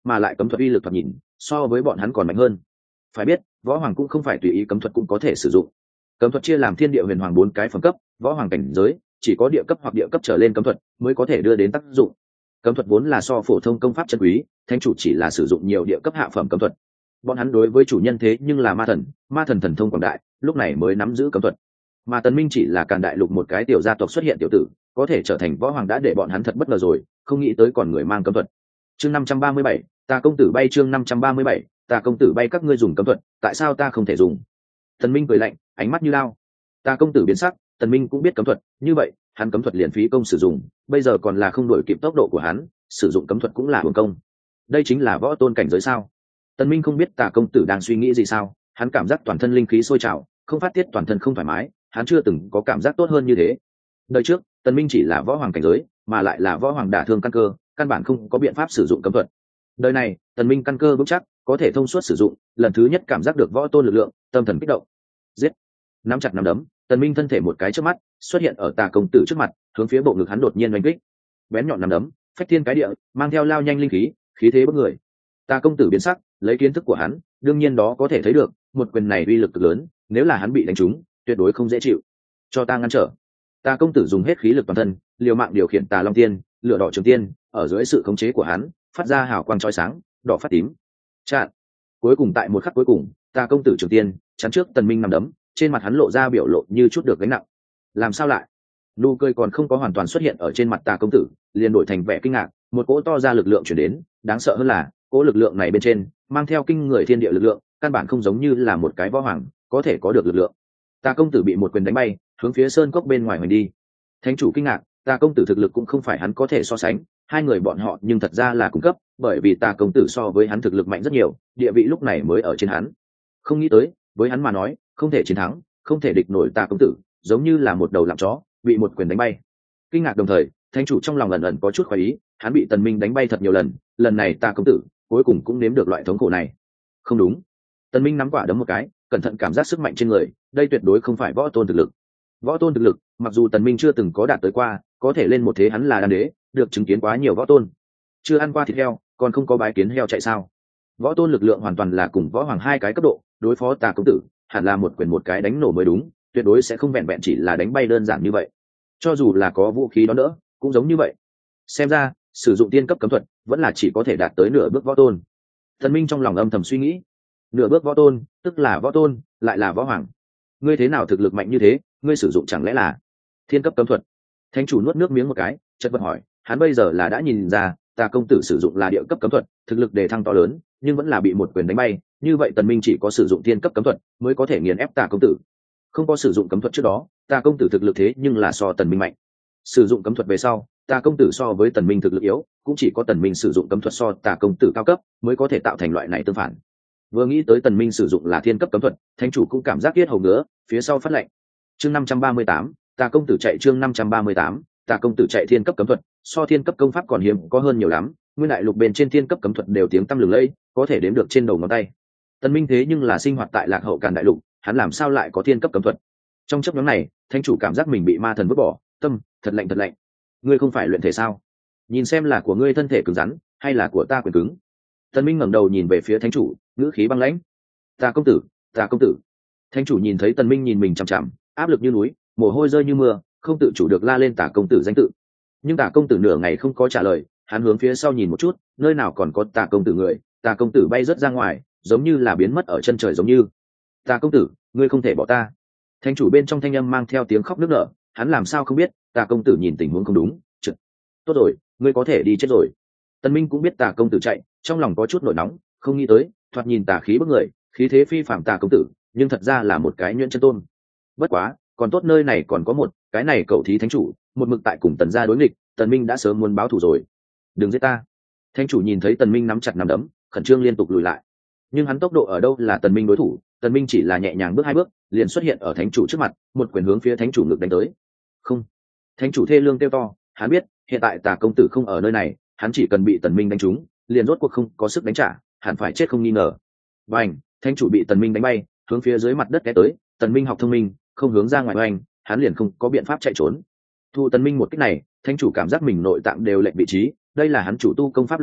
mà lại cấm thuật uy lực thoạt nhìn so với bọn hắn còn mạnh hơn. Phải biết võ hoàng cũng không phải tùy ý cấm thuật cũng có thể sử dụng. Cấm thuật chia làm thiên địa huyền hoàng 4 cái phẩm cấp, võ hoàng cảnh giới chỉ có địa cấp hoặc địa cấp trở lên cấm thuật mới có thể đưa đến tác dụng. Cấm thuật vốn là so phổ thông công pháp chân quý, thánh chủ chỉ là sử dụng nhiều địa cấp hạ phẩm cấm thuật. Bọn hắn đối với chủ nhân thế nhưng là ma thần thần thông quảng đại, lúc này mới nắm giữ cấm thuật. Mà Tần Minh chỉ là Càn Đại Lục một cái tiểu gia tộc xuất hiện tiểu tử, có thể trở thành võ hoàng đã để bọn hắn thật bất ngờ rồi, không nghĩ tới còn người mang cấm thuật. Chương 537, ta công tử bay. Chương 537, ta công tử bay. Các ngươi dùng cấm thuật, tại sao ta không thể dùng? Tần Minh cười lạnh, ánh mắt như lao. Ta công tử biến sắc, Tần Minh cũng biết cấm thuật, như vậy hắn cấm thuật liền phí công sử dụng, bây giờ còn là không đuổi kịp tốc độ của hắn, sử dụng cấm thuật cũng là uổng công. Đây chính là võ tôn cảnh giới sao? Tần Minh không biết Tà công tử đang suy nghĩ gì sao, hắn cảm giác toàn thân linh khí sôi trào, không phát tiết toàn thân không thoải mái, hắn chưa từng có cảm giác tốt hơn như thế. Đời trước, Tần Minh chỉ là võ hoàng cảnh giới, mà lại là võ hoàng đả thương căn cơ, căn bản không có biện pháp sử dụng cấm thuật. Đời này, Tần Minh căn cơ vững chắc, có thể thông suốt sử dụng, lần thứ nhất cảm giác được võ tôn lực lượng, tâm thần kích động. Giết! Nắm chặt nắm đấm, Tần Minh thân thể một cái chớp mắt, xuất hiện ở Tà công tử trước mặt, hướng phía bộ ngực hắn đột nhiên oanh kích. Bén nhọn nắm đấm, phách thiên cái địa, mang theo lao nhanh linh khí, khí thế bức người. Tà công tử biến sắc, lấy kiến thức của hắn, đương nhiên đó có thể thấy được, một quyền này uy lực cực lớn, nếu là hắn bị đánh trúng, tuyệt đối không dễ chịu. Cho ta ngăn trở. Tà công tử dùng hết khí lực toàn thân, liều mạng điều khiển Tà Long Tiên, lửa đỏ trường tiên, ở dưới sự khống chế của hắn, phát ra hào quang chói sáng, đỏ phát tím. Chặn. Cuối cùng tại một khắc cuối cùng, Tà công tử trường tiên chắn trước Tần Minh nằm đấm, trên mặt hắn lộ ra biểu lộ như chút được gánh nặng. Làm sao lại? Nụ cười còn không có hoàn toàn xuất hiện ở trên mặt Tà công tử, liền đổi thành vẻ kinh ngạc, một cỗ to ra lực lượng chuyển đến, đáng sợ hơn là cỗ lực lượng này bên trên mang theo kinh người thiên địa lực lượng, căn bản không giống như là một cái võ hoàng có thể có được lực lượng. Tà công tử bị một quyền đánh bay, hướng phía sơn cốc bên ngoài hoành đi. Thánh chủ kinh ngạc, Tà công tử thực lực cũng không phải hắn có thể so sánh, hai người bọn họ nhưng thật ra là cùng cấp, bởi vì Tà công tử so với hắn thực lực mạnh rất nhiều, địa vị lúc này mới ở trên hắn. Không nghĩ tới, với hắn mà nói, không thể chiến thắng, không thể địch nổi Tà công tử, giống như là một đầu lạm chó, bị một quyền đánh bay. Kinh ngạc đồng thời, thánh chủ trong lòng ẩn ẩn có chút khoái ý, hắn bị Tần Minh đánh bay thật nhiều lần, lần này Tà công tử cuối cùng cũng nếm được loại thống khổ này. Không đúng. Tần Minh nắm quả đấm một cái, cẩn thận cảm giác sức mạnh trên người, đây tuyệt đối không phải võ tôn thực lực. Võ tôn thực lực, mặc dù Tần Minh chưa từng có đạt tới qua, có thể lên một thế hắn là đan đế, được chứng kiến quá nhiều võ tôn. Chưa ăn qua thịt heo, còn không có bái kiến heo chạy sao? Võ tôn lực lượng hoàn toàn là cùng võ hoàng hai cái cấp độ, đối phó Tà công tử, hẳn là một quyền một cái đánh nổ mới đúng, tuyệt đối sẽ không vẹn vẹn chỉ là đánh bay đơn giản như vậy. Cho dù là có vũ khí đó nữa, cũng giống như vậy. Xem ra, sử dụng tiên cấp cấm thuật, vẫn là chỉ có thể đạt tới nửa bước võ tôn. Tần Minh trong lòng âm thầm suy nghĩ, nửa bước võ tôn, tức là võ tôn, lại là võ hoàng. Ngươi thế nào thực lực mạnh như thế, ngươi sử dụng chẳng lẽ là thiên cấp cấm thuật? Thánh chủ nuốt nước miếng một cái, chợt vật hỏi, hắn bây giờ là đã nhìn ra, Tà công tử sử dụng là địa cấp cấm thuật, thực lực đề thăng to lớn, nhưng vẫn là bị một quyền đánh bay, như vậy Tần Minh chỉ có sử dụng thiên cấp cấm thuật mới có thể nghiền ép Tà công tử. Không có sử dụng cấm thuật trước đó, Tà công tử thực lực thế nhưng là so Tần Minh mạnh. Sử dụng cấm thuật về sau, Tà công tử so với Tần Minh thực lực yếu, cũng chỉ có Tần Minh sử dụng cấm thuật so Tà công tử cao cấp mới có thể tạo thành loại này tương phản. Vừa nghĩ tới Tần Minh sử dụng là thiên cấp cấm thuật, thánh chủ cũng cảm giác yết hầu ngứa, phía sau phát lệnh. Chương 538, Tà công tử chạy. Chương 538, Tà công tử chạy. Thiên cấp cấm thuật, so thiên cấp công pháp còn hiếm có hơn nhiều lắm, nguyên đại lục bên trên thiên cấp cấm thuật đều tiếng tăm lừng lẫy, có thể đếm được trên đầu ngón tay. Tần Minh thế nhưng là sinh hoạt tại Lạc Hậu Càn đại lục, hắn làm sao lại có thiên cấp cấm thuật? Trong chốc ngắn này, thánh chủ cảm giác mình bị ma thần vứt bỏ, tâm thật lạnh thật lạnh. Ngươi không phải luyện thể sao? Nhìn xem là của ngươi thân thể cứng rắn, hay là của ta quyền cứng? Tần Minh ngẩng đầu nhìn về phía thánh chủ, ngữ khí băng lãnh. Tà công tử, Tà công tử. Thánh chủ nhìn thấy Tần Minh nhìn mình chằm chằm, áp lực như núi, mồ hôi rơi như mưa, không tự chủ được la lên Tà công tử danh tự. Nhưng Tà công tử nửa ngày không có trả lời, hắn hướng phía sau nhìn một chút, nơi nào còn có Tà công tử người, Tà công tử bay rất ra ngoài, giống như là biến mất ở chân trời giống như. Tà công tử, ngươi không thể bỏ ta. Thánh chủ bên trong thanh âm mang theo tiếng khóc nức nở, hắn làm sao không biết, Tà công tử nhìn tình huống không đúng, chợt. Tốt rồi, ngươi có thể đi chết rồi. Tần Minh cũng biết Tà công tử chạy, trong lòng có chút nổi nóng, không nghĩ tới, thoạt nhìn tà khí bức người, khí thế phi phàm Tà công tử, nhưng thật ra là một cái nhuyễn chân tôn. Bất quá, còn tốt nơi này còn có một, cái này cậu thí thánh chủ, một mực tại cùng Tần gia đối nghịch, Tần Minh đã sớm muốn báo thù rồi. Đừng giết ta. Thánh chủ nhìn thấy Tần Minh nắm chặt nắm đấm, khẩn trương liên tục lùi lại. Nhưng hắn tốc độ ở đâu là Tần Minh đối thủ, Tần Minh chỉ là nhẹ nhàng bước 2 bước, liền xuất hiện ở thánh chủ trước mặt, một quyền hướng phía thánh chủ ngực đánh tới. Không. Thánh chủ thê lương kêu to, hắn biết, hiện tại Tà công tử không ở nơi này, hắn chỉ cần bị Tần Minh đánh trúng, liền rốt cuộc không có sức đánh trả, hẳn phải chết không nghi ngờ. Bành, thánh chủ bị Tần Minh đánh bay, hướng phía dưới mặt đất té tới, Tần Minh học thông minh, không hướng ra ngoài oanh, hắn liền không có biện pháp chạy trốn. Thu Tần Minh một kích này, thánh chủ cảm giác mình nội tạng đều lệch vị trí, đây là hắn chủ tu công pháp luyện thể,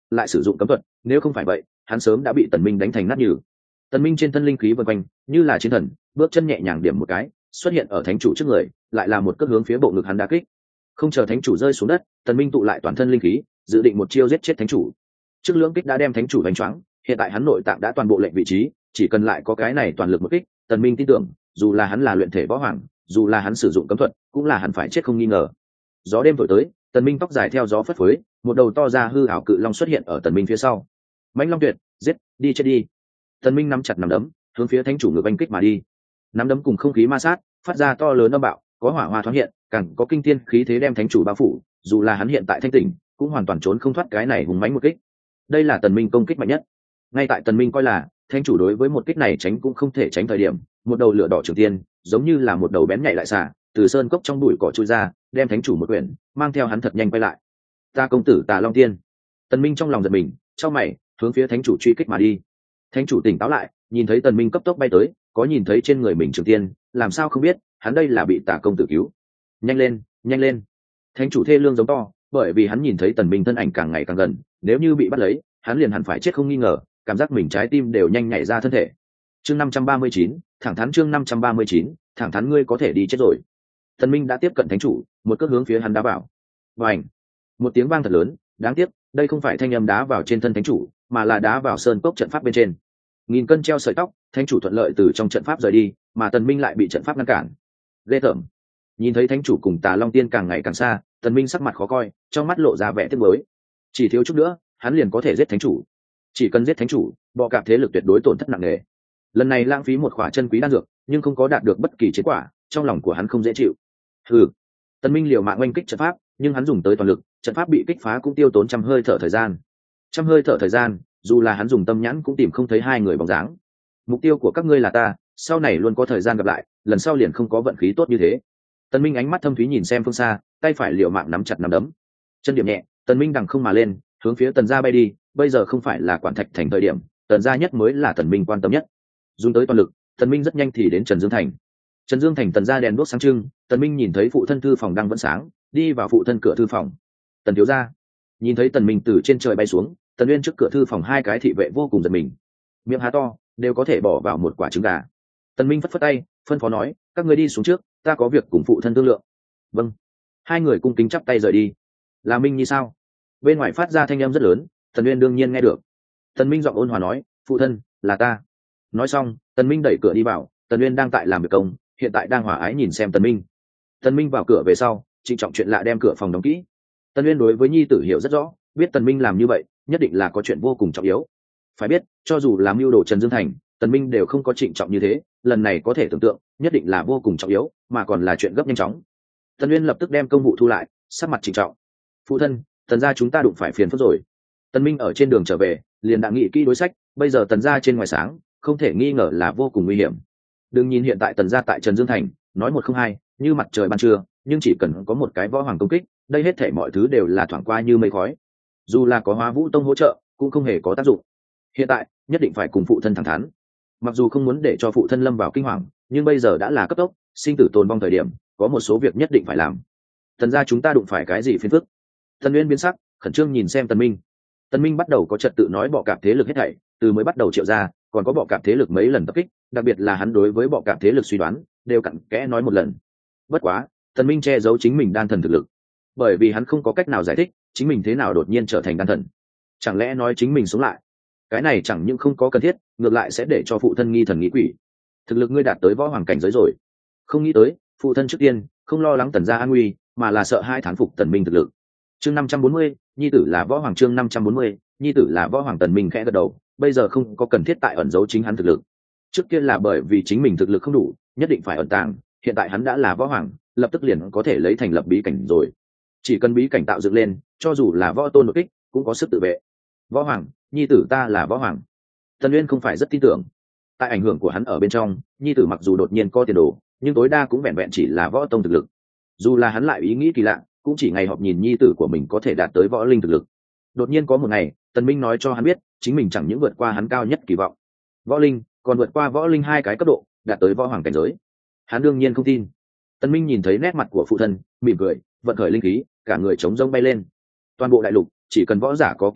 lại sử dụng cấm thuật, nếu không phải vậy hắn sớm đã bị tần minh đánh thành nát nhừ. Tần minh trên thân linh khí vần quanh như là chiến thần, bước chân nhẹ nhàng điểm một cái xuất hiện ở thánh chủ trước người, lại là một cước hướng phía bộ ngực hắn đá kích. Không chờ thánh chủ rơi xuống đất, tần minh tụ lại toàn thân linh khí, dự định một chiêu giết chết thánh chủ. Trước lưỡng kích đã đem thánh chủ đánh choáng, hiện tại hắn nội tạng đã toàn bộ lệnh vị trí, chỉ cần lại có cái này toàn lực một kích, tần minh tin tưởng dù là hắn là luyện thể võ hoàng, dù là hắn sử dụng cấm thuật cũng là hắn phải chết không nghi ngờ. Gió đêm thổi tới, tần minh tóc dài theo gió phất phới, một đầu to ra hư ảo cự long xuất hiện ở tần minh phía sau. Mãnh long tuyệt, giết, đi chết đi. Tần minh nắm chặt nắm đấm, hướng phía thánh chủ ngược oanh kích mà đi. Nắm đấm cùng không khí ma sát, phát ra to lớn âm bạo, có hỏa hoa thoáng hiện, càng có kinh thiên khí thế đem thánh chủ bao phủ, dù là hắn hiện tại thanh tỉnh cũng hoàn toàn trốn không thoát cái này hùng mãnh một kích. Đây là tần minh công kích mạnh nhất. Ngay tại tần minh coi là thánh chủ đối với một kích này tránh cũng không thể tránh thời điểm, một đầu lửa đỏ trường tiên giống như là một đầu bén nhạy lại xả từ sơn cốc trong bụi cỏ chui ra, đem thánh chủ một quyển mang theo hắn thật nhanh quay lại. Ta công tử Tà Long Tiên. Tần minh trong lòng giật mình, chau mày hướng phía thánh chủ truy kích mà đi. Thánh chủ tỉnh táo lại, nhìn thấy tần minh cấp tốc bay tới, có nhìn thấy trên người mình trường tiên, làm sao không biết hắn đây là bị Tà công tử cứu. Nhanh lên, nhanh lên. Thánh chủ thê lương giống to, bởi vì hắn nhìn thấy tần minh thân ảnh càng ngày càng gần, nếu như bị bắt lấy hắn liền hẳn phải chết không nghi ngờ, cảm giác mình trái tim đều nhanh nhảy ra thân thể. Chương 539, thẳng thắn. Chương 539, thẳng thắn. Ngươi có thể đi chết rồi. Tần minh đã tiếp cận thánh chủ, một cước hướng phía hắn đá vào. Bành! Một tiếng vang thật lớn, đáng tiếc đây không phải thanh âm đá vào trên thân thánh chủ, mà là đá vào sơn cốc trận pháp bên trên. Nghìn cân treo sợi tóc, thánh chủ thuận lợi từ trong trận pháp rời đi, mà tần minh lại bị trận pháp ngăn cản. Ghê tởm! Nhìn thấy thánh chủ cùng Tà Long Tiên càng ngày càng xa, tần minh sắc mặt khó coi, trong mắt lộ ra vẻ tiếc nuối. Chỉ thiếu chút nữa hắn liền có thể giết thánh chủ. Chỉ cần giết thánh chủ, bọ cạp thế lực tuyệt đối tổn thất nặng nề. Lần này lãng phí một khỏa chân quý đan dược nhưng không có đạt được bất kỳ kết quả, trong lòng của hắn không dễ chịu. Hừ. Tần minh liều mạng oanh kích trận pháp, nhưng hắn dùng tới toàn lực, trận pháp bị kích phá cũng tiêu tốn trăm hơi thở thời gian. Trăm hơi thở thời gian, dù là hắn dùng tâm nhãn cũng tìm không thấy hai người bóng dáng. Mục tiêu của các ngươi là ta, sau này luôn có thời gian gặp lại, lần sau liền không có vận khí tốt như thế. Tần minh ánh mắt thâm thúy nhìn xem phương xa, tay phải liều mạng nắm chặt nắm đấm. Chân điểm nhẹ, tần minh đằng không mà lên, hướng phía tần gia bay đi. Bây giờ không phải là Quản Thạch thành thời điểm, tần gia nhất mới là tần minh quan tâm nhất. Dùng tới toàn lực, tần minh rất nhanh thì đến Trần Dương thành. Trần Dương thành tần gia đèn đuốc sáng trưng, tần minh nhìn thấy phụ thân thư phòng đang vẫn sáng, đi vào phụ thân cửa thư phòng. Tần thiếu gia nhìn thấy tần minh từ trên trời bay xuống, tần uyên trước cửa thư phòng hai cái thị vệ vô cùng giật mình, miệng há to đều có thể bỏ vào một quả trứng gà. Tần minh phất phất tay, phân phó nói, các ngươi đi xuống trước, ta có việc cùng phụ thân thương lượng. Vâng. Hai người cung kính chắp tay rời đi. Là Minh Nhi sao? Bên ngoài phát ra thanh âm rất lớn, tần uyên đương nhiên nghe được. Tần minh giọng ôn hòa nói, phụ thân, là ta. Nói xong, tần minh đẩy cửa đi vào, tần uyên đang tại làm việc công, hiện tại đang hòa ái nhìn xem tần minh. Tần minh vào cửa về sau, trịnh trọng chuyện lạ đem cửa phòng đóng kỹ. Tần uyên đối với nhi tử hiểu rất rõ, biết tần minh làm như vậy nhất định là có chuyện vô cùng trọng yếu. Phải biết, cho dù làm mưu đồ Trần Dương thành, tần minh đều không có trịnh trọng như thế, lần này có thể tưởng tượng nhất định là vô cùng trọng yếu, mà còn là chuyện gấp nhanh chóng. Tần uyên lập tức đem công vụ thu lại, sắc mặt trịnh trọng. Phụ thân, tần gia chúng ta đụng phải phiền phức rồi. Tần minh ở trên đường trở về liền đã nghĩ kỹ đối sách, bây giờ tần gia trên ngoài sáng không thể nghi ngờ là vô cùng nguy hiểm. Đừng nhìn hiện tại tần gia tại Trần Dương thành nói một không hai, như mặt trời ban trưa, nhưng chỉ cần có một cái võ hoàng công kích, đây hết thảy mọi thứ đều là thoảng qua như mây khói. Dù là có Hóa Vũ Tông hỗ trợ cũng không hề có tác dụng. Hiện tại nhất định phải cùng phụ thân thẳng thắn. Mặc dù không muốn để cho phụ thân lâm vào kinh hoàng, nhưng bây giờ đã là cấp tốc sinh tử tồn vong thời điểm, có một số việc nhất định phải làm. Tần gia chúng ta đụng phải cái gì phiền phức? Tần Uyên biến sắc, khẩn trương nhìn xem Tần Minh. Tần Minh bắt đầu có trật tự nói bọ cạp thế lực hết thảy, từ mới bắt đầu triệu ra, còn có bọ cạp thế lực mấy lần tập kích, đặc biệt là hắn đối với bọ cạp thế lực suy đoán, đều cặn kẽ nói một lần. Bất quá, Tần Minh che giấu chính mình đan thần thực lực, bởi vì hắn không có cách nào giải thích chính mình thế nào đột nhiên trở thành đan thần. Chẳng lẽ nói chính mình sống lại? Cái này chẳng những không có cần thiết, ngược lại sẽ để cho phụ thân nghi thần nghĩ quỷ. Thực lực ngươi đạt tới võ hoàng cảnh giới rồi. Không nghĩ tới, phụ thân trước tiên không lo lắng Tần gia an nguy, mà là sợ hai thán phục Tần Minh thực lực. Chương 540, nhi tử là võ hoàng. Chương 540, nhi tử là võ hoàng. Tần Minh khẽ gật đầu, bây giờ không có cần thiết tại ẩn giấu chính hắn thực lực. Trước kia là bởi vì chính mình thực lực không đủ, nhất định phải ẩn tàng, hiện tại hắn đã là võ hoàng, lập tức liền có thể lấy thành lập bí cảnh rồi. Chỉ cần bí cảnh tạo dựng lên, cho dù là võ tôn đột kích, cũng có sức tự vệ. Võ hoàng, nhi tử ta là võ hoàng. Tần Uyên không phải rất tin tưởng. Tại ảnh hưởng của hắn ở bên trong, nhi tử mặc dù đột nhiên có tiền đồ, nhưng tối đa cũng vẹn vẹn chỉ là võ tông thực lực. Dù là hắn lại ý nghĩ kỳ lạ, cũng chỉ ngày họp nhìn nhi tử của mình có thể đạt tới võ linh thực lực. Đột nhiên có một ngày, Tần Minh nói cho hắn biết, chính mình chẳng những vượt qua hắn cao nhất kỳ vọng, võ linh, còn vượt qua võ linh hai cái cấp độ, đạt tới võ hoàng cảnh giới. Hắn đương nhiên không tin. Tần Minh nhìn thấy nét mặt của phụ thân, mỉm cười, vận khởi linh khí, cả người chống rông bay lên. Toàn bộ đại lục, chỉ cần võ giả có kiến thức,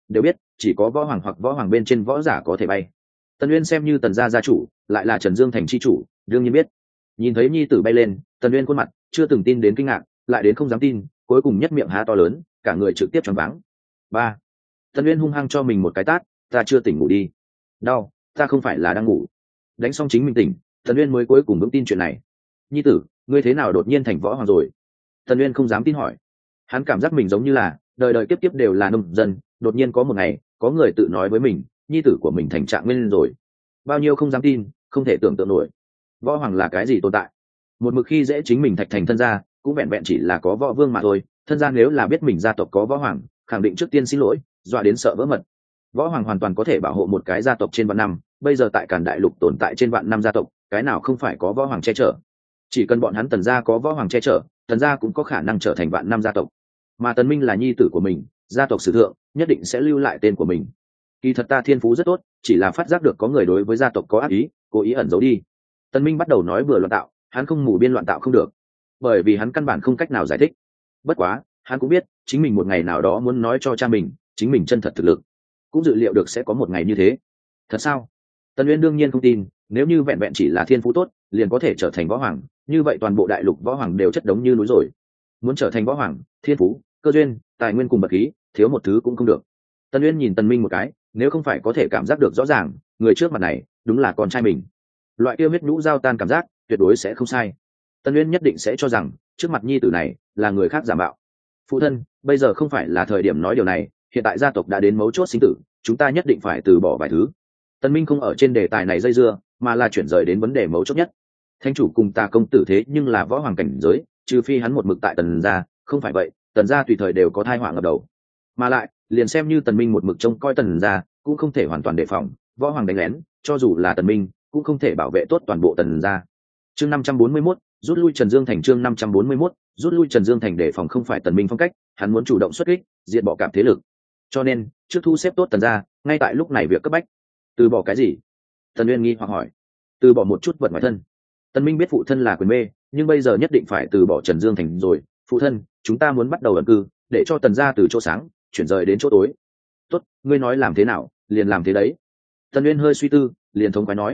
đều biết chỉ có võ hoàng hoặc võ hoàng bên trên võ giả có thể bay. Tần Uyên xem như Tần gia gia chủ, lại là Trần Dương thành chi chủ, đương nhiên biết. Nhìn thấy nhi tử bay lên, Tần Uyên khuôn mặt chưa từng tin đến kinh ngạc, lại đến không dám tin, cuối cùng nhất miệng há to lớn, cả người trực tiếp choáng váng. Ba. Tần Uyên hung hăng cho mình một cái tát, ta chưa tỉnh ngủ đi. Đau, ta không phải là đang ngủ. Đánh xong chính mình tỉnh, Tần Uyên mới cuối cùng vững tin chuyện này. Nhi tử, ngươi thế nào đột nhiên thành võ hoàng rồi? Tần Uyên không dám tin hỏi. Hắn cảm giác mình giống như là đời đời kiếp kiếp đều là nông dân, đột nhiên có một ngày, có người tự nói với mình, nhi tử của mình thành trạng nguyên rồi. Bao nhiêu không dám tin, không thể tưởng tượng nổi. Võ hoàng là cái gì tồn tại? Một mực khi dễ chính mình thạch thành thân gia, cũng vẹn vẹn chỉ là có võ vương mà thôi. Thân gia nếu là biết mình gia tộc có võ hoàng, khẳng định trước tiên xin lỗi, dọa đến sợ vỡ mật. Võ hoàng hoàn toàn có thể bảo hộ một cái gia tộc trên vạn năm, bây giờ tại Càn Đại Lục tồn tại trên vạn năm gia tộc, cái nào không phải có võ hoàng che chở? Chỉ cần bọn hắn Tần gia có võ hoàng che chở, Tần gia cũng có khả năng trở thành vạn năm gia tộc. Mà Tần Minh là nhi tử của mình, gia tộc sử thượng nhất định sẽ lưu lại tên của mình. Kỳ thật ta thiên phú rất tốt, chỉ là phát giác được có người đối với gia tộc có ác ý, cố ý ẩn giấu đi. Tần Minh bắt đầu nói bừa loạn tạo, hắn không mù biên loạn tạo không được, bởi vì hắn căn bản không cách nào giải thích. Bất quá, hắn cũng biết, chính mình một ngày nào đó muốn nói cho cha mình, chính mình chân thật thực lực, cũng dự liệu được sẽ có một ngày như thế. Thật sao? Tần Uyên đương nhiên không tin, nếu như vẹn vẹn chỉ là thiên phú tốt, liền có thể trở thành võ hoàng, như vậy toàn bộ đại lục võ hoàng đều chất đống như núi rồi. Muốn trở thành võ hoàng, thiên phú, cơ duyên, tài nguyên cùng bậc khí, thiếu một thứ cũng không được. Tần Uyên nhìn Tần Minh một cái, nếu không phải có thể cảm giác được rõ ràng, người trước mặt này đúng là con trai mình, loại kia huyết nhũ giao tan cảm giác, tuyệt đối sẽ không sai. Tần Uyên nhất định sẽ cho rằng trước mặt nhi tử này là người khác giả mạo. Phụ thân, bây giờ không phải là thời điểm nói điều này, hiện tại gia tộc đã đến mấu chốt sinh tử, chúng ta nhất định phải từ bỏ vài thứ. Tần Minh không ở trên đề tài này dây dưa, mà là chuyển rời đến vấn đề mấu chốt nhất. Thánh chủ cùng ta công tử thế nhưng là võ hoàng cảnh giới, trừ phi hắn một mực tại Tần gia, không phải vậy, Tần gia tùy thời đều có tai họa ngập đầu. Mà lại, liền xem như Tần Minh một mực trông coi Tần gia, cũng không thể hoàn toàn đề phòng võ hoàng đánh lén, cho dù là Tần Minh, cũng không thể bảo vệ tốt toàn bộ Tần gia. Chương 541, rút lui Trần Dương thành. Chương 541, rút lui Trần Dương thành đề phòng không phải Tần Minh phong cách, hắn muốn chủ động xuất kích, diệt bỏ cảm thế lực. Cho nên, trước thu xếp tốt Tần gia, ngay tại lúc này việc cấp bách. Từ bỏ cái gì? Tần Uyên nghi hoặc hỏi. Từ bỏ một chút vật ngoài thân. Tần Minh biết phụ thân là quyền mê, nhưng bây giờ nhất định phải từ bỏ Trần Dương thành rồi. Phụ thân, chúng ta muốn bắt đầu ẩn cư, để cho Tần gia từ chỗ sáng chuyển rời đến chỗ tối. Tốt, ngươi nói làm thế nào, liền làm thế đấy. Tần Uyên hơi suy tư, liền thống khoái nói.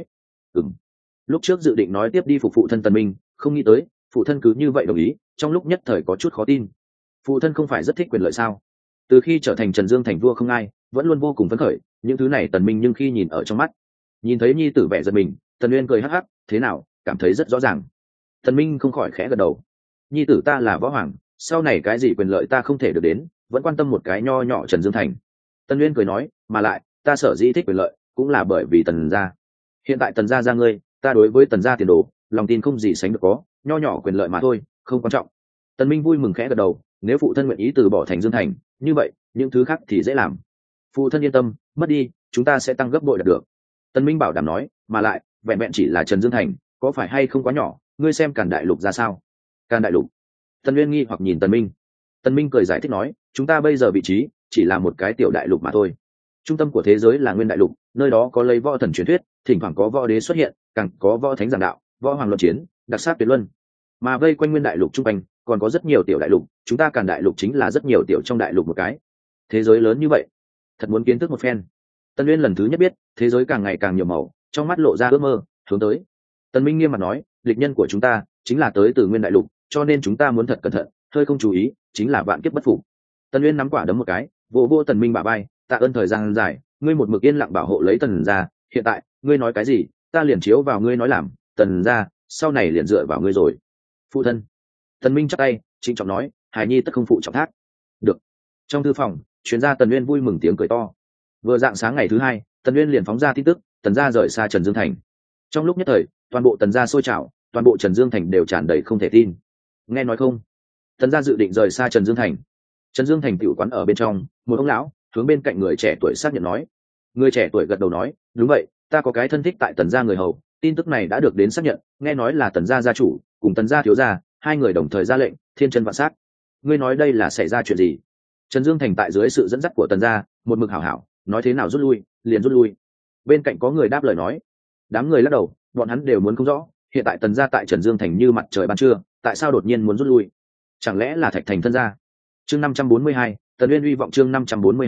Lúc trước dự định nói tiếp đi phục phụ thân Tần Minh, không nghĩ tới phụ thân cứ như vậy đồng ý, trong lúc nhất thời có chút khó tin. Phụ thân không phải rất thích quyền lợi sao? Từ khi trở thành Trần Dương thành vua không ai, vẫn luôn vô cùng phấn khởi, những thứ này Tần Minh nhưng khi nhìn ở trong mắt. Nhìn thấy nhi tử vẻ giận mình, Tần Uyên cười hắc hắc, thế nào, cảm thấy rất rõ ràng. Tần Minh không khỏi khẽ gật đầu. Nhi tử ta là võ hoàng, sau này cái gì quyền lợi ta không thể được đến, vẫn quan tâm một cái nho nhỏ Trần Dương thành. Tần Uyên cười nói, mà lại, ta sở dĩ thích quyền lợi, cũng là bởi vì Tần gia. Hiện tại Tần gia ra ngươi, ta đối với Tần gia tiền đồ, lòng tin không gì sánh được có, nho nhỏ quyền lợi mà thôi, không quan trọng. Tần Minh vui mừng khẽ gật đầu, nếu phụ thân nguyện ý từ bỏ thành Dương thành, như vậy, những thứ khác thì dễ làm. Phụ thân yên tâm, mất đi, chúng ta sẽ tăng gấp bội đạt được. Tần Minh bảo đảm nói, mà lại, vẹn vẹn chỉ là Trần Dương thành, có phải hay không quá nhỏ, ngươi xem Càn Đại Lục ra sao? Càn Đại Lục? Tần Uyên nghi hoặc nhìn Tần Minh. Tần Minh cười giải thích nói, chúng ta bây giờ vị trí chỉ là một cái tiểu đại lục mà thôi. Trung tâm của thế giới là Nguyên Đại Lục, nơi đó có lấy võ thần truyền thuyết, thỉnh thoảng có võ đế xuất hiện, càng có võ thánh giảng đạo, võ hoàng luận chiến, đặc sắc tuyệt luân. Mà vây quanh Nguyên Đại Lục trung quanh, còn có rất nhiều tiểu đại lục, chúng ta Càn Đại Lục chính là rất nhiều tiểu trong đại lục một cái. Thế giới lớn như vậy, thật muốn kiến thức một phen. Tần Uyên lần thứ nhất biết, thế giới càng ngày càng nhiều màu, trong mắt lộ ra ước mơ, hướng tới. Tần Minh nghiêm mặt nói, địch nhân của chúng ta chính là tới từ Nguyên Đại Lục, cho nên chúng ta muốn thật cẩn thận, hơi không chú ý, chính là vạn kiếp bất phục. Tần Uyên nắm quả đấm một cái, vỗ vỗ Tần Minh bả vai, tạ ơn thời gian dài, ngươi một mực yên lặng bảo hộ lấy Tần gia, hiện tại, ngươi nói cái gì, ta liền chiếu vào ngươi nói làm, Tần gia, sau này liền dựa vào ngươi rồi. Phụ thân. Tần Minh chắp tay, trịnh trọng nói, hài nhi tất không phụ trọng thác. Được. Trong thư phòng, truyền ra Tần Uyên vui mừng tiếng cười to. Vừa dạng sáng ngày thứ hai, Tần Uyên liền phóng ra tin tức, Tần gia rời xa Trần Dương thành. Trong lúc nhất thời, toàn bộ Tần gia sôi trào, toàn bộ Trần Dương thành đều tràn đầy không thể tin. Nghe nói không? Tần gia dự định rời xa Trần Dương thành. Trần Dương thành tiểu quán ở bên trong, một ông lão hướng bên cạnh người trẻ tuổi xác nhận nói. Người trẻ tuổi gật đầu nói, đúng vậy, ta có cái thân thích tại Tần gia người hầu, tin tức này đã được đến xác nhận, nghe nói là Tần gia gia chủ cùng Tần gia thiếu gia, hai người đồng thời ra lệnh, thiên chân vạn sát. Ngươi nói đây là xảy ra chuyện gì? Trần Dương thành tại dưới sự dẫn dắt của Tần gia, một mực hảo hảo, nói thế nào rút lui, liền rút lui. Bên cạnh có người đáp lời nói. Đám người lắc đầu, bọn hắn đều muốn không rõ, hiện tại Tần gia tại Trần Dương thành như mặt trời ban trưa, tại sao đột nhiên muốn rút lui? Chẳng lẽ là Thạch thành thân gia? Chương 542, Tần Uyên uy vọng. Chương 542,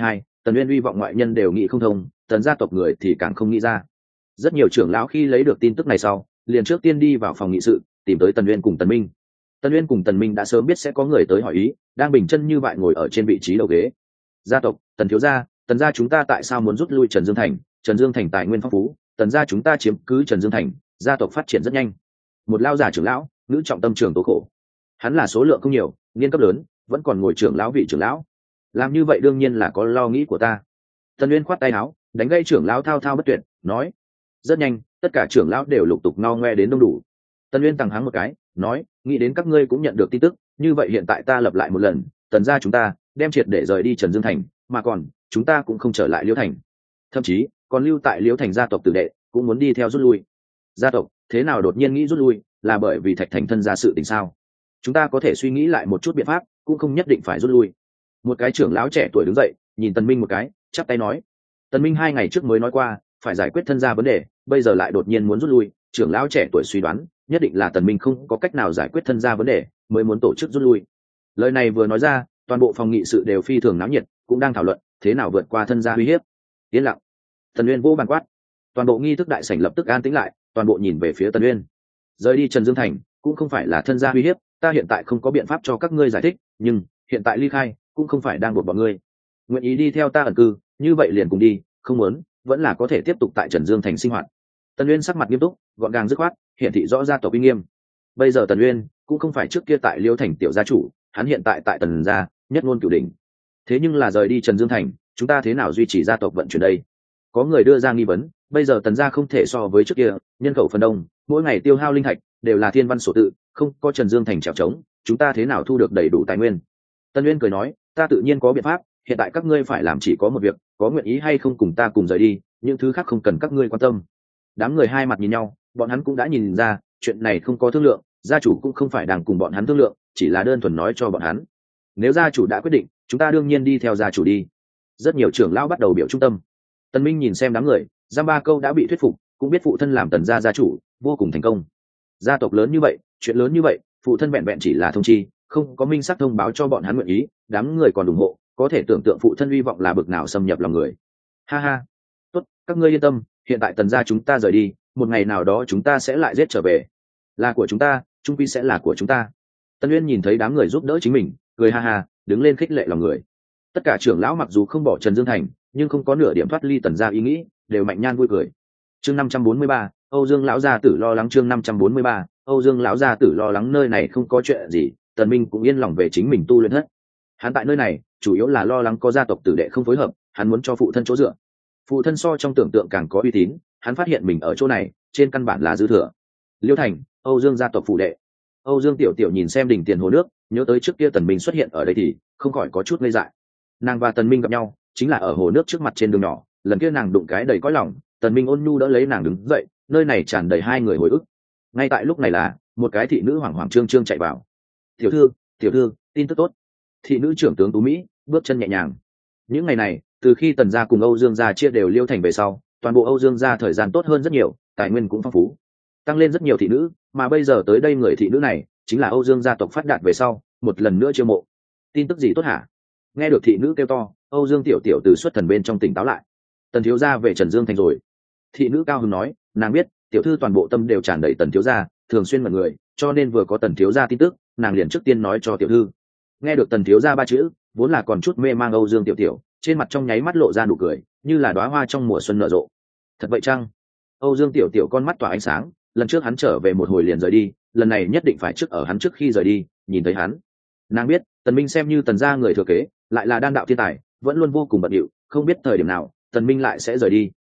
Tần Uyên hy vọng ngoại nhân đều nghĩ không thông, tần gia tộc người thì càng không nghĩ ra. Rất nhiều trưởng lão khi lấy được tin tức này sau, liền trước tiên đi vào phòng nghị sự, tìm tới Tần Uyên cùng Tần Minh. Tần Uyên cùng Tần Minh đã sớm biết sẽ có người tới hỏi ý, đang bình chân như vậy ngồi ở trên vị trí đầu ghế. Gia tộc, Tần thiếu gia, Tần gia chúng ta tại sao muốn rút lui Trần Dương Thành? Trần Dương Thành tài nguyên phong phú, Tần gia chúng ta chiếm cứ Trần Dương Thành, gia tộc phát triển rất nhanh. Một lao giả trưởng lão, nữ trọng tâm trưởng tố khổ. Hắn là số lượng không nhiều, niên cấp lớn, vẫn còn ngồi trưởng lão vị trưởng lão. Làm như vậy đương nhiên là có lo nghĩ của ta. Tần Uyên khoát tay áo, đánh gây trưởng lão thao thao bất tuyệt, nói: rất nhanh, tất cả trưởng lão đều lục tục ngao ngoe đến đông đủ. Tần Uyên tằng hắng một cái, nói: nghĩ đến các ngươi cũng nhận được tin tức, như vậy hiện tại ta lập lại một lần, Tần gia chúng ta đem triệt để rời đi Trần Dương Thành, mà còn chúng ta cũng không trở lại Liễu Thành, thậm chí còn lưu tại Liễu Thành gia tộc tử đệ cũng muốn đi theo rút lui. Gia tộc thế nào đột nhiên nghĩ rút lui, là bởi vì Thạch Thành thân gia sự tình sao? Chúng ta có thể suy nghĩ lại một chút biện pháp, cũng không nhất định phải rút lui. Một cái trưởng lão trẻ tuổi đứng dậy, nhìn Tần Minh một cái, chắp tay nói: Tần Minh 2 ngày trước mới nói qua phải giải quyết thân gia vấn đề, bây giờ lại đột nhiên muốn rút lui, trưởng lão trẻ tuổi suy đoán nhất định là Tần Minh không có cách nào giải quyết thân gia vấn đề, mới muốn tổ chức rút lui. Lời này vừa nói ra, toàn bộ phòng nghị sự đều phi thường náo nhiệt, cũng đang thảo luận thế nào vượt qua thân gia uy hiếp. Yên lặng. Tần Uyên vô bàn quát, toàn bộ nghi thức đại sảnh lập tức an tĩnh lại, toàn bộ nhìn về phía Tần Uyên. Rời đi Trần Dương Thành cũng không phải là thân gia uy hiếp, ta hiện tại không có biện pháp cho các ngươi giải thích, nhưng hiện tại ly khai cũng không phải đang buộc bọn ngươi. Nguyện ý đi theo ta ẩn cư, như vậy liền cùng đi, không muốn vẫn là có thể tiếp tục tại Trần Dương Thành sinh hoạt. Tần Uyên sắc mặt nghiêm túc, gọn gàng dứt khoát, hiển thị rõ gia tộc uy nghiêm. Bây giờ Tần Uyên cũng không phải trước kia tại Liêu Thành tiểu gia chủ, hắn hiện tại tại Tần gia nhất ngôn cửu đỉnh. Thế nhưng là rời đi Trần Dương Thành, chúng ta thế nào duy trì gia tộc vận chuyển đây? Có người đưa ra nghi vấn, bây giờ Tần gia không thể so với trước kia, nhân khẩu phần đông, mỗi ngày tiêu hao linh thạch đều là thiên văn sổ tự, không có Trần Dương Thành trèo trống, chúng ta thế nào thu được đầy đủ tài nguyên? Tần Uyên cười nói, ta tự nhiên có biện pháp, hiện tại các ngươi phải làm chỉ có một việc, có nguyện ý hay không cùng ta cùng rời đi, những thứ khác không cần các ngươi quan tâm. Đám người hai mặt nhìn nhau, bọn hắn cũng đã nhìn ra chuyện này không có thương lượng, gia chủ cũng không phải đang cùng bọn hắn thương lượng, chỉ là đơn thuần nói cho bọn hắn, nếu gia chủ đã quyết định, chúng ta đương nhiên đi theo gia chủ đi. Rất nhiều trưởng lão bắt đầu biểu trung tâm. Tần Minh nhìn xem đám người, giam ba câu đã bị thuyết phục, cũng biết phụ thân làm Tần gia gia chủ vô cùng thành công. Gia tộc lớn như vậy, chuyện lớn như vậy, phụ thân vẹn vẹn chỉ là thông chi, không có minh xác thông báo cho bọn hắn nguyện ý, đám người còn ủng hộ, có thể tưởng tượng phụ thân hy vọng là bực nào xâm nhập lòng người. Ha ha, tốt, các ngươi yên tâm, hiện tại Tần gia chúng ta rời đi, một ngày nào đó chúng ta sẽ lại giết trở về, là của chúng ta, trung quy sẽ là của chúng ta. Tần Uyên nhìn thấy đám người giúp đỡ chính mình, cười ha ha, đứng lên khích lệ lòng người. Tất cả trưởng lão mặc dù không bỏ Trần Dương Thành, nhưng không có nửa điểm thoát ly Tần gia ý nghĩ, đều mạnh nhan vui cười. Chương 543, Âu Dương lão gia tử lo lắng. Chương 543, Âu Dương lão gia tử lo lắng. Nơi này không có chuyện gì, Tần Minh cũng yên lòng về chính mình tu luyện hết. Hắn tại nơi này chủ yếu là lo lắng có gia tộc tử đệ không phối hợp, hắn muốn cho phụ thân chỗ dựa. Phụ thân so trong tưởng tượng càng có uy tín, hắn phát hiện mình ở chỗ này trên căn bản là dư thừa. Liêu Thành, Âu Dương gia tộc phụ đệ. Âu Dương tiểu tiểu nhìn xem đỉnh tiền hồ nước, nhớ tới trước kia Tần Minh xuất hiện ở đây thì không khỏi có chút ngây dại. Nàng và Tần Minh gặp nhau chính là ở hồ nước trước mặt trên đường nhỏ, lần kia nàng đụng cái đầy cõi lòng, Tần Minh ôn nhu đỡ lấy nàng đứng dậy, nơi này tràn đầy hai người hồi ức. Ngay tại lúc này là một cái thị nữ hoảng hoảng trương trương chạy vào. Tiểu thư, tin tức tốt. Thị nữ trưởng tướng Tú Mỹ bước chân nhẹ nhàng. Những ngày này, từ khi Tần gia cùng Âu Dương gia chia đều Liêu Thành về sau, toàn bộ Âu Dương gia thời gian tốt hơn rất nhiều, tài nguyên cũng phong phú, tăng lên rất nhiều thị nữ, mà bây giờ tới đây người thị nữ này chính là Âu Dương gia tộc phát đạt về sau, một lần nữa chiêu mộ. Tin tức gì tốt hả? Nghe được thị nữ kêu to, Âu Dương tiểu tiểu từ xuất thần bên trong tỉnh táo lại. Tần thiếu gia về Trần Dương Thành rồi. Thị nữ cao hứng nói, nàng biết tiểu thư toàn bộ tâm đều tràn đầy Tần thiếu gia, thường xuyên mật người, cho nên vừa có Tần thiếu gia tin tức, nàng liền trước tiên nói cho tiểu thư. Nghe được Tần thiếu gia ba chữ, vốn là còn chút mê mang Âu Dương tiểu tiểu, trên mặt trong nháy mắt lộ ra nụ cười, như là đóa hoa trong mùa xuân nở rộ. Thật vậy chăng? Âu Dương tiểu tiểu con mắt tỏa ánh sáng, lần trước hắn trở về một hồi liền rời đi, lần này nhất định phải trước ở hắn trước khi rời đi nhìn thấy hắn. Nàng biết Tần Minh xem như Tần gia người thừa kế, lại là đan đạo thiên tài, vẫn luôn vô cùng bận rộn, không biết thời điểm nào Tần Minh lại sẽ rời đi.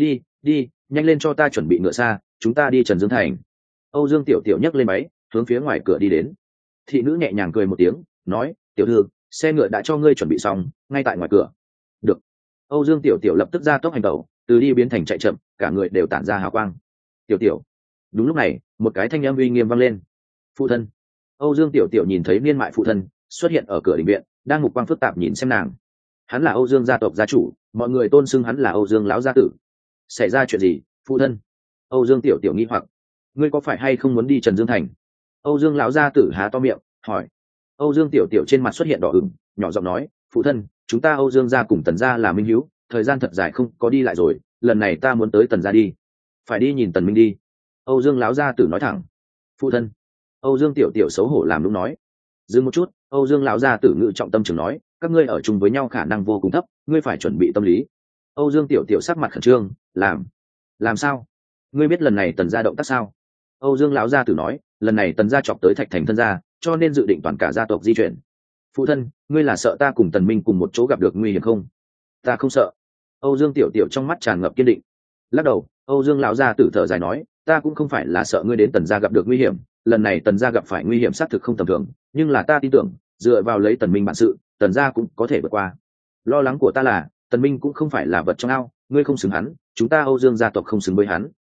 Đi, nhanh lên cho ta chuẩn bị ngựa xa, chúng ta đi Trần Dương Thành. Âu Dương tiểu tiểu nhấc lên máy, hướng phía ngoài cửa đi đến. Thị nữ nhẹ nhàng cười một tiếng, nói, tiểu thư, xe ngựa đã cho ngươi chuẩn bị xong, ngay tại ngoài cửa. Được. Âu Dương tiểu tiểu lập tức ra tốc hành động, từ đi biến thành chạy chậm, cả người đều tản ra hào quang. Tiểu tiểu. Đúng lúc này, một cái thanh âm uy nghiêm vang lên. Phụ thân. Âu Dương tiểu tiểu nhìn thấy niên mại phụ thân xuất hiện ở cửa đình viện, đang mục quang phức tạp nhìn xem nàng. Hắn là Âu Dương gia tộc gia chủ, mọi người tôn xưng hắn là Âu Dương lão gia tử. Xảy ra chuyện gì, phụ thân? Âu Dương tiểu tiểu nghi hoặc. Ngươi có phải hay không muốn đi Trần Dương Thành? Âu Dương lão gia tử há to miệng hỏi. Âu Dương tiểu tiểu trên mặt xuất hiện đỏ ửng, nhỏ giọng nói, phụ thân, chúng ta Âu Dương gia cùng Tần gia là minh hữu, thời gian thật dài không có đi lại rồi, lần này ta muốn tới Tần gia đi, phải đi nhìn Tần Minh đi. Âu Dương lão gia tử nói thẳng. Phụ thân. Âu Dương tiểu tiểu xấu hổ làm lúc nói. Dừng một chút, Âu Dương lão gia tử ngự trọng tâm trường nói, các ngươi ở chung với nhau khả năng vô cùng thấp, ngươi phải chuẩn bị tâm lý. Âu Dương tiểu tiểu sắc mặt khẩn trương, làm sao? Ngươi biết lần này Tần gia động tác sao? Âu Dương lão gia tử nói, lần này Tần gia chọc tới Thạch Thành thân gia, cho nên dự định toàn cả gia tộc di chuyển. Phụ thân, ngươi là sợ ta cùng Tần Minh cùng một chỗ gặp được nguy hiểm không? Ta không sợ. Âu Dương tiểu tiểu trong mắt tràn ngập kiên định. Lắc đầu, Âu Dương lão gia tử thở dài nói, ta cũng không phải là sợ ngươi đến Tần gia gặp được nguy hiểm, lần này Tần gia gặp phải nguy hiểm xác thực không tầm thường, nhưng là ta tin tưởng, dựa vào lấy Tần Minh bản sự, Tần gia cũng có thể vượt qua. Lo lắng của ta là, Tần Minh cũng không phải là vật trong ao, ngươi không xứng hắn, chúng ta Âu Dương gia tộc không xứng với hắn.